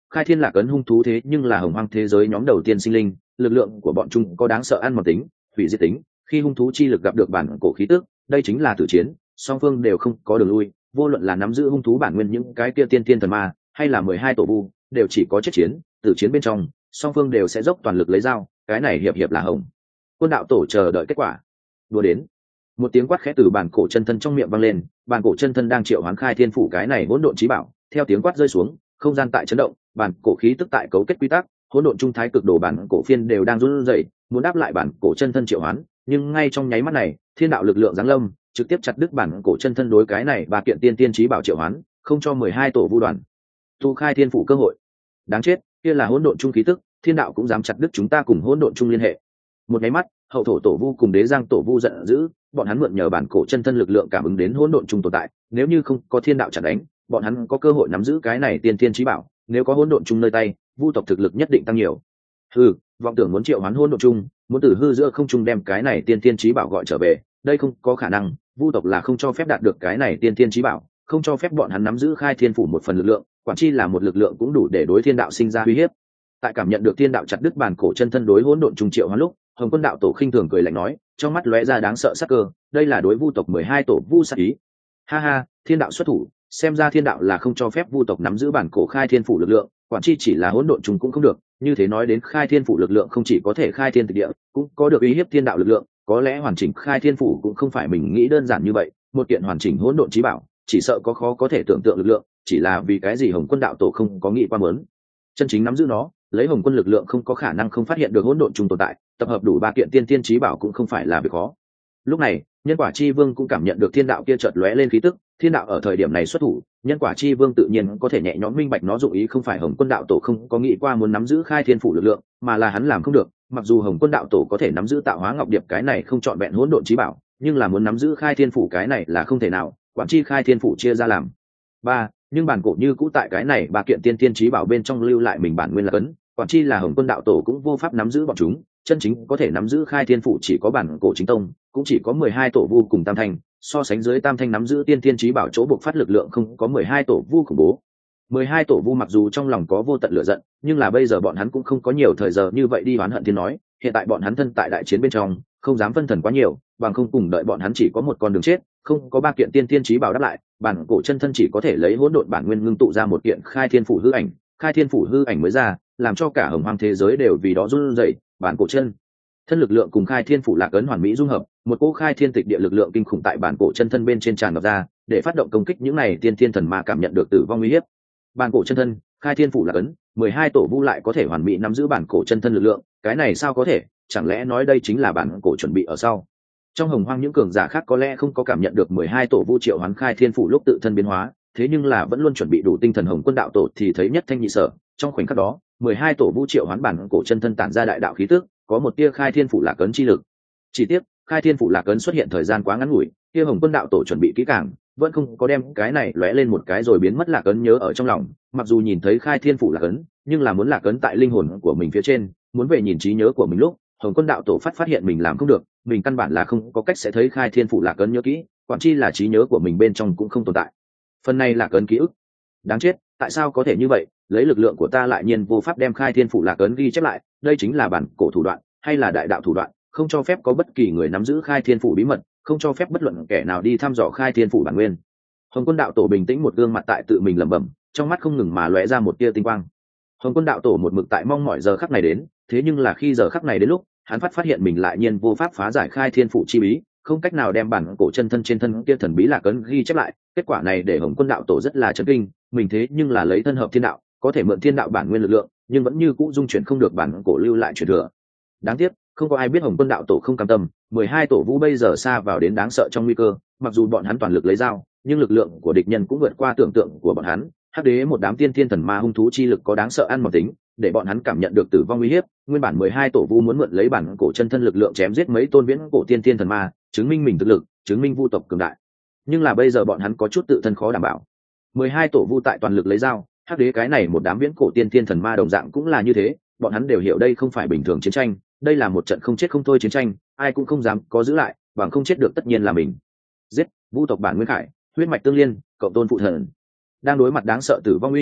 khai thiên lạc ấn hung thú thế nhưng là hồng hoang thế giới nhóm đầu tiên sinh linh, lực lượng của bọn chúng có đáng sợ ăn mòn tính, hủy diệt tính. Khi hung thú chi lực gặp được bản cổ khí tức, đây chính là tử chiến, song phương đều không có đường lui. Vô luận là nắm giữ hung thú bản nguyên những cái kia tiên tiên thần ma, hay là mười hai tổ vu, đều chỉ có chết chiến, tử chiến bên trong, song phương đều sẽ dốc toàn lực lấy dao. Cái này hiệp hiệp là hồng quân đạo tổ chờ đợi kết quả. Đùa đến, một tiếng quát khẽ từ bản cổ chân thân trong miệng vang lên. Bản cổ chân thân đang triệu hoán khai thiên phủ cái này hỗn độn chí bảo. Theo tiếng quát rơi xuống, không gian tại chấn động, bản cổ khí tức tại cấu kết quy tắc, hỗn độn trung thái cực đồ bản cổ phiên đều đang run rẩy, muốn đáp lại bản cổ chân thân triệu hoán. Nhưng ngay trong nháy mắt này, thiên đạo lực lượng giáng lâm, trực tiếp chặt đứt bản cổ chân thân đối cái này ba kiện tiên tiên chí bảo triệu hoán, không cho mười hai tổ vu đoàn tu khai thiên phủ cơ hội. Đáng chết, kia là hỗn độn trung khí tức, thiên đạo cũng dám chặt đứt chúng ta cùng hỗn độn trung liên hệ. Một cái mắt, hậu thổ tổ vu cùng đế giang tổ vu giận dữ, bọn hắn mượn nhờ bản cổ chân thân lực lượng cảm ứng đến hỗn độn trung tồn tại, nếu như không có thiên đạo chặn đánh, bọn hắn có cơ hội nắm giữ cái này tiên tiên chí bảo, nếu có hỗn độn trung nơi tay, vu tộc thực lực nhất định tăng nhiều. Hừ, vọng tưởng muốn triệu hoán hỗn độn trung, muốn từ hư giữa không trung đem cái này tiên tiên chí bảo gọi trở về, đây không có khả năng, vu tộc là không cho phép đạt được cái này tiên tiên chí bảo, không cho phép bọn hắn nắm giữ khai thiên phủ một phần lực lượng, quản chi là một lực lượng cũng đủ để đối thiên đạo sinh ra uy hiếp. Tại cảm nhận được thiên đạo chặt đứt bản cổ chân thân đối hỗn độn trung triệu hoán lúc, hồng quân đạo tổ khinh thường cười lạnh nói, trong mắt lóe ra đáng sợ sắc cơ, đây là đối vu tộc mười hai tổ vu sát ý. Ha ha, thiên đạo xuất thủ, xem ra thiên đạo là không cho phép vu tộc nắm giữ bản cổ khai thiên phủ lực lượng, quản chi chỉ là hỗn độn trung cũng không được. Như thế nói đến khai thiên phủ lực lượng không chỉ có thể khai thiên tịch địa, cũng có được uy hiếp thiên đạo lực lượng, có lẽ hoàn chỉnh khai thiên phủ cũng không phải mình nghĩ đơn giản như vậy. Một kiện hoàn chỉnh hỗn độn chí bảo, chỉ sợ có khó có thể tưởng tượng lực lượng, chỉ là vì cái gì hồng quân đạo tổ không có nghĩ qua mớn chân chính nắm giữ nó, lấy hồng quân lực lượng không có khả năng không phát hiện được hỗn độn trung tồn tại, tập hợp đủ ba kiện tiên tiên chí bảo cũng không phải là việc khó. Lúc này, nhân quả chi vương cũng cảm nhận được thiên đạo kia chợt lóe lên khí tức, thiên đạo ở thời điểm này xuất thủ, nhân quả chi vương tự nhiên có thể nhẹ nhõm minh bạch nó dụng ý không phải hồng quân đạo tổ không có nghĩ qua muốn nắm giữ khai thiên phủ lực lượng, mà là hắn làm không được. Mặc dù hồng quân đạo tổ có thể nắm giữ tạo hóa ngọc điệp cái này không chọn vẹn hỗn độn chí bảo, nhưng là muốn nắm giữ khai thiên phủ cái này là không thể nào. Quản chi khai thiên phủ chia ra làm ba, nhưng bản cổ như cũ tại cái này ba kiện tiên tiên chí bảo bên trong lưu lại mình bản nguyên là cấn, quản chi là hồng quân đạo tổ cũng vô pháp nắm giữ bọn chúng. Chân chính có thể nắm giữ khai thiên phủ chỉ có bản cổ chính tông, cũng chỉ có mười hai tổ vu cùng tam thanh, so sánh dưới tam thanh nắm giữ tiên tiên chí bảo chỗ buộc phát lực lượng không có mười hai tổ vu khủng bố. mười hai tổ vu mặc dù trong lòng có vô tận lửa giận, nhưng là bây giờ bọn hắn cũng không có nhiều thời giờ như vậy đi oán hận thiên nói, hiện tại bọn hắn thân tại đại chiến bên trong, không dám phân thần quá nhiều, bằng không cùng đợi bọn hắn chỉ có một con đường chết, không có ba kiện tiên tiên chí bảo đáp lại, bản cổ chân thân chỉ có thể lấy hỗn độn bản nguyên ngưng tụ ra một kiện khai thiên phủ hư ảnh, khai thiên phủ hư ảnh mới ra, làm cho cả hồng hoang thế giới đều vì đó run rẩy. Bản cổ chân thân lực lượng cùng khai thiên phủ lạc ấn hoàn mỹ dung hợp, một cỗ khai thiên tịch địa lực lượng kinh khủng tại bản cổ chân thân bên trên tràn ngập ra, để phát động công kích những này tiên thiên thần ma cảm nhận được tử vong uy hiếp. Bản cổ chân thân, khai thiên phủ lạc ấn, mười hai tổ vu lại có thể hoàn mỹ nắm giữ bản cổ chân thân lực lượng, cái này sao có thể? Chẳng lẽ nói đây chính là bản cổ chuẩn bị ở sau? Trong hồng hoang những cường giả khác có lẽ không có cảm nhận được mười hai tổ vu triệu hoán khai thiên phủ lúc tự thân biến hóa, thế nhưng là vẫn luôn chuẩn bị đủ tinh thần hồng quân đạo tổ thì thấy nhất thanh nhị sở. Trong khoảnh khắc đó, mười hai tổ vu triệu hoán bản cổ chân thân tản ra đại đạo khí tức, có một tia khai thiên phủ lạc ấn chi lực. Chỉ tiếc, khai thiên phủ lạc ấn xuất hiện thời gian quá ngắn ngủi, kia hồng quân đạo tổ chuẩn bị kỹ càng, vẫn không có đem cái này lóe lên một cái rồi biến mất lạc ấn nhớ ở trong lòng. Mặc dù nhìn thấy khai thiên phủ lạc ấn, nhưng là muốn lạc ấn tại linh hồn của mình phía trên, muốn về nhìn trí nhớ của mình lúc hồng quân đạo tổ phát phát hiện mình làm không được, mình căn bản là không có cách sẽ thấy khai thiên phủ lạc ấn nhớ kỹ, quản chi là trí nhớ của mình bên trong cũng không tồn tại phần này lạc ấn ký ức. Đáng chết, tại sao có thể như vậy? Lấy lực lượng của ta lại nhiên vô pháp đem khai thiên phủ lạc ấn ghi chép lại, đây chính là bản cổ thủ đoạn hay là đại đạo thủ đoạn? Không cho phép có bất kỳ người nắm giữ khai thiên phủ bí mật, không cho phép bất luận kẻ nào đi thăm dò khai thiên phủ bản nguyên. Hồng quân đạo tổ bình tĩnh một gương mặt tại tự mình lẩm bẩm, trong mắt không ngừng mà lóe ra một tia tinh quang. Hồng quân đạo tổ một mực tại mong mỏi giờ khắc này đến, thế nhưng là khi giờ khắc này đến lúc hắn phát phát hiện mình lại nhiên vô pháp phá giải khai thiên phủ chi bí, không cách nào đem bản cổ chân thân trên thân kia thần bí lạc ấn ghi chép lại. Kết quả này để hồng quân đạo tổ rất là chấn kinh, mình thế nhưng là lấy thân hợp thiên đạo, có thể mượn thiên đạo bản nguyên lực lượng, nhưng vẫn như cũ dung chuyển không được bản cổ lưu lại truyền thừa. Đáng tiếc, không có ai biết hồng quân đạo tổ không cam tâm, mười hai tổ vu bây giờ xa vào đến đáng sợ trong nguy cơ, mặc dù bọn hắn toàn lực lấy dao, nhưng lực lượng của địch nhân cũng vượt qua tưởng tượng của bọn hắn. Hắc đế một đám tiên thiên thần ma hung thú chi lực có đáng sợ ăn mòn tính, để bọn hắn cảm nhận được tử vong uy hiếp. Nguyên bản mười hai tổ vu muốn mượn lấy bản cổ chân thân lực lượng chém giết mấy tôn viễn cổ tiên thiên thần ma, chứng minh mình thực lực, chứng minh vu tộc cường đại. Nhưng là bây giờ bọn hắn có chút tự thân khó đảm bảo. mười hai tổ vu tại toàn lực lấy dao, hắc đế cái này một đám viễn cổ tiên thiên thần ma đồng dạng cũng là như thế, bọn hắn đều hiểu đây không phải bình thường chiến tranh, đây là một trận không chết không thôi chiến tranh, ai cũng không dám có giữ lại, bằng không chết được tất nhiên là mình. Giết, vu tộc bản nguyên khải, huyết mạch tương liên, cộng tôn phụ thần. Đang đối mặt đáng sợ tử vong uy hiếp lúc,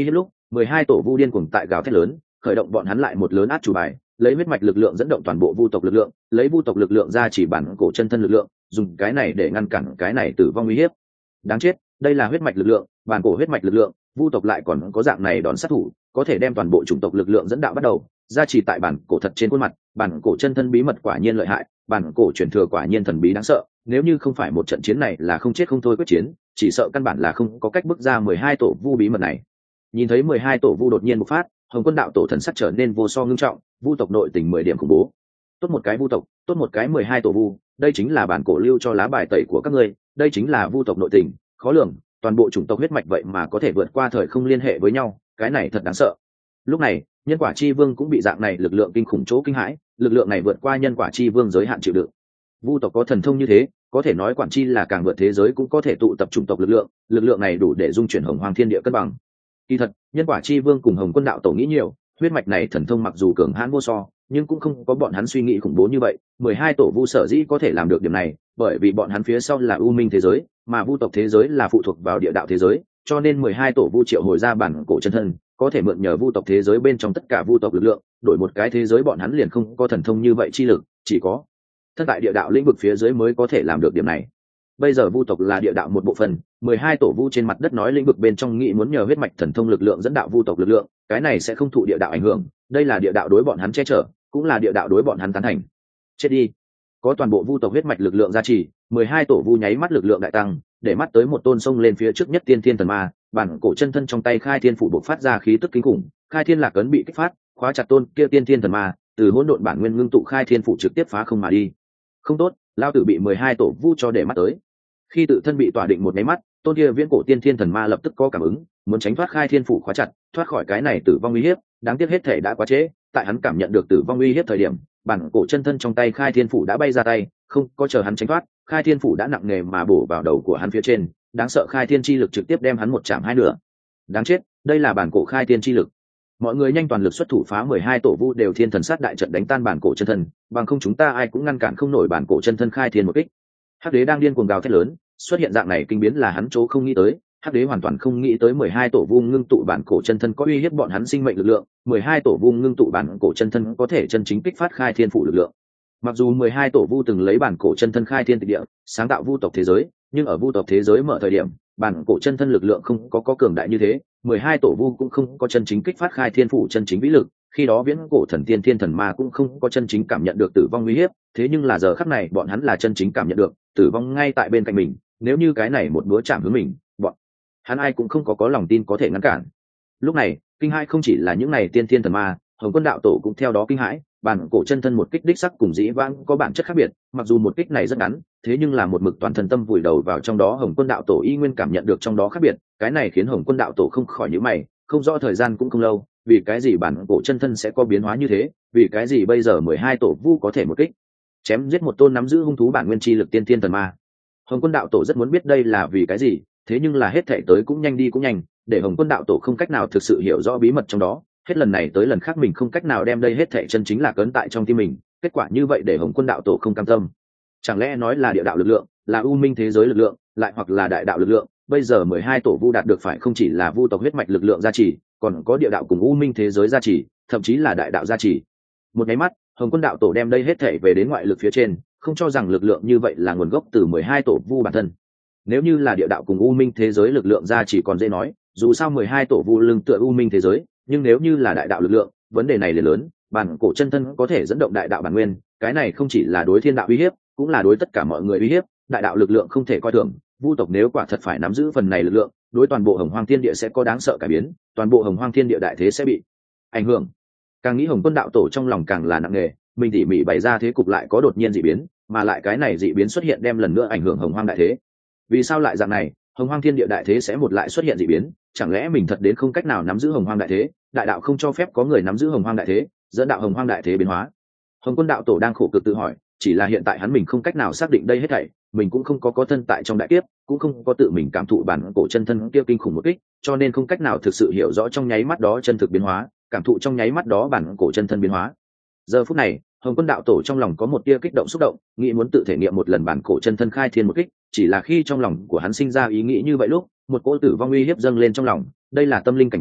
mười hai tổ vu điên cuồng tại gào thét lớn, khởi động bọn hắn lại một lớn át chủ bài, lấy huyết mạch lực lượng dẫn động toàn bộ vu tộc lực lượng, lấy vu tộc lực lượng ra chỉ bản cổ chân thân lực lượng, dùng cái này để ngăn cản cái này tử vong uy hiếp. Đáng chết, đây là huyết mạch lực lượng, bản cổ huyết mạch lực lượng, vu tộc lại còn có dạng này đòn sát thủ, có thể đem toàn bộ chủng tộc lực lượng dẫn đạo bắt đầu ra chỉ tại bản cổ thật trên khuôn mặt. Bản cổ chân thân bí mật quả nhiên lợi hại, bản cổ truyền thừa quả nhiên thần bí đáng sợ, nếu như không phải một trận chiến này là không chết không thôi quyết chiến, chỉ sợ căn bản là không có cách bước ra mười hai tổ vu bí mật này. Nhìn thấy mười hai tổ vu đột nhiên bộc phát, Hồng Quân đạo tổ thần sắc trở nên vô so ngưng trọng, vu tộc nội tình mười điểm khủng bố. Tốt một cái vu tộc, tốt một cái mười hai tổ vu, đây chính là bản cổ lưu cho lá bài tẩy của các ngươi, đây chính là vu tộc nội tình, khó lường, toàn bộ chủng tộc huyết mạch vậy mà có thể vượt qua thời không liên hệ với nhau, cái này thật đáng sợ. Lúc này, nhân quả chi vương cũng bị dạng này lực lượng kinh khủng chỗ kinh hãi, lực lượng này vượt qua nhân quả chi vương giới hạn chịu đựng. Vu tộc có thần thông như thế, có thể nói quản chi là càng vượt thế giới cũng có thể tụ tập chủng tộc lực lượng, lực lượng này đủ để dung chuyển hồng hoàng thiên địa cân bằng. Kỳ thật, nhân quả chi vương cùng Hồng Quân đạo tổ nghĩ nhiều, huyết mạch này thần thông mặc dù cường hãn vô so, nhưng cũng không có bọn hắn suy nghĩ khủng bố như vậy. mười hai tổ vu sở dĩ có thể làm được điểm này, bởi vì bọn hắn phía sau là u minh thế giới, mà vu tộc thế giới là phụ thuộc vào địa đạo thế giới, cho nên mười hai tổ vu triệu hồi ra bản cổ chân thân, có thể mượn nhờ vu tộc thế giới bên trong tất cả vu tộc lực lượng, đổi một cái thế giới bọn hắn liền không có thần thông như vậy chi lực, chỉ có thân tại địa đạo lĩnh vực phía dưới mới có thể làm được điểm này. Bây giờ vu tộc là địa đạo một bộ phận, mười hai tổ vu trên mặt đất nói lĩnh vực bên trong nghĩ muốn nhờ huyết mạch thần thông lực lượng dẫn đạo vu tộc lực lượng, cái này sẽ không thụ địa đạo ảnh hưởng, đây là địa đạo đối bọn hắn che chở, cũng là địa đạo đối bọn hắn tán thành. Chết đi. Có toàn bộ vu tộc huyết mạch lực lượng gia trì, mười hai tổ vu nháy mắt lực lượng đại tăng, để mắt tới một tôn sông lên phía trước nhất tiên thiên thần ma, bản cổ chân thân trong tay khai thiên phủ bộc phát ra khí tức kinh khủng, khai thiên lạc ấn bị kích phát, khóa chặt tôn kia tiên thiên thần ma, từ hỗn độn bản nguyên ngưng tụ khai thiên phủ trực tiếp phá không mà đi. Không tốt, lao tử bị mười hai tổ vu cho để mắt tới. Khi tự thân bị tỏa định một máy mắt, tôn kia viễn cổ tiên thiên thần ma lập tức có cảm ứng, muốn tránh thoát khai thiên phủ khóa chặt, thoát khỏi cái này tử vong uy hiếp, đáng tiếc hết thể đã quá trễ. Tại hắn cảm nhận được tử vong uy hiếp thời điểm, bản cổ chân thân trong tay khai thiên phủ đã bay ra tay, không có chờ hắn tránh thoát, khai thiên phủ đã nặng nề mà bổ vào đầu của hắn phía trên, đáng sợ khai thiên chi lực trực tiếp đem hắn một chạm hai nửa. Đáng chết, đây là bản cổ khai thiên chi lực. Mọi người nhanh toàn lực xuất thủ phá mười hai tổ vu đều thiên thần sát đại trận đánh tan bản cổ chân thân, bằng không chúng ta ai cũng ngăn cản không nổi bản cổ chân thân khai thiên một kích. Hắc đế đang điên cuồng gào thét lớn, xuất hiện dạng này kinh biến là hắn chỗ không nghĩ tới, Hắc đế hoàn toàn không nghĩ tới mười hai tổ vu ngưng tụ bản cổ chân thân có uy hiếp bọn hắn sinh mệnh lực lượng, mười hai tổ vu ngưng tụ bản cổ chân thân có thể chân chính kích phát khai thiên phủ lực lượng. Mặc dù mười hai tổ vu từng lấy bản cổ chân thân khai thiên tịch địa, sáng tạo vu tộc thế giới, nhưng ở vu tộc thế giới mở thời điểm, bản cổ chân thân lực lượng không có có cường đại như thế, mười hai tổ vu cũng không có chân chính kích phát khai thiên phủ chân chính vĩ lực, khi đó viễn cổ thần tiên thiên thần ma cũng không có chân chính cảm nhận được tử vong uy hiếp, thế nhưng là giờ khắc này bọn hắn là chân chính cảm nhận được tử vong ngay tại bên cạnh mình, nếu như cái này một búa chạm hướng mình, bọn hắn ai cũng không có có lòng tin có thể ngăn cản. Lúc này, kinh hãi không chỉ là những này tiên thiên thần ma, Hồng Quân đạo tổ cũng theo đó kinh hãi, bản cổ chân thân một kích đích sắc cùng dĩ vãng có bản chất khác biệt, mặc dù một kích này rất ngắn, thế nhưng là một mực toàn thân tâm vùi đầu vào trong đó, Hồng Quân đạo tổ y nguyên cảm nhận được trong đó khác biệt, cái này khiến Hồng Quân đạo tổ không khỏi nhíu mày, không rõ thời gian cũng không lâu, vì cái gì bản cổ chân thân sẽ có biến hóa như thế, vì cái gì bây giờ mười hai tổ vu có thể một kích chém giết một tôn nắm giữ hung thú bản nguyên chi lực tiên thiên thần ma. Hồng Quân đạo tổ rất muốn biết đây là vì cái gì, thế nhưng là hết thảy tới cũng nhanh đi cũng nhanh, để Hồng Quân đạo tổ không cách nào thực sự hiểu rõ bí mật trong đó, hết lần này tới lần khác mình không cách nào đem đây hết thảy chân chính là cấn tại trong tim mình, kết quả như vậy để Hồng Quân đạo tổ không cam tâm. Chẳng lẽ nói là địa đạo lực lượng, là u minh thế giới lực lượng, lại hoặc là đại đạo lực lượng, bây giờ mười hai tổ vu đạt được phải không chỉ là vu tộc huyết mạch lực lượng gia trì, còn có địa đạo cùng u minh thế giới gia trì, thậm chí là đại đạo gia trì. Một cái mắt, Hồng Quân đạo tổ đem đây hết thảy về đến ngoại lực phía trên, không cho rằng lực lượng như vậy là nguồn gốc từ mười hai tổ vu bản thân. Nếu như là địa đạo cùng u minh thế giới lực lượng gia trì còn dễ nói, dù sao mười hai tổ vu lưng tựa u minh thế giới, nhưng nếu như là đại đạo lực lượng, vấn đề này liền lớn, bản cổ chân thân có thể dẫn động đại đạo bản nguyên, cái này không chỉ là đối thiên đạo uy hiếp, cũng là đối tất cả mọi người uy hiếp, đại đạo lực lượng không thể coi thường, vu tộc nếu quả thật phải nắm giữ phần này lực lượng, đối toàn bộ Hồng Hoang Thiên Địa sẽ có đáng sợ cải biến, toàn bộ Hồng Hoang Thiên Địa đại thế sẽ bị ảnh hưởng. Càng nghĩ Hồng Quân đạo tổ trong lòng càng là nặng nề, mình tỉ mỉ bày ra thế cục lại có đột nhiên dị biến, mà lại cái này dị biến xuất hiện đem lần nữa ảnh hưởng Hồng Hoang đại thế. Vì sao lại dạng này? Hồng Hoang Thiên Địa đại thế sẽ một lại xuất hiện dị biến, chẳng lẽ mình thật đến không cách nào nắm giữ Hồng Hoang đại thế, đại đạo không cho phép có người nắm giữ Hồng Hoang đại thế, dẫn đạo Hồng Hoang đại thế biến hóa. Hồng Quân đạo tổ đang khổ cực tự hỏi, chỉ là hiện tại hắn mình không cách nào xác định đây hết thảy, mình cũng không có có thân tại trong đại kiếp, cũng không có tự mình cảm thụ bản cổ chân thân kia kinh khủng một kích, cho nên không cách nào thực sự hiểu rõ trong nháy mắt đó chân thực biến hóa, cảm thụ trong nháy mắt đó bản cổ chân thân biến hóa. Giờ phút này, Hồng Quân đạo tổ trong lòng có một tia kích động xúc động, nghĩ muốn tự thể nghiệm một lần bản cổ chân thân khai thiên một kích, chỉ là khi trong lòng của hắn sinh ra ý nghĩ như vậy lúc, một cỗ tử vong uy hiếp dâng lên trong lòng, đây là tâm linh cảnh báo,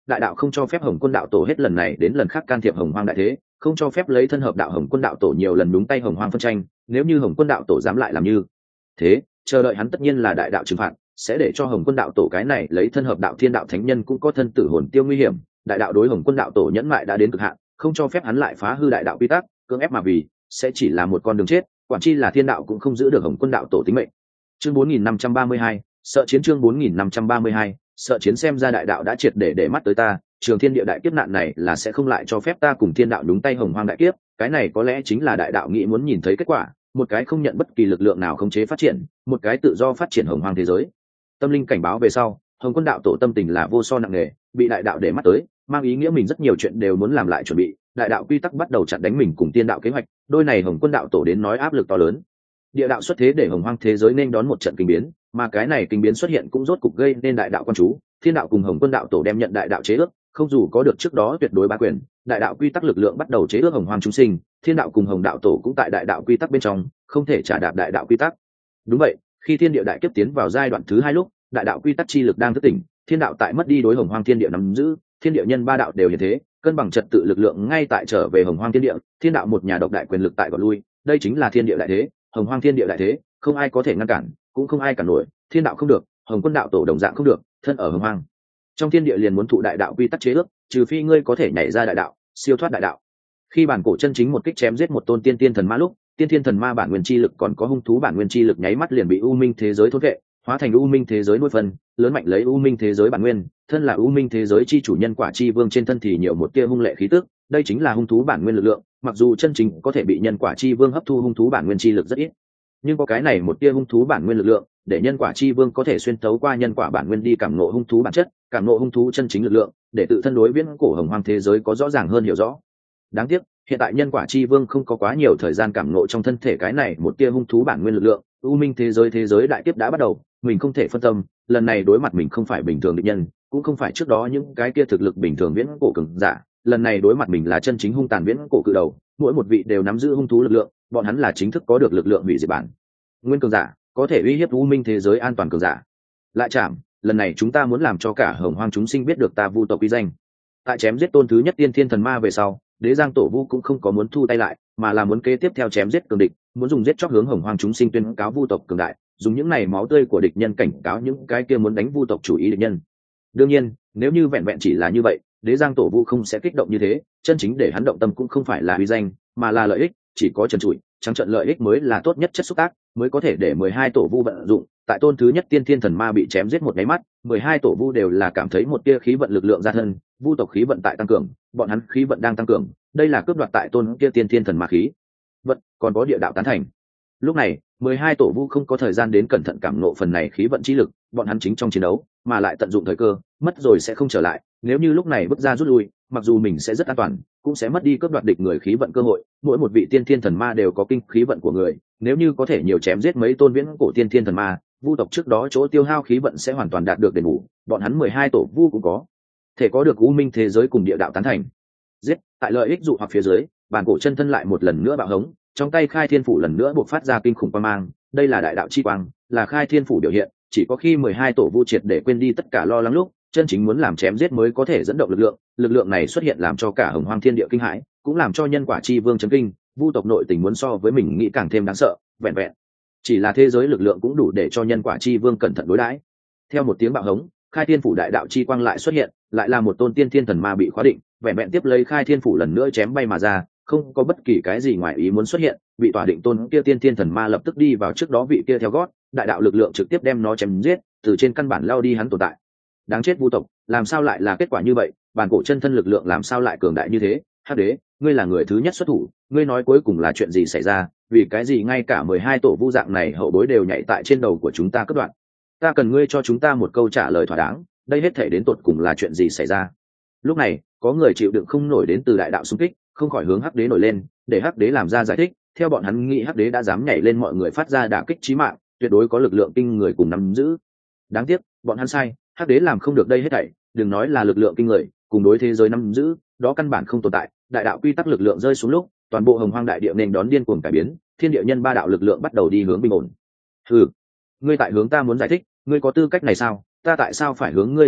đại đạo không cho phép Hồng Quân đạo tổ hết lần này đến lần khác can thiệp Hồng Hoang đại thế, không cho phép lấy thân hợp đạo Hồng Quân đạo tổ nhiều lần đúng tay Hồng Hoang phân tranh, nếu như Hồng Quân đạo tổ dám lại làm như thế, chờ đợi hắn tất nhiên là đại đạo trừng phạt, sẽ để cho Hồng Quân đạo tổ cái này lấy thân hợp đạo thiên đạo thánh nhân cũng có thân tử hồn tiêu nguy hiểm. Đại đạo đối Hồng Quân đạo tổ nhẫn mại đã đến cực hạn, không cho phép hắn lại phá hư đại đạo quy tắc, cưỡng ép mà vì sẽ chỉ là một con đường chết, quản chi là thiên đạo cũng không giữ được Hồng Quân đạo tổ tính mệnh. Chương bốn nghìn năm trăm ba mươi hai, sợ chiến. Chương bốn nghìn năm trăm ba mươi hai, sợ chiến. Xem ra đại đạo đã triệt để để mắt tới ta, trường thiên địa đại kiếp nạn này là sẽ không lại cho phép ta cùng thiên đạo đúng tay Hồng Hoang đại kiếp, cái này có lẽ chính là đại đạo nghĩ muốn nhìn thấy kết quả, một cái không nhận bất kỳ lực lượng nào khống chế phát triển, một cái tự do phát triển Hồng Hoang thế giới. Tâm linh cảnh báo về sau, Hồng Quân đạo tổ tâm tình là vô so nặng nề, bị đại đạo để mắt tới, mang ý nghĩa mình rất nhiều chuyện đều muốn làm lại chuẩn bị, đại đạo quy tắc bắt đầu chặn đánh mình cùng tiên đạo kế hoạch, đôi này Hồng Quân đạo tổ đến nói áp lực to lớn. Địa đạo xuất thế để Hồng Hoang thế giới nên đón một trận kinh biến, mà cái này kinh biến xuất hiện cũng rốt cục gây nên đại đạo quan chú, thiên đạo cùng Hồng Quân đạo tổ đem nhận đại đạo chế ước, không dù có được trước đó tuyệt đối bá quyền, đại đạo quy tắc lực lượng bắt đầu chế ước Hồng Hoang chúng sinh, thiên đạo cùng Hồng đạo tổ cũng tại đại đạo quy tắc bên trong, không thể trả đạp đại đạo quy tắc. Đúng vậy, khi thiên địa đại kiếp tiến vào giai đoạn thứ hai lúc, đại đạo quy tắc chi lực đang thức tỉnh, thiên đạo tại mất đi đối Hồng Hoang thiên địa nắm giữ, thiên địa nhân ba đạo đều như thế, cân bằng trật tự lực lượng ngay tại trở về Hồng Hoang thiên địa, thiên đạo một nhà độc đại quyền lực tại gọi lui, đây chính là thiên địa đại thế, Hồng Hoang thiên địa đại thế, không ai có thể ngăn cản, cũng không ai cản nổi, thiên đạo không được, Hồng Quân đạo tổ đồng dạng không được, thân ở Hồng Hoang trong thiên địa liền muốn thụ đại đạo quy tắc chế ước, trừ phi ngươi có thể nhảy ra đại đạo, siêu thoát đại đạo. Khi bản cổ chân chính một kích chém giết một tôn tiên tiên thần ma lúc, tiên thiên thần ma bản nguyên chi lực còn có hung thú bản nguyên chi lực nháy mắt liền bị u minh thế giới thôn vệ, hóa thành u minh thế giới nuôi phân, lớn mạnh lấy u minh thế giới bản nguyên, thân là u minh thế giới chi chủ nhân quả chi vương trên thân thì nhiều một tia hung lệ khí tức, đây chính là hung thú bản nguyên lực lượng, mặc dù chân chính có thể bị nhân quả chi vương hấp thu hung thú bản nguyên chi lực rất ít, nhưng có cái này một tia hung thú bản nguyên lực lượng, để nhân quả chi vương có thể xuyên tấu qua nhân quả bản nguyên đi cảm ngộ hung thú bản chất, cảm ngộ hung thú chân chính lực lượng, để tự thân đối viễn cổ Hồng Hoang thế giới có rõ ràng hơn hiểu rõ. Đáng tiếc, hiện tại nhân quả chi vương không có quá nhiều thời gian cảm ngộ trong thân thể cái này một tia hung thú bản nguyên lực lượng, u minh thế giới thế giới đại kiếp đã bắt đầu, mình không thể phân tâm, lần này đối mặt mình không phải bình thường địch nhân, cũng không phải trước đó những cái kia thực lực bình thường viễn cổ cường giả, lần này đối mặt mình là chân chính hung tàn viễn cổ cự đầu, mỗi một vị đều nắm giữ hung thú lực lượng, bọn hắn là chính thức có được lực lượng hủy diệt bản nguyên cường giả, có thể uy hiếp u minh thế giới an toàn cường giả. Lại chạm, lần này chúng ta muốn làm cho cả Hồng Hoang chúng sinh biết được ta Vu tộc uy danh. Tại chém giết tôn thứ nhất tiên thiên thần ma về sau, Đế Giang Tổ Vu cũng không có muốn thu tay lại, mà là muốn kế tiếp theo chém giết cường địch, muốn dùng giết chóc hướng Hồng Hoang chúng sinh tuyên cáo Vu tộc cường đại, dùng những này máu tươi của địch nhân cảnh cáo những cái kia muốn đánh Vu tộc chủ ý địch nhân. Đương nhiên, nếu như vẹn vẹn chỉ là như vậy, Đế Giang Tổ Vu không sẽ kích động như thế, chân chính để hắn động tâm cũng không phải là uy danh, mà là lợi ích, chỉ có trần trụi, trắng trợn lợi ích mới là tốt nhất chất xúc tác, mới có thể để mười hai tổ vu vận dụng. Tại tôn thứ nhất tiên thiên thần ma bị chém giết một cái mắt, mười hai tổ vu đều là cảm thấy một tia khí vận lực lượng ra thân, vu tộc khí vận tại tăng cường, bọn hắn khí vận đang tăng cường, đây là cướp đoạt tại tôn kia tiên thiên thần ma khí vận, còn có địa đạo tán thành. Lúc này, mười hai tổ vu không có thời gian đến cẩn thận cảm ngộ phần này khí vận chi lực, bọn hắn chính trong chiến đấu, mà lại tận dụng thời cơ, mất rồi sẽ không trở lại, nếu như lúc này bước ra rút lui, mặc dù mình sẽ rất an toàn, cũng sẽ mất đi cướp đoạt địch người khí vận cơ hội. Mỗi một vị tiên thiên thần ma đều có kinh khí vận của người, nếu như có thể nhiều chém giết mấy tôn viễn cổ tiên thiên thần ma, vu tộc trước đó chỗ tiêu hao khí vận sẽ hoàn toàn đạt được đền bù, bọn hắn mười hai tổ vu cũng có thể có được u minh thế giới cùng địa đạo tán thành. Giết, tại lợi ích dụ hoặc phía dưới, bản cổ chân thân lại một lần nữa bạo hống, trong tay khai thiên phủ lần nữa bộc phát ra kinh khủng quang mang, đây là đại đạo chi quang, là khai thiên phủ biểu hiện, chỉ có khi mười hai tổ vu triệt để quên đi tất cả lo lắng lúc, chân chính muốn làm chém giết mới có thể dẫn động lực lượng, lực lượng này xuất hiện làm cho cả Hồng Hoang thiên địa kinh hãi, cũng làm cho nhân quả chi vương chấn kinh, vu tộc nội tình muốn so với mình nghĩ càng thêm đáng sợ, vẹn vẹn chỉ là thế giới lực lượng cũng đủ để cho nhân quả chi vương cẩn thận đối đãi. Theo một tiếng bạo hống, khai thiên phủ đại đạo chi quang lại xuất hiện, lại là một tôn tiên thiên thần ma bị khóa định, vẹn vẹn tiếp lấy khai thiên phủ lần nữa chém bay mà ra, không có bất kỳ cái gì ngoài ý muốn xuất hiện, bị tỏa định tôn kia tiên thiên thần ma lập tức đi vào trước đó vị kia theo gót, đại đạo lực lượng trực tiếp đem nó chém giết, từ trên căn bản lao đi hắn tồn tại. Đáng chết vu tộc, làm sao lại là kết quả như vậy, bản cổ chân thân lực lượng làm sao lại cường đại như thế? Hắc đế, ngươi là người thứ nhất xuất thủ, ngươi nói cuối cùng là chuyện gì xảy ra, vì cái gì ngay cả mười hai tổ vu dạng này hậu bối đều nhảy tại trên đầu của chúng ta cất đoạn? Ta cần ngươi cho chúng ta một câu trả lời thỏa đáng, đây hết thể đến tột cùng là chuyện gì xảy ra? Lúc này, có người chịu đựng không nổi đến từ đại đạo xung kích, không khỏi hướng Hắc đế nổi lên, để Hắc đế làm ra giải thích, theo bọn hắn nghĩ Hắc đế đã dám nhảy lên mọi người phát ra đả kích chí mạng, tuyệt đối có lực lượng kinh người cùng nắm giữ. Đáng tiếc, bọn hắn sai, Hắc đế làm không được đây hết thảy, đừng nói là lực lượng kinh người, cùng đối thế giới nắm giữ, đó căn bản không tồn tại. Đại đạo quy tắc lực lượng rơi xuống lúc, toàn bộ Hồng Hoang đại địa nên đón điên cuồng cải biến, thiên địa nhân ba đạo lực lượng bắt đầu đi hướng bình ổn. Hừ, ngươi tại hướng ta muốn giải thích, ngươi có tư cách này sao? Ta tại sao phải hướng ngươi giải thích?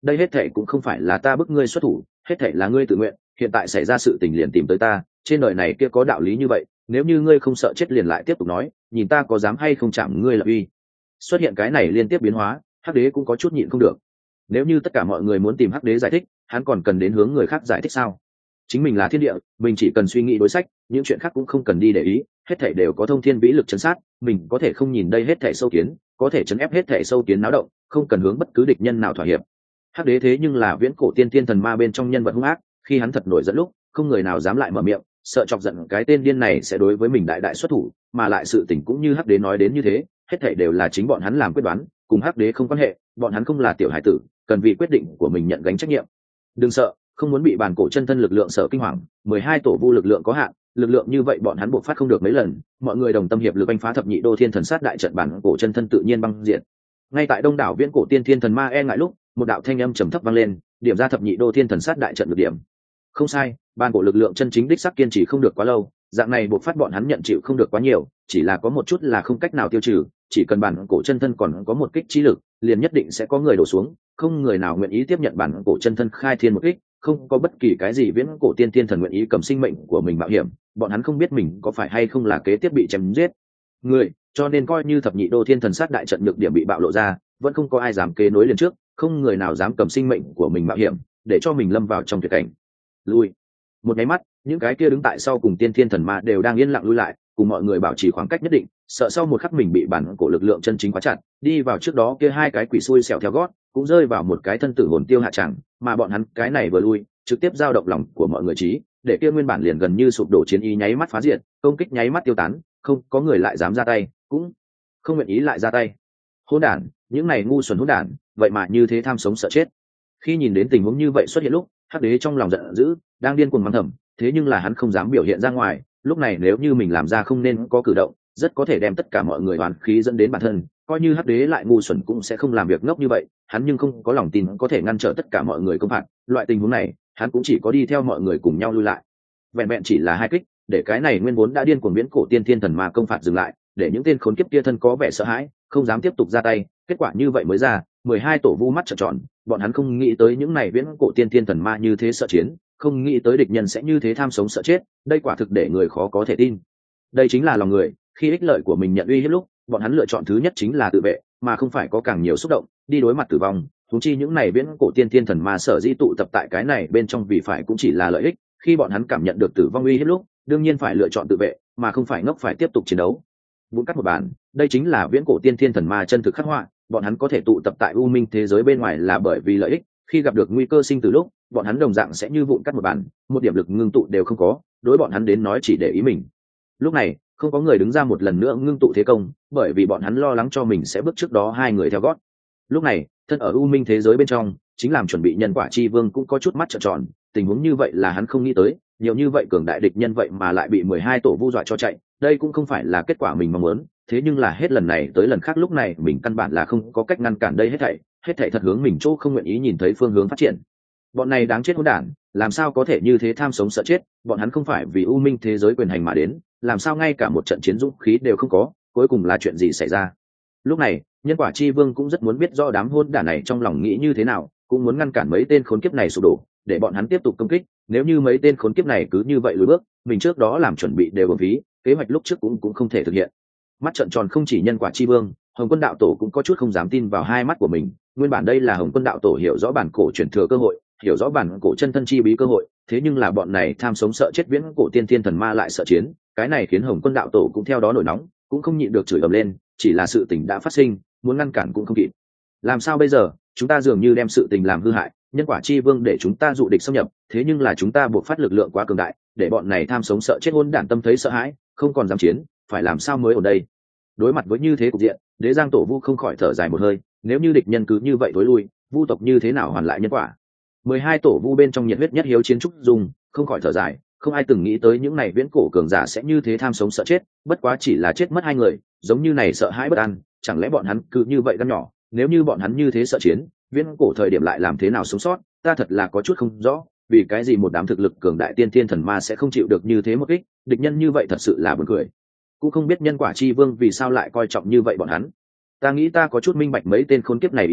đây hết thệ cũng không phải là ta bức ngươi xuất thủ, hết thệ là ngươi tự nguyện, hiện tại xảy ra sự tình liền tìm tới ta, trên đời này kia có đạo lý như vậy, nếu như ngươi không sợ chết liền lại tiếp tục nói, nhìn ta có dám hay không chạm ngươi là uy. Xuất hiện cái này liên tiếp biến hóa, hắc đế cũng có chút nhịn không được. Nếu như tất cả mọi người muốn tìm hắc đế giải thích, hắn còn cần đến hướng người khác giải thích sao? Chính mình là thiên địa, mình chỉ cần suy nghĩ đối sách, những chuyện khác cũng không cần đi để ý, hết thảy đều có thông thiên vĩ lực chấn sát, mình có thể không nhìn đây hết thảy sâu kiến, có thể chấn ép hết thảy sâu kiến náo động, không cần hướng bất cứ địch nhân nào thỏa hiệp. Hắc đế thế nhưng là viễn cổ tiên tiên thần ma bên trong nhân vật hung ác, khi hắn thật nổi giận lúc, không người nào dám lại mở miệng, sợ chọc giận cái tên điên này sẽ đối với mình đại đại xuất thủ, mà lại sự tình cũng như hắc đế nói đến như thế, hết thảy đều là chính bọn hắn làm quyết đoán, cùng hắc đế không quan hệ, bọn hắn không là tiểu hải tử, cần vì quyết định của mình nhận gánh trách nhiệm. Đừng sợ, không muốn bị bản cổ chân thân lực lượng sợ kinh hoàng, mười hai tổ vu lực lượng có hạn, lực lượng như vậy bọn hắn buộc phát không được mấy lần, mọi người đồng tâm hiệp lực đánh phá thập nhị đô thiên thần sát đại trận, bản cổ chân thân tự nhiên băng diện. Ngay tại đông đảo viễn cổ tiên thiên thần ma e ngại lúc, một đạo thanh âm trầm thấp vang lên, điểm ra thập nhị đô thiên thần sát đại trận được điểm. Không sai, bản cổ lực lượng chân chính đích xác kiên trì không được quá lâu, dạng này buộc phát bọn hắn nhận chịu không được quá nhiều, chỉ là có một chút là không cách nào tiêu trừ, chỉ cần bản cổ chân thân còn có một kích trí lực, liền nhất định sẽ có người đổ xuống, không người nào nguyện ý tiếp nhận bản cổ chân thân khai thiên một kích, không có bất kỳ cái gì viễn cổ tiên tiên thần nguyện ý cầm sinh mệnh của mình mạo hiểm, bọn hắn không biết mình có phải hay không là kế tiếp bị chém giết người, cho nên coi như thập nhị đô thiên thần sát đại trận nhược điểm bị bạo lộ ra, vẫn không có ai dám kế nối liền trước, không người nào dám cầm sinh mệnh của mình mạo hiểm để cho mình lâm vào trong tuyệt cảnh. Lui một cái mắt, những cái kia đứng tại sau cùng tiên thiên thần ma đều đang yên lặng lui lại, cùng mọi người bảo trì khoảng cách nhất định, sợ sau một khắc mình bị bản cổ lực lượng chân chính khóa chặt, đi vào trước đó kia hai cái quỷ xui xẻo theo gót cũng rơi vào một cái thân tử hồn tiêu hạ chẳng, mà bọn hắn cái này vừa lui trực tiếp giao động lòng của mọi người trí, để kia nguyên bản liền gần như sụp đổ chiến ý nháy mắt phá diệt, công kích nháy mắt tiêu tán, không có người lại dám ra tay, cũng không nguyện ý lại ra tay. Hỗn đản, những này ngu xuẩn hỗn đản, vậy mà như thế tham sống sợ chết. Khi nhìn đến tình huống như vậy xuất hiện lúc, hắc đế trong lòng giận dữ, đang điên cuồng mắng thầm, thế nhưng là hắn không dám biểu hiện ra ngoài, lúc này nếu như mình làm ra không nên có cử động, rất có thể đem tất cả mọi người oán khí dẫn đến bản thân, coi như hắc đế lại ngu xuẩn cũng sẽ không làm việc ngốc như vậy, hắn nhưng không có lòng tin có thể ngăn trở tất cả mọi người công phạt, loại tình huống này, hắn cũng chỉ có đi theo mọi người cùng nhau lui lại. Vẹn vẹn chỉ là hai kích, để cái này nguyên vốn đã điên cuồng viễn cổ tiên thiên thần ma công phạt dừng lại, để những tên khốn kiếp kia thân có vẻ sợ hãi, không dám tiếp tục ra tay, kết quả như vậy mới ra, mười hai tổ vu mắt trợn tròn, bọn hắn không nghĩ tới những này viễn cổ tiên thiên thần ma như thế sợ chiến, không nghĩ tới địch nhân sẽ như thế tham sống sợ chết, đây quả thực để người khó có thể tin. Đây chính là lòng người, khi ích lợi của mình nhận uy hiếp lúc, bọn hắn lựa chọn thứ nhất chính là tự vệ, mà không phải có càng nhiều xúc động, đi đối mặt tử vong. Huống chi những này viễn cổ tiên thiên thần ma sở di tụ tập tại cái này bên trong vì phải cũng chỉ là lợi ích, khi bọn hắn cảm nhận được tử vong uy hiếp lúc, đương nhiên phải lựa chọn tự vệ, mà không phải ngốc phải tiếp tục chiến đấu. Vụn cắt một bản, đây chính là viễn cổ tiên thiên thần ma chân thực khắc họa, bọn hắn có thể tụ tập tại u minh thế giới bên ngoài là bởi vì lợi ích, khi gặp được nguy cơ sinh tử lúc, bọn hắn đồng dạng sẽ như vụn cắt một bản, một điểm lực ngưng tụ đều không có, đối bọn hắn đến nói chỉ để ý mình. Lúc này, không có người đứng ra một lần nữa ngưng tụ thế công, bởi vì bọn hắn lo lắng cho mình sẽ bước trước đó hai người theo gót. Lúc này, thân ở u minh thế giới bên trong, chính làm chuẩn bị nhân quả chi vương cũng có chút mắt trợn tròn, tình huống như vậy là hắn không nghĩ tới, nhiều như vậy cường đại địch nhân vậy mà lại bị mười hai tổ vu dọa cho chạy, đây cũng không phải là kết quả mình mong muốn, thế nhưng là hết lần này tới lần khác lúc này mình căn bản là không có cách ngăn cản đây hết thảy, hết thảy thật hướng mình chỗ không nguyện ý nhìn thấy phương hướng phát triển. Bọn này đáng chết hỗn đản, làm sao có thể như thế tham sống sợ chết, bọn hắn không phải vì u minh thế giới quyền hành mà đến, làm sao ngay cả một trận chiến dũng khí đều không có, cuối cùng là chuyện gì xảy ra? Lúc này, nhân quả chi vương cũng rất muốn biết rõ đám hỗn đản này trong lòng nghĩ như thế nào, cũng muốn ngăn cản mấy tên khốn kiếp này sụp đổ, để bọn hắn tiếp tục công kích, nếu như mấy tên khốn kiếp này cứ như vậy lùi bước, mình trước đó làm chuẩn bị đều uổng phí, kế hoạch lúc trước cũng cũng không thể thực hiện. Mắt trợn tròn không chỉ nhân quả chi vương, Hồng Quân đạo tổ cũng có chút không dám tin vào hai mắt của mình, nguyên bản đây là Hồng Quân đạo tổ hiểu rõ bản cổ truyền thừa cơ hội, hiểu rõ bản cổ chân thân chi bí cơ hội, thế nhưng là bọn này tham sống sợ chết viễn cổ tiên thiên thần ma lại sợ chiến, cái này khiến Hồng Quân đạo tổ cũng theo đó nổi nóng, cũng không nhịn được chửi ầm lên, chỉ là sự tình đã phát sinh, muốn ngăn cản cũng không kịp. Làm sao bây giờ, chúng ta dường như đem sự tình làm hư hại, nhân quả chi vương để chúng ta dụ địch xâm nhập, thế nhưng là chúng ta buộc phát lực lượng quá cường đại, để bọn này tham sống sợ chết hỗn đản tâm thấy sợ hãi, không còn dám chiến, phải làm sao mới ở đây? Đối mặt với như thế cục diện, Đế Giang Tổ Vu không khỏi thở dài một hơi, nếu như địch nhân cứ như vậy tối lui, vu tộc như thế nào hoàn lại nhân quả? Mười hai tổ vu bên trong nhiệt huyết nhất hiếu chiến trúc dùng, không khỏi thở dài, không ai từng nghĩ tới những này viễn cổ cường giả sẽ như thế tham sống sợ chết, bất quá chỉ là chết mất hai người, giống như này sợ hãi bất an, chẳng lẽ bọn hắn cứ như vậy gan nhỏ, nếu như bọn hắn như thế sợ chiến, viễn cổ thời điểm lại làm thế nào sống sót, ta thật là có chút không rõ, vì cái gì một đám thực lực cường đại tiên thiên thần ma sẽ không chịu được như thế một kích, địch nhân như vậy thật sự là buồn cười. Cũng không biết nhân quả chi vương vì sao lại coi trọng như vậy bọn hắn. Ta nghĩ ta có chút minh bạch mấy tên khốn kiếp này ý nghĩ,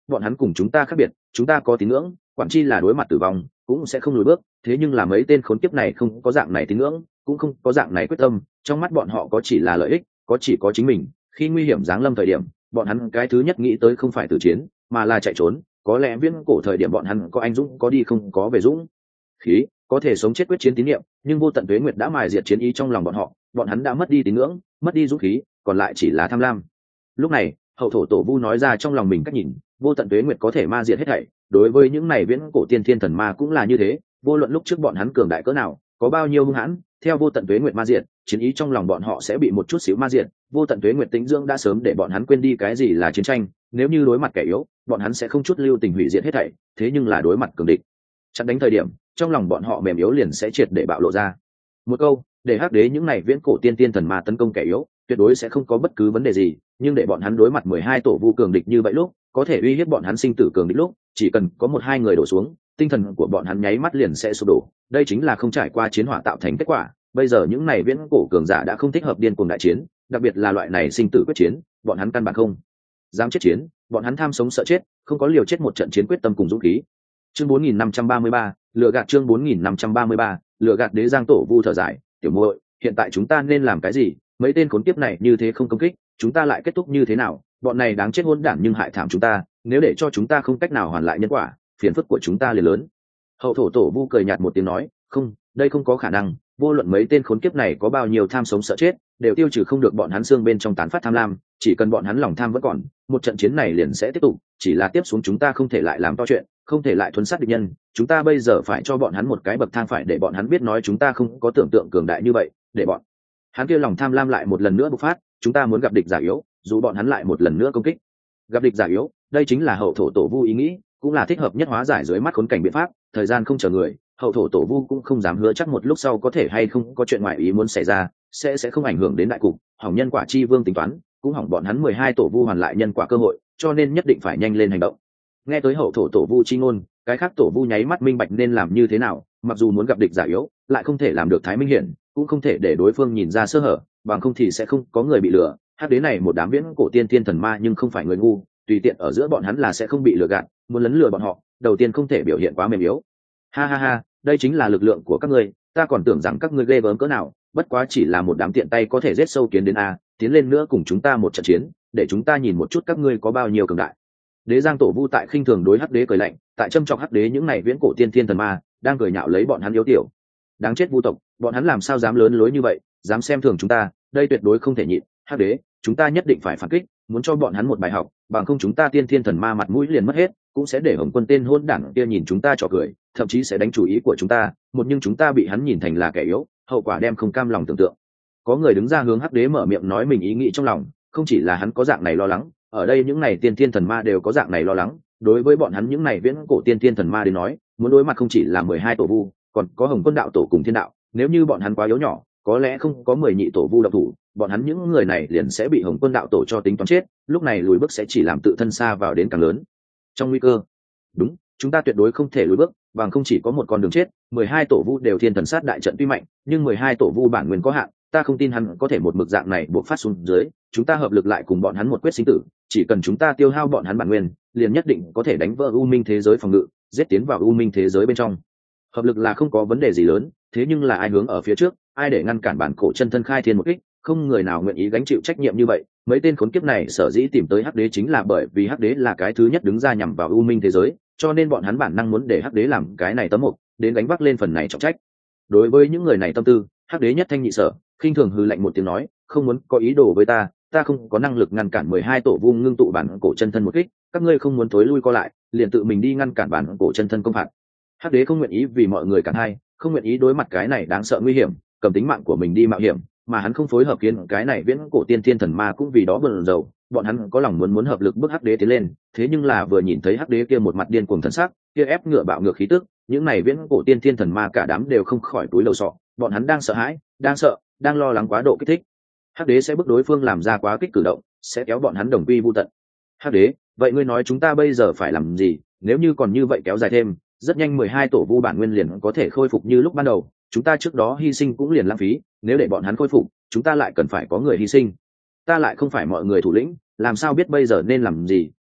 bọn hắn cùng chúng ta khác biệt, chúng ta có tín ngưỡng, quản chi là đối mặt tử vong cũng sẽ không lùi bước. Thế nhưng là mấy tên khốn kiếp này không có dạng này tín ngưỡng, cũng không có dạng này quyết tâm, trong mắt bọn họ có chỉ là lợi ích, có chỉ có chính mình. Khi nguy hiểm giáng lâm thời điểm, bọn hắn cái thứ nhất nghĩ tới không phải tử chiến, mà là chạy trốn. Có lẽ viễn cổ thời điểm bọn hắn có anh dũng có đi không có về dũng khí, có thể sống chết quyết chiến tín niệm, nhưng vô tận tuế nguyệt đã mài diệt chiến ý trong lòng bọn họ, bọn hắn đã mất đi tín ngưỡng, mất đi dũng khí, còn lại chỉ là tham lam. Lúc này hậu thổ tổ vu nói ra trong lòng mình cách nhìn, vô tận tuế nguyệt có thể ma diệt hết thảy, đối với những này viễn cổ tiên thiên thần ma cũng là như thế. Vô luận lúc trước bọn hắn cường đại cỡ nào, có bao nhiêu hung hãn, theo vô tận tuế nguyệt ma diệt, chiến ý trong lòng bọn họ sẽ bị một chút xíu ma diệt. Vô tận tuế nguyệt tĩnh dưỡng đã sớm để bọn hắn quên đi cái gì là chiến tranh, nếu như đối mặt kẻ yếu, bọn hắn sẽ không chút lưu tình hủy diệt hết thảy, thế nhưng là đối mặt cường địch, chặn đánh thời điểm, trong lòng bọn họ mềm yếu liền sẽ triệt để bạo lộ ra. Một câu để hắc đế những này viễn cổ tiên tiên thần ma tấn công kẻ yếu, tuyệt đối sẽ không có bất cứ vấn đề gì, nhưng để bọn hắn đối mặt mười hai tổ vu cường địch như vậy lúc, có thể uy hiếp bọn hắn sinh tử cường địch lúc, chỉ cần có một hai người đổ xuống, tinh thần của bọn hắn nháy mắt liền sẽ sụp đổ. Đây chính là không trải qua chiến hỏa tạo thành kết quả. Bây giờ những này viễn cổ cường giả đã không thích hợp điên cuồng đại chiến, đặc biệt là loại này sinh tử quyết chiến, bọn hắn căn bản không dám chết chiến, bọn hắn tham sống sợ chết, không có liều chết một trận chiến quyết tâm cùng dũng khí. Chương bốn nghìn năm trăm ba mươi ba, lựa gạt. Chương bốn nghìn năm trăm ba mươi ba, lựa gạt. Đế Giang tổ vu thở dài, tiểu muội, hiện tại chúng ta nên làm cái gì? Mấy tên khốn kiếp này như thế không công kích, chúng ta lại kết thúc như thế nào? Bọn này đáng chết hỗn đản nhưng hại thảm chúng ta, nếu để cho chúng ta không cách nào hoàn lại nhân quả, phiền phức của chúng ta liền lớn. Hậu thổ tổ vu cười nhạt một tiếng nói, không, đây không có khả năng. Vô luận mấy tên khốn kiếp này có bao nhiêu tham sống sợ chết, đều tiêu trừ không được bọn hắn xương bên trong tán phát tham lam. Chỉ cần bọn hắn lòng tham vẫn còn, một trận chiến này liền sẽ tiếp tục. Chỉ là tiếp xuống chúng ta không thể lại làm to chuyện, không thể lại thuấn sát địch nhân. Chúng ta bây giờ phải cho bọn hắn một cái bậc thang, phải để bọn hắn biết nói chúng ta không có tưởng tượng cường đại như vậy, để bọn hắn kia lòng tham lam lại một lần nữa bộc phát. Chúng ta muốn gặp địch giả yếu, dù bọn hắn lại một lần nữa công kích. Gặp địch giả yếu, đây chính là hậu thổ tổ vu ý nghĩ, cũng là thích hợp nhất hóa giải dưới mắt khốn cảnh biện pháp. Thời gian không chờ người, hậu thổ tổ vu cũng không dám hứa chắc một lúc sau có thể hay không có chuyện ngoại ý muốn xảy ra, sẽ sẽ không ảnh hưởng đến đại cục, hỏng nhân quả chi vương tính toán, cũng hỏng bọn hắn mười hai tổ vu hoàn lại nhân quả cơ hội, cho nên nhất định phải nhanh lên hành động. Nghe tới hậu thổ tổ vu chi ngôn, cái khác tổ vu nháy mắt minh bạch nên làm như thế nào. Mặc dù muốn gặp địch giả yếu, lại không thể làm được thái minh hiển, cũng không thể để đối phương nhìn ra sơ hở, bằng không thì sẽ không có người bị lừa. Hắc đế này một đám viễn cổ tiên tiên thần ma nhưng không phải người ngu, tùy tiện ở giữa bọn hắn là sẽ không bị lừa gạt. Muốn lấn lừa bọn họ, đầu tiên không thể biểu hiện quá mềm yếu. Ha ha ha, đây chính là lực lượng của các ngươi, ta còn tưởng rằng các ngươi ghê gớm cỡ nào, bất quá chỉ là một đám tiện tay có thể giết sâu kiến đến a, tiến lên nữa cùng chúng ta một trận chiến, để chúng ta nhìn một chút các ngươi có bao nhiêu cường đại. Đế Giang tổ vu tại khinh thường đối hắc đế cười lạnh, tại châm chọc hắc đế những này viễn cổ tiên thiên thần ma, đang cười nhạo lấy bọn hắn yếu tiểu. Đáng chết vu tộc, bọn hắn làm sao dám lớn lối như vậy, dám xem thường chúng ta, đây tuyệt đối không thể nhịn. Hắc đế, chúng ta nhất định phải phản kích, muốn cho bọn hắn một bài học, bằng không chúng ta tiên thiên thần ma mặt mũi liền mất hết, cũng sẽ để Hồng Quân tên hôn đảng kia nhìn chúng ta trò cười, thậm chí sẽ đánh chủ ý của chúng ta, một nhưng chúng ta bị hắn nhìn thành là kẻ yếu, hậu quả đem không cam lòng tưởng tượng. Có người đứng ra hướng hắc đế mở miệng nói mình ý nghĩ trong lòng, không chỉ là hắn có dạng này lo lắng, ở đây những này tiên thiên thần ma đều có dạng này lo lắng. Đối với bọn hắn những này viễn cổ tiên thiên thần ma đến nói, muốn đối mặt không chỉ là mười hai tổ vu, còn có Hồng Quân đạo tổ cùng thiên đạo. Nếu như bọn hắn quá yếu nhỏ, có lẽ không có mười nhị tổ vu động thủ, bọn hắn những người này liền sẽ bị Hồng Quân đạo tổ cho tính toán chết, lúc này lùi bước sẽ chỉ làm tự thân xa vào đến càng lớn trong nguy cơ. Đúng, chúng ta tuyệt đối không thể lùi bước, bằng không chỉ có một con đường chết. Mười hai tổ vu đều thiên thần sát đại trận tuy mạnh, nhưng mười hai tổ vu bản nguyên có hạn, ta không tin hắn có thể một mực dạng này buộc phát xuống dưới. Chúng ta hợp lực lại cùng bọn hắn một quyết sinh tử, chỉ cần chúng ta tiêu hao bọn hắn bản nguyên, liền nhất định có thể đánh vỡ u minh thế giới phòng ngự, giết tiến vào u minh thế giới bên trong. Hợp lực là không có vấn đề gì lớn, thế nhưng là ai hướng ở phía trước, ai để ngăn cản bản cổ chân thân khai thiên một kích, không người nào nguyện ý gánh chịu trách nhiệm như vậy. Mấy tên khốn kiếp này sở dĩ tìm tới hắc đế chính là bởi vì hắc đế là cái thứ nhất đứng ra nhằm vào u minh thế giới, cho nên bọn hắn bản năng muốn để hắc đế làm cái này tấm mục, đến gánh vác lên phần này trọng trách. Đối với những người này tâm tư, hắc đế nhất thanh nhị sở, khinh thường hừ lạnh một tiếng nói, không muốn có ý đồ với ta, ta không có năng lực ngăn cản mười hai tổ vu ngưng tụ bản cổ chân thân một kích, các ngươi không muốn thối lui co lại, liền tự mình đi ngăn cản bản cổ chân thân công phạt. Hắc đế không nguyện ý vì mọi người cản hai, không nguyện ý đối mặt cái này đáng sợ nguy hiểm, cầm tính mạng của mình đi mạo hiểm, mà hắn không phối hợp khiến cái này viễn cổ tiên thiên thần ma cũng vì đó bần dầu. Bọn hắn có lòng muốn muốn hợp lực bức hắc đế tiến lên, thế nhưng là vừa nhìn thấy hắc đế kia một mặt điên cuồng thần sắc, kia ép ngựa bạo ngược khí tức, những này viễn cổ tiên thiên thần ma cả đám đều không khỏi túi lầu sọ. Bọn hắn đang sợ hãi, đang sợ, đang lo lắng quá độ kích thích. Hắc đế sẽ bức đối phương làm ra quá kích cử động, sẽ kéo bọn hắn đồng quy vu tận. Hắc đế, vậy ngươi nói chúng ta bây giờ phải làm gì? Nếu như còn như vậy kéo dài thêm, rất nhanh mười hai tổ vu bản nguyên liền có thể khôi phục như lúc ban đầu, chúng ta trước đó hy sinh cũng liền lãng phí, nếu để bọn hắn khôi phục, chúng ta lại cần phải có người hy sinh. Ta lại không phải mọi người thủ lĩnh, làm sao biết bây giờ nên làm gì?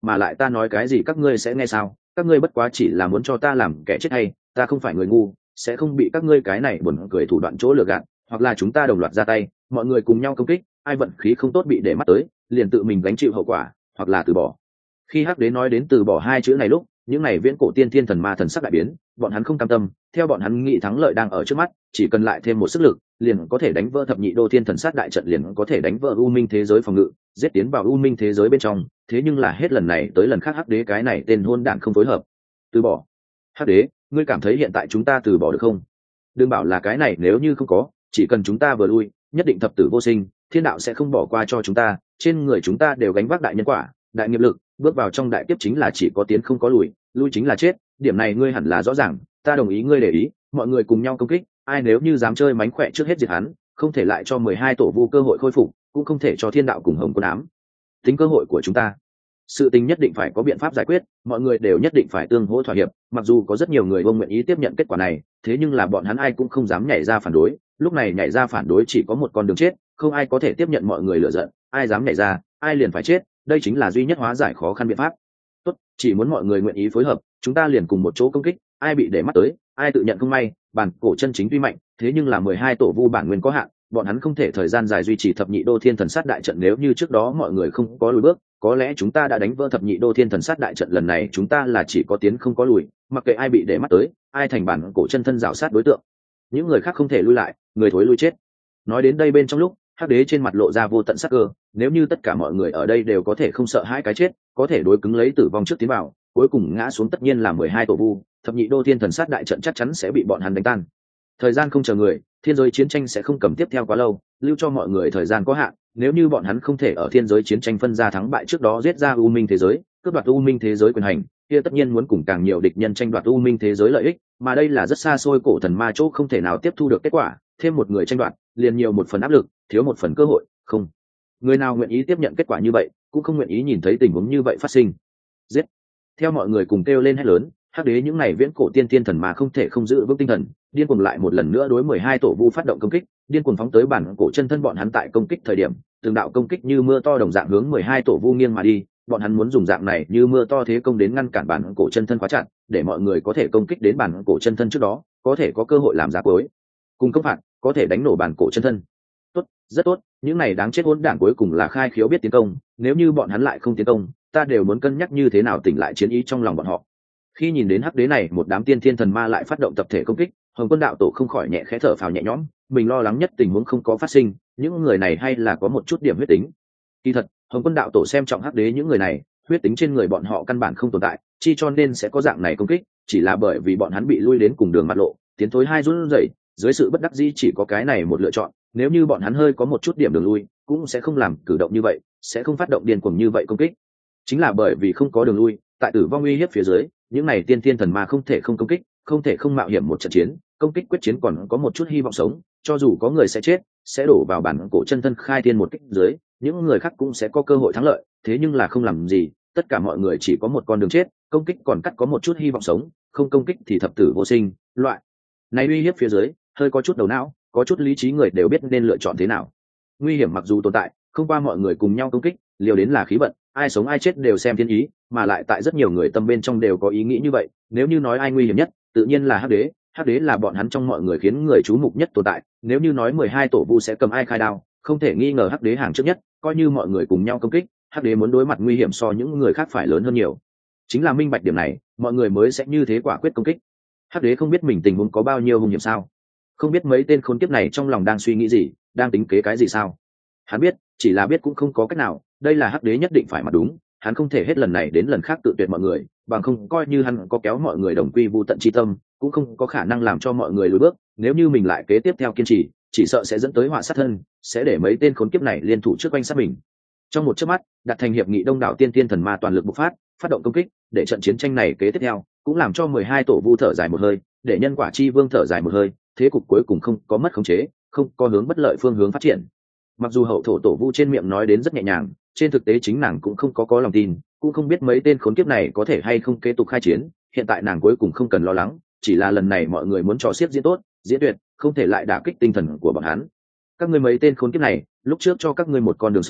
mà lại ta nói cái gì các ngươi sẽ nghe sao? Các ngươi bất quá chỉ là muốn cho ta làm kẻ chết hay, ta không phải người ngu, sẽ không bị các ngươi cái này buồn cười thủ đoạn chỗ lừa gạt, hoặc là chúng ta đồng loạt ra tay, mọi người cùng nhau công kích, ai vận khí không tốt bị để mắt tới, liền tự mình gánh chịu hậu quả, hoặc là từ bỏ. Khi Hắc Đế nói đến từ bỏ hai chữ này lúc, những này viễn cổ tiên thiên thần ma thần sắc đại biến, bọn hắn không cam tâm, theo bọn hắn nghĩ thắng lợi đang ở trước mắt, chỉ cần lại thêm một sức lực, liền có thể đánh vỡ thập nhị đô thiên thần sát đại trận, liền có thể đánh vỡ u minh thế giới phòng ngự, giết tiến vào u minh thế giới bên trong. Thế nhưng là hết lần này tới lần khác Hắc Đế cái này tên hôn đản không phối hợp, từ bỏ. Hắc Đế, ngươi cảm thấy hiện tại chúng ta từ bỏ được không? Đừng bảo là cái này, nếu như không có, chỉ cần chúng ta vừa lui, nhất định thập tử vô sinh, thiên đạo sẽ không bỏ qua cho chúng ta, trên người chúng ta đều gánh vác đại nhân quả, đại nghiệp lực, bước vào trong đại kiếp chính là chỉ có tiến không có lùi, lui chính là chết, điểm này ngươi hẳn là rõ ràng. Ta đồng ý ngươi để ý, mọi người cùng nhau công kích, ai nếu như dám chơi mánh khỏe trước hết diệt hắn, không thể lại cho mười hai tổ vu cơ hội khôi phục, cũng không thể cho thiên đạo cùng hồng quân ám tính cơ hội của chúng ta. Sự tình nhất định phải có biện pháp giải quyết, mọi người đều nhất định phải tương hỗ thỏa hiệp, mặc dù có rất nhiều người không nguyện ý tiếp nhận kết quả này, thế nhưng là bọn hắn ai cũng không dám nhảy ra phản đối, lúc này nhảy ra phản đối chỉ có một con đường chết, không ai có thể tiếp nhận mọi người lựa giận, ai dám nhảy ra, ai liền phải chết, đây chính là duy nhất hóa giải khó khăn biện pháp. Tốt, chỉ muốn mọi người nguyện ý phối hợp, chúng ta liền cùng một chỗ công kích, ai bị để mắt tới, ai tự nhận không may. Bản cổ chân chính tuy mạnh, thế nhưng là mười hai tổ vu bản nguyên có hạn, bọn hắn không thể thời gian dài duy trì thập nhị đô thiên thần sát đại trận, nếu như trước đó mọi người không có lùi bước, có lẽ chúng ta đã đánh vỡ thập nhị đô thiên thần sát đại trận, lần này chúng ta là chỉ có tiến không có lùi, mặc kệ ai bị để mắt tới, ai thành bản cổ chân thân rào sát đối tượng, những người khác không thể lui lại, người thối lui chết. Nói đến đây bên trong lúc, Hắc Đế trên mặt lộ ra vô tận sắc cơ, nếu như tất cả mọi người ở đây đều có thể không sợ hãi cái chết, có thể đối cứng lấy tử vong trước tiến vào, cuối cùng ngã xuống tất nhiên là mười hai tổ vu, thập nhị đô thiên thần sát đại trận chắc chắn sẽ bị bọn hắn đánh tan. Thời gian không chờ người, thiên giới chiến tranh sẽ không cầm tiếp theo quá lâu, lưu cho mọi người thời gian có hạn, nếu như bọn hắn không thể ở thiên giới chiến tranh phân ra thắng bại trước đó giết ra u minh thế giới, cướp đoạt u minh thế giới quyền hành, kia tất nhiên muốn cùng càng nhiều địch nhân tranh đoạt u minh thế giới lợi ích, mà đây là rất xa xôi cổ thần ma chỗ không thể nào tiếp thu được kết quả, thêm một người tranh đoạt, liền nhiều một phần áp lực, thiếu một phần cơ hội, không người nào nguyện ý tiếp nhận kết quả như vậy, cũng không nguyện ý nhìn thấy tình huống như vậy phát sinh. Giết! Theo mọi người cùng kêu lên hét lớn, Hắc Đế những này viễn cổ tiên tiên thần mà không thể không giữ vững tinh thần, điên cuồng lại một lần nữa đối mười hai tổ vu phát động công kích, điên cuồng phóng tới bản cổ chân thân bọn hắn. Tại công kích thời điểm, từng đạo công kích như mưa to đồng dạng hướng mười hai tổ vu nghiêng mà đi, bọn hắn muốn dùng dạng này như mưa to thế công đến ngăn cản bản cổ chân thân khóa chặt, để mọi người có thể công kích đến bản cổ chân thân trước đó, có thể có cơ hội làm giá cuối cùng công phạt, có thể đánh nổ bản cổ chân thân. Tốt, rất tốt, những này đáng chết hỗn đản cuối cùng là khai khiếu biết tiến công, nếu như bọn hắn lại không tiến công, ta đều muốn cân nhắc như thế nào tỉnh lại chiến ý trong lòng bọn họ. Khi nhìn đến Hắc Đế này một đám tiên thiên thần ma lại phát động tập thể công kích, Hồng Quân đạo tổ không khỏi nhẹ khẽ thở phào nhẹ nhõm, mình lo lắng nhất tình huống không có phát sinh, những người này hay là có một chút điểm huyết tính. Kỳ thật, Hồng Quân đạo tổ xem trọng Hắc Đế những người này, huyết tính trên người bọn họ căn bản không tồn tại, chi cho nên sẽ có dạng này công kích, chỉ là bởi vì bọn hắn bị lui đến cùng đường mặt lộ, tiến thối hai run rẩy, dưới sự bất đắc dĩ chỉ có cái này một lựa chọn, nếu như bọn hắn hơi có một chút điểm đường lui, cũng sẽ không làm cử động như vậy, sẽ không phát động điên cuồng như vậy công kích. Chính là bởi vì không có đường lui, tại tử vong uy hiếp phía dưới, những này tiên thiên thần ma không thể không công kích, không thể không mạo hiểm một trận chiến, công kích quyết chiến còn có một chút hy vọng sống, cho dù có người sẽ chết, sẽ đổ vào bản cổ chân thân khai thiên một kích dưới, những người khác cũng sẽ có cơ hội thắng lợi, thế nhưng là không làm gì, tất cả mọi người chỉ có một con đường chết, công kích còn cắt có một chút hy vọng sống, không công kích thì thập tử vô sinh, loại này uy hiếp phía dưới, hơi có chút đầu não, có chút lý trí người đều biết nên lựa chọn thế nào. Nguy hiểm mặc dù tồn tại, không qua mọi người cùng nhau công kích, liều đến là khí vận, ai sống ai chết đều xem thiên ý, mà lại tại rất nhiều người tâm bên trong đều có ý nghĩ như vậy, nếu như nói ai nguy hiểm nhất, tự nhiên là Hắc Đế, Hắc Đế là bọn hắn trong mọi người khiến người chú mục nhất tồn tại, nếu như nói mười hai tổ vu sẽ cầm ai khai đao, không thể nghi ngờ Hắc Đế hàng trước nhất, coi như mọi người cùng nhau công kích, Hắc Đế muốn đối mặt nguy hiểm so những người khác phải lớn hơn nhiều. Chính là minh bạch điểm này, mọi người mới sẽ như thế quả quyết công kích. Hắc Đế không biết mình tình huống có bao nhiêu hung hiểm sao? Không biết mấy tên khốn kiếp này trong lòng đang suy nghĩ gì, đang tính kế cái gì sao? Hắn biết, chỉ là biết cũng không có cách nào, đây là Hắc Đế nhất định phải mặt đúng, hắn không thể hết lần này đến lần khác tự tuyệt mọi người, bằng không coi như hắn có kéo mọi người đồng quy vu tận chi tâm, cũng không có khả năng làm cho mọi người lùi bước, nếu như mình lại kế tiếp theo kiên trì, chỉ sợ sẽ dẫn tới họa sát thân, sẽ để mấy tên khốn kiếp này liên thủ trước quanh sát mình. Trong một chớp mắt, đặt thành hiệp nghị đông đảo tiên tiên thần ma toàn lực bộc phát, phát động công kích, để trận chiến tranh này kế tiếp theo, cũng làm cho mười hai tổ vu thở dài một hơi, để nhân quả chi vương thở dài một hơi, thế cục cuối cùng không có mất khống chế, không có hướng bất lợi phương hướng phát triển. Mặc dù hậu thổ tổ vu trên miệng nói đến rất nhẹ nhàng, trên thực tế chính nàng cũng không có có lòng tin, cũng không biết mấy tên khốn kiếp này có thể hay không kế tục khai chiến, hiện tại nàng cuối cùng không cần lo lắng, chỉ là lần này mọi người muốn trò xiết diễn tốt, diễn tuyệt, không thể lại đả kích tinh thần của bọn hắn. Các ngươi mấy tên khốn kiếp này, lúc trước cho các ngươi một con đường sống,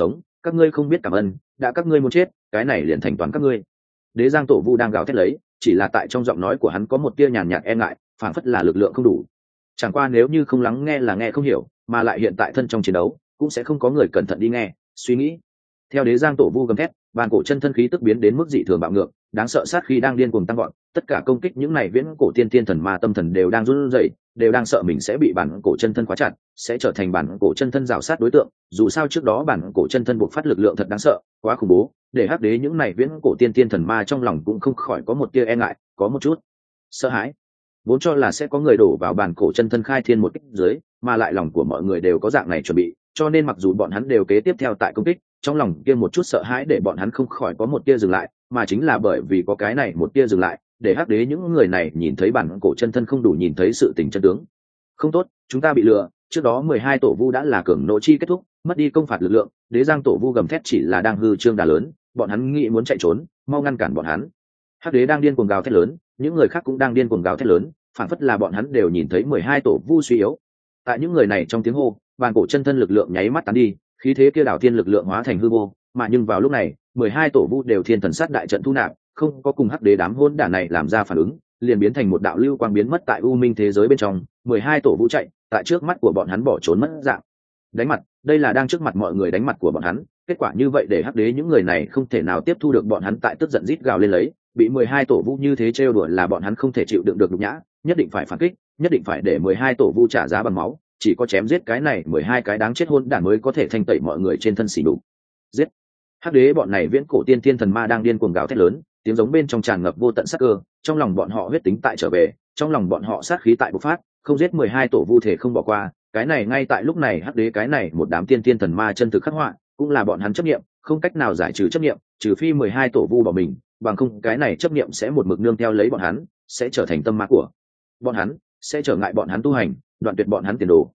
các ngươi không biết cảm ơn, đã các ngươi muốn chết, cái này liền thành toàn các ngươi. Đế Giang Tổ Vu đang gào thét lấy, chỉ là tại trong giọng nói của hắn có một tia nhàn nhạt e ngại, phảng phất là lực lượng không đủ. Chẳng qua nếu như không lắng nghe là nghe không hiểu, mà lại hiện tại thân trong chiến đấu, cũng sẽ không có người cẩn thận đi nghe, suy nghĩ. Theo Đế Giang Tổ Vu gầm thét, bàn cổ chân thân khí tức biến đến mức dị thường bạo ngược, đáng sợ sát khí đang điên cuồng tăng gọn, tất cả công kích những này viễn cổ tiên tiên thần ma tâm thần đều đang run rẩy, đều đang sợ mình sẽ bị bản cổ chân thân khóa chặt, sẽ trở thành bản cổ chân thân rào sát đối tượng. Dù sao trước đó bản cổ chân thân buộc phát lực lượng thật đáng sợ, quá khủng bố, để hắc đế những này viễn cổ tiên tiên thần ma trong lòng cũng không khỏi có một tia e ngại, có một chút sợ hãi. Vốn cho là sẽ có người đổ vào bản cổ chân thân khai thiên một kích dưới, mà lại lòng của mọi người đều có dạng này chuẩn bị, cho nên mặc dù bọn hắn đều kế tiếp theo tại công kích, trong lòng kia một chút sợ hãi để bọn hắn không khỏi có một tia dừng lại, mà chính là bởi vì có cái này một tia dừng lại, để hắc đế những người này nhìn thấy bản cổ chân thân không đủ nhìn thấy sự tình chân tướng. Không tốt, chúng ta bị lừa, trước đó mười hai tổ vu đã là cường nộ chi kết thúc, mất đi công phạt lực lượng, Đế Giang Tổ Vu gầm thét chỉ là đang hư trương đà lớn, bọn hắn nghĩ muốn chạy trốn, mau ngăn cản bọn hắn. Hắc đế đang điên cuồng gào thét lớn, những người khác cũng đang điên cuồng gào thét lớn, phản phất là bọn hắn đều nhìn thấy mười hai tổ vu suy yếu. Tại những người này trong tiếng hô, bản cổ chân thân lực lượng nháy mắt tán đi, khí thế kia đảo thiên lực lượng hóa thành hư vô, mà nhưng vào lúc này, mười hai tổ vu đều thiên thần sát đại trận thu nạp, không có cùng hắc đế đám hôn đản này làm ra phản ứng, liền biến thành một đạo lưu quang biến mất tại u minh thế giới bên trong. Mười hai tổ vu chạy, tại trước mắt của bọn hắn bỏ trốn mất dạng. Đánh mặt, đây là đang trước mặt mọi người đánh mặt của bọn hắn, kết quả như vậy để hắc đế những người này không thể nào tiếp thu được, bọn hắn tại tức giận rít gào lên lấy, bị mười hai tổ vu như thế trêu đùa là bọn hắn không thể chịu đựng được nhục nhã, nhất định phải phản kích, nhất định phải để mười hai tổ vu trả giá bằng máu, chỉ có chém giết cái này mười hai cái đáng chết hôn đản mới có thể thanh tẩy mọi người trên thân xỉ nhục. Giết! Hắc đế bọn này viễn cổ tiên tiên thần ma đang điên cuồng gào thét lớn, tiếng giống bên trong tràn ngập vô tận sát cơ, trong lòng bọn họ huyết tính tại trở về, trong lòng bọn họ sát khí tại bộc phát, không giết mười hai tổ vu thể không bỏ qua. Cái này ngay tại lúc này hắc đế cái này một đám tiên tiên thần ma chân thực khắc họa, cũng là bọn hắn chấp niệm, không cách nào giải trừ chấp niệm, trừ phi mười hai tổ vu bỏ mình, bằng không cái này chấp niệm sẽ một mực nương theo lấy bọn hắn, sẽ trở thành tâm ma của bọn hắn, sẽ trở ngại bọn hắn tu hành, đoạn tuyệt bọn hắn tiền đồ.